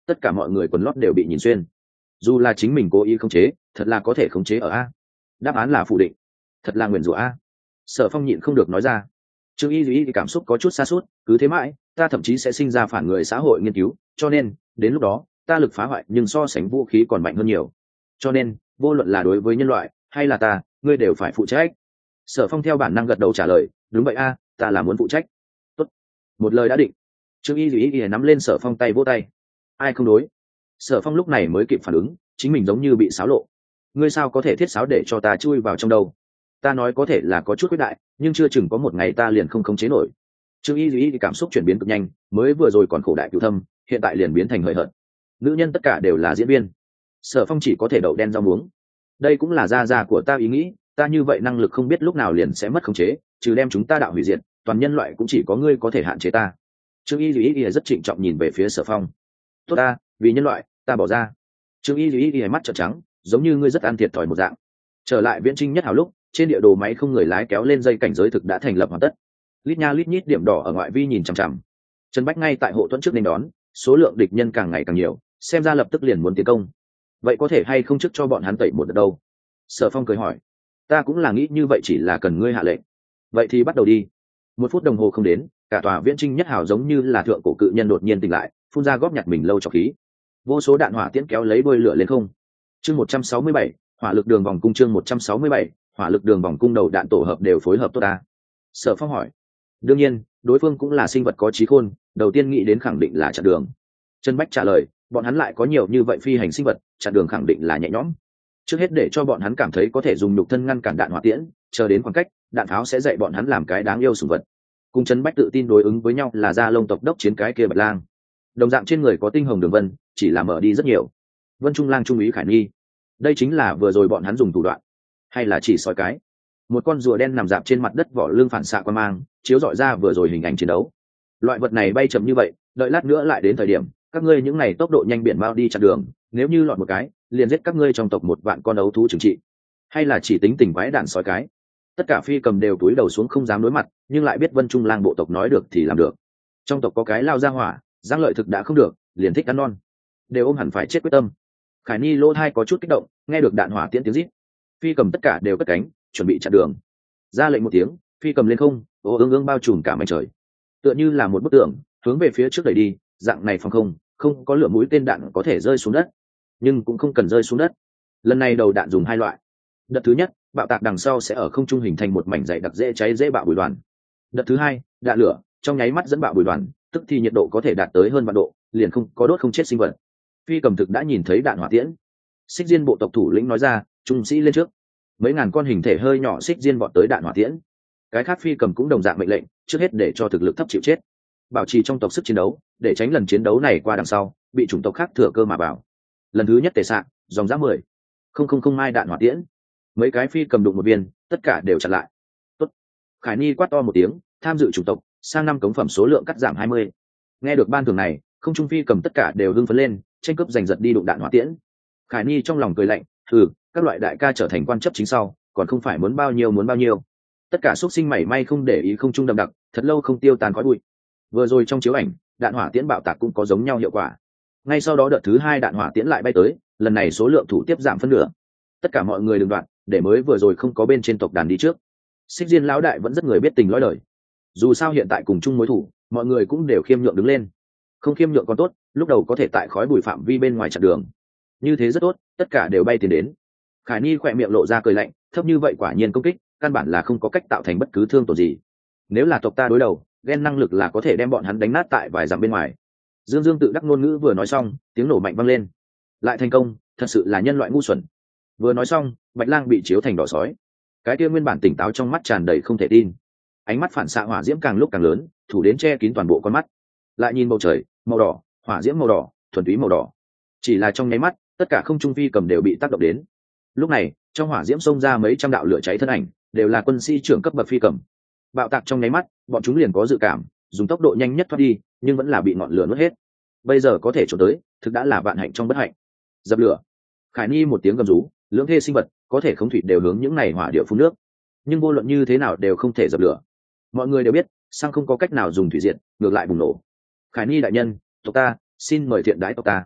tất cả mọi người quần lót đều bị nhìn xuyên. Dù là chính mình cố ý khống chế, thật là có thể khống chế ở a. Đáp án là phủ định. Thật là nguyền rủa a. Sở Phong nhịn không được nói ra. Trương Y Duy cảm xúc có chút xa suốt, cứ thế mãi, ta thậm chí sẽ sinh ra phản người xã hội nghiên cứu, cho nên, đến lúc đó, ta lực phá hoại nhưng so sánh vũ khí còn mạnh hơn nhiều. Cho nên, vô luận là đối với nhân loại hay là ta, ngươi đều phải phụ trách. Sở Phong theo bản năng gật đầu trả lời, đúng vậy a, ta là muốn phụ trách. Tốt, một lời đã định. Trương Y Duy nắm lên Sở Phong tay vỗ tay. Ai không đối? Sở Phong lúc này mới kịp phản ứng, chính mình giống như bị xáo lộ. Ngươi sao có thể thiết sáo để cho ta chui vào trong đầu? Ta nói có thể là có chút quyết đại, nhưng chưa chừng có một ngày ta liền không khống chế nổi. Trương Y Duy cảm xúc chuyển biến cực nhanh, mới vừa rồi còn khổ đại cửu thâm, hiện tại liền biến thành hời hợt. Nữ nhân tất cả đều là diễn viên. Sở Phong chỉ có thể đậu đen rau muống. Đây cũng là gia gia của ta ý nghĩ, ta như vậy năng lực không biết lúc nào liền sẽ mất khống chế, trừ đem chúng ta đạo hủy diệt, toàn nhân loại cũng chỉ có ngươi có thể hạn chế ta. Trương Y Duy rất trịnh trọng nhìn về phía Sở Phong. Tốt ta, vì nhân loại, ta bỏ ra. Trương Y Duy mắt trợn trắng, giống như ngươi rất ăn thiệt thòi một dạng. Trở lại Viễn Trinh nhất hào lúc, trên địa đồ máy không người lái kéo lên dây cảnh giới thực đã thành lập hoàn tất. Lít nha lít nhít điểm đỏ ở ngoại vi nhìn chằm chằm. Trần Bách ngay tại hộ thuẫn trước nên đón, số lượng địch nhân càng ngày càng nhiều, xem ra lập tức liền muốn tiến công. Vậy có thể hay không trước cho bọn hắn tẩy một đợt đâu? Sở Phong cười hỏi. Ta cũng là nghĩ như vậy, chỉ là cần ngươi hạ lệnh. Vậy thì bắt đầu đi. Một phút đồng hồ không đến, cả tòa Viễn Trinh nhất hào giống như là thượng cổ cự nhân đột nhiên tỉnh lại, phun ra góp nhặt mình lâu trọc khí. Vô số đạn hỏa tiễn kéo lấy đuôi lửa lên không. Chương một trăm sáu mươi bảy, hỏa lực đường vòng cung. Chương một trăm sáu mươi bảy, hỏa lực đường vòng cung đầu đạn tổ hợp đều phối hợp tốt ta. Sở Phong hỏi. Đương nhiên, đối phương cũng là sinh vật có trí khôn, đầu tiên nghĩ đến khẳng định là chặn đường. Trần Bách trả lời, bọn hắn lại có nhiều như vậy phi hành sinh vật, chặn đường khẳng định là nhẹ nhõm. Trước hết để cho bọn hắn cảm thấy có thể dùng nhục thân ngăn cản đạn hỏa tiễn, chờ đến khoảng cách, đạn pháo sẽ dạy bọn hắn làm cái đáng yêu sủng vật. Cùng Trần Bách tự tin đối ứng với nhau là Gia Long tộc đốc chiến cái kia Bạch Lang. Đồng dạng trên người có tinh hồng đường vân, chỉ là mở đi rất nhiều. Vân Trung Lang trung úy Khải Nhi, đây chính là vừa rồi bọn hắn dùng thủ đoạn, hay là chỉ soi cái? Một con rùa đen nằm dạp trên mặt đất, vỏ lưng phản xạ quang mang chiếu rọi ra vừa rồi hình ảnh chiến đấu. Loại vật này bay chậm như vậy, đợi lát nữa lại đến thời điểm các ngươi những này tốc độ nhanh biển bao đi chặn đường, nếu như lọt một cái liền giết các ngươi trong tộc một vạn con ấu thú trừng trị. Hay là chỉ tính tình quái đạn sói cái? Tất cả phi cầm đều cúi đầu xuống không dám đối mặt, nhưng lại biết Vân Trung Lang bộ tộc nói được thì làm được. Trong tộc có cái lao ra hỏa, giang lợi thực đã không được, liền thích ăn non, đều ôm hẳn phải chết quyết tâm. Khải Nhi lỗ thai có chút kích động, nghe được đạn hỏa tiễn tiếng rít, phi cầm tất cả đều cất cánh, chuẩn bị chặn đường. Ra lệnh một tiếng, phi cầm lên không, ô ương ương bao trùm cả mây trời, tựa như là một bức tượng hướng về phía trước đẩy đi. Dạng này phòng không không có lửa mũi tên đạn có thể rơi xuống đất, nhưng cũng không cần rơi xuống đất. Lần này đầu đạn dùng hai loại. Đợt thứ nhất, bạo tạc đằng sau sẽ ở không trung hình thành một mảnh dày đặc dễ cháy dễ bạo bụi đoàn. Đợt thứ hai, đạn lửa trong nháy mắt dẫn bạo bụi đoàn, tức thì nhiệt độ có thể đạt tới hơn vạn độ, liền không có đốt không chết sinh vật. Phi cầm thực đã nhìn thấy đạn hỏa tiễn. Xích Diên bộ tộc thủ lĩnh nói ra, trung sĩ lên trước. Mấy ngàn con hình thể hơi nhỏ xích diên vọt tới đạn hỏa tiễn. Cái khác phi cầm cũng đồng dạng mệnh lệnh, trước hết để cho thực lực thấp chịu chết, bảo trì trong tộc sức chiến đấu, để tránh lần chiến đấu này qua đằng sau bị chủng tộc khác thừa cơ mà vào. Lần thứ nhất tề xạ dòng giã mười không không không mai đạn hỏa tiễn, mấy cái phi cầm đụng một viên, tất cả đều chặn lại. Tốt. Khải Nhi quát to một tiếng, tham dự chủng tộc sang năm cống phẩm số lượng cắt giảm hai mươi. Nghe được ban thưởng này, không trung phi cầm tất cả đều hưng phấn lên, tranh cướp giành giật đi đụng đạn hỏa tiễn. Khải Nhi trong lòng cười lạnh, thử các loại đại ca trở thành quan chấp chính sau, còn không phải muốn bao nhiêu muốn bao nhiêu. Tất cả xuất sinh mảy may không để ý không trung đậm đặc, thật lâu không tiêu tàn khói bụi. Vừa rồi trong chiếu ảnh, đạn hỏa tiễn bạo tạc cũng có giống nhau hiệu quả. Ngay sau đó đợt thứ hai đạn hỏa tiễn lại bay tới, lần này số lượng thủ tiếp giảm phân nửa. Tất cả mọi người đừng đoạn, để mới vừa rồi không có bên trên tộc đàn đi trước. Xích Diên lão đại vẫn rất người biết tình lõi đời. Dù sao hiện tại cùng chung mối thủ, mọi người cũng đều khiêm nhượng đứng lên. Không khiêm nhượng còn tốt, lúc đầu có thể tại khói bụi phạm vi bên ngoài chặn đường. Như thế rất tốt, tất cả đều bay tiến đến. Khải Nhi khỏe miệng lộ ra cười lạnh, thấp như vậy quả nhiên công kích, căn bản là không có cách tạo thành bất cứ thương tổn gì. Nếu là tộc ta đối đầu, ghen năng lực là có thể đem bọn hắn đánh nát tại vài dặm bên ngoài. Dương Dương tự đắc ngôn ngữ vừa nói xong, tiếng nổ mạnh vang lên. Lại thành công, thật sự là nhân loại ngu xuẩn. Vừa nói xong, Bạch Lang bị chiếu thành đỏ sói. Cái kia nguyên bản tỉnh táo trong mắt tràn đầy không thể tin. Ánh mắt phản xạ hỏa diễm càng lúc càng lớn, thủ đến che kín toàn bộ con mắt. Lại nhìn bầu trời, màu đỏ, hỏa diễm màu đỏ, thuần túy màu đỏ. Chỉ là trong nháy mắt, tất cả không trung phi cầm đều bị tác động đến. Lúc này, trong hỏa diễm xông ra mấy trăm đạo lửa cháy thân ảnh, đều là quân sĩ trưởng cấp bậc phi cầm. Bạo tạc trong nháy mắt, bọn chúng liền có dự cảm, dùng tốc độ nhanh nhất thoát đi, nhưng vẫn là bị ngọn lửa nuốt hết. Bây giờ có thể trốn tới, thực đã là vạn hạnh trong bất hạnh. Dập lửa. Khải Nhi một tiếng gầm rú, lưỡng thê sinh vật có thể không thủy đều hướng những này hỏa địa phun nước, nhưng vô luận như thế nào đều không thể dập lửa. Mọi người đều biết, xăng không có cách nào dùng thủy diệt, ngược lại bùng nổ. Khải Nhi đại nhân, tộc ta xin mời thiện đái tộc ta.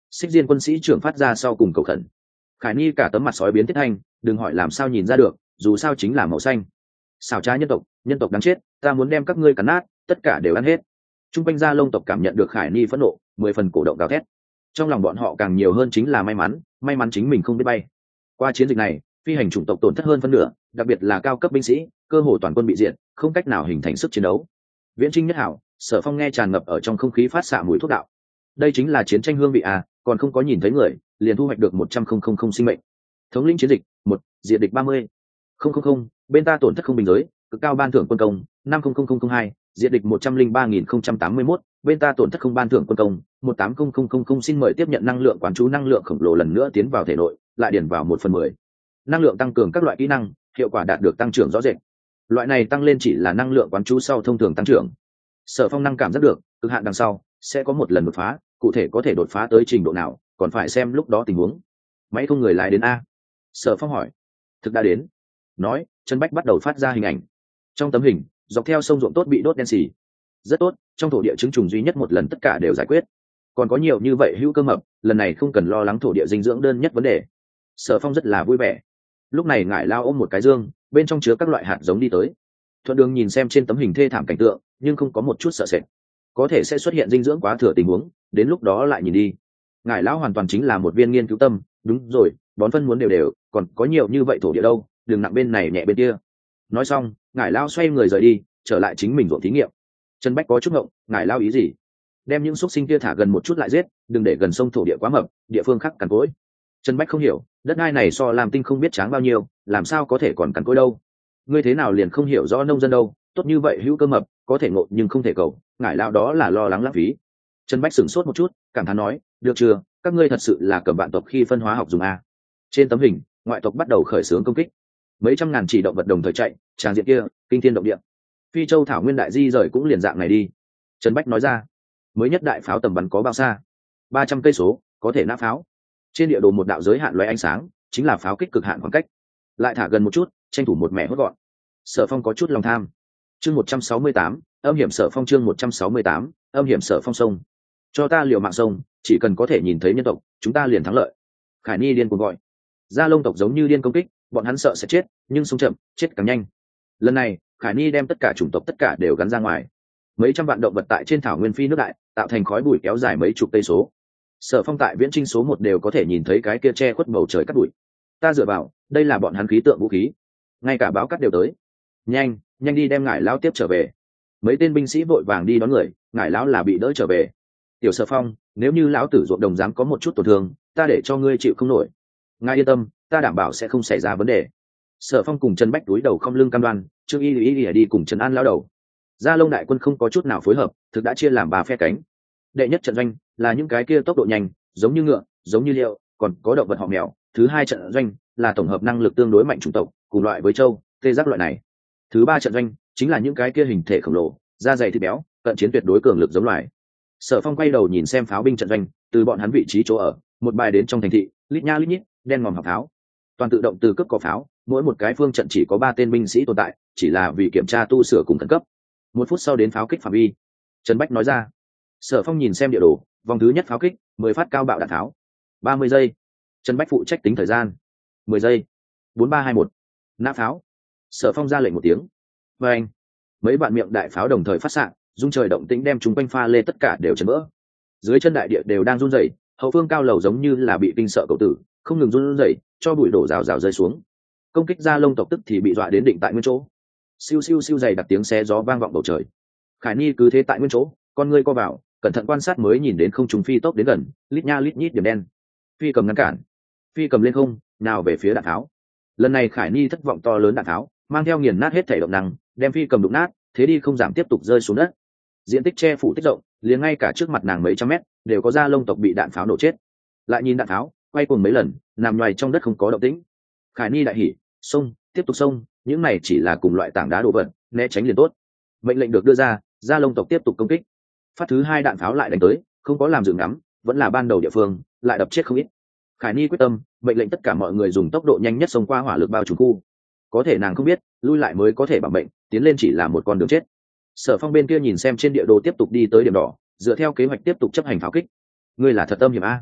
Xích Diên quân sĩ trưởng phát ra sau cùng cầu khẩn. Khải Ni cả tấm mặt sói biến tiết thanh, đừng hỏi làm sao nhìn ra được, dù sao chính là màu xanh. Xảo trá nhân tộc, nhân tộc đáng chết, ta muốn đem các ngươi cắn nát, tất cả đều ăn hết. Trung quanh Gia Long tộc cảm nhận được Khải Ni phẫn nộ, mười phần cổ động gào thét. Trong lòng bọn họ càng nhiều hơn chính là may mắn, may mắn chính mình không biết bay. Qua chiến dịch này, phi hành chủng tộc tổn thất hơn phân nửa, đặc biệt là cao cấp binh sĩ, cơ hồ toàn quân bị diệt, không cách nào hình thành sức chiến đấu. Viễn Trinh nhất hảo, Sở Phong nghe tràn ngập ở trong không khí phát xạ mùi thuốc đạo. Đây chính là chiến tranh hương vị à, còn không có nhìn thấy người, liền thu hoạch được một trăm không không không sinh mệnh. Thống lĩnh chiến dịch, một, diệt địch ba mươi. Không không không, bên ta tổn thất không bình giới, cực cao ban thưởng quân công, năm không không không không hai, diệt địch một trăm linh ba nghìn không trăm tám mươi mốt, bên ta tổn thất không ban thưởng quân công, một tám không không không không xin mời tiếp nhận năng lượng quán chú năng lượng khổng lồ lần nữa tiến vào thể nội, lại điền vào một phần mười. Năng lượng tăng cường các loại kỹ năng, hiệu quả đạt được tăng trưởng rõ rệt. Loại này tăng lên chỉ là năng lượng quán chú sau thông thường tăng trưởng. Sở Phong năng cảm giác được, cực hạn đằng sau sẽ có một lần đột phá, cụ thể có thể đột phá tới trình độ nào, còn phải xem lúc đó tình huống. Máy không người lái đến a? Sở Phong hỏi. Thực đã đến. Nói, Trần Bách bắt đầu phát ra hình ảnh. Trong tấm hình, dọc theo sông ruộng tốt bị đốt đen xì. Rất tốt, trong thổ địa chứng trùng duy nhất một lần tất cả đều giải quyết. Còn có nhiều như vậy hữu cơ mập, lần này không cần lo lắng thổ địa dinh dưỡng đơn nhất vấn đề. Sở Phong rất là vui vẻ. Lúc này ngải lao ôm một cái dương, bên trong chứa các loại hạt giống đi tới. Thuận đường nhìn xem trên tấm hình thê thảm cảnh tượng, nhưng không có một chút sợ sệt. Có thể sẽ xuất hiện dinh dưỡng quá thừa tình huống, đến lúc đó lại nhìn đi. Ngải lão hoàn toàn chính là một viên nghiên cứu tâm, đúng rồi, bón phân muốn đều đều, còn có nhiều như vậy thổ địa đâu, đừng nặng bên này nhẹ bên kia. Nói xong, ngải lão xoay người rời đi, trở lại chính mình ruộng thí nghiệm. Trần Bách có chút ngộng, ngải lão ý gì? Đem những xúc sinh kia thả gần một chút lại giết, đừng để gần sông thổ địa quá mập, địa phương khác cằn cỗi. Trần Bách không hiểu, đất đai này so làm tinh không biết tráng bao nhiêu, làm sao có thể còn cằn cỗi đâu? Ngươi thế nào liền không hiểu rõ nông dân đâu? Tốt như vậy hữu cơ mập, có thể ngộ nhưng không thể cầu, ngải lão đó là lo lắng lãng phí. Trần Bách sửng sốt một chút, cảm thán nói, được chưa, các ngươi thật sự là cầm vạn tộc khi phân hóa học dùng a. Trên tấm hình, ngoại tộc bắt đầu khởi xướng công kích. Mấy trăm ngàn chỉ động vật đồng thời chạy, tràng diện kia, kinh thiên động địa. Phi Châu thảo nguyên đại di rời cũng liền dạng này đi. Trần Bách nói ra, mới nhất đại pháo tầm bắn có bao xa? Ba trăm cây số, có thể nã pháo. Trên địa đồ một đạo giới hạn lóe ánh sáng, chính là pháo kích cực hạn khoảng cách. Lại thả gần một chút, tranh thủ một mẻ hốt gọn. Sở Phong có chút lòng tham. Chương một trăm sáu mươi tám, âm hiểm Sở Phong chương một trăm sáu mươi tám, âm hiểm Sở Phong sông. Cho ta liều mạng sông, chỉ cần có thể nhìn thấy nhân tộc, chúng ta liền thắng lợi. Khải Ni điên cuồng gọi. Gia Long tộc giống như điên công kích, bọn hắn sợ sẽ chết, nhưng sông chậm, chết càng nhanh. Lần này, Khải Ni đem tất cả chủng tộc tất cả đều gắn ra ngoài. Mấy trăm vạn động vật tại trên thảo nguyên phi nước đại, tạo thành khói bụi kéo dài mấy chục cây số. Sở Phong tại Viễn Trinh số một đều có thể nhìn thấy cái kia che khuất bầu trời cắt bụi. Ta dựa vào, đây là bọn hắn khí tượng vũ khí. Ngay cả báo cắt đều tới. Nhanh, nhanh đi đem ngải lão tiếp trở về. Mấy tên binh sĩ vội vàng đi đón người, ngải lão là bị đỡ trở về. Tiểu Sở Phong, nếu như lão tử ruộng đồng dám có một chút tổn thương, ta để cho ngươi chịu không nổi. Ngài yên tâm, ta đảm bảo sẽ không xảy ra vấn đề. Sở Phong cùng Trần Bách túi đầu không lưng cam đoan, Trương Y Y Y đi cùng Trần An lão đầu. Gia Long đại quân không có chút nào phối hợp, thực đã chia làm ba phe cánh. Đệ nhất trận doanh là những cái kia tốc độ nhanh, giống như ngựa, giống như liệu, còn có động vật họ mèo. Thứ hai trận doanh là tổng hợp năng lực tương đối mạnh chủng tộc, cùng loại với châu, tê giác loại này. Thứ ba trận doanh chính là những cái kia hình thể khổng lồ, da dày thịt béo, cận chiến tuyệt đối cường lực giống loài. Sở Phong quay đầu nhìn xem pháo binh trận doanh, từ bọn hắn vị trí chỗ ở, một bài đến trong thành thị, lít nha lít nhít, đen ngòm học pháo. Toàn tự động từ cấp có pháo, mỗi một cái phương trận chỉ có ba tên binh sĩ tồn tại, chỉ là vì kiểm tra tu sửa cùng khẩn cấp. Một phút sau đến pháo kích phạm vi. Trần Bách nói ra. Sở Phong nhìn xem địa đồ, vòng thứ nhất pháo kích, mười phát cao bạo đạn pháo. ba mươi giây. Trần Bách phụ trách tính thời gian. mười giây. bốn ba hai một. Nã pháo. Sở Phong ra lệnh một tiếng. Và anh. Mấy bạn miệng đại pháo đồng thời phát xạ, dung trời động tĩnh đem chúng quanh pha lê tất cả đều chấn vỡ. Dưới chân đại địa đều đang run rẩy, hậu phương cao lầu giống như là bị kinh sợ cậu tử, không ngừng run rẩy, cho bụi đổ rào rào rơi xuống. Công kích Gia Long tộc tức thì bị dọa đến định tại nguyên chỗ. Siêu siêu siêu dày đặc tiếng xé gió vang vọng bầu trời. Khải Ni cứ thế tại nguyên chỗ, con ngươi co vào, cẩn thận quan sát mới nhìn đến không trung phi tốc đến gần, lít nha lít nhít điểm đen. Phi cầm ngăn cản, phi cầm lên không, nào về phía đạn tháo. Lần này Khải Ni thất vọng to lớn đạn tháo, mang theo nghiền nát hết thể động năng, đem phi cầm đụng nát, thế đi không giảm tiếp tục rơi xuống đất. Diện tích che phủ tích rộng, liền ngay cả trước mặt nàng mấy trăm mét, đều có Gia Long tộc bị đạn pháo nổ chết. Lại nhìn đạn pháo, quay cuồng mấy lần, nằm nhoài trong đất không có động tĩnh. Khải Ni đại hỉ, xông, tiếp tục xông, những này chỉ là cùng loại tảng đá đồ vật, né tránh liền tốt. Mệnh lệnh được đưa ra, Gia Long tộc tiếp tục công kích. Phát thứ hai đạn pháo lại đánh tới, không có làm dừng ngắm, vẫn là ban đầu địa phương, lại đập chết không ít. Khải Ni quyết tâm, mệnh lệnh tất cả mọi người dùng tốc độ nhanh nhất xông qua hỏa lực bao trùm khu. Có thể nàng không biết, lui lại mới có thể bảo mệnh, tiến lên chỉ là một con đường chết. Sở Phong bên kia nhìn xem trên địa đồ tiếp tục đi tới điểm đỏ, dựa theo kế hoạch tiếp tục chấp hành pháo kích. Ngươi là thật tâm hiểm a.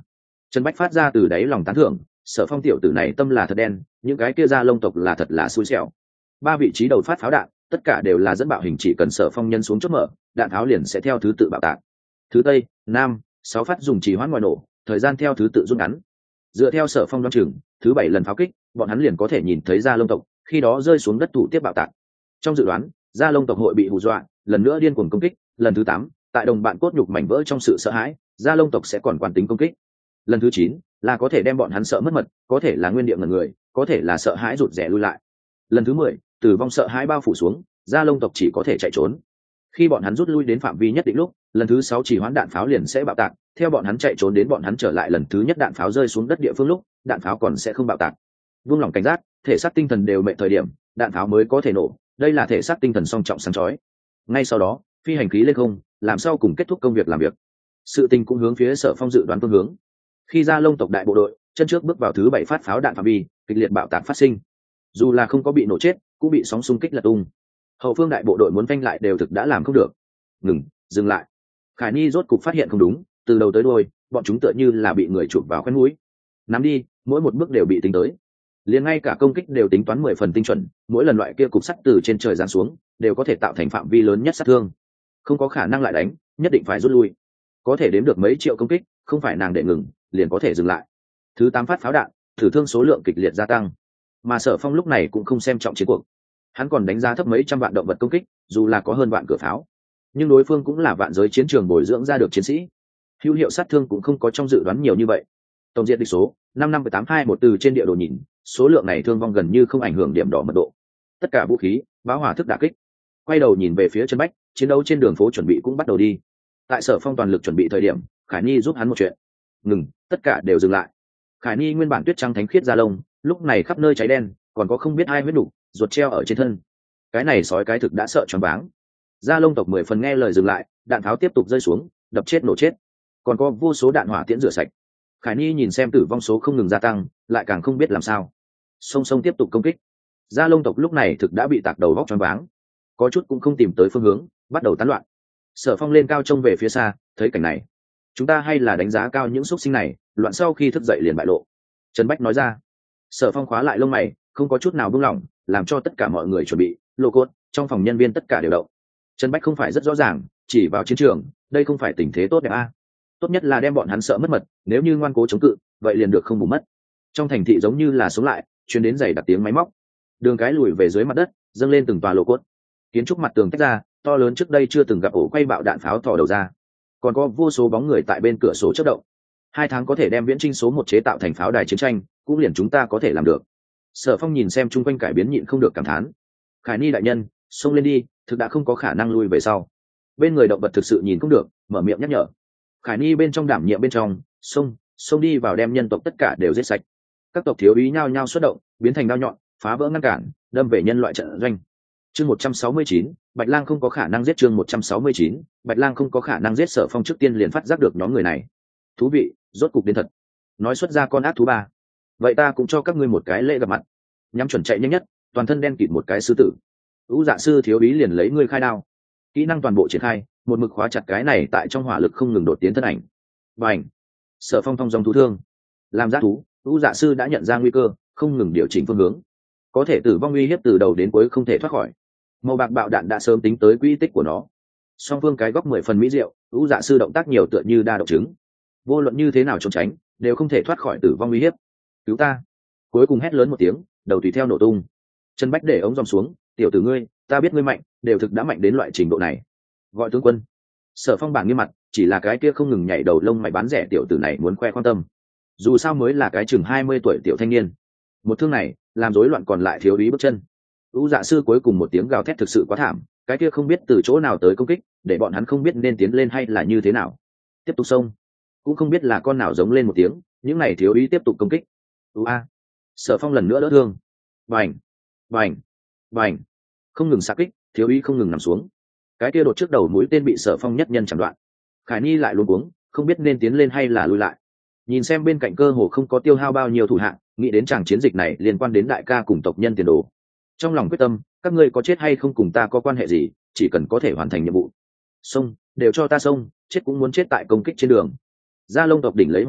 Trần Bách phát ra từ đáy lòng tán thưởng, Sở Phong tiểu tử này tâm là thật đen, những cái kia Gia Long tộc là thật là xui xẻo. Ba vị trí đầu phát pháo đạn, tất cả đều là dẫn bạo hình, chỉ cần Sở Phong nhân xuống chốt mở, đạn tháo liền sẽ theo thứ tự bạo tạc. Thứ tây, nam, sáu phát dùng trì hoãn ngoài nổ, thời gian theo thứ tự rút ngắn. Dựa theo Sở Phong đoán chừng, thứ bảy lần pháo kích, bọn hắn liền có thể nhìn thấy Gia Long tộc, khi đó rơi xuống đất thủ tiếp bạo tạc. Trong dự đoán, Gia Long tộc hội bị hù dọa, lần nữa điên cuồng công kích. Lần thứ tám, tại đồng bạn cốt nhục mảnh vỡ trong sự sợ hãi, Gia Long tộc sẽ còn quan tính công kích. Lần thứ chín là có thể đem bọn hắn sợ mất mật, có thể là nguyên địa ngẩn người, có thể là sợ hãi rụt rè lui lại. Lần thứ mười, tử vong sợ hãi bao phủ xuống, Gia Long tộc chỉ có thể chạy trốn. Khi bọn hắn rút lui đến phạm vi nhất định lúc, lần thứ sáu chỉ hoãn đạn pháo liền sẽ bạo tạc, theo bọn hắn chạy trốn đến bọn hắn trở lại lần thứ nhất đạn pháo rơi xuống đất địa phương lúc, đạn pháo còn sẽ không bạo tạc. Buông lỏng cảnh giác, thể xác tinh thần đều mệt thời điểm, đạn pháo mới có thể nổ, đây là thể xác tinh thần song trọng sáng chói. Ngay sau đó, phi hành khí lên không, làm sao cùng kết thúc công việc làm việc. Sự tình cũng hướng phía Sở Phong dự đoán phương hướng. Khi Gia Long tộc đại bộ đội chân trước bước vào thứ bảy phát pháo đạn phạm vi, kịch liệt bạo tạc phát sinh. Dù là không có bị nổ chết, cũng bị sóng xung kích lật tung. Hậu phương đại bộ đội muốn phanh lại đều thực đã làm không được. Ngừng, dừng lại. Khải Nhi rốt cục phát hiện không đúng, từ đầu tới đuôi, bọn chúng tựa như là bị người chụp vào khoen mũi. Nắm đi, mỗi một bước đều bị tính tới. Liền ngay cả công kích đều tính toán mười phần tinh chuẩn, mỗi lần loại kia cục sắt từ trên trời giáng xuống, đều có thể tạo thành phạm vi lớn nhất sát thương. Không có khả năng lại đánh, nhất định phải rút lui. Có thể đếm được mấy triệu công kích, không phải nàng để ngừng, liền có thể dừng lại. Thứ tám phát pháo đạn, thử thương số lượng kịch liệt gia tăng. Mà Sở Phong lúc này cũng không xem trọng chiến cuộc. Hắn còn đánh giá thấp mấy trăm vạn động vật công kích, dù là có hơn vạn cửa pháo, nhưng đối phương cũng là vạn giới chiến trường bồi dưỡng ra được chiến sĩ. Hữu hiệu sát thương cũng không có trong dự đoán nhiều như vậy. Tổng diện địch số năm năm tám hai một từ trên địa đồ nhìn, số lượng này thương vong gần như không ảnh hưởng điểm đỏ mật độ. Tất cả vũ khí, báo hỏa thức đả kích. Quay đầu nhìn về phía Trần Bách, chiến đấu trên đường phố chuẩn bị cũng bắt đầu đi. Tại Sở Phong toàn lực chuẩn bị thời điểm, Khải Nhi giúp hắn một chuyện. Ngừng, tất cả đều dừng lại. Khải Nhi nguyên bản tuyết trắng thánh khiết da lông, lúc này khắp nơi cháy đen, còn có không biết ai huyết đủ, ruột treo ở trên thân. Cái này sói cái thực đã sợ choáng váng. Da lông tộc mười phần nghe lời dừng lại, đạn tháo tiếp tục rơi xuống, đập chết nổ chết. Còn có vô số đạn hỏa tiễn rửa sạch. Khải Nhi nhìn xem tử vong số không ngừng gia tăng, lại càng không biết làm sao. Song song tiếp tục công kích. Da lông tộc lúc này thực đã bị tạc đầu vóc choáng váng, có chút cũng không tìm tới phương hướng, bắt đầu tán loạn. Sở Phong lên cao trông về phía xa, thấy cảnh này, chúng ta hay là đánh giá cao những xúc sinh này, loạn sau khi thức dậy liền bại lộ. Trần Bách nói ra. Sở Phong khóa lại lông mày, không có chút nào buông lỏng, làm cho tất cả mọi người chuẩn bị lô cốt, trong phòng nhân viên tất cả đều động. Trần Bách không phải rất rõ ràng, chỉ vào chiến trường, đây không phải tình thế tốt đẹp a. Tốt nhất là đem bọn hắn sợ mất mật, nếu như ngoan cố chống cự, vậy liền được không bù mất. Trong thành thị giống như là sống lại, truyền đến giày đặc tiếng máy móc. Đường cái lùi về dưới mặt đất, dâng lên từng tòa lô cốt. Kiến trúc mặt tường tách ra, to lớn trước đây chưa từng gặp ổ quay bạo đạn pháo thò đầu ra. Còn có vô số bóng người tại bên cửa sổ chớp động. Hai tháng có thể đem viễn trinh số một chế tạo thành pháo đài chiến tranh, cũng liền chúng ta có thể làm được. Sở Phong nhìn xem chung quanh cải biến nhịn không được cảm thán. Khải Ni đại nhân, xông lên đi, thực đã không có khả năng lui về sau. Bên người động vật thực sự nhìn không được, mở miệng nhắc nhở. Khải Ni bên trong đảm nhiệm bên trong, xông, xông đi vào đem nhân tộc tất cả đều giết sạch. Các tộc thiếu úy nhao nhao xuất động, biến thành đao nhọn, phá vỡ ngăn cản, đâm về nhân loại trận doanh. Chương một trăm sáu mươi chín, Bạch Lang không có khả năng giết chương một trăm sáu mươi chín, Bạch Lang không có khả năng giết. Sở Phong trước tiên liền phát giác được nhóm người này. Thú vị, rốt cục đến thật. Nói xuất ra con ác thú ba. Vậy ta cũng cho các ngươi một cái lễ gặp mặt. Nhắm chuẩn chạy nhanh nhất, toàn thân đen kịt một cái sư tử. Ú Dạ sư thiếu úy liền lấy ngươi khai đao. Kỹ năng toàn bộ triển khai, một mực khóa chặt cái này tại trong hỏa lực không ngừng đột tiến thân ảnh. Bành. Sở Phong thông dòng thú thương. Làm giáp thú, Ú Dạ sư đã nhận ra nguy cơ, không ngừng điều chỉnh phương hướng. Có thể tử vong uy hiếp từ đầu đến cuối không thể thoát khỏi. Màu bạc bạo đạn đã sớm tính tới quỹ tích của nó. Song phương cái góc mười phần mỹ diệu, Ú Dạ sư động tác nhiều tựa như đa động chứng. Vô luận như thế nào trốn tránh, đều không thể thoát khỏi tử vong uy hiếp. Cứu ta! Cuối cùng hét lớn một tiếng, đầu tùy theo nổ tung. Trần Bách để ống dòng xuống, tiểu tử ngươi, ta biết ngươi mạnh, đều thực đã mạnh đến loại trình độ này. Gọi tướng quân. Sở Phong bảng nghiêm mặt, chỉ là cái kia không ngừng nhảy đầu lông mày bán rẻ tiểu tử này muốn khoe quan tâm. Dù sao mới là cái chừng hai mươi tuổi tiểu thanh niên. Một thương này, làm rối loạn còn lại thiếu úy bước chân. U Dạ sư cuối cùng một tiếng gào thét thực sự quá thảm, cái kia không biết từ chỗ nào tới công kích, để bọn hắn không biết nên tiến lên hay là như thế nào. Tiếp tục xông, cũng không biết là con nào giống lên một tiếng, những này thiếu úy tiếp tục công kích. U a. Sở Phong lần nữa đỡ thương. Bành, bành, bành, không ngừng xạ kích, thiếu úy không ngừng nằm xuống. Cái kia đột trước đầu mũi tên bị Sở Phong nhất nhân chặn đoạn. Khải Ni lại luống cuống, không biết nên tiến lên hay là lùi lại. Nhìn xem bên cạnh cơ hồ không có tiêu hao bao nhiêu thủ hạng, nghĩ đến chàng chiến dịch này liên quan đến đại ca cùng tộc nhân tiền đồ. Trong lòng quyết tâm, các ngươi có chết hay không cùng ta có quan hệ gì, chỉ cần có thể hoàn thành nhiệm vụ. Xông, đều cho ta xông, chết cũng muốn chết tại công kích trên đường. Gia Long tộc đỉnh lấy hỏa lực,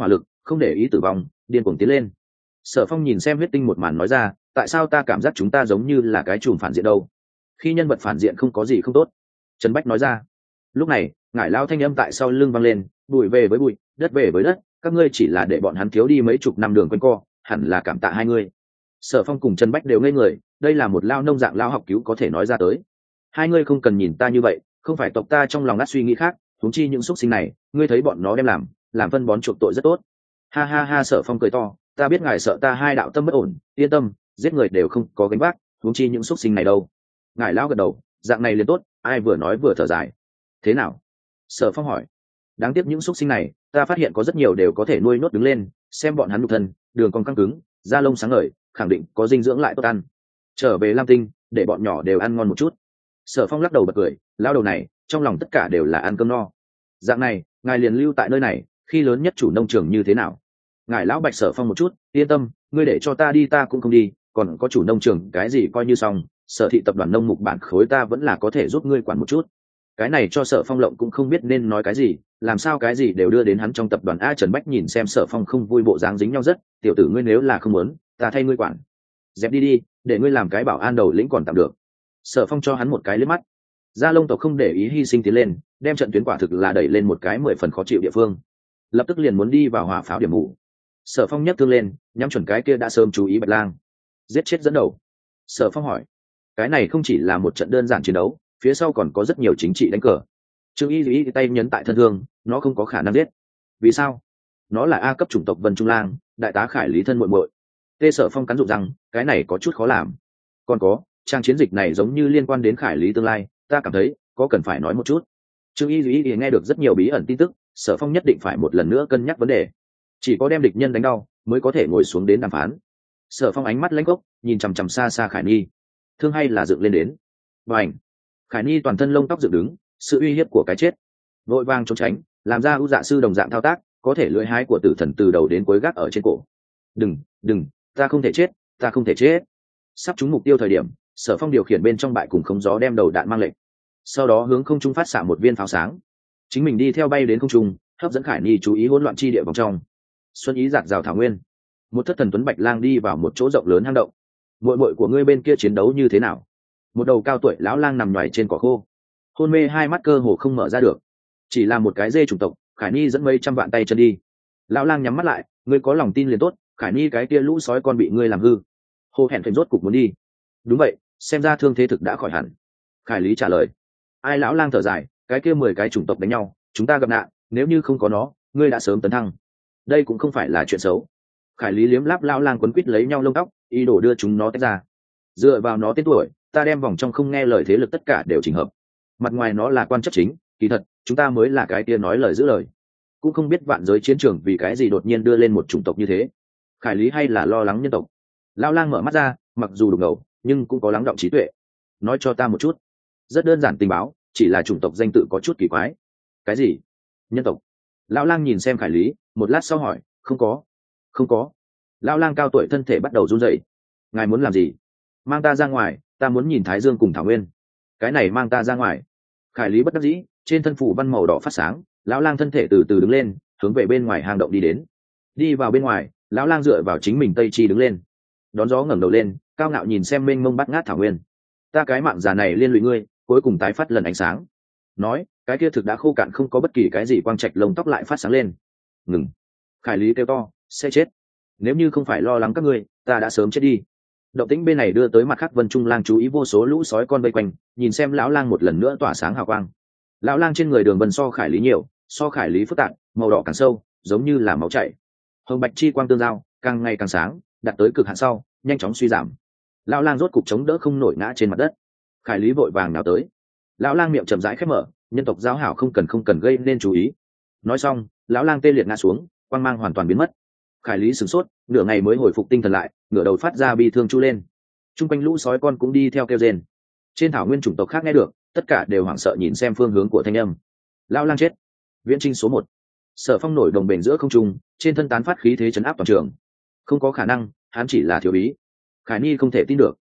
không để ý tử vong, điên cuồng tiến lên. Sở Phong nhìn xem huyết tinh một màn nói ra, tại sao ta cảm giác chúng ta giống như là cái chùm phản diện đâu? Khi nhân vật phản diện không có gì không tốt. Trần Bách nói ra. Lúc này, ngải lao thanh âm tại sau lưng vang lên, bụi về với bụi, đất về với đất, các ngươi chỉ là để bọn hắn thiếu đi mấy chục năm đường quanh co, hẳn là cảm tạ hai ngươi. Sở Phong cùng Trần Bách đều ngây người, đây là một lao nông dạng lao học cứu có thể nói ra tới. Hai ngươi không cần nhìn ta như vậy, không phải tộc ta trong lòng ngắt suy nghĩ khác, huống chi những xúc sinh này, ngươi thấy bọn nó đem làm, làm phân bón chuộc tội rất tốt. Ha ha ha, Sở Phong cười to, ta biết ngài sợ ta hai đạo tâm bất ổn, yên tâm, giết người đều không có gánh vác, huống chi những xúc sinh này đâu. Ngài lao gật đầu, dạng này liền tốt, ai vừa nói vừa thở dài. Thế nào? Sở Phong hỏi. Đáng tiếc những xúc sinh này, ta phát hiện có rất nhiều đều có thể nuôi nốt đứng lên, xem bọn hắn nhục thân, đường còn căng cứng, da lông sáng ngời, khẳng định có dinh dưỡng lại tốt ăn. Trở về Lam Tinh, để bọn nhỏ đều ăn ngon một chút. Sở Phong lắc đầu bật cười, lao đầu này, trong lòng tất cả đều là ăn cơm no. Dạng này, ngài liền lưu tại nơi này, khi lớn nhất chủ nông trường như thế nào? Ngài lão Bạch Sở Phong một chút, yên tâm, ngươi để cho ta đi ta cũng không đi, còn có chủ nông trường cái gì coi như xong, Sở thị tập đoàn nông mục bản khối ta vẫn là có thể giúp ngươi quản một chút. Cái này cho Sở Phong lộng cũng không biết nên nói cái gì, làm sao cái gì đều đưa đến hắn trong tập đoàn. A Trần Bách nhìn xem Sở Phong không vui bộ dáng dính nhau rất, tiểu tử ngươi nếu là không muốn, ta thay ngươi quản. Dẹp đi đi, để ngươi làm cái bảo an đầu lĩnh còn tạm được. Sở Phong cho hắn một cái liếc mắt. Gia Long tộc không để ý hy sinh tiến lên, đem trận tuyến quả thực là đẩy lên một cái mười phần khó chịu địa phương. Lập tức liền muốn đi vào hỏa pháo điểm mù. Sở Phong nhấc thương lên, nhắm chuẩn cái kia đã sớm chú ý Bạch Lang. Giết chết dẫn đầu. Sở Phong hỏi, cái này không chỉ là một trận đơn giản chiến đấu, phía sau còn có rất nhiều chính trị đánh cờ. Trương Y Dĩ tay nhấn tại thân thương, nó không có khả năng giết. Vì sao? Nó là A cấp chủng tộc Vân Trung Lang, đại tá Khải Lý thân muội muội. Tê Sở Phong cắn rụng rằng, cái này có chút khó làm. Còn có, trang chiến dịch này giống như liên quan đến Khải Lý tương lai, ta cảm thấy có cần phải nói một chút. Trương Y Dĩ nghe được rất nhiều bí ẩn tin tức, Sở Phong nhất định phải một lần nữa cân nhắc vấn đề. Chỉ có đem địch nhân đánh đau, mới có thể ngồi xuống đến đàm phán. Sở Phong ánh mắt lãnh gốc, nhìn chằm chằm xa xa Khải Nhi. Thương hay là dựng lên đến. Bành! Khải Nhi toàn thân lông tóc dựng đứng, sự uy hiếp của cái chết. Vội vàng trốn tránh, làm ra ưu dạ sư đồng dạng thao tác, có thể lưỡi hái của tử thần từ đầu đến cuối gác ở trên cổ. Đừng, đừng, ta không thể chết, ta không thể chết. Sắp trúng mục tiêu thời điểm, Sở Phong điều khiển bên trong bại cùng không gió đem đầu đạn mang lệnh. Sau đó hướng không trung phát xạ một viên pháo sáng. Chính mình đi theo bay đến không trung, hấp dẫn Khải Nhi chú ý hỗn loạn chi địa vòng trong. Xuân ý giạt rào thảo nguyên. Một thất thần tuấn Bạch Lang đi vào một chỗ rộng lớn hang động. Muội muội của ngươi bên kia chiến đấu như thế nào? Một đầu cao tuổi lão lang nằm nhoài trên cỏ khô, hôn mê, hai mắt cơ hồ không mở ra được. Chỉ là một cái dê chủng tộc, Khải Nhi dẫn mấy trăm vạn tay chân đi. Lão lang nhắm mắt lại, ngươi có lòng tin liền tốt, Khải Nhi cái kia lũ sói con bị ngươi làm hư. Hồ hẹn phải rốt cục muốn đi. Đúng vậy, xem ra thương thế thực đã khỏi hẳn. Khải Lý trả lời. Ai? Lão lang thở dài, cái kia mười cái chủng tộc đánh nhau, chúng ta gặp nạn, nếu như không có nó, ngươi đã sớm tấn thăng. Đây cũng không phải là chuyện xấu. Khải Lý liếm láp lão lang quấn quít lấy nhau lông tóc, ý đồ đưa chúng nó tách ra. Dựa vào nó tên tuổi, ta đem vòng trong không nghe lời thế lực tất cả đều chỉnh hợp. Mặt ngoài nó là quan chấp chính, kỳ thật chúng ta mới là cái kia nói lời giữ lời. Cũng không biết vạn giới chiến trường vì cái gì đột nhiên đưa lên một chủng tộc như thế. Khải Lý hay là lo lắng nhân tộc? Lão lang mở mắt ra, mặc dù đục ngầu nhưng cũng có lắng động trí tuệ. Nói cho ta một chút. Rất đơn giản tình báo, chỉ là chủng tộc danh tự có chút kỳ quái. Cái gì? Nhân tộc? Lão lang nhìn xem Khải Lý, một lát sau hỏi, không có. Không có. Lão lang cao tuổi thân thể bắt đầu run rẩy. Ngài muốn làm gì? Mang ta ra ngoài, ta muốn nhìn Thái Dương cùng Thảo Nguyên. Cái này mang ta ra ngoài. Khải Lý bất đắc dĩ, trên thân phủ văn màu đỏ phát sáng, lão lang thân thể từ từ đứng lên, hướng về bên ngoài hang động đi đến. Đi vào bên ngoài, lão lang dựa vào chính mình tây chi đứng lên, đón gió ngẩng đầu lên, cao ngạo nhìn xem mênh mông bát ngát Thảo Nguyên. Ta cái mạng già này liên lụy ngươi, cuối cùng tái phát lần ánh sáng. Nói, cái kia thực đã khô cạn không có bất kỳ cái gì quang trạch, lông tóc lại phát sáng lên. Ngừng! Khải Lý kêu to, sẽ chết. Nếu như không phải lo lắng các ngươi, ta đã sớm chết đi. Động tĩnh bên này đưa tới mặt khác Vân Trung Lang chú ý, vô số lũ sói con vây quanh, nhìn xem lão lang một lần nữa tỏa sáng hào quang. Lão lang trên người đường vân so Khải Lý nhiều, so Khải Lý phức tạp, màu đỏ càng sâu, giống như là máu chảy. Hồng bạch chi quang tương giao, càng ngày càng sáng, đạt tới cực hạn sau, nhanh chóng suy giảm. Lão lang rốt cục chống đỡ không nổi ngã trên mặt đất. Khải Lý vội vàng nào tới. Lão lang miệng chậm rãi khép mở, nhân tộc giáo hảo không cần không cần gây nên chú ý. Nói xong, lão lang tê liệt ngã xuống, quang mang hoàn toàn biến mất. Khải Lý sửng sốt, nửa ngày mới hồi phục tinh thần lại, ngửa đầu phát ra bi thương chu lên. Trung quanh lũ sói con cũng đi theo kêu rên. Trên thảo nguyên chủng tộc khác nghe được, tất cả đều hoảng sợ nhìn xem phương hướng của thanh âm. Lão lang chết. Viễn Trinh số một. Sở Phong nổi đồng bền giữa không trung, trên thân tán phát khí thế chấn áp toàn trường. Không có khả năng, hắn chỉ là thiếu ý. Khải Nhi không thể tin được.